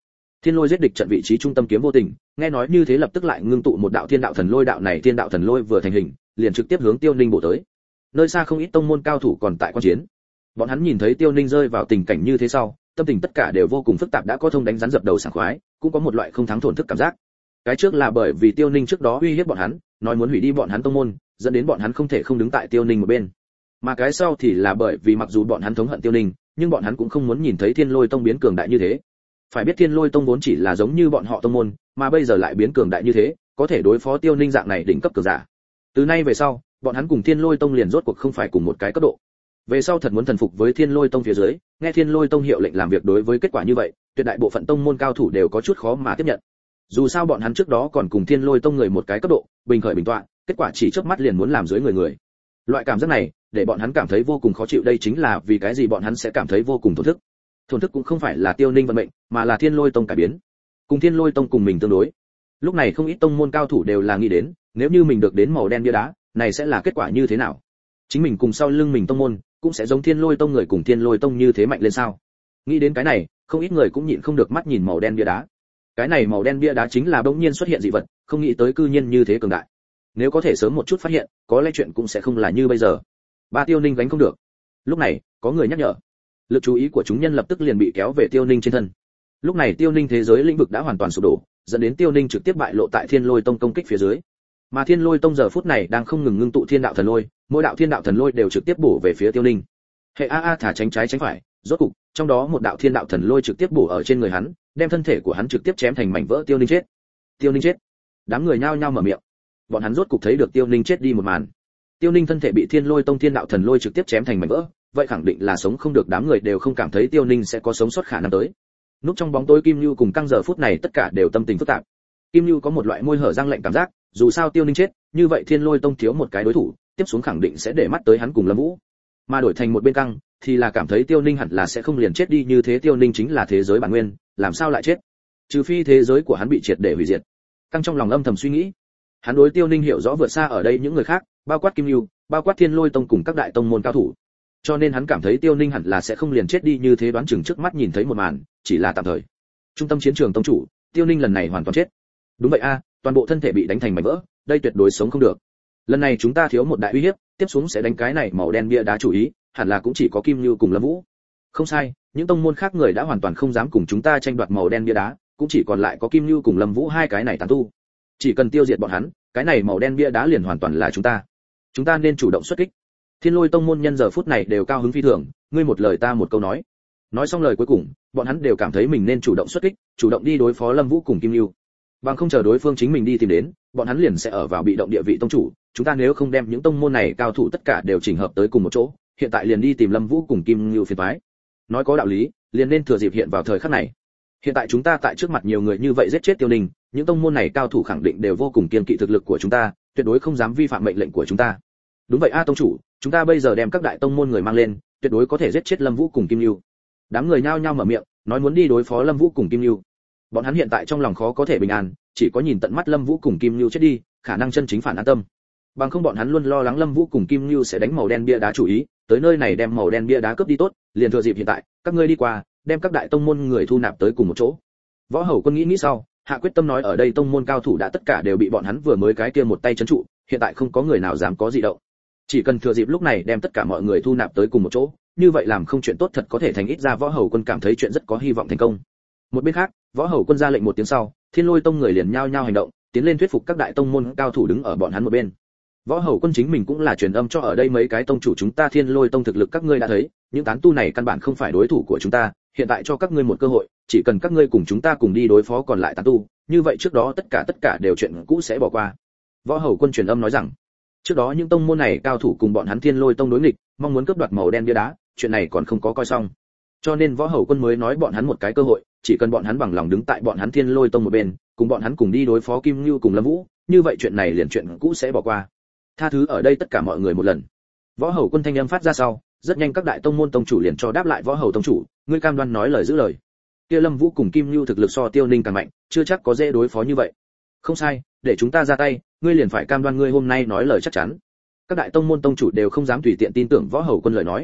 Thiên lôi giết địch trận vị trí trung tâm kiếm vô tình, nghe nói như thế lập tức lại ngưng tụ một đạo thiên đạo thần lôi, đạo này thiên đạo thần lôi vừa thành hình, liền trực tiếp hướng Tiêu Ninh bổ tới. Nơi xa không ít tông môn cao thủ còn tại quan chiến. Bọn hắn nhìn thấy Tiêu Ninh rơi vào tình cảnh như thế sau, tâm tình tất cả đều vô cùng phức tạp, đã có thông đánh rắn dập đầu sảng khoái, cũng có một loại không thắng thổn thức cảm giác. Cái trước là bởi vì Tiêu Ninh trước đó uy hiếp bọn hắn, nói muốn hủy đi bọn hắn tông môn, dẫn đến bọn hắn không thể không đứng tại Tiêu Ninh một bên. Mà cái sau thì là bởi vì mặc dù bọn hắn thống hận Tiêu Ninh, nhưng bọn hắn cũng không muốn nhìn thấy Thiên Lôi Tông biến cường đại như thế. Phải biết Thiên Lôi Tông vốn chỉ là giống như bọn họ tông môn, mà bây giờ lại biến cường đại như thế, có thể đối phó Tiêu Ninh dạng này đỉnh cấp cường giả. Từ nay về sau, bọn hắn cùng Thiên Lôi Tông liền rốt cuộc không phải cùng một cái cấp độ. Về sau thật muốn thần phục với Thiên Lôi Tông phía dưới, nghe Thiên Lôi Tông hiệu lệnh làm việc, đối với kết quả như vậy, tuyệt đại bộ phận tông môn cao thủ đều có chút khó mà tiếp nhận. Dù sao bọn hắn trước đó còn cùng Thiên Lôi Tông người một cái cấp độ, bình khởi bình tọa, kết quả chỉ chớp mắt liền muốn làm dưới người người. Loại cảm giác này, để bọn hắn cảm thấy vô cùng khó chịu, đây chính là vì cái gì bọn hắn sẽ cảm thấy vô cùng thổn thức. Thổn thức cũng không phải là Tiêu Ninh vận mệnh, mà là Thiên Lôi Tông cải biến. Cùng Thiên Lôi Tông cùng mình tương đối. Lúc này không ít tông môn cao thủ đều là nghĩ đến, nếu như mình được đến màu đen bia đá, này sẽ là kết quả như thế nào? Chính mình cùng sau lưng mình tông môn, cũng sẽ giống Thiên Lôi Tông người cùng Thiên Lôi Tông như thế mạnh lên sao? Nghĩ đến cái này, không ít người cũng nhịn không được mắt nhìn màu đen bia đá. Cái này màu đen bia đá chính là bỗng nhiên xuất hiện dị vật, không nghĩ tới cư nhiên như thế cường đại. Nếu có thể sớm một chút phát hiện, có lẽ chuyện cũng sẽ không là như bây giờ. Ba Tiêu Ninh gánh không được. Lúc này, có người nhắc nhở. Lực chú ý của chúng nhân lập tức liền bị kéo về Tiêu Ninh trên thân. Lúc này Tiêu Ninh thế giới lĩnh vực đã hoàn toàn sụp đổ, dẫn đến Tiêu Ninh trực tiếp bại lộ tại Thiên Lôi Tông công kích phía dưới. Mà Thiên Lôi Tông giờ phút này đang không ngừng ngưng tụ thiên đạo thần lôi, mỗi đạo thiên đạo thần lôi đều trực tiếp bổ về phía Tiêu Ninh. Hệ a a thả tránh trái tránh phải, rốt cục, trong đó một đạo thiên đạo thần lôi trực tiếp bổ ở trên người hắn, đem thân thể của hắn trực tiếp chém thành mảnh vỡ. Tiêu Ninh chết. Tiêu Ninh chết. Đám người nhao nhao mở miệng. Bọn hắn rốt cục thấy được Tiêu Ninh chết đi một màn. Tiêu Ninh thân thể bị Thiên Lôi Tông thiên đạo thần lôi trực tiếp chém thành mảnh vỡ, vậy khẳng định là sống không được, đám người đều không cảm thấy Tiêu Ninh sẽ có sống sót khả năng tới. Núp trong bóng tối Kim Nưu cùng Căng giờ phút này tất cả đều tâm tình phức tạp. Kim Nưu có một loại môi hở răng lạnh cảm giác, dù sao Tiêu Ninh chết, như vậy Thiên Lôi Tông thiếu một cái đối thủ, tiếp xuống khẳng định sẽ để mắt tới hắn cùng Lâm Vũ. Mà đổi thành một bên Căng, thì là cảm thấy Tiêu Ninh hẳn là sẽ không liền chết đi như thế, Tiêu Ninh chính là thế giới bản nguyên, làm sao lại chết? Trừ phi thế giới của hắn bị triệt để hủy diệt. Căng trong lòng âm thầm suy nghĩ. Hắn đối Tiêu Ninh hiểu rõ vượt xa ở đây những người khác, bao quát Kim Nưu, bao quát Thiên Lôi Tông cùng các đại tông môn cao thủ. Cho nên hắn cảm thấy Tiêu Ninh hẳn là sẽ không liền chết đi như thế, đoán chừng trước mắt nhìn thấy một màn, chỉ là tạm thời. Trung tâm chiến trường tông chủ, Tiêu Ninh lần này hoàn toàn chết. Đúng vậy a, toàn bộ thân thể bị đánh thành mảnh vỡ, đây tuyệt đối sống không được. Lần này chúng ta thiếu một đại uy hiếp, tiếp xuống sẽ đánh cái này màu đen bia đá chủ ý, hẳn là cũng chỉ có Kim Nưu cùng Lâm Vũ. Không sai, những tông môn khác người đã hoàn toàn không dám cùng chúng ta tranh đoạt màu đen bia đá, cũng chỉ còn lại có Kim Nưu cùng Lâm Vũ hai cái này tán tu. Chỉ cần tiêu diệt bọn hắn, cái này màu đen bia đá liền hoàn toàn là chúng ta. Chúng ta nên chủ động xuất kích. Thiên Lôi Tông môn nhân giờ phút này đều cao hứng phi thường, ngươi một lời ta một câu nói. Nói xong lời cuối cùng, bọn hắn đều cảm thấy mình nên chủ động xuất kích, chủ động đi đối phó Lâm Vũ cùng Kim Nưu. Bằng không chờ đối phương chính mình đi tìm đến, bọn hắn liền sẽ ở vào bị động địa vị tông chủ, chúng ta nếu không đem những tông môn này cao thủ tất cả đều chỉnh hợp tới cùng một chỗ, hiện tại liền đi tìm Lâm Vũ cùng Kim Nưu phiền toái. Nói có đạo lý, liền nên thừa dịp hiện vào thời khắc này. Hiện tại chúng ta tại trước mặt nhiều người như vậy giết chết Tiêu Ninh, những tông môn này cao thủ khẳng định đều vô cùng kiên kỵ thực lực của chúng ta, tuyệt đối không dám vi phạm mệnh lệnh của chúng ta. Đúng vậy a tông chủ, chúng ta bây giờ đem các đại tông môn người mang lên, tuyệt đối có thể giết chết Lâm Vũ cùng Kim Nưu. Đám người nhao nhao mở miệng, nói muốn đi đối phó Lâm Vũ cùng Kim Nưu. Bọn hắn hiện tại trong lòng khó có thể bình an, chỉ có nhìn tận mắt Lâm Vũ cùng Kim Nưu chết đi, khả năng chân chính phản an tâm. Bằng không bọn hắn luôn lo lắng Lâm Vũ cùng Kim Nưu sẽ đánh màu đen bia đá chủ ý, tới nơi này đem màu đen bia đá cướp đi tốt, liền thừa dịp hiện tại, các ngươi đi qua, đem các đại tông môn người thu nạp tới cùng một chỗ. Võ Hầu Quân nghĩ nghĩ sau, hạ quyết tâm nói ở đây tông môn cao thủ đã tất cả đều bị bọn hắn vừa mới cái kia một tay trấn trụ, hiện tại không có người nào dám có gì động. Chỉ cần thừa dịp lúc này đem tất cả mọi người thu nạp tới cùng một chỗ, như vậy làm không chuyện tốt thật có thể thành, ít ra Võ Hầu Quân cảm thấy chuyện rất có hy vọng thành công. Một bên khác, Võ Hầu Quân ra lệnh một tiếng sau, Thiên Lôi Tông người liền nhao nhao hành động, tiến lên thuyết phục các đại tông môn cao thủ đứng ở bọn hắn một bên. Võ Hầu Quân chính mình cũng là truyền âm cho ở đây mấy cái tông chủ, chúng ta Thiên Lôi Tông thực lực các ngươi đã thấy, những tán tu này căn bản không phải đối thủ của chúng ta, hiện tại cho các ngươi một cơ hội, chỉ cần các ngươi cùng chúng ta cùng đi đối phó còn lại tán tu, như vậy trước đó tất cả tất cả đều chuyện cũ sẽ bỏ qua. Võ Hầu Quân truyền âm nói rằng, trước đó những tông môn này cao thủ cùng bọn hắn Thiên Lôi Tông đối nghịch, mong muốn cướp đoạt màu đen bia đá, chuyện này còn không có coi xong. Cho nên Võ Hầu Quân mới nói bọn hắn một cái cơ hội, chỉ cần bọn hắn bằng lòng đứng tại bọn hắn Thiên Lôi Tông một bên, cùng bọn hắn cùng đi đối phó Kim Nưu cùng Lâm Vũ, như vậy chuyện này liền chuyện cũ sẽ bỏ qua. Tha thứ ở đây tất cả mọi người một lần. Võ Hầu Quân thanh âm phát ra sau, rất nhanh các đại tông môn tông chủ liền cho đáp lại Võ Hầu tông chủ, ngươi cam đoan nói lời giữ lời. Kia Lâm Vũ cùng Kim Nưu thực lực so Tiêu Ninh càng mạnh, chưa chắc có dễ đối phó như vậy. Không sai, để chúng ta ra tay, ngươi liền phải cam đoan ngươi hôm nay nói lời chắc chắn. Các đại tông môn tông chủ đều không dám tùy tiện tin tưởng Võ Hầu Quân lời nói.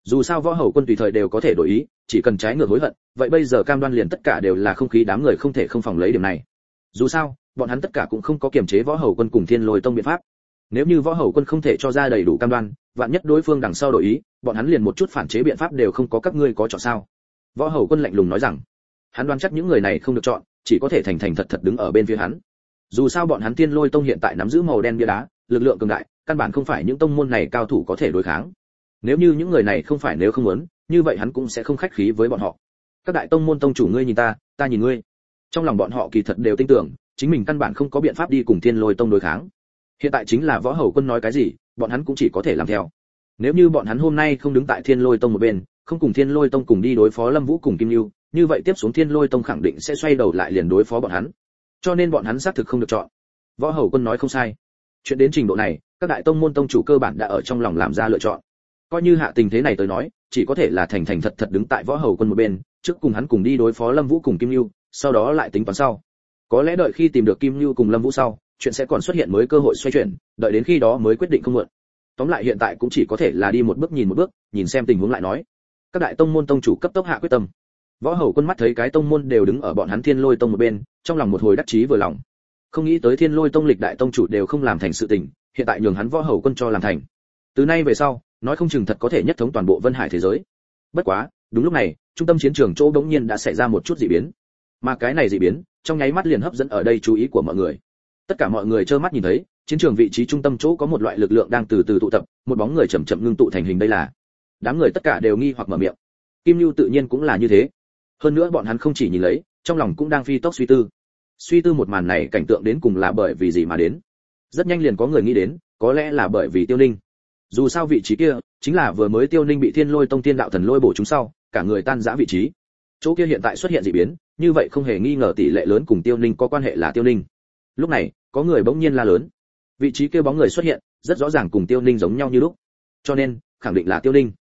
Dù sao võ hầu quân tùy thời đều có thể đổi ý, chỉ cần trái ngược hối hận, vậy bây giờ cam đoan liền tất cả đều là không khí, đám người không thể không phòng lấy điểm này. Dù sao, bọn hắn tất cả cũng không có kiềm chế võ hầu quân cùng Thiên Lôi Tông biện pháp. Nếu như võ hầu quân không thể cho ra đầy đủ cam đoan, vạn nhất đối phương đằng sau đổi ý, bọn hắn liền một chút phản chế biện pháp đều không có, các ngươi có chọn sao? Võ hầu quân lạnh lùng nói rằng, hắn đoán chắc những người này không được chọn, chỉ có thể thành thành thật thật đứng ở bên phía hắn. Dù sao bọn hắn Thiên Lôi Tông hiện tại nắm giữ màu đen bia đá, lực lượng cường đại, căn bản không phải những tông môn này cao thủ có thể đối kháng. Nếu như những người này không phải nếu không muốn, như vậy hắn cũng sẽ không khách khí với bọn họ. Các đại tông môn tông chủ ngươi nhìn ta, ta nhìn ngươi. Trong lòng bọn họ kỳ thật đều tin tưởng, chính mình căn bản không có biện pháp đi cùng Thiên Lôi Tông đối kháng. Hiện tại chính là võ hầu quân nói cái gì, bọn hắn cũng chỉ có thể làm theo. Nếu như bọn hắn hôm nay không đứng tại Thiên Lôi Tông một bên, không cùng Thiên Lôi Tông cùng đi đối phó Lâm Vũ cùng Kim Nưu, như vậy tiếp xuống Thiên Lôi Tông khẳng định sẽ xoay đầu lại liền đối phó bọn hắn. Cho nên bọn hắn xác thực không được chọn. Võ hầu quân nói không sai. Chuyện đến trình độ này, các đại tông môn tông chủ cơ bản đã ở trong lòng làm ra lựa chọn. Coi như hạ tình thế này tới nói, chỉ có thể là thành thành thật thật đứng tại võ hầu quân một bên, trước cùng hắn cùng đi đối phó Lâm Vũ cùng Kim Nưu, sau đó lại tính toán sau. Có lẽ đợi khi tìm được Kim Nưu cùng Lâm Vũ sau, chuyện sẽ còn xuất hiện mới cơ hội xoay chuyển, đợi đến khi đó mới quyết định không muộn. Tóm lại hiện tại cũng chỉ có thể là đi một bước nhìn một bước, nhìn xem tình huống lại nói. Các đại tông môn tông chủ cấp tốc hạ quyết tâm. Võ hầu quân mắt thấy cái tông môn đều đứng ở bọn hắn Thiên Lôi Tông một bên, trong lòng một hồi đắc chí vừa lòng. Không nghĩ tới Thiên Lôi Tông lịch đại tông chủ đều không làm thành sự tình, hiện tại nhường hắn võ hầu quân cho làm thành. Từ nay về sau, nói không chừng thật có thể nhất thống toàn bộ Vân Hải thế giới. Bất quá, đúng lúc này, trung tâm chiến trường chỗ bỗng nhiên đã xảy ra một chút dị biến. Mà cái này dị biến, trong nháy mắt liền hấp dẫn ở đây chú ý của mọi người. Tất cả mọi người trơ mắt nhìn thấy, chiến trường vị trí trung tâm chỗ có một loại lực lượng đang từ từ tụ tập, một bóng người chậm chậm ngưng tụ thành hình, đây là. Đám người tất cả đều nghi hoặc mở miệng. Kim Nưu tự nhiên cũng là như thế. Hơn nữa bọn hắn không chỉ nhìn lấy, trong lòng cũng đang phi tốc suy tư. Suy tư một màn này cảnh tượng đến cùng là bởi vì gì mà đến. Rất nhanh liền có người nghĩ đến, có lẽ là bởi vì Tiêu Ninh. Dù sao vị trí kia chính là vừa mới Tiêu Ninh bị Thiên Lôi Tông Tiên Đạo Thần lôi bổ chúng sau, cả người tan rã vị trí. Chỗ kia hiện tại xuất hiện dị biến, như vậy không hề nghi ngờ tỷ lệ lớn cùng Tiêu Ninh có quan hệ là Tiêu Ninh. Lúc này, có người bỗng nhiên la lớn. Vị trí kia bóng người xuất hiện, rất rõ ràng cùng Tiêu Ninh giống nhau như lúc. Cho nên, khẳng định là Tiêu Ninh.